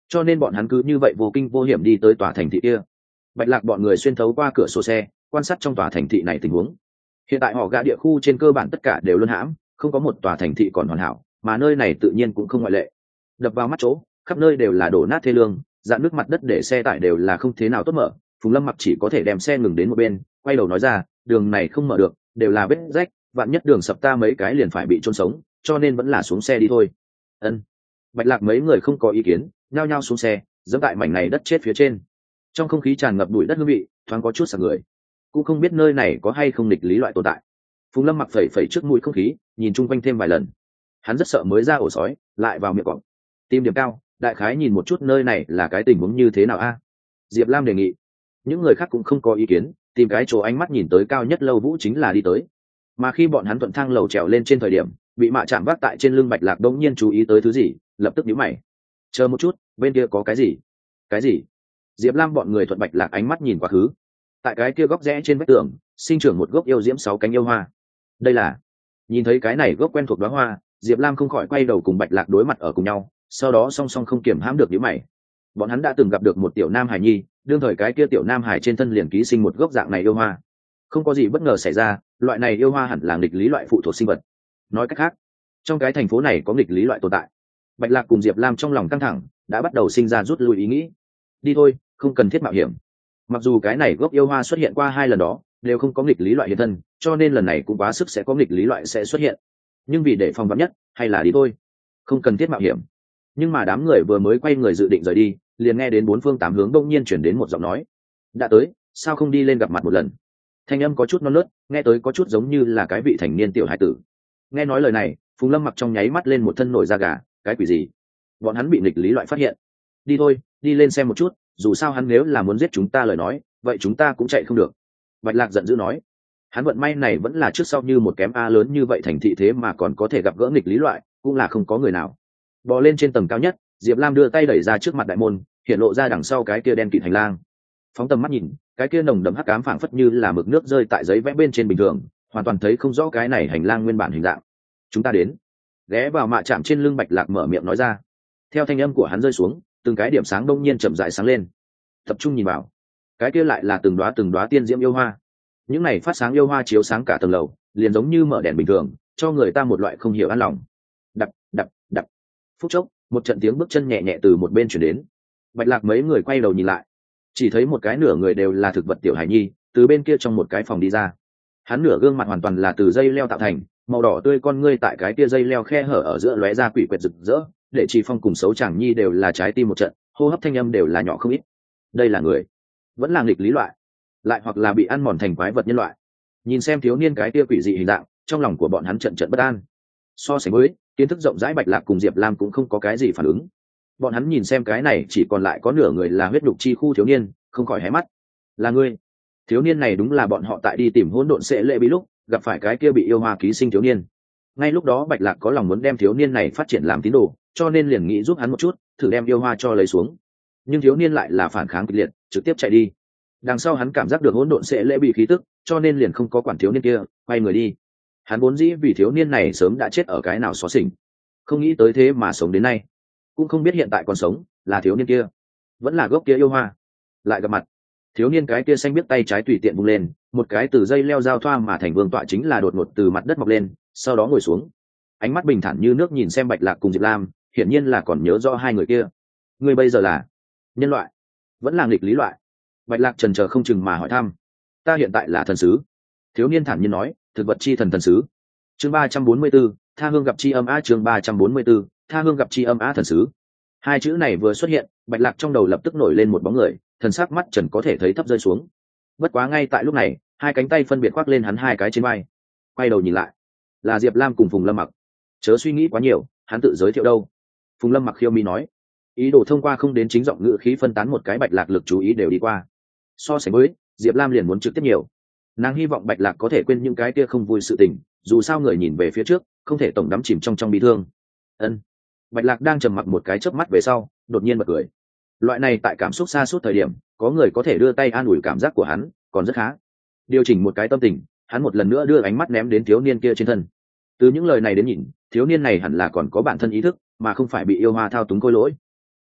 cho nên bọn hắn cứ như vậy vô kinh vô hiểm đi tới tòa thành thị kia. Bạch Lạc bọn người xuyên thấu qua cửa sổ xe quan sát trong tòa thành thị này tình huống. Hiện tại họ gạ địa khu trên cơ bản tất cả đều luân hãm, không có một tòa thành thị còn hoàn hảo, mà nơi này tự nhiên cũng không ngoại lệ. Đập vào mắt chỗ, khắp nơi đều là đổ nát thê lương, dạn nước mặt đất để xe tải đều là không thế nào tốt mở. Phùng Lâm Mặc chỉ có thể đem xe ngừng đến một bên, quay đầu nói ra, đường này không mở được, đều là vết rách, vạn nhất đường sập ta mấy cái liền phải bị chôn sống, cho nên vẫn là xuống xe đi thôi. Ân. Bạch Lạc mấy người không có ý kiến, nhao nhao xuống xe, dẫm tại mảnh này đất chết phía trên. Trong không khí tràn ngập bụi đất hương vị, thoáng có chút sặc người. Cũng không biết nơi này có hay không nghịch lý loại tồn tại. Phùng Lâm Mặc phẩy phẩy trước mũi không khí, nhìn chung quanh thêm vài lần. Hắn rất sợ mới ra ổ sói, lại vào miệng cọp. Tim điểm cao, đại khái nhìn một chút nơi này là cái tình huống như thế nào a? Diệp Lam đề nghị. Những người khác cũng không có ý kiến, tìm cái chỗ ánh mắt nhìn tới cao nhất lâu vũ chính là đi tới. Mà khi bọn hắn thuận thang lầu trèo lên trên thời điểm, bị mạ chạm vác tại trên lưng Bạch Lạc đống nhiên chú ý tới thứ gì, lập tức nhíu mày. Chờ một chút, bên kia có cái gì? Cái gì? Diệp Lam bọn người thuận Bạch Lạc ánh mắt nhìn qua khứ. Tại cái kia góc rẽ trên vách tường, sinh trưởng một gốc yêu diễm sáu cánh yêu hoa. Đây là... Nhìn thấy cái này gốc quen thuộc đóa hoa, Diệp Lam không khỏi quay đầu cùng Bạch Lạc đối mặt ở cùng nhau, sau đó song song không kiềm hãm được nhíu mày. Bọn hắn đã từng gặp được một tiểu nam hải nhi, đương thời cái kia tiểu nam hải trên thân liền ký sinh một gốc dạng này yêu hoa. Không có gì bất ngờ xảy ra, loại này yêu hoa hẳn là nghịch lý loại phụ thuộc sinh vật. Nói cách khác, trong cái thành phố này có nghịch lý loại tồn tại. Bạch Lạc cùng Diệp Lam trong lòng căng thẳng, đã bắt đầu sinh ra rút lui ý nghĩ. Đi thôi, không cần thiết mạo hiểm. Mặc dù cái này gốc yêu hoa xuất hiện qua hai lần đó, đều không có nghịch lý loại hiện thân, cho nên lần này cũng quá sức sẽ có nghịch lý loại sẽ xuất hiện. Nhưng vì để phòng vắn nhất, hay là đi thôi. Không cần thiết mạo hiểm. Nhưng mà đám người vừa mới quay người dự định rời đi, liền nghe đến bốn phương tám hướng đông nhiên chuyển đến một giọng nói. Đã tới, sao không đi lên gặp mặt một lần? Thanh âm có chút non nớt, nghe tới có chút giống như là cái vị thành niên tiểu hải tử. Nghe nói lời này, Phùng Lâm Mặc trong nháy mắt lên một thân nổi da gà, cái quỷ gì? Bọn hắn bị nghịch lý loại phát hiện. Đi thôi, đi lên xem một chút, dù sao hắn nếu là muốn giết chúng ta lời nói, vậy chúng ta cũng chạy không được. Bạch Lạc giận dữ nói. Hắn vận may này vẫn là trước sau như một kém a lớn như vậy thành thị thế mà còn có thể gặp gỡ nghịch lý loại, cũng là không có người nào. Bò lên trên tầng cao nhất, Diệp Lam đưa tay đẩy ra trước mặt đại môn, hiện lộ ra đằng sau cái kia đen kịt hành lang. Phóng tầm mắt nhìn, cái kia nồng đậm hắc ám phảng phất như là mực nước rơi tại giấy vẽ bên trên bình thường, hoàn toàn thấy không rõ cái này hành lang nguyên bản hình dạng. Chúng ta đến. Ghé vào mạ chạm trên lưng Bạch Lạc mở miệng nói ra. Theo thanh âm của hắn rơi xuống, từng cái điểm sáng đông nhiên chậm rãi sáng lên. Tập trung nhìn vào, cái kia lại là từng đóa từng đóa tiên diễm yêu hoa. Những này phát sáng yêu hoa chiếu sáng cả tầng lầu, liền giống như mở đèn bình thường, cho người ta một loại không hiểu an lòng. Đập, đập, đập. Phút chốc, một trận tiếng bước chân nhẹ nhẹ từ một bên truyền đến. Bạch Lạc mấy người quay đầu nhìn lại, chỉ thấy một cái nửa người đều là thực vật tiểu hải nhi từ bên kia trong một cái phòng đi ra. Hắn nửa gương mặt hoàn toàn là từ dây leo tạo thành, màu đỏ tươi con ngươi tại cái kia dây leo khe hở ở giữa lóe ra quỷ quyệt rực rỡ, để Chỉ Phong cùng xấu chàng nhi đều là trái tim một trận, hô hấp thanh âm đều là nhỏ không ít. Đây là người, vẫn là nghịch lý loại, lại hoặc là bị ăn mòn thành quái vật nhân loại. Nhìn xem thiếu niên cái kia quỷ dị hình dạng, trong lòng của bọn hắn trận trận bất an. So sánh với kiến thức rộng rãi, Bạch Lạc cùng Diệp Lam cũng không có cái gì phản ứng. Bọn hắn nhìn xem cái này chỉ còn lại có nửa người là huyết nhục chi khu thiếu niên, không khỏi hé mắt. Là ngươi? Thiếu niên này đúng là bọn họ tại đi tìm hỗn độn sẽ lệ bí lúc gặp phải cái kia bị yêu hoa ký sinh thiếu niên. Ngay lúc đó Bạch Lạc có lòng muốn đem thiếu niên này phát triển làm tín đồ, cho nên liền nghĩ giúp hắn một chút, thử đem yêu hoa cho lấy xuống. Nhưng thiếu niên lại là phản kháng kịch liệt, trực tiếp chạy đi. Đằng sau hắn cảm giác được hỗn độn sẽ lệ bị khí tức, cho nên liền không có quản thiếu niên kia, quay người đi. Hắn vốn dĩ vì thiếu niên này sớm đã chết ở cái nào xó xỉnh, không nghĩ tới thế mà sống đến nay, cũng không biết hiện tại còn sống là thiếu niên kia vẫn là gốc kia yêu hoa. Lại gặp mặt, thiếu niên cái kia xanh biết tay trái tùy tiện vung lên, một cái từ dây leo giao thoa mà thành vương tọa chính là đột ngột từ mặt đất mọc lên, sau đó ngồi xuống, ánh mắt bình thản như nước nhìn xem Bạch Lạc cùng Diệp Lam, hiển nhiên là còn nhớ rõ hai người kia. Người bây giờ là nhân loại, vẫn là nghịch lý loại? Bạch Lạc chần chờ không chừng mà hỏi thăm. Ta hiện tại là thần sứ. Thiếu niên thản nhiên nói, thực vật chi thần thần sứ. Chương ba trăm bốn mươi 4, tha hương gặp chi âm á. Chương ba trăm bốn mươi 4, tha hương gặp chi âm á thần sứ. Hai chữ này vừa xuất hiện, Bạch Lạc trong đầu lập tức nổi lên một bóng người, thần sắc mắt trần có thể thấy thấp rơi xuống. Bất quá ngay tại lúc này, hai cánh tay phân biệt khoác lên hắn hai cái trên vai. Quay đầu nhìn lại, là Diệp Lam cùng Phùng Lâm Mặc. Chớ suy nghĩ quá nhiều, hắn tự giới thiệu đâu. Phùng Lâm Mặc khiêu mi nói, ý đồ thông qua không đến chính giọng ngữ khí phân tán một cái Bạch Lạc lực chú ý đều đi qua. So sánh với Diệp Lam liền muốn trực tiếp nhiều, nàng hy vọng Bạch Lạc có thể quên những cái kia không vui sự tình, dù sao người nhìn về phía trước không thể tổng đắm chìm trong trong bi thương. Ân. Bạch Lạc đang trầm mặc một cái chớp mắt về sau, đột nhiên bật cười. Loại này tại cảm xúc xa suốt thời điểm, có người có thể đưa tay an ủi cảm giác của hắn, còn rất khá. Điều chỉnh một cái tâm tình, hắn một lần nữa đưa ánh mắt ném đến thiếu niên kia trên thân. Từ những lời này đến nhìn, thiếu niên này hẳn là còn có bản thân ý thức, mà không phải bị yêu hoa thao túng khôi lỗi.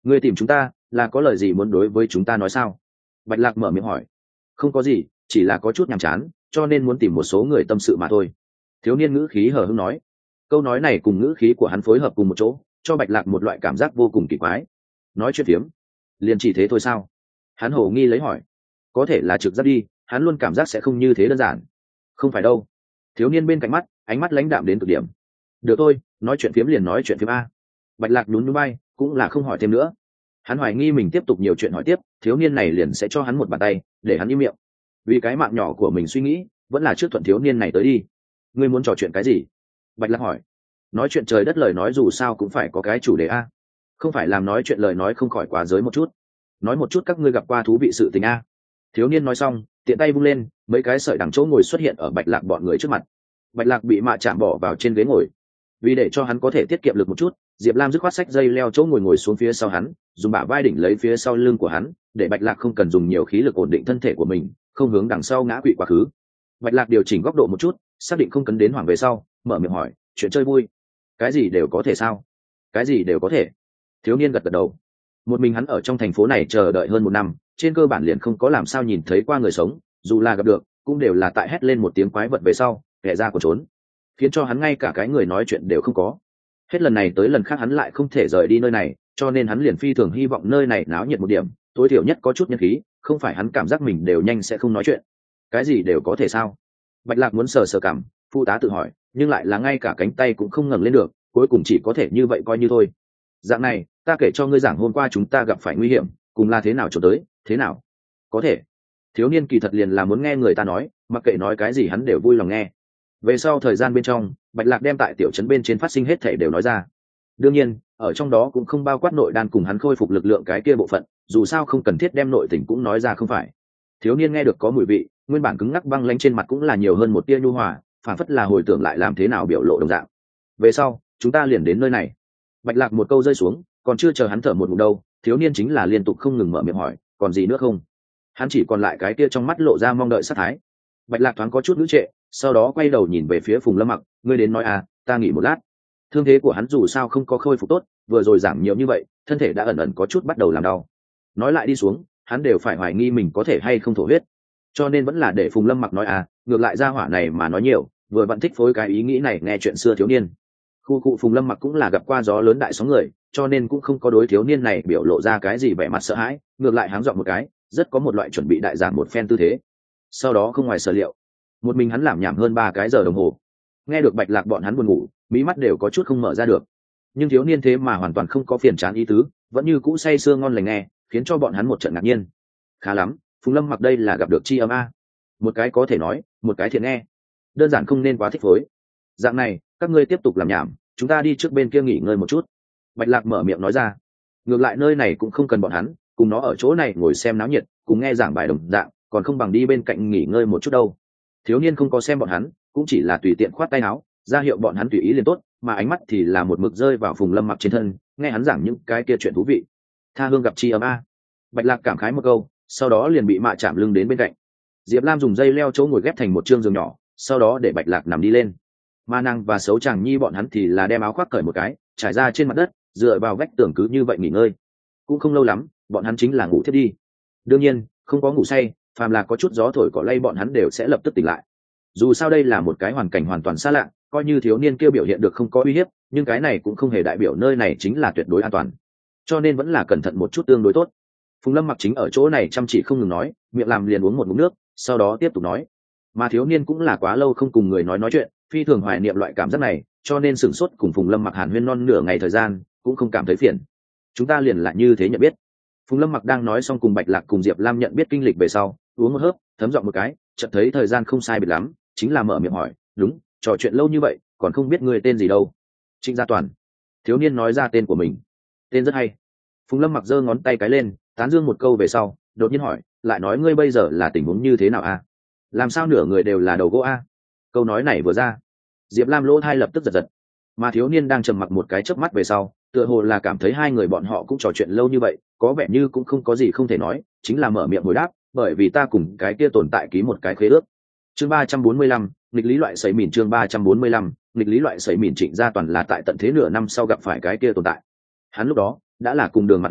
Ngươi tìm chúng ta là có lời gì muốn đối với chúng ta nói sao? Bạch Lạc mở miệng hỏi. Không có gì, chỉ là có chút nhàm chán, cho nên muốn tìm một số người tâm sự mà thôi. Thiếu niên ngữ khí hờ hững nói. Câu nói này cùng ngữ khí của hắn phối hợp cùng một chỗ, cho Bạch Lạc một loại cảm giác vô cùng kỳ quái. Nói chuyện phiếm, liền chỉ thế thôi sao? Hắn hồ nghi lấy hỏi. Có thể là trực giác đi, hắn luôn cảm giác sẽ không như thế đơn giản. Không phải đâu. Thiếu niên bên cạnh mắt, ánh mắt lãnh đạm đến cực điểm. Được thôi, nói chuyện phiếm liền nói chuyện phiếm a. Bạch Lạc nhún nhún bay, cũng là không hỏi thêm nữa. Hắn hoài nghi mình tiếp tục nhiều chuyện hỏi tiếp, thiếu niên này liền sẽ cho hắn một bàn tay để hắn im miệng. Vì cái mạng nhỏ của mình suy nghĩ, vẫn là trước thuận thiếu niên này tới đi. Ngươi muốn trò chuyện cái gì? Bạch Lạc hỏi. Nói chuyện trời đất lời nói dù sao cũng phải có cái chủ đề a. Không phải làm nói chuyện lời nói không khỏi quá giới một chút. Nói một chút các ngươi gặp qua thú vị sự tình a. Thiếu niên nói xong, tiện tay vung lên, mấy cái sợi đằng chỗ ngồi xuất hiện ở Bạch Lạc bọn người trước mặt. Bạch Lạc bị mạ chạm bỏ vào trên ghế ngồi. Vì để cho hắn có thể tiết kiệm lực một chút, Diệp Lam dứt khoát xách dây leo chỗ ngồi ngồi xuống phía sau hắn, dùng bả vai đỉnh lấy phía sau lưng của hắn, để Bạch Lạc không cần dùng nhiều khí lực ổn định thân thể của mình, không hướng đằng sau ngã quỵ quá khứ. Bạch Lạc điều chỉnh góc độ một chút, xác định không cần đến hoảng về sau, mở miệng hỏi, chuyện chơi vui, cái gì đều có thể sao? Cái gì đều có thể. Thiếu niên gật gật đầu. Một mình hắn ở trong thành phố này chờ đợi hơn một năm, trên cơ bản liền không có làm sao nhìn thấy qua người sống, dù là gặp được, cũng đều là tại hét lên một tiếng quái vật về sau, kẻ ra của trốn, khiến cho hắn ngay cả cái người nói chuyện đều không có. Hết lần này tới lần khác hắn lại không thể rời đi nơi này, cho nên hắn liền phi thường hy vọng nơi này náo nhiệt một điểm, tối thiểu nhất có chút nhân khí, không phải hắn cảm giác mình đều nhanh sẽ không nói chuyện. Cái gì đều có thể sao? Bạch Lạc muốn sờ sờ cảm, phụ tá tự hỏi, nhưng lại là ngay cả cánh tay cũng không ngẩng lên được, cuối cùng chỉ có thể như vậy coi như thôi. Dạng này, ta kể cho ngươi giảng hôm qua chúng ta gặp phải nguy hiểm, cùng là thế nào trốn tới, thế nào? Có thể. Thiếu niên kỳ thật liền là muốn nghe người ta nói, mặc kệ nói cái gì hắn đều vui lòng nghe. Về sau thời gian bên trong, Bạch Lạc đem tại tiểu trấn bên trên phát sinh hết thảy đều nói ra. Đương nhiên, ở trong đó cũng không bao quát nội đan cùng hắn khôi phục lực lượng cái kia bộ phận, dù sao không cần thiết đem nội tình cũng nói ra không phải. Thiếu niên nghe được có mùi vị, nguyên bản cứng ngắc băng lãnh trên mặt cũng là nhiều hơn một tia nhu hòa, phản phất là hồi tưởng lại làm thế nào biểu lộ đồng dạng. Về sau, chúng ta liền đến nơi này. Bạch Lạc một câu rơi xuống, còn chưa chờ hắn thở một ngụm đâu, thiếu niên chính là liên tục không ngừng mở miệng hỏi, còn gì nữa không? Hắn chỉ còn lại cái kia trong mắt lộ ra mong đợi sát thái. Bạch Lạc thoáng có chút ngữ trệ, sau đó quay đầu nhìn về phía Phùng Lâm Mặc, ngươi đến nói à, ta nghỉ một lát. Thương thế của hắn dù sao không có khôi phục tốt, vừa rồi giảm nhiều như vậy, thân thể đã ẩn ẩn có chút bắt đầu làm đau. Nói lại đi xuống, hắn đều phải hoài nghi mình có thể hay không thổ huyết, cho nên vẫn là để Phùng Lâm Mặc nói à, ngược lại ra hỏa này mà nói nhiều, vừa vẫn thích phối cái ý nghĩ này nghe chuyện xưa thiếu niên. Khu cụ Phùng Lâm Mặc cũng là gặp qua gió lớn đại sóng người, cho nên cũng không có đối thiếu niên này biểu lộ ra cái gì vẻ mặt sợ hãi, ngược lại háng dọn một cái, rất có một loại chuẩn bị đại giảng một phen tư thế. Sau đó không ngoài sở liệu, một mình hắn làm nhảm hơn ba cái giờ đồng hồ. Nghe được Bạch Lạc bọn hắn buồn ngủ, mí mắt đều có chút không mở ra được, nhưng thiếu niên thế mà hoàn toàn không có phiền chán ý tứ, vẫn như cũ say sưa ngon lành nghe, khiến cho bọn hắn một trận ngạc nhiên. Khá lắm, Phùng Lâm Mặc đây là gặp được chi âm a, một cái có thể nói, một cái thiện nghe, đơn giản không nên quá thích phối. Dạng này, các ngươi tiếp tục làm nhảm, chúng ta đi trước bên kia nghỉ ngơi một chút. Bạch Lạc mở miệng nói ra. Ngược lại nơi này cũng không cần bọn hắn, cùng nó ở chỗ này ngồi xem náo nhiệt, cùng nghe giảng bài đồng dạng, còn không bằng đi bên cạnh nghỉ ngơi một chút đâu. Thiếu niên không có xem bọn hắn, cũng chỉ là tùy tiện khoát tay áo, ra hiệu bọn hắn tùy ý liền tốt, mà ánh mắt thì là một mực rơi vào Phùng Lâm Mặc trên thân, nghe hắn giảng những cái kia chuyện thú vị. Tha hương gặp chi ấm a. Bạch Lạc cảm khái một câu, sau đó liền bị mạ chạm lưng đến bên cạnh. Diệp Lam dùng dây leo chỗ ngồi ghép thành một trương giường nhỏ, sau đó để Bạch Lạc nằm đi lên. Ma Năng và Sấu Chàng Nhi bọn hắn thì là đem áo khoác cởi một cái, trải ra trên mặt đất, dựa vào vách tường cứ như vậy nghỉ ngơi. Cũng không lâu lắm, bọn hắn chính là ngủ thiết đi. Đương nhiên, không có ngủ say, phàm là có chút gió thổi cỏ lay bọn hắn đều sẽ lập tức tỉnh lại. Dù sao đây là một cái hoàn cảnh hoàn toàn xa lạ, coi như thiếu niên kia biểu hiện được không có uy hiếp, nhưng cái này cũng không hề đại biểu nơi này chính là tuyệt đối an toàn. Cho nên vẫn là cẩn thận một chút tương đối tốt. Phùng Lâm Mặc chính ở chỗ này chăm chỉ không ngừng nói, miệng làm liền uống một ngụm nước, sau đó tiếp tục nói. Mà thiếu niên cũng là quá lâu không cùng người nói nói chuyện, phi thường hoài niệm loại cảm giác này, cho nên sửng sốt cùng Phùng Lâm Mặc hàn huyên non nửa ngày thời gian, cũng không cảm thấy phiền. Chúng ta liền lại như thế nhận biết. Phùng Lâm Mặc đang nói xong cùng Bạch Lạc cùng Diệp Lam nhận biết kinh lịch về sau, uống một hớp, thấm giọng một cái, chợt thấy thời gian không sai biệt lắm, chính là mở miệng hỏi, đúng, trò chuyện lâu như vậy, còn không biết người tên gì đâu. Trịnh Gia Toàn. Thiếu niên nói ra tên của mình. Tên rất hay. Phùng Lâm Mặc giơ ngón tay cái lên, tán dương một câu về sau, đột nhiên hỏi, lại nói ngươi bây giờ là tình huống như thế nào a? Làm sao nửa người đều là đầu gỗ a? Câu nói này vừa ra, Diệp Lam lỗ tai lập tức giật giật, mà thiếu niên đang trầm mặc một cái chớp mắt về sau, tựa hồ là cảm thấy hai người bọn họ cũng trò chuyện lâu như vậy, có vẻ như cũng không có gì không thể nói, chính là mở miệng hồi đáp, bởi vì ta cùng cái kia tồn tại ký một cái khế ước. Chương ba trăm bốn mươi lăm, nghịch lý loại sẩy mìn chương ba trăm bốn mươi lăm, nghịch lý loại sẩy mìn Trịnh Gia Toàn là tại tận thế nửa năm sau gặp phải cái kia tồn tại. Hắn lúc đó đã là cùng đường mặt lộ,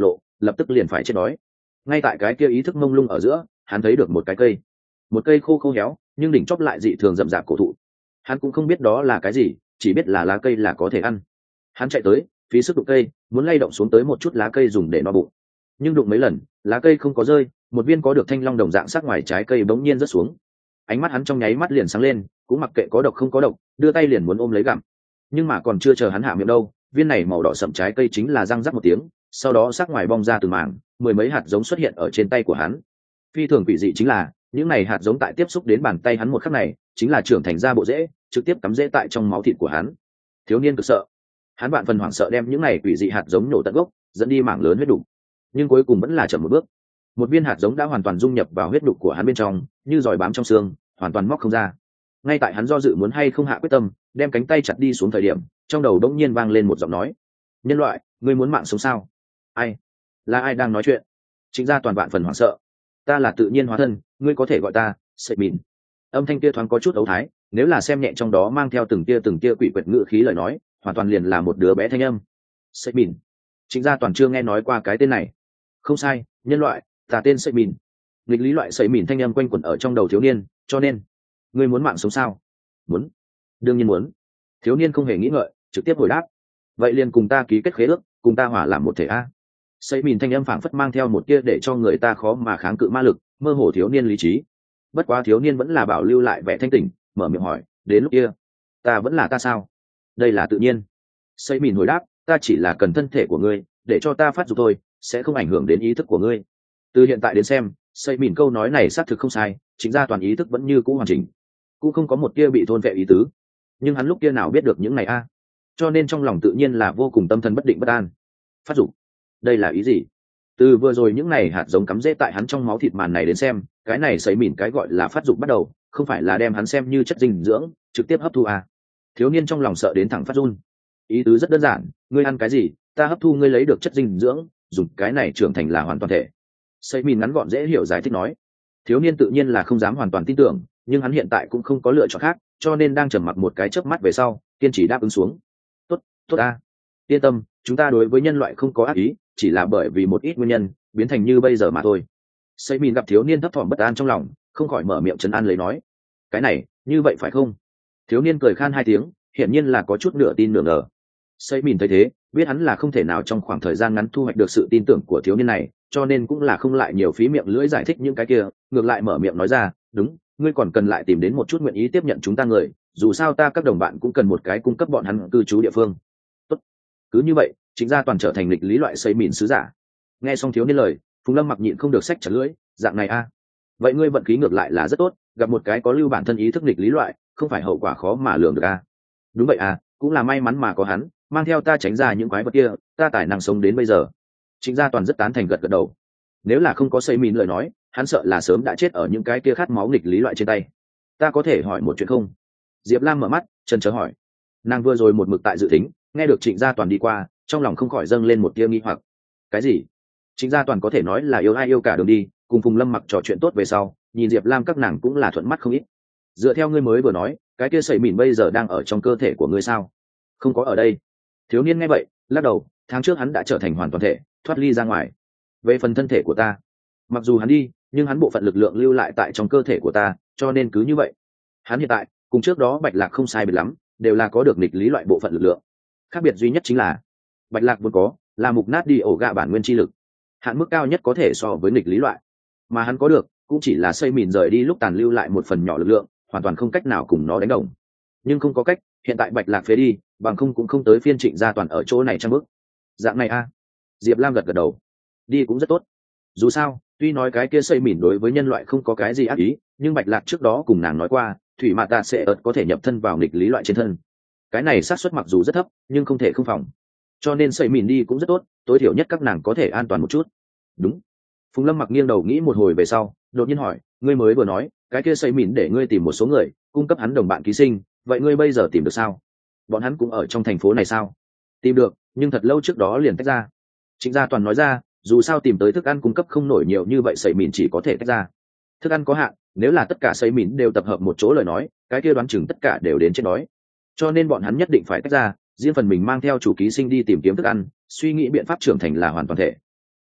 lập tức liền phải chết đói. Ngay tại cái kia ý thức mông lung ở giữa, hắn thấy được một cái cây, một cây khô khô héo nhưng đỉnh chóp lại dị thường rậm rạp cổ thụ. Hắn cũng không biết đó là cái gì, chỉ biết là lá cây là có thể ăn. Hắn chạy tới, phí sức đụng cây, muốn lay động xuống tới một chút lá cây dùng để no bụng, nhưng đụng mấy lần lá cây không có rơi, một viên có được thanh long đồng dạng sắc ngoài trái cây bỗng nhiên rớt xuống. Ánh mắt hắn trong nháy mắt liền sáng lên, cũng mặc kệ có độc không có độc, đưa tay liền muốn ôm lấy gặm. Nhưng mà còn chưa chờ hắn hạ miệng đâu, viên này màu đỏ sậm trái cây chính là răng rắc một tiếng, sau đó sắc ngoài bong ra từ màng, mười mấy hạt giống xuất hiện ở trên tay của hắn. Phi thường quỷ dị chính là, những này hạt giống tại tiếp xúc đến bàn tay hắn một khắc này, chính là trưởng thành ra bộ rễ, trực tiếp cắm rễ tại trong máu thịt của hắn. Thiếu niên cực sợ, hắn vạn phần hoảng sợ đem những này quỷ dị hạt giống nổ tận gốc, dẫn đi mảng lớn huyết đục, nhưng cuối cùng vẫn là chậm một bước. Một viên hạt giống đã hoàn toàn dung nhập vào huyết đục của hắn bên trong, như giòi bám trong xương, hoàn toàn móc không ra. Ngay tại hắn do dự muốn hay không hạ quyết tâm, đem cánh tay chặt đi xuống thời điểm, trong đầu đống nhiên vang lên một giọng nói: nhân loại, ngươi muốn mạng sống sao? Ai? Là ai đang nói chuyện? Chính ra toàn vạn phần hoảng sợ. Ta là tự nhiên hóa thân, ngươi có thể gọi ta Sệ Mìn. Âm thanh kia thoáng có chút ấu thái, nếu là xem nhẹ trong đó mang theo từng tia từng tia quỷ quyệt ngữ khí lời nói, hoàn toàn liền là một đứa bé thanh âm. Sệ Mìn. Chính ra toàn chưa nghe nói qua cái tên này. Không sai, nhân loại, ta tên Sệ Mìn. Nghịch lý loại Sệ Mìn thanh âm quanh quẩn ở trong đầu thiếu niên, cho nên, ngươi muốn mạng sống sao? Muốn. Đương nhiên muốn. Thiếu niên không hề nghĩ ngợi, trực tiếp hồi đáp. Vậy liền cùng ta ký kết khế ước, cùng ta hòa làm một thể a. Sệ Mìn thanh âm phảng phất mang theo một tia để cho người ta khó mà kháng cự ma lực, mơ hồ thiếu niên lý trí. Bất quá thiếu niên vẫn là bảo lưu lại vẻ thanh tỉnh, mở miệng hỏi: đến lúc kia, ta vẫn là ta sao? Đây là tự nhiên. Sệ Mìn hồi đáp: ta chỉ là cần thân thể của ngươi, để cho ta phát dục thôi, sẽ không ảnh hưởng đến ý thức của ngươi. Từ hiện tại đến xem, Sệ Mìn câu nói này xác thực không sai, chính ra toàn ý thức vẫn như cũ hoàn chỉnh, cũng không có một tia bị thôn vệ ý tứ. Nhưng hắn lúc kia nào biết được những này a? Cho nên trong lòng tự nhiên là vô cùng tâm thần bất định bất an. Phát dục, đây là ý gì? Từ vừa rồi những này hạt giống cắm rễ tại hắn trong máu thịt màn này đến xem, cái này Sệ Mìn cái gọi là phát dục bắt đầu, không phải là đem hắn xem như chất dinh dưỡng trực tiếp hấp thu à? Thiếu niên trong lòng sợ đến thẳng phát run. Ý tứ rất đơn giản, ngươi ăn cái gì, ta hấp thu ngươi lấy được chất dinh dưỡng, dùng cái này trưởng thành là hoàn toàn thể. Sệ Mìn ngắn gọn dễ hiểu giải thích nói. Thiếu niên tự nhiên là không dám hoàn toàn tin tưởng, nhưng hắn hiện tại cũng không có lựa chọn khác, cho nên đang trầm mặc một cái chớp mắt về sau, kiên trì đáp ứng xuống. Tốt, tốt a, yên tâm, chúng ta đối với nhân loại không có ác ý, chỉ là bởi vì một ít nguyên nhân biến thành như bây giờ mà thôi. Sệ Mìn gặp thiếu niên thấp thỏm bất an trong lòng, không khỏi mở miệng trấn an lấy nói: cái này, như vậy phải không? Thiếu niên cười khan hai tiếng, hiển nhiên là có chút nửa tin nửa ngờ. Sệ Mìn thấy thế, biết hắn là không thể nào trong khoảng thời gian ngắn thu hoạch được sự tin tưởng của thiếu niên này, cho nên cũng là không lại nhiều phí miệng lưỡi giải thích những cái kia, ngược lại mở miệng nói ra: đúng, ngươi còn cần lại tìm đến một chút nguyện ý tiếp nhận chúng ta người, dù sao ta các đồng bạn cũng cần một cái cung cấp bọn hắn cư trú địa phương. Tốt, cứ như vậy, chính ra toàn trở thành lịch lý loại Sệ Mìn sứ giả. Nghe xong thiếu niên lời, Phùng Lâm mặc nhịn không được xách chặt lưỡi, dạng này a, vậy ngươi vận khí ngược lại là rất tốt, gặp một cái có lưu bản thân ý thức lịch lý loại, không phải hậu quả khó mà lường được a. Đúng vậy à, cũng là may mắn mà có hắn mang theo ta tránh ra những quái vật kia, ta tài năng sống đến bây giờ. Chính gia toàn rất tán thành gật gật đầu. Nếu là không có Sệ Mìn lời nói, hắn sợ là sớm đã chết ở những cái kia khát máu nghịch lý loại trên tay. Ta có thể hỏi một chuyện không? Diệp Lam mở mắt, chần chờ hỏi. Nàng vừa rồi một mực tại dự tính, nghe được Trịnh Gia Toàn đi qua, trong lòng không khỏi dâng lên một tia nghi hoặc. Cái gì? Trịnh Gia Toàn có thể nói là yêu ai yêu cả đường đi, cùng Phùng Lâm mặc trò chuyện tốt về sau, nhìn Diệp Lam các nàng cũng là thuận mắt không ít. Dựa theo ngươi mới vừa nói, cái kia Sệ Mìn bây giờ đang ở trong cơ thể của ngươi sao? Không có ở đây. Thiếu niên nghe vậy, lắc đầu, tháng trước hắn đã trở thành hoàn toàn thể, thoát ly ra ngoài. Về phần thân thể của ta, mặc dù hắn đi, nhưng hắn bộ phận lực lượng lưu lại tại trong cơ thể của ta, cho nên cứ như vậy, hắn hiện tại cùng trước đó Bạch Lạc không sai biệt lắm, đều là có được nghịch lý loại bộ phận lực lượng. Khác biệt duy nhất chính là Bạch Lạc vốn có là mục nát đi ổ gạ bản nguyên chi lực, hạn mức cao nhất có thể so với nghịch lý loại, mà hắn có được cũng chỉ là Sệ Mìn rời đi lúc tàn lưu lại một phần nhỏ lực lượng, hoàn toàn không cách nào cùng nó đánh đồng. Nhưng không có cách, hiện tại Bạch Lạc phế đi, bằng không cũng không tới phiên Trịnh Gia Toàn ở chỗ này trăm bước. Dạng này a. Diệp Lam gật gật đầu. Đi cũng rất tốt. Dù sao, tuy nói cái kia Sệ Mìn đối với nhân loại không có cái gì ác ý, nhưng Bạch Lạc trước đó cùng nàng nói qua, thủy mạ tạ sẽ ợt có thể nhập thân vào nghịch lý loại trên thân. Cái này xác suất mặc dù rất thấp, nhưng không thể không phòng. Cho nên Sệ Mìn đi cũng rất tốt, tối thiểu nhất các nàng có thể an toàn một chút. Đúng. Phùng Lâm mặc nghiêng đầu nghĩ một hồi về sau, đột nhiên hỏi, ngươi mới vừa nói, cái kia Sệ Mìn để ngươi tìm một số người, cung cấp hắn đồng bạn ký sinh, vậy ngươi bây giờ tìm được sao? Bọn hắn cũng ở trong thành phố này sao? Tìm được, nhưng thật lâu trước đó liền tách ra. Trịnh Gia Toàn nói ra, dù sao tìm tới thức ăn cung cấp không nổi nhiều như vậy, Sệ Mìn chỉ có thể tách ra. Thức ăn có hạn, nếu là tất cả Sệ Mìn đều tập hợp một chỗ lời nói, cái kia đoán chừng tất cả đều đến chết đói. Cho nên bọn hắn nhất định phải tách ra, riêng phần mình mang theo chủ ký sinh đi tìm kiếm thức ăn, suy nghĩ biện pháp trưởng thành là hoàn toàn thể.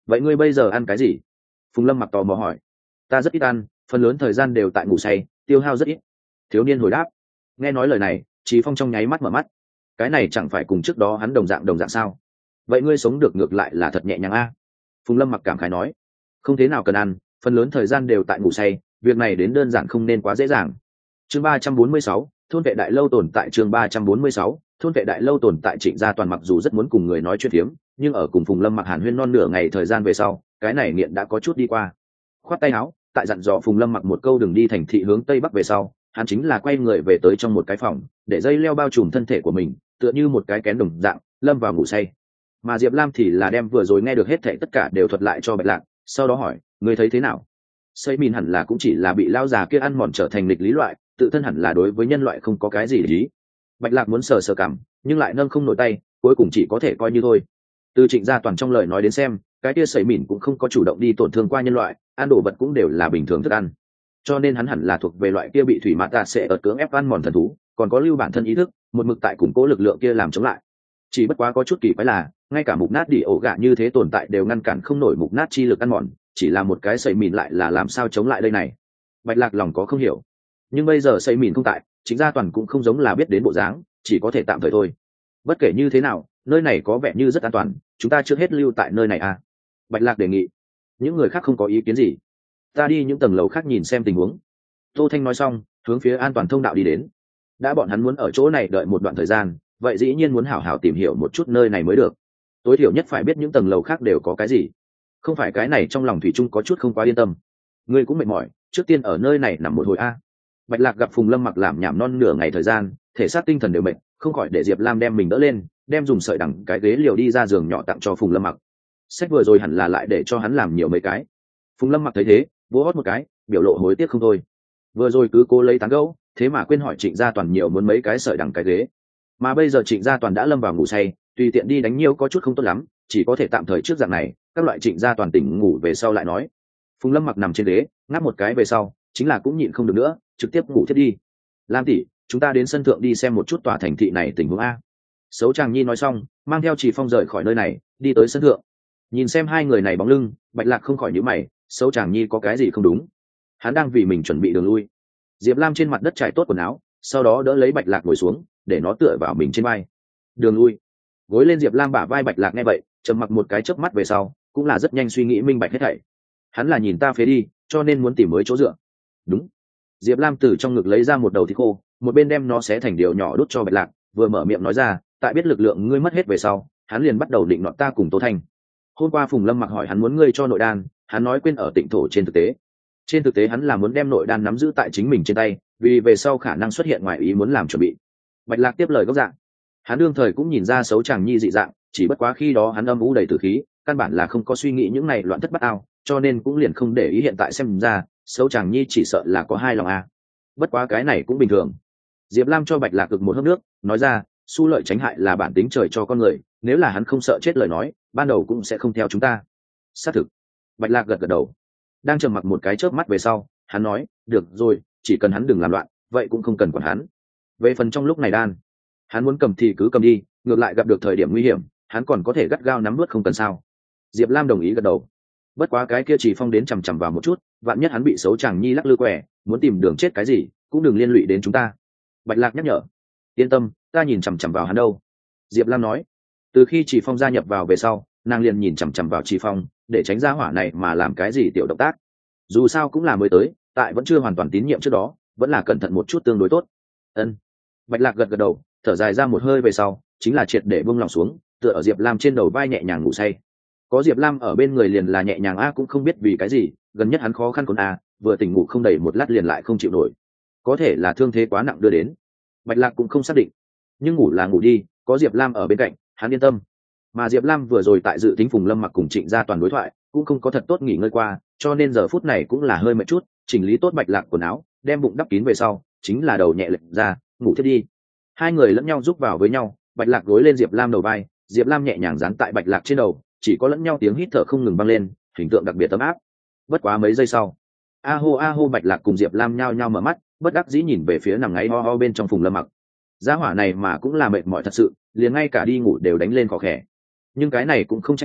vậy ngươi bây giờ ăn cái gì? Phùng Lâm Mặc tò mò hỏi. Ta rất ít ăn, phần lớn thời gian đều tại ngủ say, tiêu hao rất ít. Thiếu niên hồi đáp. Nghe nói lời này, Trí Phong trong nháy mắt mở mắt. Cái này chẳng phải cùng trước đó hắn đồng dạng đồng dạng sao? Vậy ngươi sống được ngược lại là thật nhẹ nhàng a. Phùng Lâm Mặc cảm khái nói. Không thế nào cần ăn, phần lớn thời gian đều tại ngủ say, việc này đến đơn giản không nên quá dễ dàng. Chương ba trăm bốn mươi sáu, thôn vệ đại lâu tồn tại. Chương ba trăm bốn mươi sáu, thôn vệ đại lâu tồn tại. Trịnh Gia Toàn mặc dù rất muốn cùng người nói chuyện phiếm, nhưng ở cùng Phùng Lâm Mặc hàn huyên non nửa ngày thời gian về sau, cái này nghiện đã có chút đi qua. Khoát tay áo, tại dặn dò Phùng Lâm Mặc một câu đừng đi thành thị hướng tây bắc về sau, hắn chính là quay người về tới trong một cái phòng, để dây leo bao trùm thân thể của mình, tựa như một cái kén đồng dạng, lâm vào ngủ say. Mà Diệp Lam thì là đem vừa rồi nghe được hết thảy tất cả đều thuật lại cho Bạch Lạc, sau đó hỏi, ngươi thấy thế nào? Xây Min hẳn là cũng chỉ là bị lao già kia ăn mòn trở thành nghịch lý loại, tự thân hẳn là đối với nhân loại không có cái gì để ý. Bạch Lạc muốn sờ sờ cảm, nhưng lại nâng không nổi tay, cuối cùng chỉ có thể coi như thôi. Từ Trịnh Gia Toàn trong lời nói đến xem, cái kia Xây Min cũng không có chủ động đi tổn thương qua nhân loại, ăn đồ vật cũng đều là bình thường thức ăn, cho nên hắn hẳn là thuộc về loại kia bị thủy mã tạ sẽ ở cưỡng ép ăn mòn thần thú, còn có lưu bản thân ý thức, một mực tại củng cố lực lượng kia làm chống lại. Chỉ bất quá có chút kỳ quái là, ngay cả mục nát đỉ ổ gạ như thế tồn tại đều ngăn cản không nổi mục nát chi lực ăn mòn, chỉ là một cái Xây Min lại là làm sao chống lại đây này? Bạch Lạc lòng có không hiểu, nhưng bây giờ Xây Min không tại, Chính Gia Toàn cũng không giống là biết đến bộ dáng, chỉ có thể tạm thời thôi. Bất kể như thế nào, nơi này có vẻ như rất an toàn, chúng ta trước hết lưu tại nơi này à? Bạch Lạc đề nghị. Những người khác không có ý kiến gì. Ta đi những tầng lầu khác nhìn xem tình huống. Tô Thanh nói xong, hướng phía an toàn thông đạo đi đến. Đã bọn hắn muốn ở chỗ này đợi một đoạn thời gian, vậy dĩ nhiên muốn hảo hảo tìm hiểu một chút nơi này mới được. Tối thiểu nhất phải biết những tầng lầu khác đều có cái gì. Không phải cái này trong lòng thủy chung có chút không quá yên tâm. Ngươi cũng mệt mỏi, trước tiên ở nơi này nằm một hồi a. Bạch Lạc gặp Phùng Lâm Mặc làm nhảm non nửa ngày thời gian, thể xác tinh thần đều mệt, không khỏi để Diệp Lam đem mình đỡ lên, đem dùng sợi đằng cái ghế liều đi ra giường nhỏ tặng cho Phùng Lâm Mặc. Sách vừa rồi hẳn là lại để cho hắn làm nhiều mấy cái. Phùng Lâm Mặc thấy thế, vỗ hót một cái, biểu lộ hối tiếc không thôi. Vừa rồi cứ cố lấy tán gẫu, thế mà quên hỏi Trịnh Gia Toàn nhiều muốn mấy cái sợi đằng cái ghế. Mà bây giờ Trịnh Gia Toàn đã lâm vào ngủ say, tùy tiện đi đánh nhiều có chút không tốt lắm, chỉ có thể tạm thời trước dạng này, các loại Trịnh Gia Toàn tỉnh ngủ về sau lại nói. Phùng Lâm Mặc nằm trên ghế, ngáp một cái về sau, chính là cũng nhịn không được nữa, trực tiếp ngủ thiết đi. Lam tỷ, chúng ta đến sân thượng đi xem một chút tòa thành thị này tình huống a. Sấu Tràng Nhi nói xong, mang theo Trì Phong rời khỏi nơi này, đi tới sân thượng. Nhìn xem hai người này bóng lưng, Bạch Lạc không khỏi nhíu mày, Sấu Tràng Nhi có cái gì không đúng? Hắn đang vì mình chuẩn bị đường lui. Diệp Lam trên mặt đất trải tốt quần áo, sau đó đỡ lấy Bạch Lạc ngồi xuống, để nó tựa vào mình trên vai. Đường lui. Gối lên Diệp Lam bả vai Bạch Lạc nghe vậy, trầm mặc một cái chớp mắt về sau, cũng là rất nhanh suy nghĩ minh bạch hết thảy. Hắn là nhìn ta phế đi, cho nên muốn tìm mới chỗ dựa. Đúng. Diệp Lam từ trong ngực lấy ra một đầu thịt khô, một bên đem nó xé thành điều nhỏ đút cho Bạch Lạc, vừa mở miệng nói ra, tại biết lực lượng ngươi mất hết về sau, hắn liền bắt đầu định nọt ta cùng Tô Thanh. Hôm qua Phùng Lâm Mặc hỏi hắn muốn ngươi cho nội đan, hắn nói quên ở Tịnh thổ. Trên thực tế trên thực tế hắn là muốn đem nội đan nắm giữ tại chính mình trên tay, vì về sau khả năng xuất hiện ngoài ý muốn làm chuẩn bị. Bạch Lạc tiếp lời gốc dạng. Hắn đương thời cũng nhìn ra Sấu Tràng Nhi dị dạng, chỉ bất quá khi đó hắn âm u đầy tử khí, căn bản là không có suy nghĩ những này loạn thất bát ao, cho nên cũng liền không để ý. Hiện tại xem ra Sấu Tràng Nhi chỉ sợ là có hai lòng a. Bất quá cái này cũng bình thường. Diệp Lam cho Bạch Lạc cực một hớp nước, nói ra, xu lợi tránh hại là bản tính trời cho con người, nếu là hắn không sợ chết lời nói, ban đầu cũng sẽ không theo chúng ta. Xác thực. Bạch Lạc gật gật đầu. Đang trầm mặc một cái chớp mắt về sau, hắn nói, được rồi, chỉ cần hắn đừng làm loạn, vậy cũng không cần quản hắn. Về phần trong lúc này đan, hắn muốn cầm thì cứ cầm đi, ngược lại gặp được thời điểm nguy hiểm, hắn còn có thể gắt gao nắm nuốt không cần sao. Diệp Lam đồng ý gật đầu. Bất quá cái kia Chỉ Phong đến chằm chằm vào một chút, vạn nhất hắn bị Sấu Tràng Nhi lắc lư quẻ, muốn tìm đường chết cái gì, cũng đừng liên lụy đến chúng ta. Bạch Lạc nhắc nhở. Yên tâm, ta nhìn chằm chằm vào hắn đâu. Diệp Lam nói. Từ khi Chỉ Phong gia nhập vào về sau, nàng liền nhìn chằm chằm vào Chỉ Phong, để tránh ra hỏa này mà làm cái gì tiểu động tác. Dù sao cũng là mới tới, tại vẫn chưa hoàn toàn tín nhiệm trước đó, vẫn là cẩn thận một chút tương đối tốt. Ân. Bạch Lạc gật gật đầu, thở dài ra một hơi về sau, chính là triệt để buông lòng xuống, tựa ở Diệp Lam trên đầu vai nhẹ nhàng ngủ say. Có Diệp Lam ở bên người liền là nhẹ nhàng a, cũng không biết vì cái gì, gần nhất hắn khó khăn còn a, vừa tỉnh ngủ không đầy một lát liền lại không chịu nổi. Có thể là thương thế quá nặng đưa đến. Bạch Lạc cũng không xác định, nhưng ngủ là ngủ đi, có Diệp Lam ở bên cạnh, hắn yên tâm. Mà Diệp Lam vừa rồi tại dự tính Phùng Lâm Mặc cùng Trịnh Gia Toàn đối thoại, cũng không có thật tốt nghỉ ngơi qua, cho nên giờ phút này cũng là hơi mệt chút, chỉnh lý tốt Bạch Lạc quần áo, đem bụng đắp kín về sau, chính là đầu nhẹ lệch ra, ngủ thiết đi. Hai người lẫn nhau giúp vào với nhau, Bạch Lạc gối lên Diệp Lam đầu vai, Diệp Lam nhẹ nhàng dán tại Bạch Lạc trên đầu, chỉ có lẫn nhau tiếng hít thở không ngừng vang lên, hình tượng đặc biệt ấm áp. Bất quá mấy giây sau, a hô a hô, Bạch Lạc cùng Diệp Lam nhao nhao mở mắt, bất đắc dĩ nhìn về phía nằm ngáy ho ho bên trong Phùng Lâm Mặc. Gia hỏa này mà cũng là mệt mỏi thật sự, liền ngay cả đi ngủ đều đánh lên khó khẻ. Nhưng cái này cũng không trách hắn,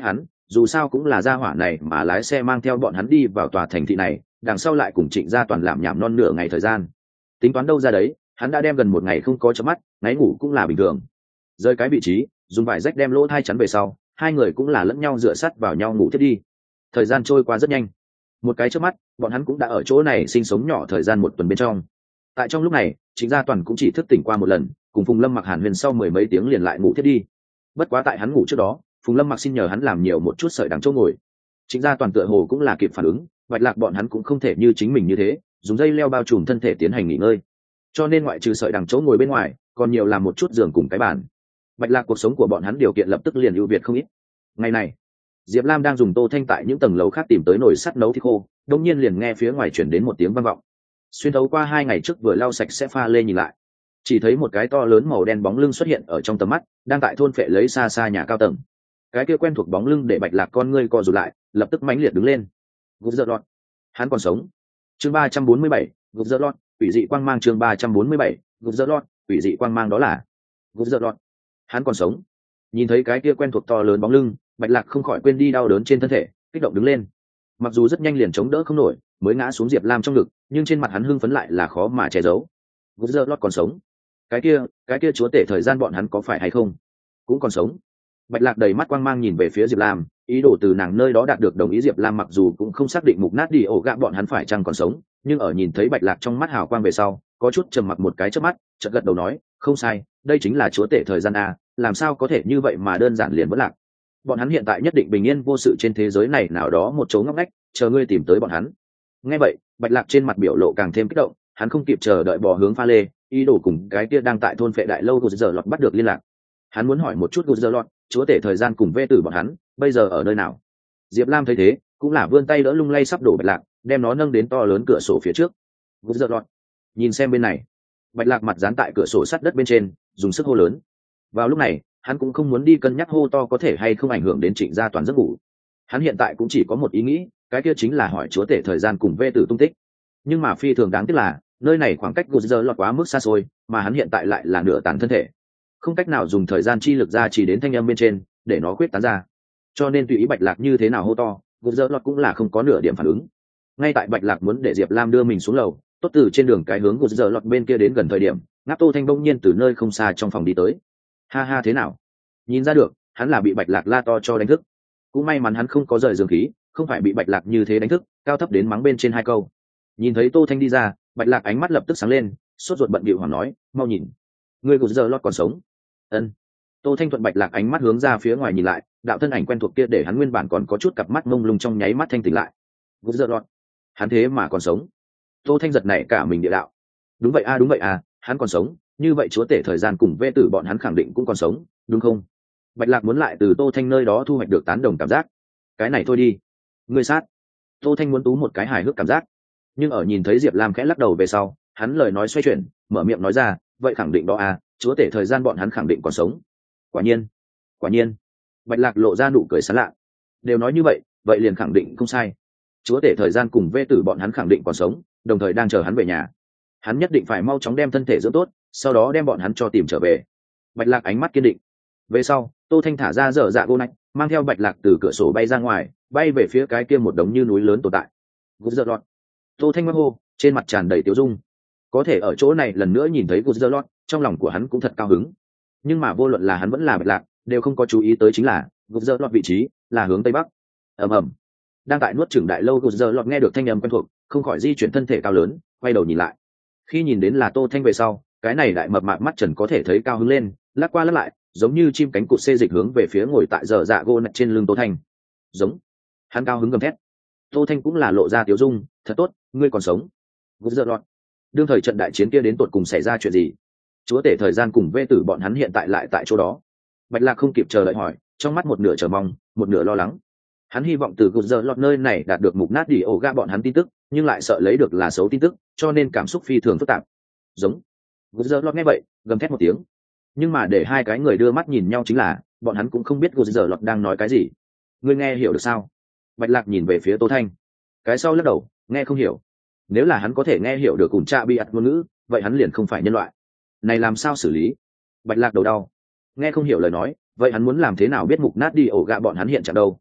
dù sao cũng là gia hỏa này mà lái xe mang theo bọn hắn đi vào tòa thành thị này, đằng sau lại cùng Trịnh Gia Toàn làm nhảm non nửa ngày thời gian. Tính toán đâu ra đấy, hắn đã đem gần một ngày không có chớp mắt, ngáy ngủ cũng là bình thường. Rơi cái vị trí, dùng vải rách đem lỗ thai chắn về sau, hai người cũng là lẫn nhau dựa sát vào nhau ngủ thiết đi. Thời gian trôi qua rất nhanh, một cái chớp mắt, bọn hắn cũng đã ở chỗ này sinh sống nhỏ thời gian một tuần bên trong. Tại trong lúc này, Trịnh Gia Toàn cũng chỉ thức tỉnh qua một lần, cùng Phùng Lâm Mặc Hàn Huyền sau mười mấy tiếng liền lại ngủ thiết đi. Bất quá tại hắn ngủ trước đó, Phùng Lâm Mặc xin nhờ hắn làm nhiều một chút sợi đằng chỗ ngồi. Trịnh Gia Toàn tựa hồ cũng là kịp phản ứng, Bạch Lạc bọn hắn cũng không thể như chính mình như thế, dùng dây leo bao trùm thân thể tiến hành nghỉ ngơi. Cho nên ngoại trừ sợi đằng chỗ ngồi bên ngoài, còn nhiều làm một chút giường cùng cái bàn. Bạch Lạc cuộc sống của bọn hắn điều kiện lập tức liền ưu việt không ít. Ngày này, Diệp Lam đang dùng tô thanh tại những tầng lầu khác tìm tới nồi sắt nấu thịt khô, đột nhiên liền nghe phía ngoài truyền đến một tiếng vang vọng. Xuyên thấu qua hai ngày trước vừa lau sạch sẽ pha lê nhìn lại, chỉ thấy một cái to lớn màu đen bóng lưng xuất hiện ở trong tầm mắt, đang tại thôn phệ lấy xa xa nhà cao tầng. Cái kia quen thuộc bóng lưng để Bạch Lạc con ngươi co rụt lại, lập tức mãnh liệt đứng lên. Gục giật lọt, hắn còn sống. Chương ba trăm bốn mươi bảy, gục giật lọt, quỷ dị quang mang. Chương ba trăm bốn mươi bảy, gục giật lọt, quỷ dị quang mang. Đó là gục giật lọt, hắn còn sống. Nhìn thấy cái kia quen thuộc to lớn bóng lưng, Bạch Lạc không khỏi quên đi đau đớn trên thân thể, kích động đứng lên. Mặc dù rất nhanh liền chống đỡ không nổi, mới ngã xuống Diệp Lam trong ngực, nhưng trên mặt hắn hưng phấn lại là khó mà che giấu. Gục giật lọt còn sống. Cái kia, cái kia chúa tể thời gian bọn hắn có phải hay không? Cũng còn sống. Bạch Lạc đầy mắt quang mang nhìn về phía Diệp Lam, ý đồ từ nàng nơi đó đạt được đồng ý. Diệp Lam mặc dù cũng không xác định mục nát đi ổ gạ bọn hắn phải chăng còn sống, nhưng ở nhìn thấy Bạch Lạc trong mắt hào quang về sau, có chút trầm mặc một cái chớp mắt, chợt gật đầu nói, không sai, đây chính là chúa tể thời gian a, làm sao có thể như vậy mà đơn giản liền vẫn lạc. Bọn hắn hiện tại nhất định bình yên vô sự trên thế giới này nào đó một chỗ ngóc ngách, chờ ngươi tìm tới bọn hắn. Nghe vậy, Bạch Lạc trên mặt biểu lộ càng thêm kích động, hắn không kịp chờ đợi bò hướng pha lê, ý đồ cùng cái kia đang tại thôn phệ đại lâu của giờ lọt bắt được liên lạc. Hắn muốn hỏi một chút của giờ lọt, chúa tể thời gian cùng vê tử bọn hắn bây giờ ở nơi nào. Diệp Lam thấy thế, cũng là vươn tay đỡ lung lay sắp đổ Bạch Lạc, đem nó nâng đến to lớn cửa sổ phía trước. Của giờ lọt, nhìn xem bên này. Bạch Lạc mặt dán tại cửa sổ sắt đất bên trên, dùng sức hô lớn. Vào lúc này, hắn cũng không muốn đi cân nhắc hô to có thể hay không ảnh hưởng đến Trịnh Gia Toàn giấc ngủ. Hắn hiện tại cũng chỉ có một ý nghĩ, cái kia chính là hỏi chúa tể thời gian cùng vê tử tung tích. Nhưng mà phi thường đáng tiếc là, nơi này khoảng cách Guzzer lọt quá mức xa xôi, mà hắn hiện tại lại là nửa tàn thân thể, không cách nào dùng thời gian chi lực ra chỉ đến thanh âm bên trên để nó quyết tán ra. Cho nên tùy ý Bạch Lạc như thế nào hô to, Guzzer lọt cũng là không có nửa điểm phản ứng. Ngay tại Bạch Lạc muốn để Diệp Lam đưa mình xuống lầu, tốt từ trên đường cái hướng Guzzer lọt bên kia đến gần thời điểm, Ngáp Tô Thanh bỗng nhiên từ nơi không xa trong phòng đi tới. Ha ha, thế nào? Nhìn ra được, hắn là bị Bạch Lạc la to cho đánh thức. Cũng may mắn hắn không có rời giường khí, không phải bị Bạch Lạc như thế đánh thức, cao thấp đến mắng bên trên hai câu. Nhìn thấy Tô Thanh đi ra, Bạch Lạc ánh mắt lập tức sáng lên, sốt ruột bận bịu hoảng nói, mau nhìn, người của giờ lót còn sống. Ân. Tô Thanh thuận Bạch Lạc ánh mắt hướng ra phía ngoài nhìn lại, đạo thân ảnh quen thuộc kia để hắn nguyên bản còn có chút cặp mắt mông lung trong nháy mắt thanh tỉnh lại. Của giờ lót, hắn thế mà còn sống. Tô Thanh giật nảy cả mình địa đạo. Đúng vậy a, à, đúng vậy à, hắn còn sống, như vậy chúa tể thời gian cùng vê tử bọn hắn khẳng định cũng còn sống, đúng không? Bạch Lạc muốn lại từ Tô Thanh nơi đó thu hoạch được tán đồng cảm giác. Cái này thôi đi, ngươi sát. Tô Thanh muốn tú một cái hài hước cảm giác, nhưng ở nhìn thấy Diệp Lam khẽ lắc đầu về sau, hắn lời nói xoay chuyển, mở miệng nói ra, vậy khẳng định đó à, chúa tể thời gian bọn hắn khẳng định còn sống. Quả nhiên, quả nhiên. Bạch Lạc lộ ra nụ cười sảng lạ. Đều nói như vậy, vậy liền khẳng định không sai. Chúa tể thời gian cùng vê tử bọn hắn khẳng định còn sống, đồng thời đang chờ hắn về nhà. Hắn nhất định phải mau chóng đem thân thể dưỡng tốt, sau đó đem bọn hắn cho tìm trở về. Bạch Lạc ánh mắt kiên định. Về sau, Tô Thanh thả ra dở dạ gô nách, mang theo Bạch Lạc từ cửa sổ bay ra ngoài, bay về phía cái kia một đống như núi lớn tồn tại. Gút giật lọt. Tô Thanh mơ hô, trên mặt tràn đầy tiêu dung. Có thể ở chỗ này lần nữa nhìn thấy Gút giật lọt, trong lòng của hắn cũng thật cao hứng. Nhưng mà vô luận là hắn vẫn là Bạch Lạc, đều không có chú ý tới chính là Gút giật lọt vị trí là hướng tây bắc. Ầm ầm. Đang tại nuốt chửng đại lâu Gút giật lọt nghe được thanh âm quen thuộc, không khỏi di chuyển thân thể cao lớn, quay đầu nhìn lại. Khi nhìn đến là Tô Thanh về sau, cái này đại mập mạp mắt trần có thể thấy cao hứng lên, lắc qua lắc lại, giống như chim cánh cụt xê dịch hướng về phía ngồi tại dở dạ gô nạch trên lưng Tô Thanh. Giống. Hắn cao hứng gầm thét. Tô Thanh cũng là lộ ra tiếu dung, thật tốt, ngươi còn sống. Gút giật lọt. Đương thời trận đại chiến kia đến tột cùng xảy ra chuyện gì? Chúa tể thời gian cùng vê tử bọn hắn hiện tại lại tại chỗ đó. Bạch Lạc không kịp chờ đợi hỏi, trong mắt một nửa chờ mong, một nửa lo lắng. Hắn hy vọng từ Gút giật lọt nơi này đạt được mục nát đi ổ ga bọn hắn tin tức, nhưng lại sợ lấy được là xấu tin tức, cho nên cảm xúc phi thường phức tạp. Giống. Gút giật lọt nghe vậy, gầm thét một tiếng. Nhưng mà để hai cái người đưa mắt nhìn nhau chính là, bọn hắn cũng không biết Gút giật lọt đang nói cái gì. Ngươi nghe hiểu được sao? Bạch Lạc nhìn về phía Tô Thanh. Cái sau lắc đầu, nghe không hiểu. Nếu là hắn có thể nghe hiểu được ủn trạ bi ạt ngôn ngữ, vậy hắn liền không phải nhân loại. Này làm sao xử lý? Bạch Lạc đầu đau. Nghe không hiểu lời nói, vậy hắn muốn làm thế nào biết mục nát đi ổ gạ bọn hắn hiện trạng đâu?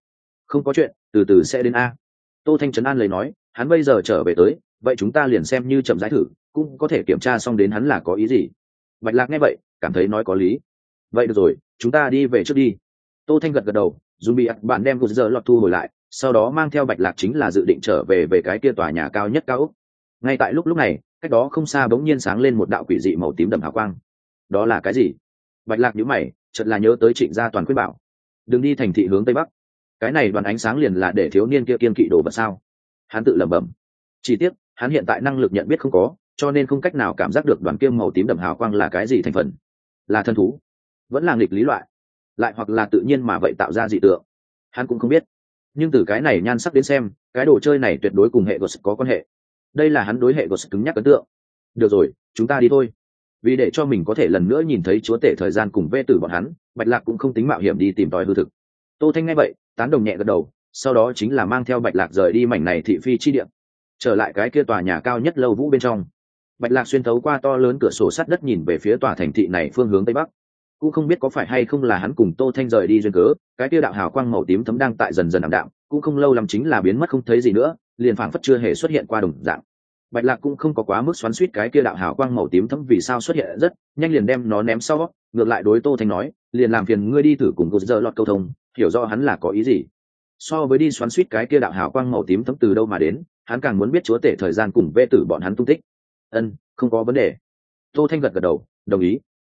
không có chuyện, từ từ sẽ đến a. Tô Thanh trấn an lời nói, hắn bây giờ trở về tới, vậy chúng ta liền xem như chậm rãi thử, cũng có thể kiểm tra xong đến hắn là có ý gì. Bạch Lạc nghe vậy cảm thấy nói có lý. Vậy được rồi, chúng ta đi về trước đi. Tô Thanh gật gật đầu, dùng bị bạn đem gục giờ lọt thu hồi lại, sau đó mang theo Bạch Lạc chính là dự định trở về về cái kia tòa nhà cao nhất cao ốc. Ngay tại lúc lúc này, cách đó không xa bỗng nhiên sáng lên một đạo quỷ dị màu tím đậm hào quang. Đó là cái gì? Bạch Lạc nhíu mày, chợt là nhớ tới Trịnh Gia Toàn khuyên bảo, đừng đi thành thị hướng tây bắc. Cái này đoàn ánh sáng liền là để thiếu niên kia kiên kỵ đồ vật sao? Hắn tự lẩm bẩm. Chỉ tiếc, hắn hiện tại năng lực nhận biết không có, cho nên không cách nào cảm giác được đoàn kia màu tím đậm hào quang là cái gì thành phần. Là thân thú, vẫn là nghịch lý loại, lại hoặc là tự nhiên mà vậy tạo ra dị tượng. Hắn cũng không biết. Nhưng từ cái này nhan sắc đến xem, cái đồ chơi này tuyệt đối cùng hệ Ghost có quan hệ. Đây là hắn đối hệ Ghost cứng nhắc ấn tượng. Được rồi, chúng ta đi thôi. Vì để cho mình có thể lần nữa nhìn thấy chúa tể thời gian cùng vê tử bọn hắn, Bạch Lạc cũng không tính mạo hiểm đi tìm tòi hư thực. Tô Thanh nghe vậy, tán đồng nhẹ gật đầu, sau đó chính là mang theo Bạch Lạc rời đi mảnh này thị phi chi địa, trở lại cái kia tòa nhà cao nhất lâu vũ bên trong. Bạch Lạc xuyên thấu qua to lớn cửa sổ sắt đất nhìn về phía tòa thành thị này phương hướng tây bắc. Cũng không biết có phải hay không là hắn cùng Tô Thanh rời đi duyên cớ, cái kia đạo hào quang màu tím thấm đang tại dần dần ảm đạm, cũng không lâu lắm chính là biến mất không thấy gì nữa, liền phảng phất chưa hề xuất hiện qua đồng dạng. Bạch Lạc cũng không có quá mức xoắn xuýt cái kia đạo hào quang màu tím thấm vì sao xuất hiện rất nhanh, liền đem nó ném sau, ngược lại đối Tô Thanh nói, liền làm phiền ngươi đi thử cùng cô giờ lọt câu thông, hiểu rõ hắn là có ý gì. So với đi xoắn xuýt cái kia đạo hào quang màu tím thấm từ đâu mà đến, hắn càng muốn biết chúa tể thời gian cùng vê tử bọn hắn tung tích. Ân, không có vấn đề. Tô Thanh gật gật đầu, đồng ý.